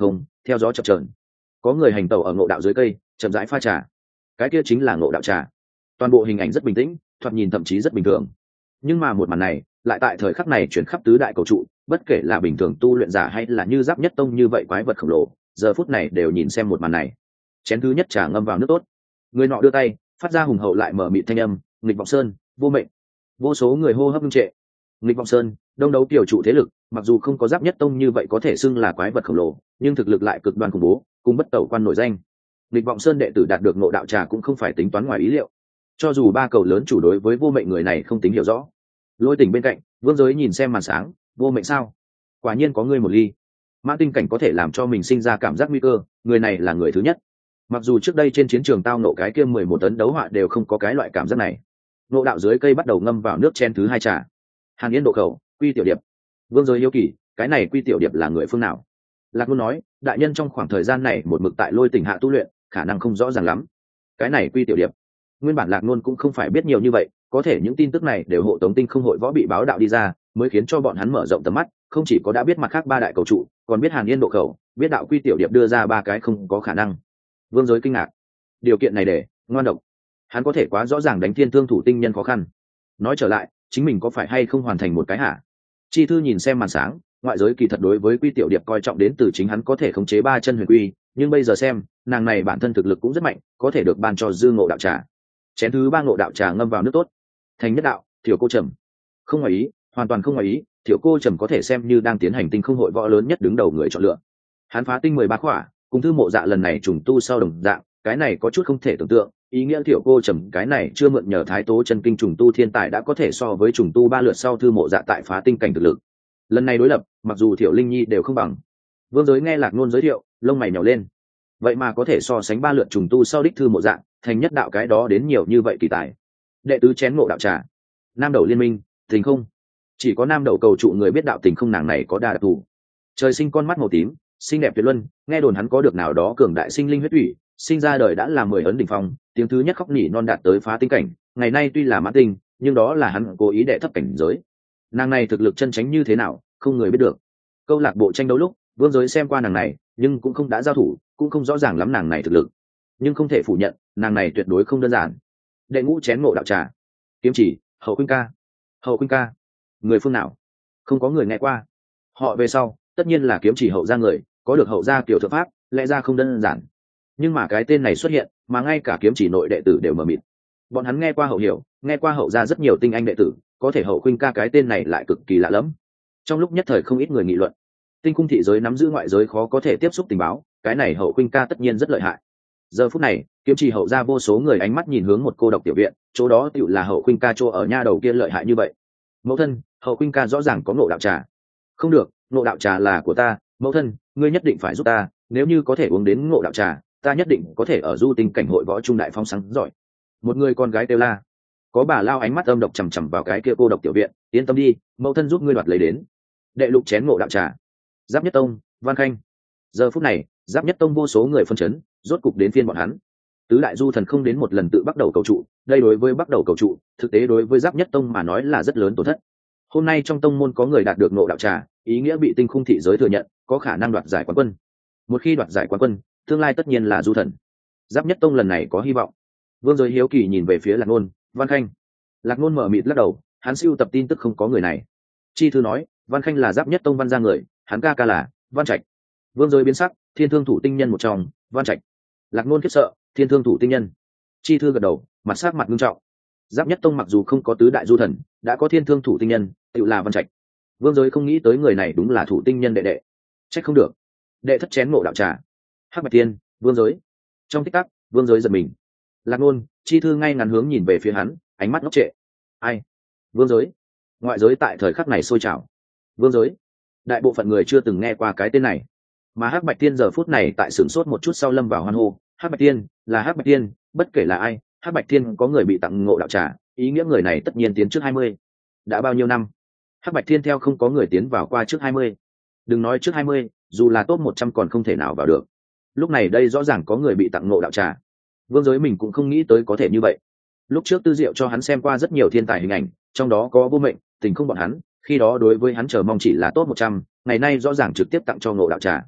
theo gió chập chờn, có người hành tẩu ở ngộ đạo dưới cây chậm rãi pha trà. Cái kia chính là ngộ đạo trà. Toàn bộ hình ảnh rất bình tĩnh, thoạt nhìn thậm chí rất bình thường, nhưng mà một màn này lại tại thời khắc này chuyển khắp tứ đại cầu trụ, bất kể là bình thường tu luyện giả hay là như Giáp Nhất Tông như vậy quái vật khổng lồ, giờ phút này đều nhìn xem một màn này. Chén thứ nhất trà ngâm vào nước tốt, người nọ đưa tay phát ra hùng hậu lại mở mịt thanh âm, nghịch vọng sơn, vô mệnh. Vô số người hô hấp ngưng trệ. Nghịch vọng sơn, đông đấu tiểu trụ thế lực, mặc dù không có Giáp Nhất Tông như vậy có thể xưng là quái vật khổng lồ, nhưng thực lực lại cực đoan khủng bố, cùng bất tẩu quan nổi danh. Nghịch vọng sơn đệ tử đạt được ngộ đạo trà cũng không phải tính toán ngoài ý liệu. Cho dù ba cầu lớn chủ đối với vô mệnh người này không tính hiểu rõ. Lôi Tỉnh bên cạnh, Vương Giới nhìn xem màn sáng, vô mệnh sao? Quả nhiên có ngươi một ly. Mã Tinh Cảnh có thể làm cho mình sinh ra cảm giác nguy cơ, người này là người thứ nhất. Mặc dù trước đây trên chiến trường tao nộ cái kia 11 tấn đấu họa đều không có cái loại cảm giác này. Ngộ đạo dưới cây bắt đầu ngâm vào nước chén thứ hai trà. Hàn Yên độ khẩu, Quy Tiểu Điệp. Vương Giới hiếu kỳ, cái này Quy Tiểu Điệp là người phương nào? Lạc Luôn nói, đại nhân trong khoảng thời gian này một mực tại Lôi Tỉnh hạ tu luyện, khả năng không rõ ràng lắm. Cái này Quy Tiểu Điệp, nguyên bản Lạc Luôn cũng không phải biết nhiều như vậy, có thể những tin tức này đều hộ tống tinh không hội võ bị báo đạo đi ra, mới khiến cho bọn hắn mở rộng tầm mắt, không chỉ có đã biết mặt khác ba đại cầu trụ, còn biết Hàn Yên độ khẩu, biết đạo Quy Tiểu Điệp đưa ra ba cái không có khả năng. Vương Giới kinh ngạc, điều kiện này để ngoan độc, hắn có thể quá rõ ràng đánh Thiên Thương thủ tinh nhân khó khăn. Nói trở lại, chính mình có phải hay không hoàn thành một cái hả? Chi Thư nhìn xem màn sáng, ngoại giới kỳ thật đối với Quy Tiểu Điệp coi trọng đến từ chính hắn có thể khống chế ba chân huyền quy, nhưng bây giờ xem, nàng này bản thân thực lực cũng rất mạnh, có thể được ban cho dư ngộ đạo trà. Chén thứ ba ngộ đạo trà ngâm vào nước tốt, thành nhất đạo, Thiểu Cô Trầm. Không ngoài ý, hoàn toàn không ngoài ý, Thiểu Cô Trầm có thể xem như đang tiến hành tinh không hội võ lớn nhất đứng đầu người chọn lựa. Hắn phá tinh 13 khỏa, cùng Thư Mộ Dạ lần này trùng tu sau đồng dạng, cái này có chút không thể tưởng tượng, ý nghĩa Thiểu Cô Trầm cái này chưa mượn nhờ Thái Tố chân kinh trùng tu thiên tài đã có thể so với trùng tu 3 lượt sau Thư Mộ Dạ tại phá tinh cảnh thực lực. Lần này đối lập, mặc dù Thiểu Linh Nhi đều không bằng. Vương Giới nghe Lạc Nôn giới thiệu, lông mày nhíu lên. Vậy mà có thể so sánh 3 lượt trùng tu sau đích Thư Mộ Dạ, thành nhất đạo cái đó đến nhiều như vậy kỳ tài. Đệ tứ chén ngộ đạo trà. Nam đầu liên minh, tình không. Chỉ có nam đầu cầu trụ người biết đạo tình không, nàng này có đa đặc thù. Trời sinh con mắt màu tím, xinh đẹp tuyệt luân, nghe đồn hắn có được nào đó cường đại sinh linh huyết thủy, sinh ra đời đã là 10 ấn đỉnh phong, tiếng thứ nhất khóc nỉ non đạt tới phá tinh cảnh, ngày nay tuy là mãn tinh, nhưng đó là hắn cố ý đệ thấp cảnh giới. Nàng này thực lực chân chánh như thế nào, không người biết được. Câu lạc bộ tranh đấu lúc, Vương Giới xem qua nàng này, nhưng cũng không đã giao thủ, cũng không rõ ràng lắm nàng này thực lực. Nhưng không thể phủ nhận, nàng này tuyệt đối không đơn giản. Đệ ngũ chén ngộ đạo trà. Kiếm Chỉ, Hậu Khuynh ca. Hậu Khuynh ca, người phương nào? Không có người nghe qua. Họ về sau, tất nhiên là Kiếm Chỉ hậu gia người, có được hậu gia kiểu thượng pháp, lẽ ra không đơn giản. Nhưng mà cái tên này xuất hiện, mà ngay cả Kiếm Chỉ nội đệ tử đều mờ mịt. Bọn hắn nghe qua hậu hiểu, nghe qua hậu gia rất nhiều tinh anh đệ tử, có thể Hậu Khuynh ca cái tên này lại cực kỳ lạ lẫm. Trong lúc nhất thời không ít người nghị luận. Tinh cung thị giới nắm giữ ngoại giới khó có thể tiếp xúc tình báo, cái này Hậu Khuynh ca tất nhiên rất lợi hại. Giờ phút này, Kiếm Chỉ hậu gia vô số người ánh mắt nhìn hướng một cô độc tiểu viện, chỗ đó tựu là Hậu Khuynh ca chỗ ở nha đầu kia lợi hại như vậy. Mẫu thân, Hậu Khuynh ca rõ ràng có ngộ đạo trà. Không được, ngộ đạo trà là của ta, mẫu thân, ngươi nhất định phải giúp ta, nếu như có thể uống đến ngộ đạo trà, ta nhất định có thể ở du tinh cảnh hội võ trung đại phong sáng giỏi. Một người con gái kêu la. Có bà lao ánh mắt âm độc chằm chằm vào cái kia cô độc tiểu viện, yên tâm đi, mẫu thân giúp ngươi đoạt lấy đến. Đệ lục chén ngộ đạo trà. Giáp Nhất Tông, Văn Khanh. Giờ phút này, Giáp Nhất Tông vô số người phân chấn, rốt cục đến phiên bọn hắn. Tứ đại du thần không đến một lần tự bắt đầu cầu trụ, đây đối với bắt đầu cầu trụ, thực tế đối với Giáp Nhất Tông mà nói là rất lớn tổn thất. Hôm nay trong tông môn có người đạt được ngộ đạo trà, ý nghĩa bị tinh khung thị giới thừa nhận, có khả năng đoạt giải quán quân. Một khi đoạt giải quán quân, tương lai tất nhiên là du thần. Giáp Nhất Tông lần này có hy vọng. Vương Giới hiếu kỳ nhìn về phía Lạc Nôn, Văn Khanh. Lạc Nôn mở mịt lắc đầu, hắn siêu tập tin tức không có người này. Chi Thư nói, Văn Khanh là Giáp Nhất Tông Văn gia người, hắn ca ca là Văn Trạch. Vương Giới biến sắc, Thiên Thương thủ tinh nhân một trong, Văn Trạch. Lạc Nôn khiếp sợ, Thiên Thương thủ tinh nhân. Chi Thư gật đầu, mặt sắc mặt nghiêm trọng. Giáp Nhất Tông mặc dù không có tứ đại du thần, đã có Thiên Thương thủ tinh nhân, tự là Văn Trạch. Vương Giới không nghĩ tới người này đúng là thủ tinh nhân đệ đệ. Trách không được. Đệ thất chén ngộ đạo trà. Hắc Bạch Tiên, Vương Giới. Trong tích tắc, Vương Giới giật mình. Lạc Nôn, Chi Thư ngay ngắn hướng nhìn về phía hắn, ánh mắt ngốc trệ. Ai? Vương Giới. Ngoại giới tại thời khắc này sôi trào. Vương Giới. Đại bộ phận người chưa từng nghe qua cái tên này, mà Hắc Bạch Tiên giờ phút này tại sửng sốt một chút sau lâm vào hoan hô. Hắc Bạch Tiên là Hắc Bạch Tiên, bất kể là ai, Hắc Bạch Tiên có người bị tặng ngộ đạo trà, ý nghĩa người này tất nhiên tiến trước 20. Đã bao nhiêu năm, Hắc Bạch Tiên theo không có người tiến vào qua trước 20. Đừng nói trước 20, dù là top 100 còn không thể nào vào được. Lúc này đây rõ ràng có người bị tặng ngộ đạo trà. Vương Giới mình cũng không nghĩ tới có thể như vậy. Lúc trước Tư Diệu cho hắn xem qua rất nhiều thiên tài hình ảnh, trong đó có Vô Mệnh, Tình không bọn hắn, khi đó đối với hắn chờ mong chỉ là top 100, ngày nay rõ ràng trực tiếp tặng cho ngộ đạo trà.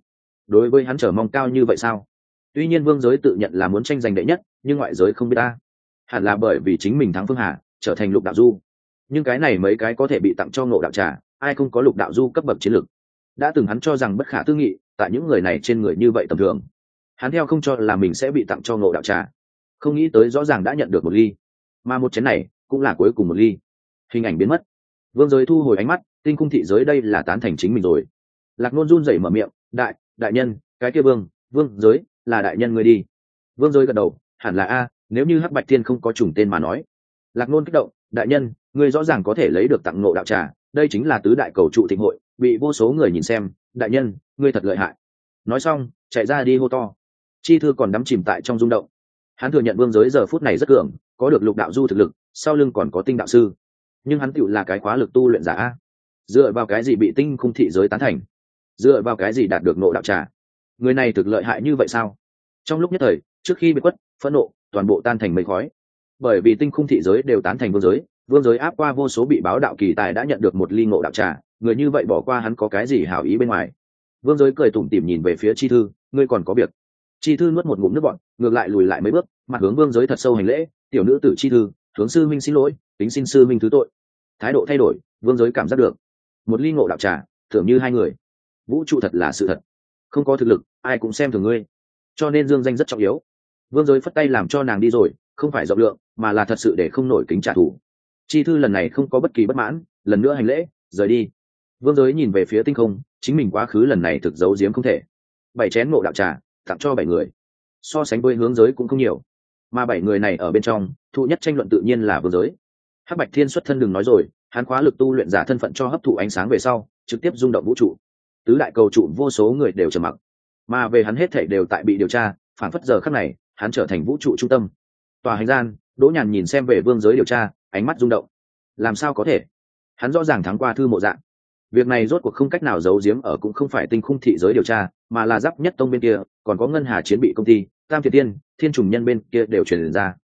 đối với hắn chờ mong cao như vậy sao? Tuy nhiên vương giới tự nhận là muốn tranh giành đệ nhất, nhưng ngoại giới không biết ta. Hẳn là bởi vì chính mình thắng Phương Hà, trở thành Lục Đạo Du. Nhưng cái này mấy cái có thể bị tặng cho Ngộ Đạo Trà, ai không có Lục Đạo Du cấp bậc chiến lược. Đã từng hắn cho rằng bất khả tư nghị, tại những người này trên người như vậy tầm thường. Hắn theo không cho là mình sẽ bị tặng cho Ngộ Đạo Trà, không nghĩ tới rõ ràng đã nhận được một ly, mà một chén này cũng là cuối cùng một ly. Hình ảnh biến mất, vương giới thu hồi ánh mắt, tinh khung thị giới đây là tán thành chính mình rồi. Lạc Nôn run rẩy mở miệng, đại nhân, cái kia vương giới là đại nhân người đi. Vương giới gật đầu, hẳn là a, nếu như Hắc Bạch Thiên không có trùng tên mà nói. Lạc Nôn kích động, đại nhân, người rõ ràng có thể lấy được tặng Ngộ Đạo Trà, đây chính là tứ đại cầu trụ thịnh hội, bị vô số người nhìn xem, đại nhân, ngươi thật lợi hại. Nói xong chạy ra đi hô to. Chi Thư còn đắm chìm tại trong rung động. Hắn thừa nhận vương giới giờ phút này rất cường, có được Lục Đạo Du thực lực, sau lưng còn có Tinh Đạo Sư, nhưng hắn tựu là cái khóa lực tu luyện giả a. Dựa vào cái gì bị tinh khung thị giới tán thành? Dựa vào cái gì đạt được Ngộ Đạo Trà? Người này thực lợi hại như vậy sao? Trong lúc nhất thời, trước khi bị quất, phẫn nộ toàn bộ tan thành mây khói. Bởi vì tinh khung thị giới đều tán thành vương giới áp qua vô số bị báo đạo kỳ tài đã nhận được một ly Ngộ Đạo Trà, người như vậy bỏ qua hắn có cái gì hảo ý bên ngoài? Vương giới cười tủm tỉm nhìn về phía Chi Thư, ngươi còn có việc. Chi Thư nuốt một ngụm nước bọt, ngược lại lùi lại mấy bước, mặt hướng vương giới thật sâu hành lễ, tiểu nữ tử Chi Thư, hướng sư minh xin lỗi, tính xin sư minh thứ tội. Thái độ thay đổi, vương giới cảm giác được một ly Ngộ Đạo Trà tưởng như hai người. Vũ trụ thật là sự thật, không có thực lực ai cũng xem thường ngươi, cho nên dương danh rất trọng yếu. Vương giới phất tay làm cho nàng đi rồi, không phải rộng lượng mà là thật sự để không nổi kính trả thù. Chi Thư lần này không có bất kỳ bất mãn, lần nữa hành lễ rời đi. Vương giới nhìn về phía tinh không, chính mình quá khứ lần này thực giấu giếm không thể. 7 chén Ngộ Đạo Trà tặng cho 7 người, so sánh với hướng giới cũng không nhiều, mà 7 người này ở bên trong thụ nhất tranh luận tự nhiên là vương giới. Hắc Bạch Thiên xuất thân đừng nói rồi, hắn khóa lực tu luyện giả thân phận cho hấp thụ ánh sáng về sau trực tiếp rung động vũ trụ, tứ đại cầu trụ vô số người đều trầm mặc, mà về hắn hết thảy đều tại bị điều tra. Phản phất giờ khắc này hắn trở thành vũ trụ trung tâm. Tòa hành gian, Đỗ Nhàn nhìn xem về vương giới điều tra, ánh mắt rung động. Làm sao có thể? Hắn rõ ràng thắng qua Thư Mộ Dạng. Việc này rốt cuộc không cách nào giấu giếm, ở cũng không phải tinh khung thị giới điều tra, mà là Giáp Nhất Tông bên kia, còn có Ngân Hà Chiến bị công ty, Tam Thiệt Tiên, Thiên Trùng Nhân bên kia đều truyền ra.